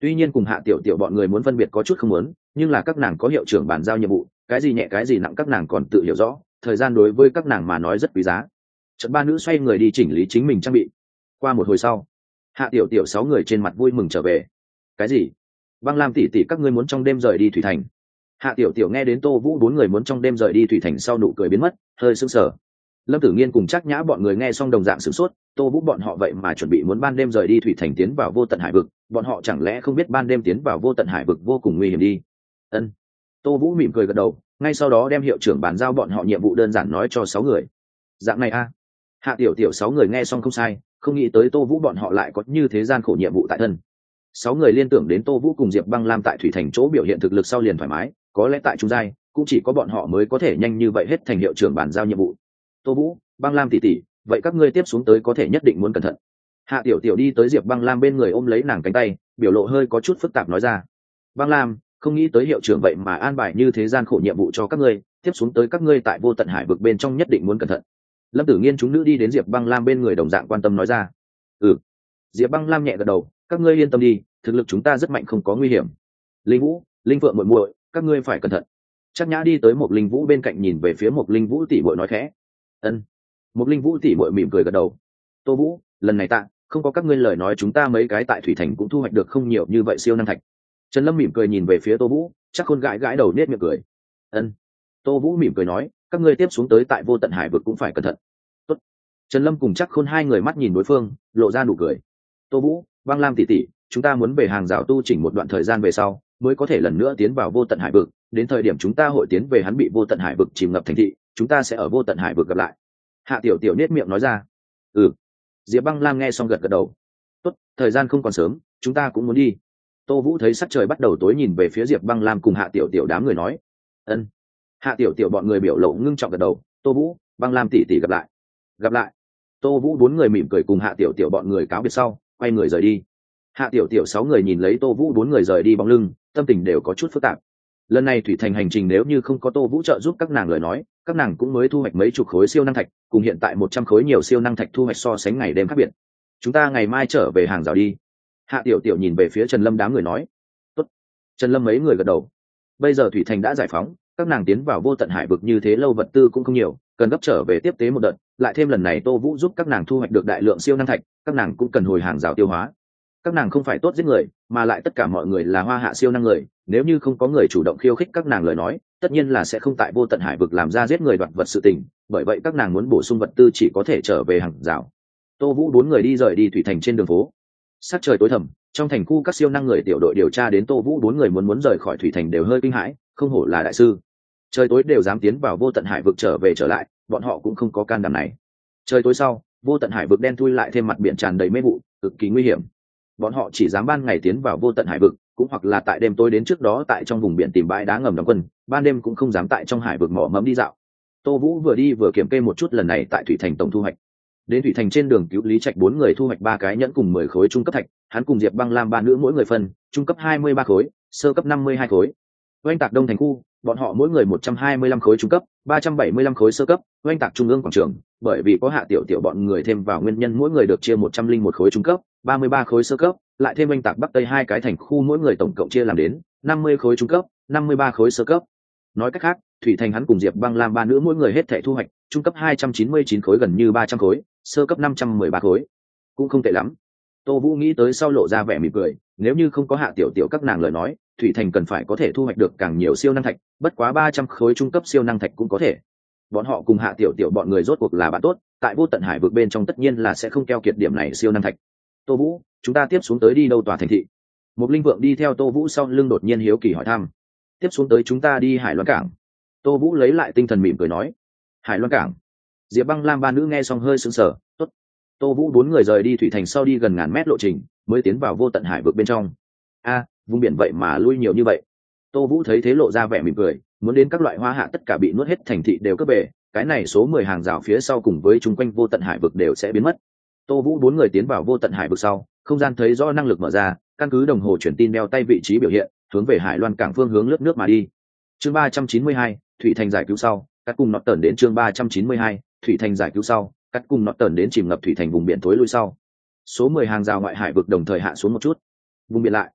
Tuy nhiên cùng Hạ Tiểu Tiểu bọn người muốn phân biệt có chút không muốn, nhưng là các nàng có hiệu trưởng bàn giao nhiệm vụ, cái gì nhẹ cái gì nặng các nàng còn tự hiểu rõ, thời gian đối với các nàng mà nói rất quý giá. Chợt ba nữ xoay người đi chỉnh lý chính mình trang bị. Qua một hồi sau, Hạ Tiểu Tiểu 6 người trên mặt vui mừng trở về. Cái gì? Băng Lam tỷ tỷ các ngươi muốn trong đêm rời đi thủy thành? Hạ Tiểu Tiểu nghe đến Tô Vũ 4 người muốn trong đêm rời đi thủy thành sau nụ cười biến mất, hơi sững sờ. Lâm Tử Nghiên cùng Trác Nhã bọn người nghe xong đồng dạng sửng sốt, Tô Vũ bọn họ vậy mà chuẩn bị muốn ban đêm rời đi thủy thành tiến vào vô tận hải vực, bọn họ chẳng lẽ không biết ban đêm tiến vào vô tận hải vực vô cùng nguy hiểm đi? Ân. Tô Vũ mỉm cười gật đầu, ngay sau đó đem hiệu trưởng bàn giao bọn họ nhiệm vụ đơn giản nói cho 6 người. Dạng này a. Hạ Tiểu Tiểu 6 người nghe xong không sai, không nghĩ tới Tô Vũ bọn họ lại có như thế gian khổ nhiệm vụ tại thân. 6 người liên tưởng đến Tô Vũ cùng Diệp Băng Lam tại thủy thành chỗ biểu hiện thực lực sau liền thoải mái, có lẽ tại trung giai cũng chỉ có bọn họ mới có thể nhanh như vậy hết thành hiệu trưởng bàn giao nhiệm vụ. Tô Vũ, Băng Lam tỷ tỷ, vậy các ngươi tiếp xuống tới có thể nhất định muốn cẩn thận. Hạ Tiểu Tiểu đi tới Diệp Băng Lam bên người ôm lấy nàng cánh tay, biểu lộ hơi có chút phức tạp nói ra. Băng Lam, không nghĩ tới hiệu trưởng vậy mà an bài như thế gian khổ nhiệm vụ cho các ngươi, tiếp xuống tới các ngươi tại vô tận hải vực bên trong nhất định muốn cẩn thận. Lâm Tử Nghiên chúng nữ đi đến Diệp Băng Lam bên người đồng dạng quan tâm nói ra. Ừ. Diệp Băng Lam nhẹ gật đầu, các ngươi yên tâm đi, thực lực chúng ta rất mạnh không có nguy hiểm. Linh Vũ, Linh Phượng muội muội, các ngươi phải cẩn thận. Trác Nhã đi tới một Linh Vũ bên cạnh nhìn về phía một Linh Vũ tỷ muội nói khẽ. Ân. Một Linh Vũ tỷ muội mỉm cười gật đầu. Tô Vũ, lần này ta không có các ngươi lời nói chúng ta mấy cái tại thủy thành cũng thu hoạch được không nhiều như vậy siêu năng thạch. Trần Lâm mỉm cười nhìn về phía Tô Vũ, chắc Khôn gãi gãi đầu nết miệng cười. Ân. Tô Vũ mỉm cười nói, các ngươi tiếp xuống tới tại vô tận hải vực cũng phải cẩn thận. Tốt. Trần Lâm cùng chắc Khôn hai người mắt nhìn đối phương, lộ ra nụ cười. Tô Vũ, Băng Lam tỷ tỷ, chúng ta muốn về hàng rào tu chỉnh một đoạn thời gian về sau, mới có thể lần nữa tiến vào vô tận hải vực, đến thời điểm chúng ta hội tiến về hắn bị vô tận hải vực chìm ngập thành thị, chúng ta sẽ ở vô tận hải vực gặp lại. Hạ Tiểu Tiểu nết miệng nói ra. Ừ. Diệp Băng Lam nghe xong gật gật đầu. Tốt, thời gian không còn sớm, chúng ta cũng muốn đi. Tô Vũ thấy sắc trời bắt đầu tối nhìn về phía Diệp Băng Lam cùng Hạ Tiểu Tiểu đám người nói. Ân. Hạ Tiểu Tiểu bọn người biểu lộ ngưng trọng gật đầu. Tô Vũ, Băng Lam tỷ tỷ gặp lại. Gặp lại. Tô Vũ 4 người mỉm cười cùng Hạ Tiểu Tiểu bọn người cáo biệt sau, quay người rời đi. Hạ Tiểu Tiểu 6 người nhìn lấy Tô Vũ 4 người rời đi bóng lưng, tâm tình đều có chút phức tạp. Lần này thủy thành hành trình nếu như không có Tô Vũ trợ giúp các nàng lời nói, các nàng cũng mới thu hoạch mấy chục khối siêu năng thạch, cùng hiện tại 100 khối nhiều siêu năng thạch thu hoạch so sánh ngày đêm khác biệt. Chúng ta ngày mai trở về hàng rào đi. Hạ Tiểu Tiểu nhìn về phía Trần Lâm đám người nói. Tốt. Trần Lâm mấy người gật đầu. Bây giờ thủy thành đã giải phóng, các nàng tiến vào vô tận hải vực như thế lâu vật tư cũng không nhiều, cần gấp trở về tiếp tế một đợt, lại thêm lần này Tô Vũ giúp các nàng thu hoạch được đại lượng siêu năng thạch, các nàng cũng cần hồi hàng rào tiêu hóa. Các nàng không phải tốt giết người, mà lại tất cả mọi người là hoa hạ siêu năng người, nếu như không có người chủ động khiêu khích các nàng lời nói, tất nhiên là sẽ không tại vô tận hải vực làm ra giết người đoạt vật sự tình, bởi vậy các nàng muốn bổ sung vật tư chỉ có thể trở về hàng rào. Tô Vũ 4 người đi rời đi thủy thành trên đường phố. Sắc trời tối thẳm, trong thành khu các siêu năng người tiểu đội điều tra đến Tô Vũ 4 người muốn rời khỏi thủy thành đều hơi kinh hãi, không hổ là đại sư. Trời tối đều dám tiến vào vô tận hải vực trở về trở lại, bọn họ cũng không có can đảm này. Trời tối sau, vô tận hải vực đen thui lại thêm mặt biển tràn đầy mê vụ, cực kỳ nguy hiểm. Bọn họ chỉ dám ban ngày tiến vào vô tận hải vực, cũng hoặc là tại đêm tối đến trước đó tại trong vùng biển tìm bãi đá ngầm đóng quân, ban đêm cũng không dám tại trong hải vực mỏ mẫm đi dạo. Tô Vũ vừa đi vừa kiểm kê một chút lần này tại thủy thành tổng thu hoạch. Đến thủy thành trên đường cứu Lý Trạch 4 người thu hoạch 3 cái nhẫn cùng 10 khối trung cấp thạch, hắn cùng Diệp Băng Lam 3 nữ mỗi người phân, trung cấp 23 khối, sơ cấp 52 khối. Oanh tạc đông thành khu, bọn họ mỗi người 125 khối trung cấp, 375 khối sơ cấp. Oanh tạc trung ương quảng trường, bởi vì có Hạ Tiểu Tiểu bọn người thêm vào nguyên nhân mỗi người được chia 101 khối trung cấp, 33 khối sơ cấp, lại thêm oanh tạc bắc tây 2 cái thành khu mỗi người tổng cộng chia làm đến 50 khối trung cấp, 53 khối sơ cấp. Nói cách khác, thủy thành hắn cùng Diệp Băng Lam 3 nữ mỗi người hết thảy thu hoạch, trung cấp 299 khối gần như 300 khối, sơ cấp 513 khối. Cũng không tệ lắm. Tô Vũ nghĩ tới sau lộ ra vẻ mỉm cười, nếu như không có Hạ Tiểu Tiểu các nàng lời nói, thủy thành cần phải có thể thu hoạch được càng nhiều siêu năng thạch, bất quá 300 khối trung cấp siêu năng thạch cũng có thể. Bọn họ cùng Hạ Tiểu Tiểu bọn người rốt cuộc là bạn tốt, tại vô tận hải vực bên trong tất nhiên là sẽ không keo kiệt điểm này siêu năng thạch. Tô Vũ, chúng ta tiếp xuống tới đi đâu tòa thành thị? Một Linh Vượng đi theo Tô Vũ sau lưng đột nhiên hiếu kỳ hỏi thăm. Tiếp xuống tới chúng ta đi Hải Loan cảng. Tô Vũ lấy lại tinh thần mỉm cười nói. Hải Loan cảng. Diệp Băng Lam 3 nữ nghe xong hơi sững sờ. Tốt. Tô Vũ 4 người rời đi thủy thành sau đi gần ngàn mét lộ trình, mới tiến vào vô tận hải vực bên trong. A, vùng biển vậy mà lui nhiều như vậy. Tô Vũ thấy thế lộ ra vẻ mỉm cười, muốn đến các loại hoa hạ tất cả bị nuốt hết thành thị đều cướp về, cái này số 10 hàng rào phía sau cùng với chung quanh vô tận hải vực đều sẽ biến mất. Tô Vũ 4 người tiến vào vô tận hải vực sau, không gian thấy rõ năng lực mở ra, căn cứ đồng hồ truyền tin đeo tay vị trí biểu hiện, hướng về Hải Loan cảng phương hướng lướt nước mà đi. Chương 392, thủy thành giải cứu sau, cắt cùng nọt tẩn đến chương 392, thủy thành giải cứu sau, cắt cùng nọt tẩn đến chìm ngập thủy thành vùng biển tối lui sau. Số 10 hàng rào ngoại hải vực đồng thời hạ xuống một chút. Vùng biển lại.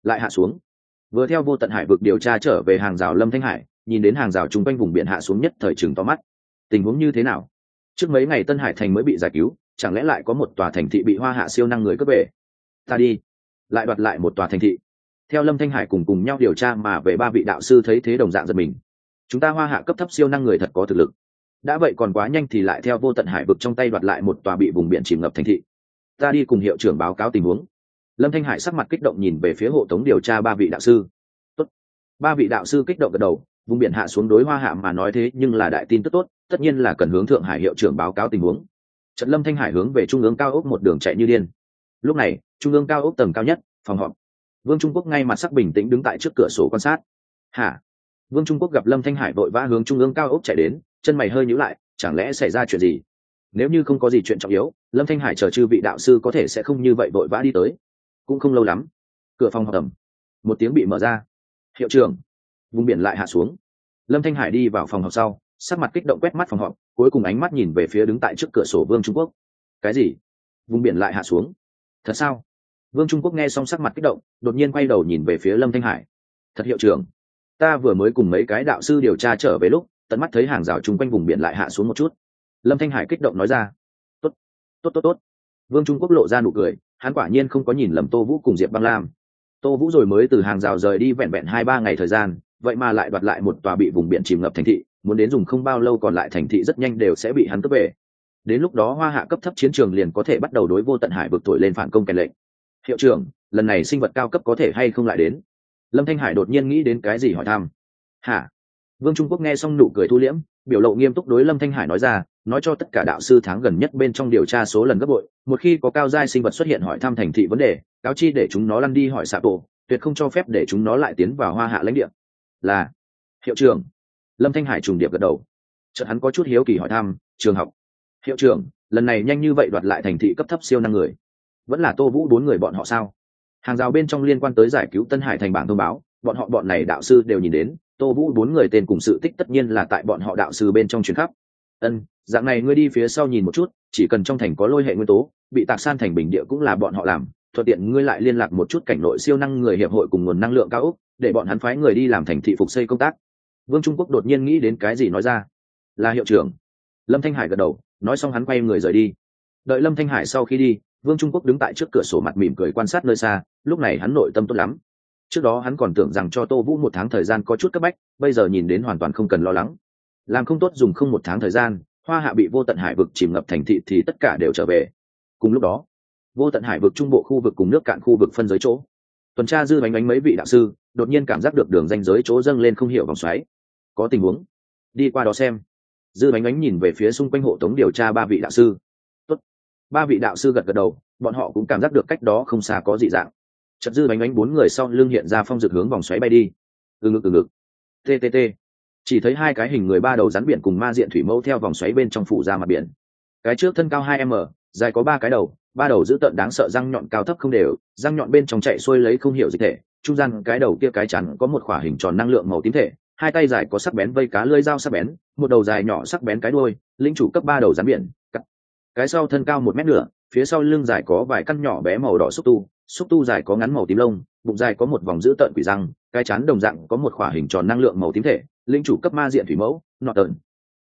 lại hạ xuống. Vừa theo vô tận hải vực điều tra trở về hàng rào Lâm Thanh Hải nhìn đến hàng rào chung quanh vùng biển hạ xuống nhất thời chừng to mắt. Tình huống như thế nào? Trước mấy ngày Tân Hải thành mới bị giải cứu, chẳng lẽ lại có một tòa thành thị bị Hoa Hạ siêu năng người cướp về? Ta đi, lại đoạt lại một tòa thành thị. Theo Lâm Thanh Hải cùng nhau điều tra mà về ba vị đạo sư thấy thế đồng dạng giật mình. Chúng ta Hoa Hạ cấp thấp siêu năng người thật có thực lực. Đã vậy còn quá nhanh thì lại theo vô tận hải vực trong tay đoạt lại một tòa bị vùng biển chìm ngập thành thị. Ta đi cùng hiệu trưởng báo cáo tình huống. Lâm Thanh Hải sắc mặt kích động nhìn về phía hộ tống điều tra ba vị đạo sư. Tốt. Ba vị đạo sư kích động gật đầu, vùng biển hạ xuống đối Hoa Hạ mà nói thế nhưng là đại tin tức tốt, tất nhiên là cần hướng Thượng Hải hiệu trưởng báo cáo tình huống. Trận Lâm Thanh Hải hướng về trung ương cao ốc một đường chạy như điên. Lúc này, trung ương cao ốc tầng cao nhất, phòng họp. Vương Trung Quốc ngay mặt sắc bình tĩnh đứng tại trước cửa sổ quan sát. Hả? Vương Trung Quốc gặp Lâm Thanh Hải vội vã hướng trung ương cao ốc chạy đến, chân mày hơi nhíu lại, chẳng lẽ xảy ra chuyện gì? Nếu như không có gì chuyện trọng yếu, Lâm Thanh Hải chờ chư vị đạo sư có thể sẽ không như vậy vội vã đi tới. Cũng không lâu lắm, cửa phòng họp ầm, một tiếng bị mở ra. Hiệu trưởng, vùng biển lại hạ xuống. Lâm Thanh Hải đi vào phòng họp sau, sắc mặt kích động quét mắt phòng họp, cuối cùng ánh mắt nhìn về phía đứng tại trước cửa sổ Vương Trung Quốc. Cái gì? Vùng biển lại hạ xuống? Thật sao? Vương Trung Quốc nghe xong sắc mặt kích động, đột nhiên quay đầu nhìn về phía Lâm Thanh Hải. Thật hiệu trưởng, ta vừa mới cùng mấy cái đạo sư điều tra trở về lúc, tận mắt thấy hàng rào chung quanh vùng biển lại hạ xuống một chút. Lâm Thanh Hải kích động nói ra. Tốt, tốt, tốt, tốt. Vương Trung Quốc lộ ra nụ cười, hắn quả nhiên không có nhìn lầm Tô Vũ cùng Diệp Băng Lam. Tô Vũ rồi mới từ hàng rào rời đi vẹn vẹn 2-3 ngày thời gian, vậy mà lại đoạt lại một tòa bị vùng biển chìm ngập thành thị, muốn đến dùng không bao lâu còn lại thành thị rất nhanh đều sẽ bị hắn cướp về. Đến lúc đó Hoa Hạ cấp thấp chiến trường liền có thể bắt đầu đối vô tận hải vực thổi lên phản công kèn lệnh. Hiệu trưởng, lần này sinh vật cao cấp có thể hay không lại đến? Lâm Thanh Hải đột nhiên nghĩ đến cái gì hỏi thăm. Hả? Vương Trung Quốc nghe xong nụ cười thu liễm, biểu lộ nghiêm túc đối Lâm Thanh Hải nói ra, nói cho tất cả đạo sư tháng gần nhất bên trong điều tra số lần gấp bội, một khi có cao giai sinh vật xuất hiện hỏi thăm thành thị vấn đề, cáo chi để chúng nó lăn đi hỏi xạ bộ, tuyệt không cho phép để chúng nó lại tiến vào Hoa Hạ lãnh địa. Là hiệu trưởng. Lâm Thanh Hải trùng điệp gật đầu. Chợt hắn có chút hiếu kỳ hỏi thăm, trường học. Hiệu trưởng, lần này nhanh như vậy đoạt lại thành thị cấp thấp siêu năng người, vẫn là Tô Vũ 4 người bọn họ sao? Hàng rào bên trong liên quan tới giải cứu Tân Hải thành bảng thông báo, bọn này đạo sư đều nhìn đến, Tô Vũ 4 người tên cùng sự tích tất nhiên là tại bọn họ đạo sư bên trong truyền khắp. Dạng này ngươi đi phía sau nhìn một chút, chỉ cần trong thành có lôi hệ nguyên tố, bị tạc san thành bình địa cũng là bọn họ làm, thuận tiện ngươi lại liên lạc một chút cảnh nội siêu năng người hiệp hội cùng nguồn năng lượng cao ốc, để bọn hắn phái người đi làm thành thị phục xây công tác. Vương Trung Quốc đột nhiên nghĩ đến cái gì nói ra. Là hiệu trưởng. Lâm Thanh Hải gật đầu, nói xong hắn quay người rời đi. Đợi Lâm Thanh Hải sau khi đi, Vương Trung Quốc đứng tại trước cửa sổ mặt mỉm cười quan sát nơi xa, lúc này hắn nội tâm tốt lắm. Trước đó hắn còn tưởng rằng cho Tô Vũ 1 tháng thời gian có chút cấp bách, bây giờ nhìn đến hoàn toàn không cần lo lắng. Làm không tốt dùng không 1 tháng thời gian, Hoa Hạ bị vô tận hải vực chìm ngập thành thị thì tất cả đều trở về. Cùng lúc đó, vô tận hải vực trung bộ khu vực cùng nước cạn khu vực phân giới chỗ, tuần tra Dư Bánh Bánh mấy vị đạo sư đột nhiên cảm giác được đường ranh giới chỗ dâng lên không hiểu vòng xoáy. Có tình huống, đi qua đó xem. Dư Bánh Bánh nhìn về phía xung quanh hộ tống điều tra ba vị đạo sư. Tốt. Ba vị đạo sư gật gật đầu, bọn họ cũng cảm giác được cách đó không xa có dị dạng. Chợt Dư Bánh Bánh 4 người sau lưng hiện ra phong dược hướng vòng xoáy bay đi. Ngực. TTT. Chỉ thấy 2 cái hình người 3 đầu rắn biển cùng ma diện thủy mẫu theo vòng xoáy bên trong phủ ra mặt biển. Cái trước thân cao 2m, dài có 3 cái đầu, 3 đầu dữ tợn đáng sợ, răng nhọn cao thấp không đều, răng nhọn bên trong chạy xuôi lấy không hiểu dịch thể, trung gian cái đầu kia cái chắn có một khỏa hình tròn năng lượng màu tím thể, 2 tay dài có sắc bén vây cá lưỡi dao sắc bén, một đầu dài nhỏ sắc bén cái đuôi, linh chủ cấp 3 đầu rắn biển. Cái sau thân cao 1 mét nửa, phía sau lưng dài có vài căn nhỏ bé màu đỏ xúc tu dài có ngắn màu tím lông, bụng dài có một vòng dữ tợn quỷ răng, cái chán đồng dạng có một khỏa hình tròn năng lượng màu tím thể, linh chủ cấp ma diện thủy mẫu, Norton.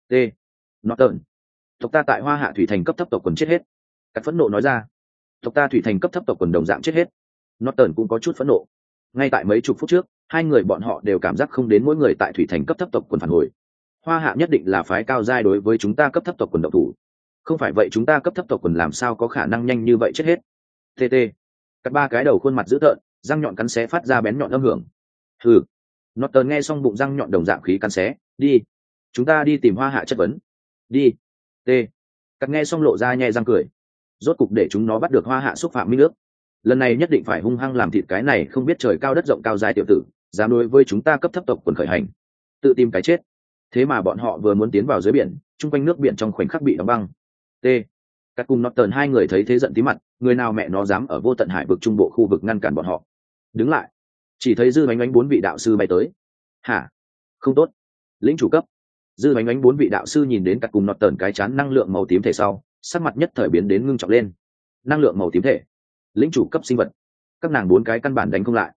Norton. Tộc ta tại Hoa Hạ thủy thành cấp thấp tộc quần chết hết. Cắt phẫn nộ nói ra. Tộc ta thủy thành cấp thấp tộc quần đồng dạng chết hết. Norton cũng có chút phẫn nộ. Ngay tại mấy chục phút trước, 2 người bọn họ đều cảm giác không đến mỗi người tại thủy thành cấp thấp tộc quần phản hồi. Hoa Hạ nhất định là phái cao giai đối với chúng ta cấp thấp tộc quần động thủ. Không phải vậy chúng ta cấp thấp tộc quần làm sao có khả năng nhanh như vậy chết hết. TT. Cắt 3 cái đầu khuôn mặt dữ tợn, răng nhọn cắn xé phát ra bén nhọn âm hưởng. Hừ. Norton nghe xong bụng răng nhọn đồng dạng khí cắn xé, đi. Chúng ta đi tìm Hoa Hạ chất vấn. Đi. T. Cắt nghe xong lộ ra nhe răng cười. Rốt cục để chúng nó bắt được Hoa Hạ xúc phạm minh nước. Lần này nhất định phải hung hăng làm thịt cái này không biết trời cao đất rộng cao dài tiểu tử, dám đối với chúng ta cấp thấp tộc quần khởi hành, tự tìm cái chết. Thế mà bọn họ vừa muốn tiến vào dưới biển, chung quanh nước biển trong khoảnh khắc bị đóng băng. T. Cắt cùng Norton 2 người thấy thế giận tí mặt, người nào mẹ nó dám ở vô tận hải vực trung bộ khu vực ngăn cản bọn họ. Đứng lại. Chỉ thấy Dư Bánh Bánh 4 vị đạo sư bay tới. Hả? Không tốt. Lĩnh chủ cấp. Dư Bánh Bánh 4 vị đạo sư nhìn đến Cắt cùng Norton cái chán năng lượng màu tím thể sau, sắc mặt nhất thời biến đến ngưng trọng lên. Năng lượng màu tím thể, lĩnh chủ cấp sinh vật, các nàng 4 cái căn bản đánh không lại.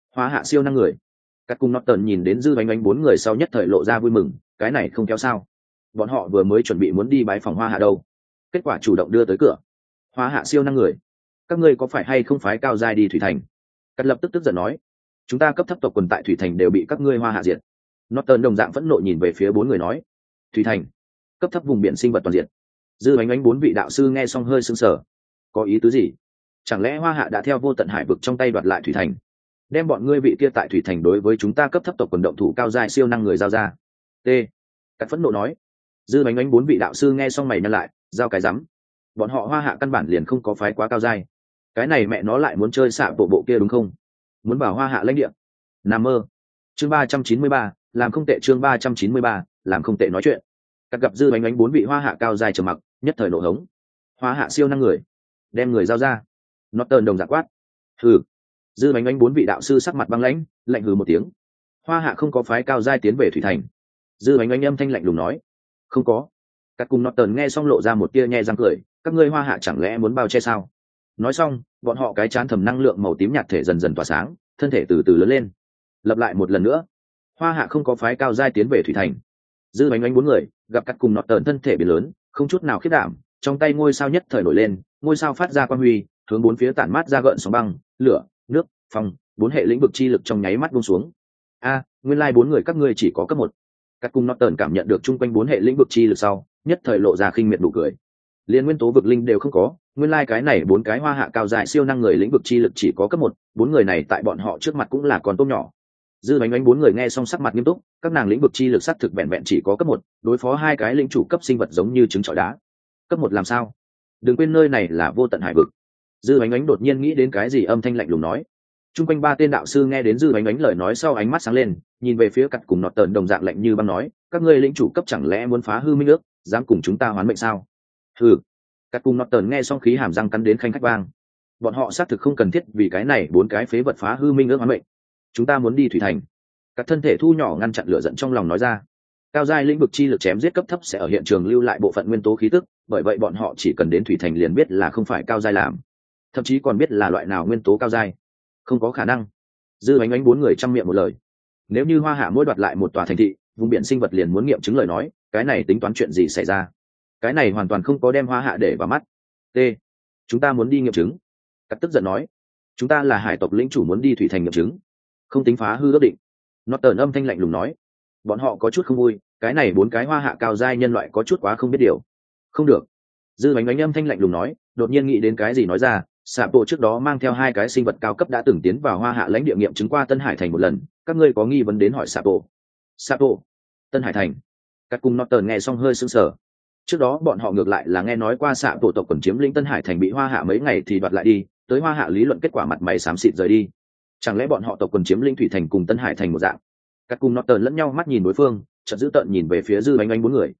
Hoa hạ siêu năng người. Cắt cùng Norton nhìn đến Dư Bánh Bánh bốn người sau nhất thời lộ ra vui mừng, cái này không kéo sao? Bọn họ vừa mới chuẩn bị muốn đi bái phòng Hoa hạ đâu, kết quả chủ động đưa tới cửa. Hoa hạ siêu năng người, các ngươi có phải hay không phái cao giai đi thủy thành? Cắt lập tức tức giận nói, chúng ta cấp thấp tộc quần tại thủy thành đều bị các ngươi Hoa hạ diệt. Norton đồng dạng phẫn nộ nhìn về phía bốn người nói, thủy thành, cấp thấp vùng biển sinh vật toàn diện. Dư Bánh Bánh bốn vị đạo sư nghe xong hơi sững sờ, có ý tứ gì? Chẳng lẽ Hoa hạ đã theo vô tận hải vực trong tay đoạt lại thủy thành, đem bọn ngươi vị kia tại thủy thành đối với chúng ta cấp thấp tộc quần động thủ cao giai siêu năng người giao ra? T. Cắt phẫn nộ nói. Dư Bánh Bánh bốn vị đạo sư nghe xong mày nhăn lại, giao cái rắm. Bọn họ Hoa hạ căn bản liền không có phái quá cao giai, cái này mẹ nó lại muốn chơi xạ bộ kia đúng không? Muốn vào Hoa hạ lãnh địa? Nằm mơ. Chương 393, làm không tệ. Chương 393, làm không tệ nói chuyện. Cắt gặp Dư Bánh Bánh bốn vị Hoa hạ cao giai trầm mặc, nhất thời nộ hống. Hoa hạ siêu năng người, đem người giao ra. Norton đồng dạng quát. Hừ. Dư Bánh Bánh bốn vị đạo sư sắc mặt băng lãnh, lạnh hừ một tiếng. Hoa hạ không có phái cao giai tiến về thủy thành. Dư Bánh Bánh âm thanh lạnh lùng nói, không có. Cắt cùng Norton nghe xong lộ ra một tia nhe răng cười, các ngươi Hoa hạ chẳng lẽ muốn bao che sao? Nói xong, bọn họ cái chán thầm năng lượng màu tím nhạt thể dần dần tỏa sáng, thân thể từ từ lớn lên. Lặp lại một lần nữa, Hoa hạ không có phái cao giai tiến về thủy thành. Dư Bánh Bánh bốn người gặp Cắt cùng Norton thân thể biến lớn, không chút nào khiếp đảm, trong tay ngôi sao nhất thời nổi lên, ngôi sao phát ra quang huy, hướng bốn phía tản mát ra gợn sóng băng, lửa, nước, phong, bốn hệ lĩnh vực chi lực trong nháy mắt buông xuống. Nguyên lai bốn người các ngươi chỉ có cấp một. Cắt cùng Norton cảm nhận được chung quanh bốn hệ lĩnh vực chi lực sau, nhất thời lộ ra khinh miệt nụ cười. Liên nguyên tố vực linh đều không có, nguyên lai cái này bốn cái Hoa hạ cao dài siêu năng người lĩnh vực chi lực chỉ có cấp một, bốn người này tại bọn họ trước mặt cũng là con tôm nhỏ. Dư Bánh Bánh bốn người nghe xong sắc mặt nghiêm túc, các nàng lĩnh vực chi lực xác thực vẹn vẹn chỉ có cấp một, đối phó hai cái lĩnh chủ cấp sinh vật giống như trứng trọi đá. Cấp một làm sao? Đừng quên nơi này là vô tận hải vực. Dư Bánh Bánh đột nhiên nghĩ đến cái gì, âm thanh lạnh lùng nói. Trung quanh ba tên đạo sư nghe đến Dư Bánh Bánh lời nói sau ánh mắt sáng lên, nhìn về phía Cắt cùng Norton đồng dạng lạnh như băng nói, các ngươi lĩnh chủ cấp chẳng lẽ muốn phá hư minh ước, dám cùng chúng ta hoán mệnh sao? Hừ. Cắt cùng Norton nghe xong khí hàm răng cắn đến khanh khách vang. Bọn họ xác thực không cần thiết vì cái này bốn cái phế vật phá hư minh ước hoán mệnh. Chúng ta muốn đi thủy thành. Các thân thể thu nhỏ ngăn chặn lửa giận trong lòng nói ra. Cao giai lĩnh vực chi lực chém giết cấp thấp sẽ ở hiện trường lưu lại bộ phận nguyên tố khí tức, bởi vậy bọn họ chỉ cần đến thủy thành liền biết là không phải cao giai làm, thậm chí còn biết là loại nào nguyên tố cao giai. Không có khả năng. Dư Bánh Bánh bốn người trăm miệng một lời. Nếu như Hoa hạ mỗi đoạt lại một tòa thành thị, vùng biển sinh vật liền muốn nghiệm chứng lời nói, cái này tính toán chuyện gì xảy ra? Cái này hoàn toàn không có đem Hoa hạ để vào mắt. T. Chúng ta muốn đi nghiệm chứng. Cắt tức giận nói, chúng ta là hải tộc lĩnh chủ muốn đi thủy thành nghiệm chứng, không tính phá hư ước định. Norton âm thanh lạnh lùng nói, bọn họ có chút không vui, cái này bốn cái Hoa hạ cao giai nhân loại có chút quá không biết điều. Không được. Dư Bánh Bánh âm thanh lạnh lùng nói, đột nhiên nghĩ đến cái gì nói ra, Sạ Bộ trước đó mang theo hai cái sinh vật cao cấp đã từng tiến vào Hoa hạ lãnh địa nghiệm chứng qua Tân Hải thành một lần, các ngươi có nghi vấn đến hỏi Sạ Bộ. Sạ Bộ, Tân Hải thành. Cắt cùng Norton nghe xong hơi sững sờ. Trước đó bọn họ ngược lại là nghe nói qua Sạ Bộ tộc quần chiếm lĩnh Tân Hải thành bị Hoa hạ mấy ngày thì đoạt lại đi, tới Hoa hạ lý luận kết quả mặt mày xám xịt rời đi. Chẳng lẽ bọn họ tộc quần chiếm lĩnh thủy thành cùng Tân Hải thành một dạng? Cắt cùng Norton lẫn nhau mắt nhìn đối phương, chợt giữ tợn nhìn về phía Dư Bánh Bánh bốn người.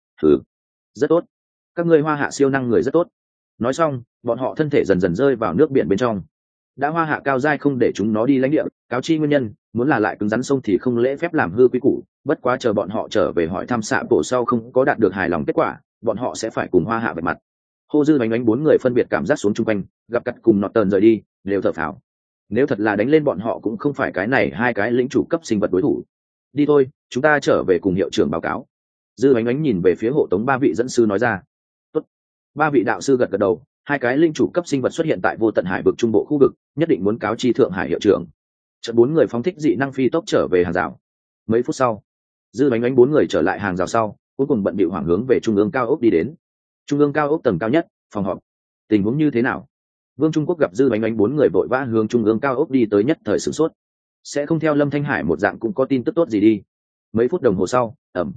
Rất tốt, các ngươi Hoa hạ siêu năng người rất tốt. Nói xong, bọn họ thân thể dần dần rơi vào nước biển bên trong. Đã Hoa hạ cao giai không để chúng nó đi lãnh địa, cáo chi nguyên nhân, muốn là lại cứng rắn sông thì không lễ phép làm hư quy củ, bất quá chờ bọn họ trở về hỏi thăm Sạ Bộ sau không có đạt được hài lòng kết quả, bọn họ sẽ phải cùng Hoa hạ vạch mặt. Hô. Dư Bánh Bánh bốn người phân biệt cảm giác xuống chung quanh, gặp Cắt cùng Norton rời đi, đều thở phào. Nếu thật là đánh lên bọn họ cũng không phải cái này hai cái lĩnh chủ cấp sinh vật đối thủ. Đi thôi, chúng ta trở về cùng hiệu trưởng báo cáo. Dư Bánh Bánh nhìn về phía hộ tống ba vị dẫn sư nói ra. Tốt. Ba vị đạo sư gật gật đầu, hai cái linh chủ cấp sinh vật xuất hiện tại vô tận hải vực trung bộ khu vực, nhất định muốn cáo chi thượng hải hiệu trưởng. Chợt bốn người phóng thích dị năng phi tốc trở về hàng rào. Mấy phút sau, Dư Bánh Bánh bốn người trở lại hàng rào sau, cuối cùng bận bịu hoảng hướng về trung ương cao ốc đi đến. Trung ương cao ốc tầng cao nhất, phòng họp. Tình huống như thế nào? Vương Trung Quốc gặp Dư Bánh Bánh bốn người vội vã hướng trung ương cao ốc đi tới, nhất thời sửng sốt. Sẽ không theo Lâm Thanh Hải một dạng cũng có tin tức tốt gì đi. Mấy phút đồng hồ sau,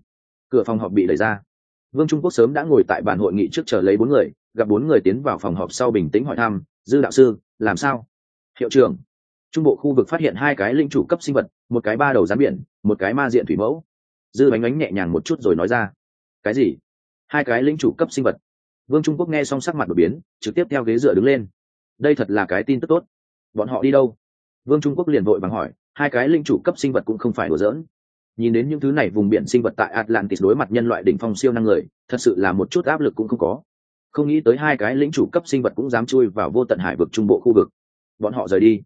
cửa phòng họp bị đẩy ra. Vương Trung Quốc sớm đã ngồi tại bàn hội nghị trước chờ lấy bốn người, gặp bốn người tiến vào phòng họp sau bình tĩnh hỏi thăm, Dư đạo sư, làm sao? Hiệu trưởng, trung bộ khu vực phát hiện hai cái linh chủ cấp sinh vật, một cái ba đầu rắn biển, một cái ma diện thủy mẫu. Dư Bánh Bánh nhẹ nhàng một chút rồi nói ra. Cái gì? Hai cái linh chủ cấp sinh vật? Vương Trung Quốc nghe xong sắc mặt đổi biến, trực tiếp theo ghế dựa đứng lên. Đây thật là cái tin tức tốt. Bọn họ đi đâu? Vương Trung Quốc liền vội vàng hỏi, hai cái linh chủ cấp sinh vật cũng không phải đùa giỡn. Nhìn đến những thứ này vùng biển sinh vật tại Atlantis đối mặt nhân loại đỉnh phong siêu năng người, thật sự là một chút áp lực cũng không có. Không nghĩ tới hai cái lĩnh chủ cấp sinh vật cũng dám chui vào vô tận hải vực trung bộ khu vực. Bọn họ rời đi.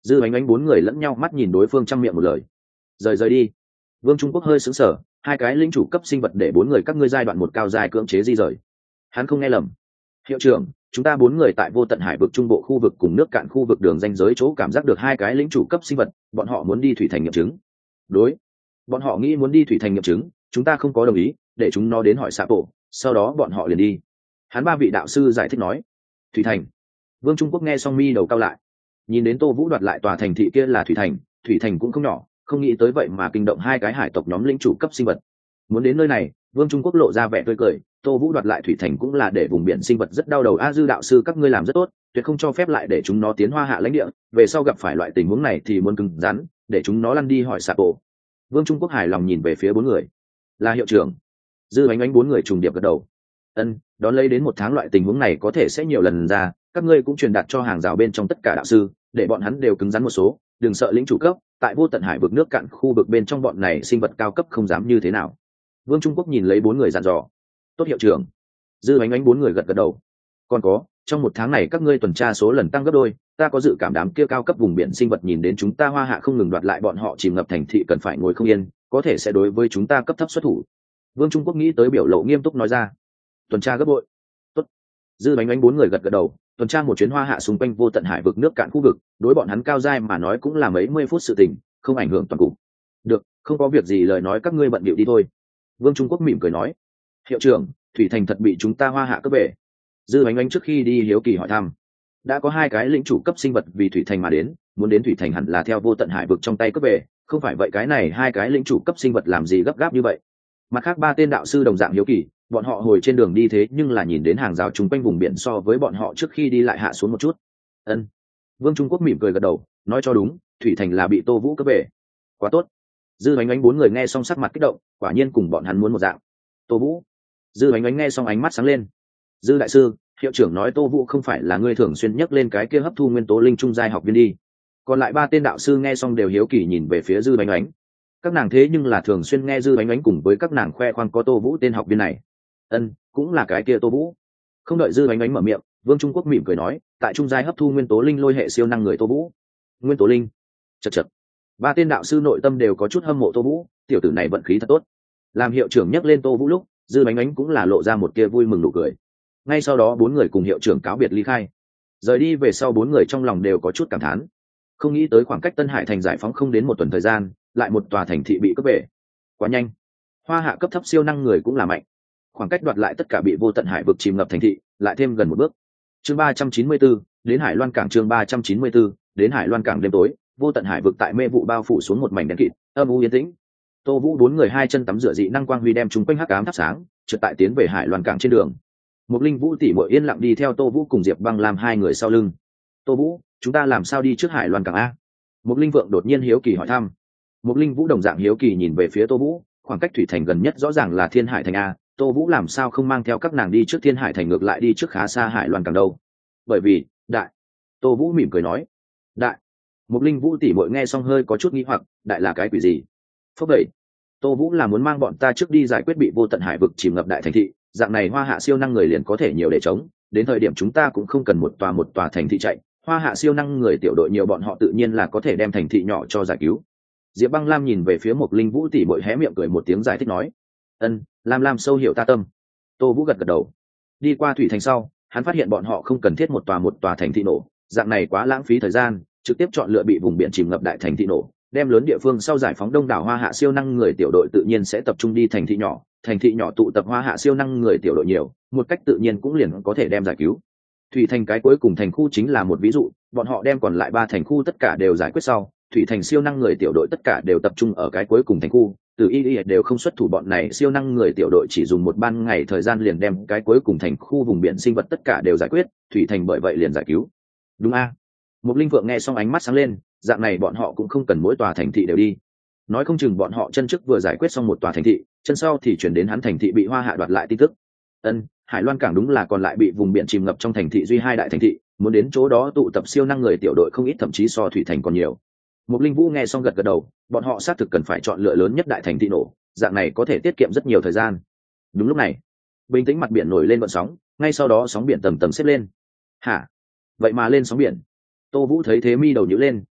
Dư Bánh Bánh bốn người lẫn nhau mắt nhìn đối phương trăm miệng một lời. Rời đi. Vương Trung Quốc hơi sững sờ, hai cái lĩnh chủ cấp sinh vật để bốn người các ngươi giai đoạn một cao dài cưỡng chế di rời. Hắn không nghe lầm. Hiệu trưởng, chúng ta bốn người tại vô tận hải vực trung bộ khu vực cùng nước cạn khu vực đường ranh giới chỗ cảm giác được hai cái lĩnh chủ cấp sinh vật, bọn họ muốn đi thủy thành nghiệm chứng. Đối, bọn họ nghĩ muốn đi thủy thành nghiệm chứng, chúng ta không có đồng ý, để chúng nó đến hỏi xạ bộ, sau đó bọn họ liền đi. Hắn ba vị đạo sư giải thích nói. Thủy thành. Vương Trung Quốc nghe xong mi đầu cao lại, nhìn đến Tô Vũ đoạt lại tòa thành thị kia là thủy thành cũng không nhỏ, không nghĩ tới vậy mà kinh động hai cái hải tộc nhóm lĩnh chủ cấp sinh vật. Muốn đến nơi này, Vương Trung Quốc lộ ra vẻ tươi cười, Tô Vũ đoạt lại thủy thành cũng là để vùng biển sinh vật rất đau đầu. A Dư đạo sư các ngươi làm rất tốt, tuyệt không cho phép lại để chúng nó tiến Hoa Hạ lãnh địa, về sau gặp phải loại tình huống này thì muốn cứng rắn, để chúng nó lăn đi hỏi sạp bộ. Vương Trung Quốc hài lòng nhìn về phía bốn người. Là hiệu trưởng. Dư Bánh Bánh bốn người trùng điệp gật đầu. Ân, đón lấy đến một tháng loại tình huống này có thể sẽ nhiều lần ra, các ngươi cũng truyền đạt cho hàng rào bên trong tất cả đạo sư, để bọn hắn đều cứng rắn một số, đừng sợ lĩnh chủ cấp, tại vô tận hải vực nước cạn khu vực bên trong bọn này sinh vật cao cấp không dám như thế nào. Vương Trung Quốc nhìn lấy bốn người dặn dò. Tốt hiệu trưởng. Dư Bánh Bánh bốn người gật gật đầu. Còn có, trong một tháng này các ngươi tuần tra số lần tăng gấp đôi, ta có dự cảm đám kia cao cấp vùng biển sinh vật nhìn đến chúng ta Hoa Hạ không ngừng đoạt lại bọn họ chìm ngập thành thị cần phải ngồi không yên, có thể sẽ đối với chúng ta cấp thấp xuất thủ. Vương Trung Quốc nghĩ tới biểu lộ nghiêm túc nói ra. Tuần tra gấp bội. Tốt. Dư Bánh Bánh bốn người gật gật đầu, tuần tra một chuyến Hoa Hạ xung quanh vô tận hải vực nước cạn khu vực, đối bọn hắn cao giai mà nói cũng là mấy mươi phút sự tình, không ảnh hưởng toàn cục. Được, không có việc gì lời nói các ngươi bận bịu đi thôi. Vương Trung Quốc mỉm cười nói. Hiệu trưởng, thủy thành thật bị chúng ta Hoa Hạ cướp về. Dư Bánh Bánh trước khi đi hiếu kỳ hỏi thăm. Đã có hai cái lĩnh chủ cấp sinh vật vì thủy thành mà đến, muốn đến thủy thành hẳn là theo vô tận hải vực trong tay cướp về, không phải vậy cái này hai cái lĩnh chủ cấp sinh vật làm gì gấp gáp như vậy. Mặt khác ba tên đạo sư đồng dạng hiếu kỳ, bọn họ hồi trên đường đi thế nhưng là nhìn đến hàng rào chung quanh vùng biển so với bọn họ trước khi đi lại hạ xuống một chút. Ân. Vương Trung Quốc mỉm cười gật đầu, nói cho đúng, thủy thành là bị Tô Vũ cướp về. Quá tốt. Dư Bánh Bánh bốn người nghe xong sắc mặt kích động, quả nhiên cùng bọn hắn muốn một dạng. Tô Vũ. Dư Bánh Bánh nghe xong ánh mắt sáng lên. Dư đại sư, hiệu trưởng nói Tô Vũ không phải là người thường xuyên nhắc lên cái kia hấp thu nguyên tố linh trung giai học viên đi. Còn lại ba tên đạo sư nghe xong đều hiếu kỳ nhìn về phía Dư Bánh Bánh. Các nàng thế nhưng là thường xuyên nghe Dư Bánh Bánh cùng với các nàng khoe khoang có Tô Vũ tên học viên này. Ân, cũng là cái kia Tô Vũ. Không đợi Dư Bánh Bánh mở miệng, Vương Trung Quốc mỉm cười nói, tại trung giai hấp thu nguyên tố linh lôi hệ siêu năng người Tô Vũ. Nguyên tố linh. Chậc. Ba tên đạo sư nội tâm đều có chút hâm mộ Tô Vũ, tiểu tử này vận khí thật tốt. Làm hiệu trưởng nhắc lên Tô Vũ lúc, Dư Bánh Bánh cũng là lộ ra một kia vui mừng nụ cười. Ngay sau đó bốn người cùng hiệu trưởng cáo biệt ly khai. Rời đi về sau bốn người trong lòng đều có chút cảm thán. Không nghĩ tới khoảng cách Tân Hải thành giải phóng không đến một tuần thời gian, lại một tòa thành thị bị cướp về. Quá nhanh. Hoa Hạ cấp thấp siêu năng người cũng là mạnh. Khoảng cách đoạt lại tất cả bị vô tận hải vực chìm ngập thành thị, lại thêm gần một bước. Chương 394, đến Hải Loan cảng. Chương 394, đến Hải Loan cảng. Đêm tối, vô tận hải vực tại mê vụ bao phủ xuống một mảnh đen kịt, âm u yên tĩnh. Tô Vũ bốn người hai chân tắm rửa dị năng quang huy đem chúng quanh hắc ám thắp sáng, trượt tại tiến về Hải Loan cảng trên đường. Một Linh Vũ tỷ muội yên lặng đi theo Tô Vũ cùng Diệp Băng làm hai người sau lưng. Tô Vũ, chúng ta làm sao đi trước Hải Loan cảng a? Một Linh Vượng đột nhiên hiếu kỳ hỏi thăm. Một Linh Vũ đồng dạng hiếu kỳ nhìn về phía Tô Vũ, khoảng cách thủy thành gần nhất rõ ràng là Thiên Hải thành a, Tô Vũ làm sao không mang theo các nàng đi trước Thiên Hải thành, ngược lại đi trước khá xa Hải Loan cảng đâu? Bởi vì, đại. Tô Vũ mỉm cười nói. Đại. Một Linh Vũ tỷ muội nghe xong hơi có chút nghi hoặc, đại là cái quỷ gì? Phốc vậy. Tô Vũ là muốn mang bọn ta trước đi giải quyết bị vô tận hải vực chìm ngập đại thành thị, dạng này Hoa Hạ siêu năng người liền có thể nhiều để chống, đến thời điểm chúng ta cũng không cần một tòa thành thị chạy, Hoa Hạ siêu năng người tiểu đội nhiều bọn họ tự nhiên là có thể đem thành thị nhỏ cho giải cứu. Diệp Băng Lam nhìn về phía một Linh Vũ tỷ muội hé miệng cười một tiếng giải thích nói. Ân, Lam sâu hiểu ta tâm. Tô Vũ gật gật đầu. Đi qua thủy thành sau, hắn phát hiện bọn họ không cần thiết một tòa thành thị nổ, dạng này quá lãng phí thời gian, trực tiếp chọn lựa bị vùng biển chìm ngập đại thành thị nổ, đem lớn địa phương sau giải phóng đông đảo Hoa Hạ siêu năng người tiểu đội tự nhiên sẽ tập trung đi thành thị nhỏ tụ tập Hoa Hạ siêu năng người tiểu đội nhiều, một cách tự nhiên cũng liền có thể đem giải cứu. Thủy thành cái cuối cùng thành khu chính là một ví dụ, bọn họ đem còn lại 3 thành khu tất cả đều giải quyết sau, thủy thành siêu năng người tiểu đội tất cả đều tập trung ở cái cuối cùng thành khu, từ y đều không xuất thủ, bọn này siêu năng người tiểu đội chỉ dùng một ban ngày thời gian liền đem cái cuối cùng thành khu vùng biển sinh vật tất cả đều giải quyết, thủy thành bởi vậy liền giải cứu. Đúng a? Một Linh Vượng nghe xong ánh mắt sáng lên, dạng này bọn họ cũng không cần mỗi tòa thành thị đều đi, nói không chừng bọn họ chân trước vừa giải quyết xong một tòa thành thị, chân sau thì chuyển đến hắn thành thị bị Hoa Hạ đoạt lại tin tức. Ân, Hải Loan cảng đúng là còn lại bị vùng biển chìm ngập trong thành thị duy 2 đại thành thị, muốn đến chỗ đó tụ tập siêu năng người tiểu đội không ít, thậm chí so thủy thành còn nhiều. Một Linh Vũ nghe xong gật gật đầu, bọn họ xác thực cần phải chọn lựa lớn nhất đại thành thị nổ, dạng này có thể tiết kiệm rất nhiều thời gian. Đúng lúc này, bình tĩnh mặt biển nổi lên gợn sóng, ngay sau đó sóng biển tầng tầng xếp lên. Hả? Vậy mà lên sóng biển? Tô Vũ thấy thế mi đầu nhíu lên,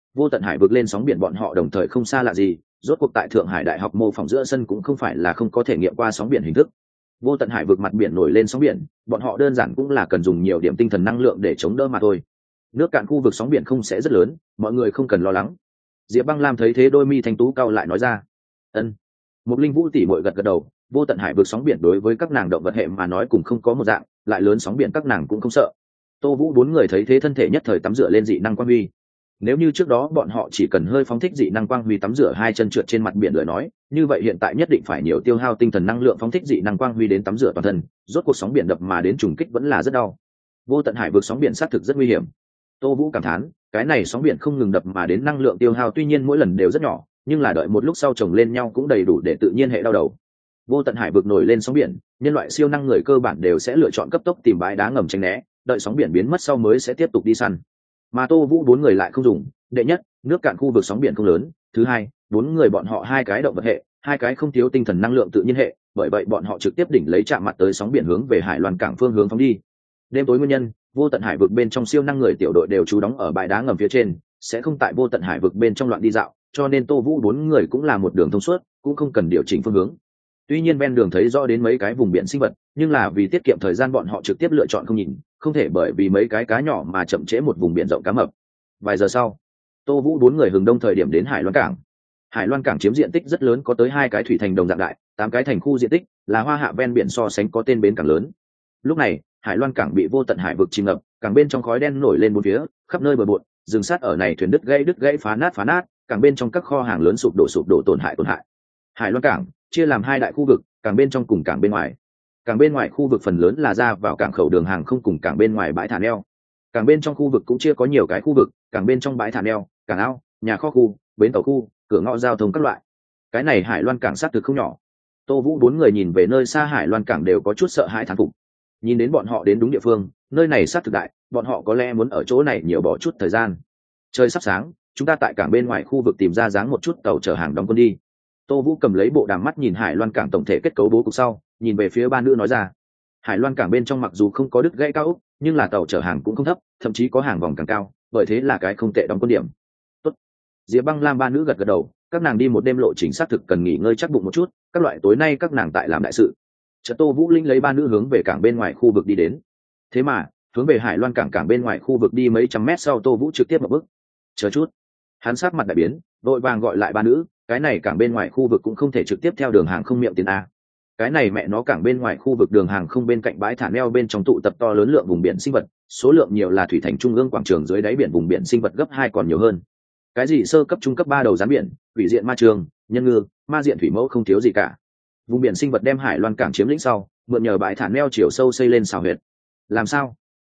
Vô tận hải vực lên sóng biển bọn họ đồng thời không xa lạ gì, rốt cuộc tại Thượng Hải Đại học mô phỏng giữa sân cũng không phải là không có thể nghiệm qua sóng biển hình thức. Vô tận hải vực mặt biển nổi lên sóng biển, bọn họ đơn giản cũng là cần dùng nhiều điểm tinh thần năng lượng để chống đỡ mà thôi. Nước cạn khu vực sóng biển không sẽ rất lớn, mọi người không cần lo lắng. Diệp Băng Lam thấy thế đôi mi thanh tú cau lại nói ra. Ân. Một linh vũ tỷ muội gật gật đầu, vô tận hải vực sóng biển đối với các nàng động vật hệ mà nói cũng không có một dạng, lại lớn sóng biển các nàng cũng không sợ. Tô Vũ bốn người thấy thế thân thể nhất thời tắm rửa lên dị năng quang huy. Nếu như trước đó bọn họ chỉ cần hơi phóng thích dị năng quang huy tắm rửa hai chân trượt trên mặt biển lời nói, như vậy hiện tại nhất định phải nhiều tiêu hao tinh thần năng lượng phóng thích dị năng quang huy đến tắm rửa toàn thân, rốt cuộc sóng biển đập mà đến trùng kích vẫn là rất đau. Vô tận hải vực sóng biển xác thực rất nguy hiểm. Tô Vũ cảm thán, cái này sóng biển không ngừng đập mà đến năng lượng tiêu hao tuy nhiên mỗi lần đều rất nhỏ, nhưng là đợi một lúc sau chồng lên nhau cũng đầy đủ để tự nhiên hệ đau đầu. Vô tận hải vực nổi lên sóng biển, nhân loại siêu năng người cơ bản đều sẽ lựa chọn cấp tốc tìm bãi đá ngầm tránh né, đợi sóng biển biến mất sau mới sẽ tiếp tục đi săn. Mà Tô Vũ bốn người lại không dùng, đệ nhất, nước cạn khu vực sóng biển không lớn, thứ hai, bốn người bọn họ hai cái động vật hệ, hai cái không thiếu tinh thần năng lượng tự nhiên hệ, bởi vậy bọn họ trực tiếp đỉnh lấy chạm mặt tới sóng biển hướng về Hải Loan cảng phương hướng phóng đi. Đêm tối nguyên nhân, vô tận hải vực bên trong siêu năng người tiểu đội đều trú đóng ở bãi đá ngầm phía trên, sẽ không tại vô tận hải vực bên trong loạn đi dạo, cho nên Tô Vũ bốn người cũng là một đường thông suốt, cũng không cần điều chỉnh phương hướng. Tuy nhiên ven đường thấy rõ đến mấy cái vùng biển sinh vật, nhưng là vì tiết kiệm thời gian bọn họ trực tiếp lựa chọn không nhìn, không thể bởi vì mấy cái cá nhỏ mà chậm trễ một vùng biển rộng cá mập. Vài giờ sau, Tô Vũ bốn người hừng đông thời điểm đến Hải Loan cảng. Hải Loan cảng chiếm diện tích rất lớn, có tới 2 cái thủy thành đồng dạng đại, 8 cái thành khu diện tích, là hoa hạ ven biển so sánh có tên bến cảng lớn. Lúc này, Hải Loan cảng bị vô tận hải vực chìm ngập, cảng bên trong khói đen nổi lên bốn phía, khắp nơi bờ bộn, rừng sắt ở này thuyền đứt gãy phá nát, cảng bên trong các kho hàng lớn sụp đổ tổn hại. Hải Loan cảng chia làm 2 đại khu vực, cảng bên trong cùng cảng bên ngoài. Cảng bên ngoài khu vực phần lớn là ra vào cảng khẩu đường hàng không cùng cảng bên ngoài bãi thả neo. Cảng bên trong khu vực cũng chia có nhiều cái khu vực, cảng bên trong bãi thả neo, cảng ao, nhà kho khu, bến tàu khu, cửa ngõ giao thông các loại. Cái này Hải Loan cảng xác thực không nhỏ. Tô Vũ bốn người nhìn về nơi xa Hải Loan cảng đều có chút sợ hãi thán phục. Nhìn đến bọn họ đến đúng địa phương, nơi này xác thực đại, bọn họ có lẽ muốn ở chỗ này nhiều bỏ chút thời gian. Trời sắp sáng, chúng ta tại cảng bên ngoài khu vực tìm ra dáng một chút tàu chở hàng đóng quân đi. Tô Vũ cầm lấy bộ đàm mắt nhìn Hải Loan cảng tổng thể kết cấu bố cục sau, nhìn về phía ba nữ nói ra. Hải Loan cảng bên trong mặc dù không có đứt gãy cao ốc, nhưng là tàu chở hàng cũng không thấp, thậm chí có hàng vòng càng cao, bởi thế là cái không tệ đóng quân điểm. Tốt. Diệp Băng Lam ba nữ gật gật đầu, các nàng đi một đêm lộ trình xác thực cần nghỉ ngơi chắc bụng một chút, các loại tối nay các nàng tại làm đại sự. Chợt Tô Vũ Linh lấy ba nữ hướng về cảng bên ngoài khu vực đi đến. Thế mà, hướng về Hải Loan cảng bên ngoài khu vực đi mấy trăm mét sau Tô Vũ trực tiếp một bước. Chờ chút. Hắn sát mặt đại biến, vội vàng gọi lại ba nữ, cái này cảng bên ngoài khu vực cũng không thể trực tiếp theo đường hàng không miệng tiền a. Cái này mẹ nó cảng bên ngoài khu vực đường hàng không bên cạnh bãi thả neo bên trong tụ tập to lớn lượng vùng biển sinh vật, số lượng nhiều là thủy thành trung ương quảng trường dưới đáy biển vùng biển sinh vật gấp 2 còn nhiều hơn. Cái gì sơ cấp trung cấp 3 đầu rắn biển, thủy diện ma trường, nhân ngư, ma diện thủy mẫu không thiếu gì cả. Vùng biển sinh vật đem Hải Loan cảng chiếm lĩnh sau, mượn nhờ bãi thả neo chiều sâu xây lên xào huyệt. Làm sao?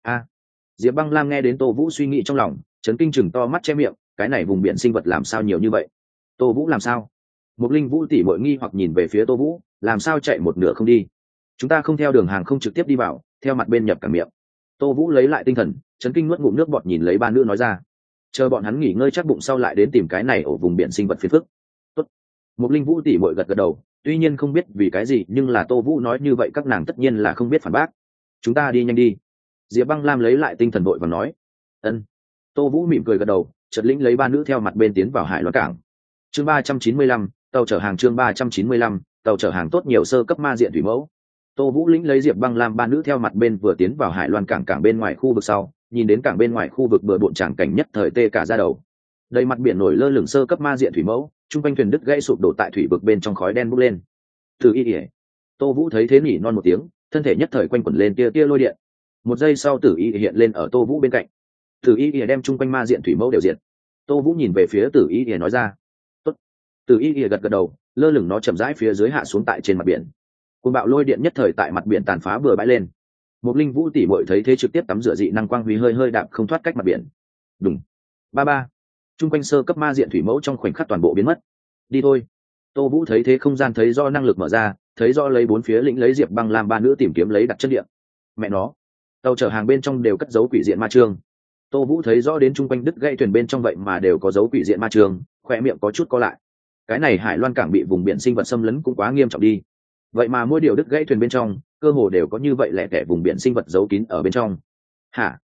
Diệp Băng Lam nghe đến Tô Vũ suy nghĩ trong lòng, chấn kinh chừng to mắt che miệng, cái này vùng biển sinh vật làm sao nhiều như vậy? Tô Vũ làm sao? Một linh vũ tỷ muội nghi hoặc nhìn về phía Tô Vũ, làm sao chạy một nửa không đi? Chúng ta không theo đường hàng không trực tiếp đi vào, theo mặt bên nhập cảng miệng. Tô Vũ lấy lại tinh thần, chấn kinh nuốt ngụm nước bọt nhìn lấy ba nữ nói ra. Chờ bọn hắn nghỉ ngơi chắc bụng sau lại đến tìm cái này ở vùng biển sinh vật phiền phức. Tốt. Một linh vũ tỷ muội gật gật đầu, tuy nhiên không biết vì cái gì nhưng là Tô Vũ nói như vậy các nàng tất nhiên là không biết phản bác. Chúng ta đi nhanh đi. Diệp Băng Lam lấy lại tinh thần vội và nói. Ân. Tô Vũ mỉm cười gật đầu, chợt lĩnh lấy ba nữ theo mặt bên tiến vào Hải Loan cảng. Chương 395, tàu chở hàng chương 395, tàu chở hàng tốt nhiều sơ cấp ma diện thủy mẫu. Tô Vũ lĩnh lấy Diệp Băng Lam ba nữ theo mặt bên vừa tiến vào Hải Loan cảng bên ngoài khu vực sau, nhìn đến cảng bên ngoài khu vực bừa bộn tràng cảnh nhất thời tê cả da đầu. Đầy mặt biển nổi lơ lửng sơ cấp ma diện thủy mẫu, trung quanh thuyền đứt gãy sụp đổ tại thủy vực bên trong khói đen bốc lên. Từ y ỉa. Tô Vũ thấy thế nhỉ non một tiếng, thân thể nhất thời quanh quẩn lên tia lôi điện. Một giây sau Tử Y hiện lên ở Tô Vũ bên cạnh. Tử Y đem chung quanh ma diện thủy mẫu đều diệt. Tô Vũ nhìn về phía Tử Y nói ra. Tốt. Tử Y gật gật đầu, lơ lửng nó chậm rãi phía dưới hạ xuống tại trên mặt biển. Cuồng bạo lôi điện nhất thời tại mặt biển tàn phá bừa bãi lên. Một linh vũ tỷ muội thấy thế trực tiếp tắm rửa dị năng quang huy hơi đạm không thoát cách mặt biển. Đùng. Ba. Chung quanh sơ cấp ma diện thủy mẫu trong khoảnh khắc toàn bộ biến mất. Đi thôi. Tô Vũ thấy thế không gian thấy do năng lực mở ra, thấy do lấy bốn phía lĩnh lấy Diệp Băng Lam ba nữ tìm kiếm lấy đặt chân địa. Mẹ nó, tàu chở hàng bên trong đều cất giấu quỷ diện ma chương. Tô Vũ thấy rõ đến chung quanh đứt gãy thuyền bên trong vậy mà đều có dấu quỷ diện ma chương, khỏe miệng có chút co lại. Cái này Hải Loan cảng bị vùng biển sinh vật xâm lấn cũng quá nghiêm trọng đi. Vậy mà mỗi điều đứt gãy thuyền bên trong, cơ hồ đều có như vậy lẻ tẻ vùng biển sinh vật giấu kín ở bên trong. Hả?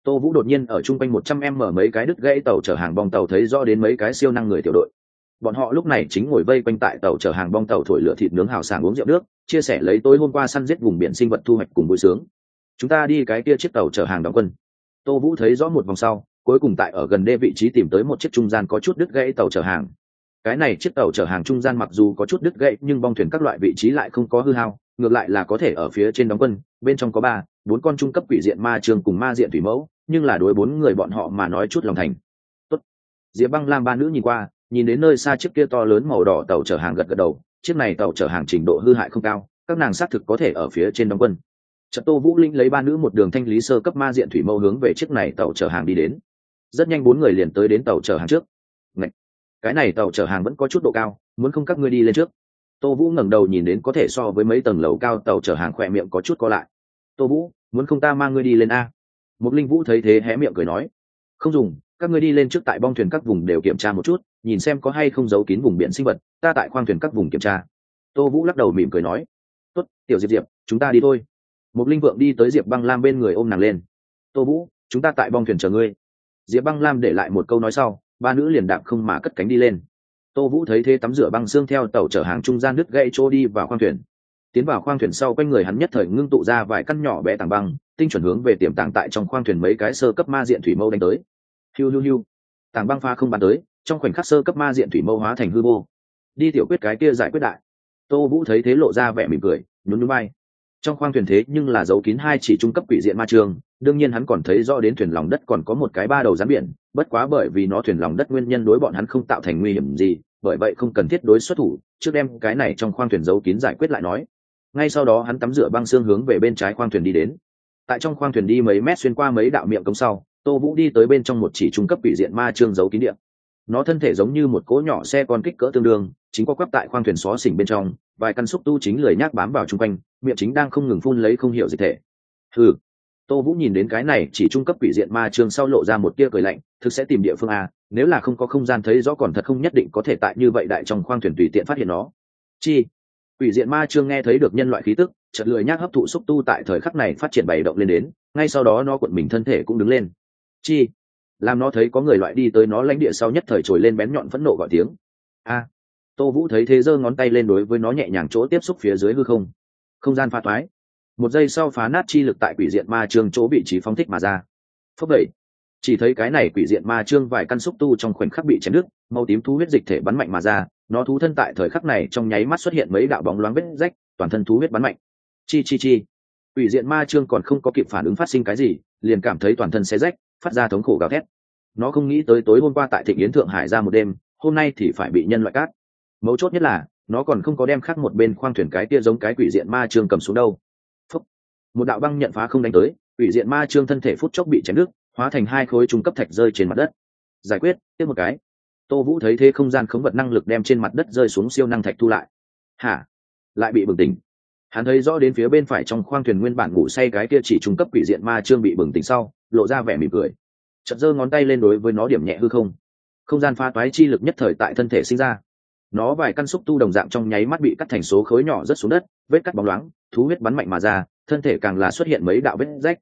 Tô Vũ đột nhiên ở trung quanh 100 m mấy cái đứt gãy tàu chở hàng bong tàu thấy rõ đến mấy cái siêu năng người tiểu đội. Bọn họ lúc này chính ngồi vây quanh tại tàu chở hàng bong tàu thổi lửa thịt nướng hào sảng uống rượu nước, chia sẻ lấy tối hôm qua săn giết vùng biển sinh vật thu hoạch cùng vui sướng. Chúng ta đi cái kia chiếc tàu chở hàng đóng quân. Tô Vũ thấy rõ một vòng sau, cuối cùng tại ở gần đê vị trí tìm tới một chiếc trung gian có chút đứt gãy tàu chở hàng. Cái này chiếc tàu chở hàng trung gian mặc dù có chút đứt gãy nhưng bong thuyền các loại vị trí lại không có hư hao, ngược lại là có thể ở phía trên đóng quân, bên trong có 4 con trung cấp quỷ diện ma chương cùng ma diện thủy mẫu, nhưng là đối 4 người bọn họ mà nói chút lòng thành. Tốt. Diệp Băng Lam ba nữ nhìn qua, nhìn đến nơi xa chiếc kia to lớn màu đỏ tàu chở hàng gật gật đầu, chiếc này tàu chở hàng trình độ hư hại không cao, các nàng xác thực có thể ở phía trên đóng quân. Trận Tô Vũ Linh lấy ba nữ một đường thanh lý sơ cấp ma diện thủy mâu hướng về chiếc này tàu chở hàng đi đến. Rất nhanh 4 người liền tới đến tàu chở hàng trước. Ngậy! Cái này tàu chở hàng vẫn có chút độ cao, muốn không các ngươi đi lên trước. Tô Vũ ngẩng đầu nhìn đến có thể so với mấy tầng lầu cao tàu chở hàng, khỏe miệng có chút co lại. Tô Vũ, muốn không ta mang ngươi đi lên a? Một Linh Vũ thấy thế hé miệng cười nói, không dùng, các ngươi đi lên trước, tại bong thuyền các vùng đều kiểm tra một chút, nhìn xem có hay không giấu kín vùng biển sinh vật, ta tại khoang thuyền các vùng kiểm tra. Tô Vũ lắc đầu mỉm cười nói, tốt, tiểu Diệp Diệp, chúng ta đi thôi. Một Linh Vượng đi tới Diệp Băng Lam bên người ôm nàng lên. Tô Vũ, chúng ta tại bong thuyền chờ ngươi. Diệp Băng Lam để lại một câu nói sau, ba nữ liền đạp không mà cất cánh đi lên. Tô Vũ thấy thế tắm rửa băng xương theo tàu chở hàng trung gian đứt gãy chỗ đi vào khoang thuyền. Tiến vào khoang thuyền sau, quanh người hắn nhất thời ngưng tụ ra vài căn nhỏ bé tảng băng, tinh chuẩn hướng về tiềm tàng tại trong khoang thuyền mấy cái sơ cấp ma diện thủy mâu đánh tới. Hiu hiu hiu. Tảng băng pha không bắn tới, trong khoảnh khắc sơ cấp ma diện thủy mâu hóa thành hư vô. Đi tiểu quyết cái kia giải quyết đại. Tô Vũ thấy thế lộ ra vẻ mỉm cười, nhún nhún vai. Trong khoang thuyền thế nhưng là giấu kín 2 chỉ trung cấp quỷ diện ma trường, đương nhiên hắn còn thấy rõ đến thuyền lòng đất còn có một cái 3 đầu rắn biển, bất quá bởi vì nó thuyền lòng đất nguyên nhân đối bọn hắn không tạo thành nguy hiểm gì, bởi vậy không cần thiết đối xuất thủ, trước đem cái này trong khoang thuyền giấu kín giải quyết lại nói. Ngay sau đó hắn tắm rửa băng xương hướng về bên trái khoang thuyền đi đến. Tại trong khoang thuyền đi mấy mét xuyên qua mấy đạo miệng cống sau, Tô Vũ đi tới bên trong một chỉ trung cấp quỷ diện ma chương giấu kín địa. Nó thân thể giống như một cỗ nhỏ xe con kích cỡ tương đương, chính qua quắp tại khoang thuyền xó xỉnh bên trong, vài căn xúc tu chính lười nhác bám vào chung quanh, miệng chính đang không ngừng phun lấy không hiểu dịch thể. Hừ. Tô Vũ nhìn đến cái này chỉ trung cấp quỷ diện ma chương sau lộ ra một tia cười lạnh, thực sẽ tìm địa phương a, nếu là không có không gian thấy rõ còn thật không nhất định có thể tại như vậy đại trong khoang thuyền tùy tiện phát hiện nó. Chi? Quỷ diện ma chương nghe thấy được nhân loại khí tức, chợt lười nhác hấp thụ xúc tu tại thời khắc này phát triển bày động lên đến, ngay sau đó nó cuộn mình thân thể cũng đứng lên. Chi? Làm nó thấy có người loại đi tới nó lãnh địa sau nhất thời trồi lên bén nhọn phẫn nộ gọi tiếng. A. Tô Vũ thấy thế giơ ngón tay lên đối với nó nhẹ nhàng chỗ tiếp xúc phía dưới hư không. Không gian pha thoái. Một giây sau phá nát chi lực tại quỷ diện ma chương chỗ vị trí phóng thích mà ra. Phốc đẩy. Chỉ thấy cái này quỷ diện ma chương vài căn xúc tu trong khoảnh khắc bị chém đứt, màu tím thú huyết dịch thể bắn mạnh mà ra, nó thú thân tại thời khắc này trong nháy mắt xuất hiện mấy đạo bóng loáng vết rách, toàn thân thú huyết bắn mạnh. Chi chi chi. Quỷ diện ma chương còn không có kịp phản ứng phát sinh cái gì, liền cảm thấy toàn thân xé rách, phát ra thống khổ gào thét. Nó không nghĩ tới tối hôm qua tại Thịnh Yến Thượng Hải ra một đêm, hôm nay thì phải bị nhân loại cát. Mấu chốt nhất là nó còn không có đem khác một bên khoang thuyền cái kia giống cái quỷ diện ma chương cầm xuống đâu. Phúc. Một đạo băng nhận phá không đánh tới, quỷ diện ma chương thân thể phút chốc bị chém đứt, hóa thành 2 khối trung cấp thạch rơi trên mặt đất. Giải quyết, tiếp một cái. Tô Vũ thấy thế không gian khống vật năng lực đem trên mặt đất rơi xuống siêu năng thạch thu lại. Hả? Lại bị bừng tỉnh. Hắn thấy rõ đến phía bên phải trong khoang thuyền nguyên bản ngủ say cái kia chỉ trung cấp quỷ diện ma chương bị bừng tỉnh sau, lộ ra vẻ mỉm cười. Chợt giơ ngón tay lên đối với nó điểm nhẹ hư không. Không gian pha toái chi lực nhất thời tại thân thể sinh ra. Nó vài căn xúc tu đồng dạng trong nháy mắt bị cắt thành số khối nhỏ rất xuống đất, vết cắt bóng loáng, thú huyết bắn mạnh mà ra, thân thể càng là xuất hiện mấy đạo vết rách.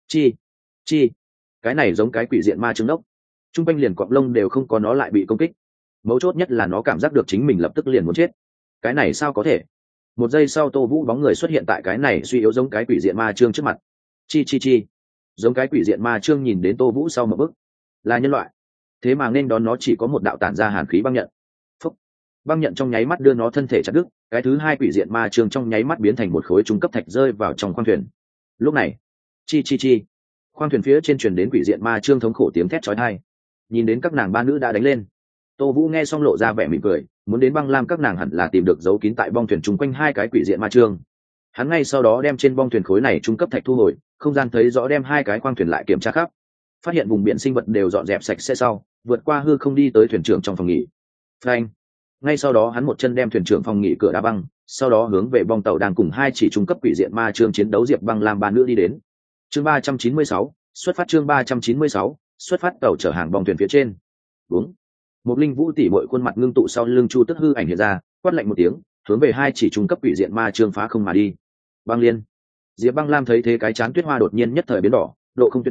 Chi, cái này giống cái quỷ diện ma trứng đốc. Trung quanh liền cọp lông đều không có, nó lại bị công kích. Mấu chốt nhất là nó cảm giác được chính mình lập tức liền muốn chết. Cái này sao có thể? Một giây sau Tô Vũ bóng người xuất hiện tại cái này suy yếu giống cái quỷ diện ma trương trước mặt. Chi, giống cái quỷ diện ma trương nhìn đến Tô Vũ sau một bước, là nhân loại, thế mà nên đón nó chỉ có một đạo tản ra hàn khí băng nhận. Phúc. Băng nhận trong nháy mắt đưa nó thân thể chặt đứt, cái thứ 2 quỷ diện ma trương trong nháy mắt biến thành một khối trung cấp thạch rơi vào trong khoang thuyền. Lúc này, chi, khoang thuyền phía trên truyền đến quỷ diện ma trương thống khổ tiếng thét chói tai. Nhìn đến các nàng ba nữ đã đánh lên, Tô Vũ nghe xong lộ ra vẻ mỉm cười, muốn đến Băng Lam các nàng hẳn là tìm được giấu kín tại bong thuyền chung quanh 2 cái quỷ diện ma trương. Hắn ngay sau đó đem trên bong thuyền khối này trung cấp thạch thu hồi, không gian thấy rõ đem 2 cái khoang thuyền lại kiểm tra khắp, phát hiện vùng biển sinh vật đều dọn dẹp sạch sẽ sau, vượt qua hư không đi tới thuyền trưởng trong phòng nghỉ. Phanh. Ngay sau đó hắn một chân đem thuyền trưởng phòng nghỉ cửa đá băng, sau đó hướng về bong tàu đang cùng 2 chỉ trung cấp quỷ diện ma trương chiến đấu Diệp Băng Lam ba nữ đi đến. Chương 396, xuất phát. Chương 396, xuất phát. Tàu chở hàng bong thuyền phía trên. Đúng. Một Linh Vũ tỷ muội khuôn mặt ngưng tụ sau lưng Chu Tức hư ảnh hiện ra, quát lạnh một tiếng, hướng về 2 chỉ trung cấp quỷ diện ma trương phá không mà đi. Băng liên. Diệp Băng Lam thấy thế cái chán tuyết hoa đột nhiên nhất thời biến đỏ, độ không tuyệt đối,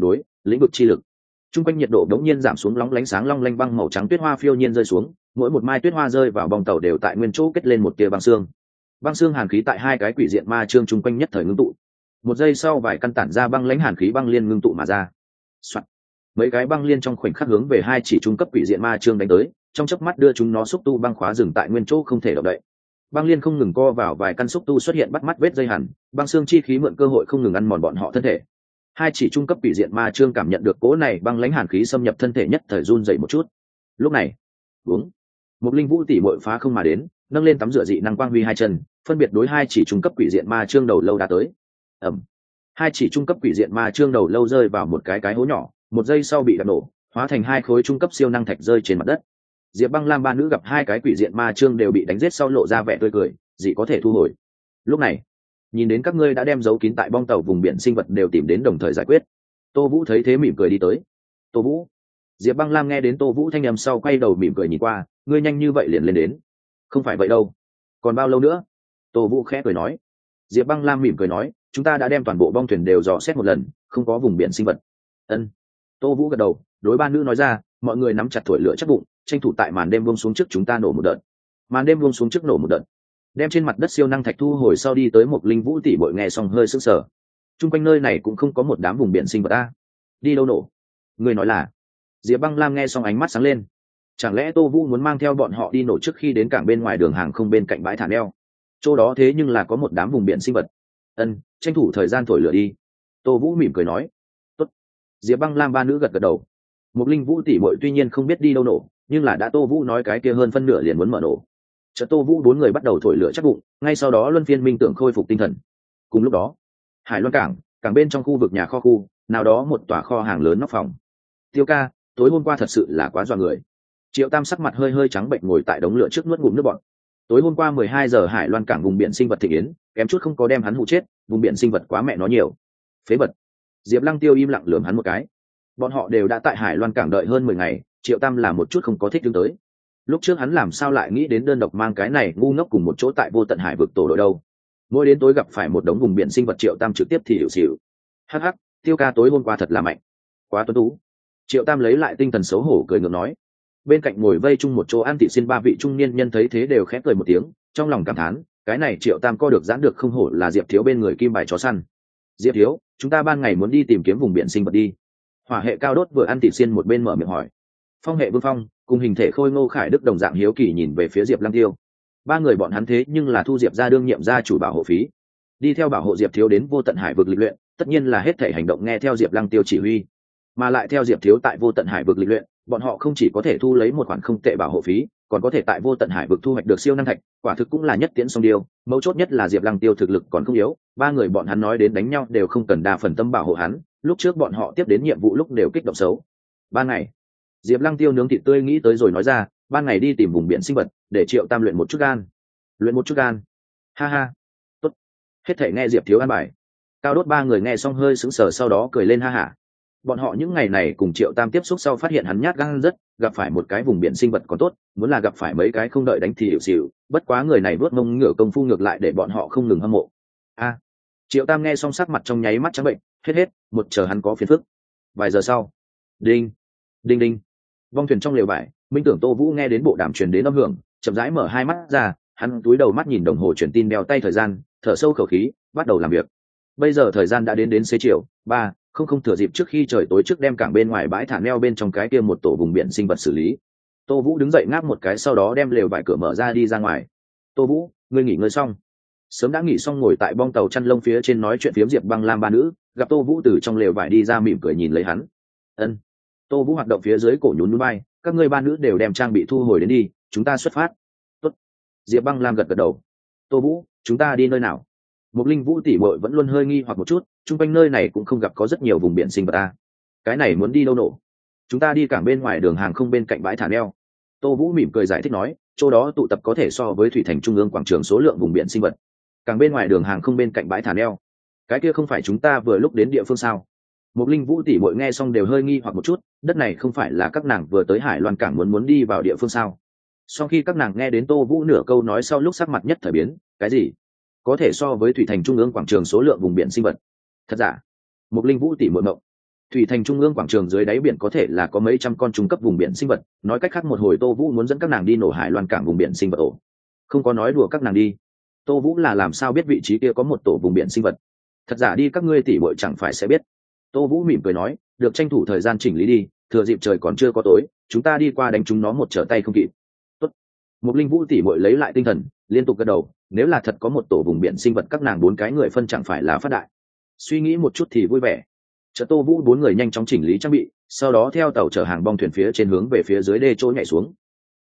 lĩnh vực chi lực. Trung quanh nhiệt độ đống nhiên giảm xuống, lóng lánh sáng long lanh băng màu trắng tuyết hoa phiêu nhiên rơi xuống, mỗi một mai tuyết hoa rơi vào bong tàu đều tại nguyên chỗ kết lên một tia băng xương. Băng xương hàn khí tại hai cái quỷ diện ma chương trung quanh nhất thời ngưng tụ. Một giây sau vài căn tản ra băng lãnh hàn khí băng liên ngưng tụ mà ra. Soạn. Mấy cái băng liên trong khoảnh khắc hướng về hai chỉ trung cấp quỷ diện ma chương đánh tới, trong chớp mắt đưa chúng nó xúc tu băng khóa dừng tại nguyên chỗ không thể động đậy. Băng liên không ngừng co vào, vài căn xúc tu xuất hiện bắt mắt vết dây hằn, băng xương chi khí mượn cơ hội không ngừng ăn mòn bọn họ thân thể. Hai chỉ trung cấp quỷ diện ma chương cảm nhận được cỗ này băng lãnh hàn khí xâm nhập thân thể nhất thời run dậy một chút. Lúc này, uống một linh vũ tỷ muội phá không mà đến, nâng lên tắm rửa dị năng quang huy hai chân, phân biệt đối hai chỉ trung cấp quỷ diện ma chương đầu lâu đã tới. Ẩm. Hai chỉ trung cấp quỷ diện ma chương đầu lâu rơi vào một cái hố nhỏ, một giây sau bị đập nổ, hóa thành hai khối trung cấp siêu năng thạch rơi trên mặt đất. Diệp Băng Lam ba nữ gặp hai cái quỷ diện ma chương đều bị đánh giết sau lộ ra vẻ tươi cười, dị có thể thu hồi. Lúc này, nhìn đến các ngươi đã đem giấu kín tại bong tàu vùng biển sinh vật đều tìm đến đồng thời giải quyết. Tô Vũ thấy thế mỉm cười đi tới. Tô Vũ. Diệp Băng Lam nghe đến Tô Vũ thanh âm sau quay đầu mỉm cười nhìn qua, ngươi nhanh như vậy liền lên đến. Không phải vậy đâu. Còn bao lâu nữa? Tô Vũ khẽ cười nói. Diệp Băng Lam mỉm cười nói, chúng ta đã đem toàn bộ bong thuyền đều dò xét một lần, không có vùng biển sinh vật. Ân. Tô Vũ gật đầu, đối ba nữ nói ra, mọi người nắm chặt thổi lửa chắc bụng, tranh thủ tại màn đêm buông xuống trước chúng ta nổ một đợt. Màn đêm buông xuống trước nổ một đợt. Đem trên mặt đất siêu năng thạch thu hồi sau đi tới một linh vũ tỷ bội nghe xong hơi sững sờ. Trung quanh nơi này cũng không có một đám vùng biển sinh vật a. Đi đâu nổ? Người nói là? Diệp Băng Lam nghe xong ánh mắt sáng lên. Chẳng lẽ Tô Vũ muốn mang theo bọn họ đi nổ trước khi đến cảng bên ngoài đường hàng không bên cạnh bãi thả neo? Chỗ đó thế nhưng là có một đám vùng biển sinh vật. Ân, tranh thủ thời gian thổi lửa đi. Tô Vũ mỉm cười nói. Tốt. Diệp Băng Lam ba nữ gật gật đầu. Một linh vũ tỷ muội tuy nhiên không biết đi đâu nổ, nhưng là đã Tô Vũ nói cái kia hơn phân nửa liền muốn mở nổ. Chợt Tô Vũ bốn người bắt đầu thổi lửa chắc bụng, ngay sau đó luân phiên minh tưởng khôi phục tinh thần. Cùng lúc đó, Hải Loan cảng bên trong khu vực nhà kho khu, nào đó một tòa kho hàng lớn nóc phòng. Tiêu ca, tối hôm qua thật sự là quá dọa người. Triệu Tam sắc mặt hơi hơi trắng bệnh ngồi tại đống lửa trước nuốt ngụm nước bọt. Tối hôm qua 12 giờ Hải Loan cảng vùng biển sinh vật thị yến, kém chút không có đem hắn hụ chết, vùng biển sinh vật quá mẹ nó nhiều. Phế vật. Diệp Lăng Tiêu im lặng lườm hắn một cái. Bọn họ đều đã tại Hải Loan cảng đợi hơn 10 ngày, Triệu Tam là một chút không có thích đứng tới. Lúc trước hắn làm sao lại nghĩ đến đơn độc mang cái này ngu ngốc cùng một chỗ tại vô tận hải vực tổ đội đâu. Mỗi đến tối gặp phải một đống vùng biển sinh vật, Triệu Tam trực tiếp thì hiểu xỉu. Hắc hắc, Tiêu ca tối hôm qua thật là mạnh, quá tuấn tú. Triệu Tam lấy lại tinh thần xấu hổ cười ngược nói. Bên cạnh ngồi vây chung một chỗ ăn thịt xiên ba vị trung niên nhân thấy thế đều khẽ cười một tiếng, trong lòng cảm thán, cái này Triệu Tam co được giãn được không hổ là Diệp thiếu bên người kim bài chó săn. Diệp thiếu, chúng ta ban ngày muốn đi tìm kiếm vùng biển sinh vật đi. Hỏa hệ cao đốt vừa ăn thịt xiên một bên mở miệng hỏi. Phong hệ Vương Phong cùng hình thể khôi ngô Khải Đức đồng dạng hiếu kỳ nhìn về phía Diệp Lăng Tiêu. Ba người bọn hắn thế nhưng là thu Diệp ra đương nhiệm gia chủ bảo hộ phí, đi theo bảo hộ Diệp thiếu đến vô tận hải vực lịch luyện, tất nhiên là hết thể hành động nghe theo Diệp Lăng Tiêu chỉ huy, mà lại theo Diệp thiếu tại vô tận hải vực lịch luyện, bọn họ không chỉ có thể thu lấy một khoản không tệ bảo hộ phí, còn có thể tại vô tận hải vực thu hoạch được siêu năng thạch, quả thực cũng là nhất tiễn song điêu. Mấu chốt nhất là Diệp Lăng Tiêu thực lực còn không yếu, ba người bọn hắn nói đến đánh nhau đều không cần đa phần tâm bảo hộ hắn, lúc trước bọn họ tiếp đến nhiệm vụ lúc đều kích động xấu. Ban ngày, Diệp Lăng Tiêu nướng thịt tươi nghĩ tới rồi nói ra, ban ngày đi tìm vùng biển sinh vật, để Triệu Tam luyện một chút gan. Luyện một chút gan? Ha ha. Tốt. Hết thảy nghe Diệp thiếu an bài. Cao đốt ba người nghe xong hơi sững sờ, sau đó cười lên ha hả. Bọn họ những ngày này cùng Triệu Tam tiếp xúc sau phát hiện hắn nhát gan rất, gặp phải một cái vùng biển sinh vật còn tốt, muốn là gặp phải mấy cái không đợi đánh thì hiểu xỉu, bất quá người này vớt mông ngửa công phu ngược lại để bọn họ không ngừng hâm mộ. A. Triệu Tam nghe xong sắc mặt trong nháy mắt trắng bệnh, hết, một chờ hắn có phiền phức. Vài giờ sau. Đinh, đinh đinh. Vong thuyền trong lều vải, Minh Tưởng Tô Vũ nghe đến bộ đàm truyền đến âm hưởng, chậm rãi mở hai mắt ra, hắn túi đầu mắt nhìn đồng hồ truyền tin đeo tay thời gian, thở sâu khẩu khí, bắt đầu làm việc. Bây giờ thời gian đã đến xế chiều, không thừa dịp trước khi trời tối trước đem cảng bên ngoài bãi thả neo bên trong cái kia một tổ vùng biển sinh vật xử lý. Tô Vũ đứng dậy ngáp một cái, sau đó đem lều vải cửa mở ra đi ra ngoài. Tô Vũ, ngươi nghỉ ngơi xong? Sớm đã nghỉ xong ngồi tại bong tàu chăn lông phía trên nói chuyện phiếm Diệp Băng Lam ba nữ, gặp Tô Vũ từ trong lều vải đi ra mỉm cười nhìn lấy hắn. Ân. Tô Vũ hoạt động phía dưới cổ nhún nhún vai, các ngươi ba nữ đều đem trang bị thu hồi đến đi, chúng ta xuất phát. Tốt. Diệp Băng Lam gật gật đầu. Tô Vũ, chúng ta đi nơi nào? Một linh vũ tỷ muội vẫn luôn hơi nghi hoặc một chút, chung quanh nơi này cũng không gặp có rất nhiều vùng biển sinh vật ta. Cái này muốn đi đâu nổ? Chúng ta đi cảng bên ngoài đường hàng không bên cạnh bãi thả neo. Tô Vũ mỉm cười giải thích nói, chỗ đó tụ tập có thể so với thủy thành trung ương quảng trường số lượng vùng biển sinh vật. Cảng bên ngoài đường hàng không bên cạnh bãi thả neo. Cái kia không phải chúng ta vừa lúc đến địa phương sao? Một linh vũ tỷ muội nghe xong đều hơi nghi hoặc một chút, đất này không phải là các nàng vừa tới Hải Loan cảng muốn đi vào địa phương sao? Sau khi các nàng nghe đến Tô Vũ nửa câu nói sau lúc sắc mặt nhất thời biến, cái gì? Có thể so với thủy thành trung ương quảng trường số lượng vùng biển sinh vật? Thật giả? Một linh vũ tỷ muội mộng. thủy thành trung ương quảng trường dưới đáy biển có thể là có mấy trăm con trung cấp vùng biển sinh vật, nói cách khác một hồi Tô Vũ muốn dẫn các nàng đi nổ Hải Loan cảng vùng biển sinh vật ổ. Không có nói đùa các nàng đi. Tô Vũ là làm sao biết vị trí kia có một tổ vùng biển sinh vật? Thật giả đi các ngươi tỷ muội chẳng phải sẽ biết. Tô Vũ mỉm cười nói, được tranh thủ thời gian chỉnh lý đi, thừa dịp trời còn chưa có tối, chúng ta đi qua đánh chúng nó một trở tay không kịp. Tốt. Một Linh Vũ tỷ muội lấy lại tinh thần, liên tục gật đầu, nếu là thật có một tổ vùng biển sinh vật các nàng 4 cái người phân chẳng phải là phát đại. Suy nghĩ một chút thì vui vẻ. Chợt Tô Vũ 4 người nhanh chóng chỉnh lý trang bị, sau đó theo tàu chở hàng bong thuyền phía trên hướng về phía dưới đê trôi nhảy xuống.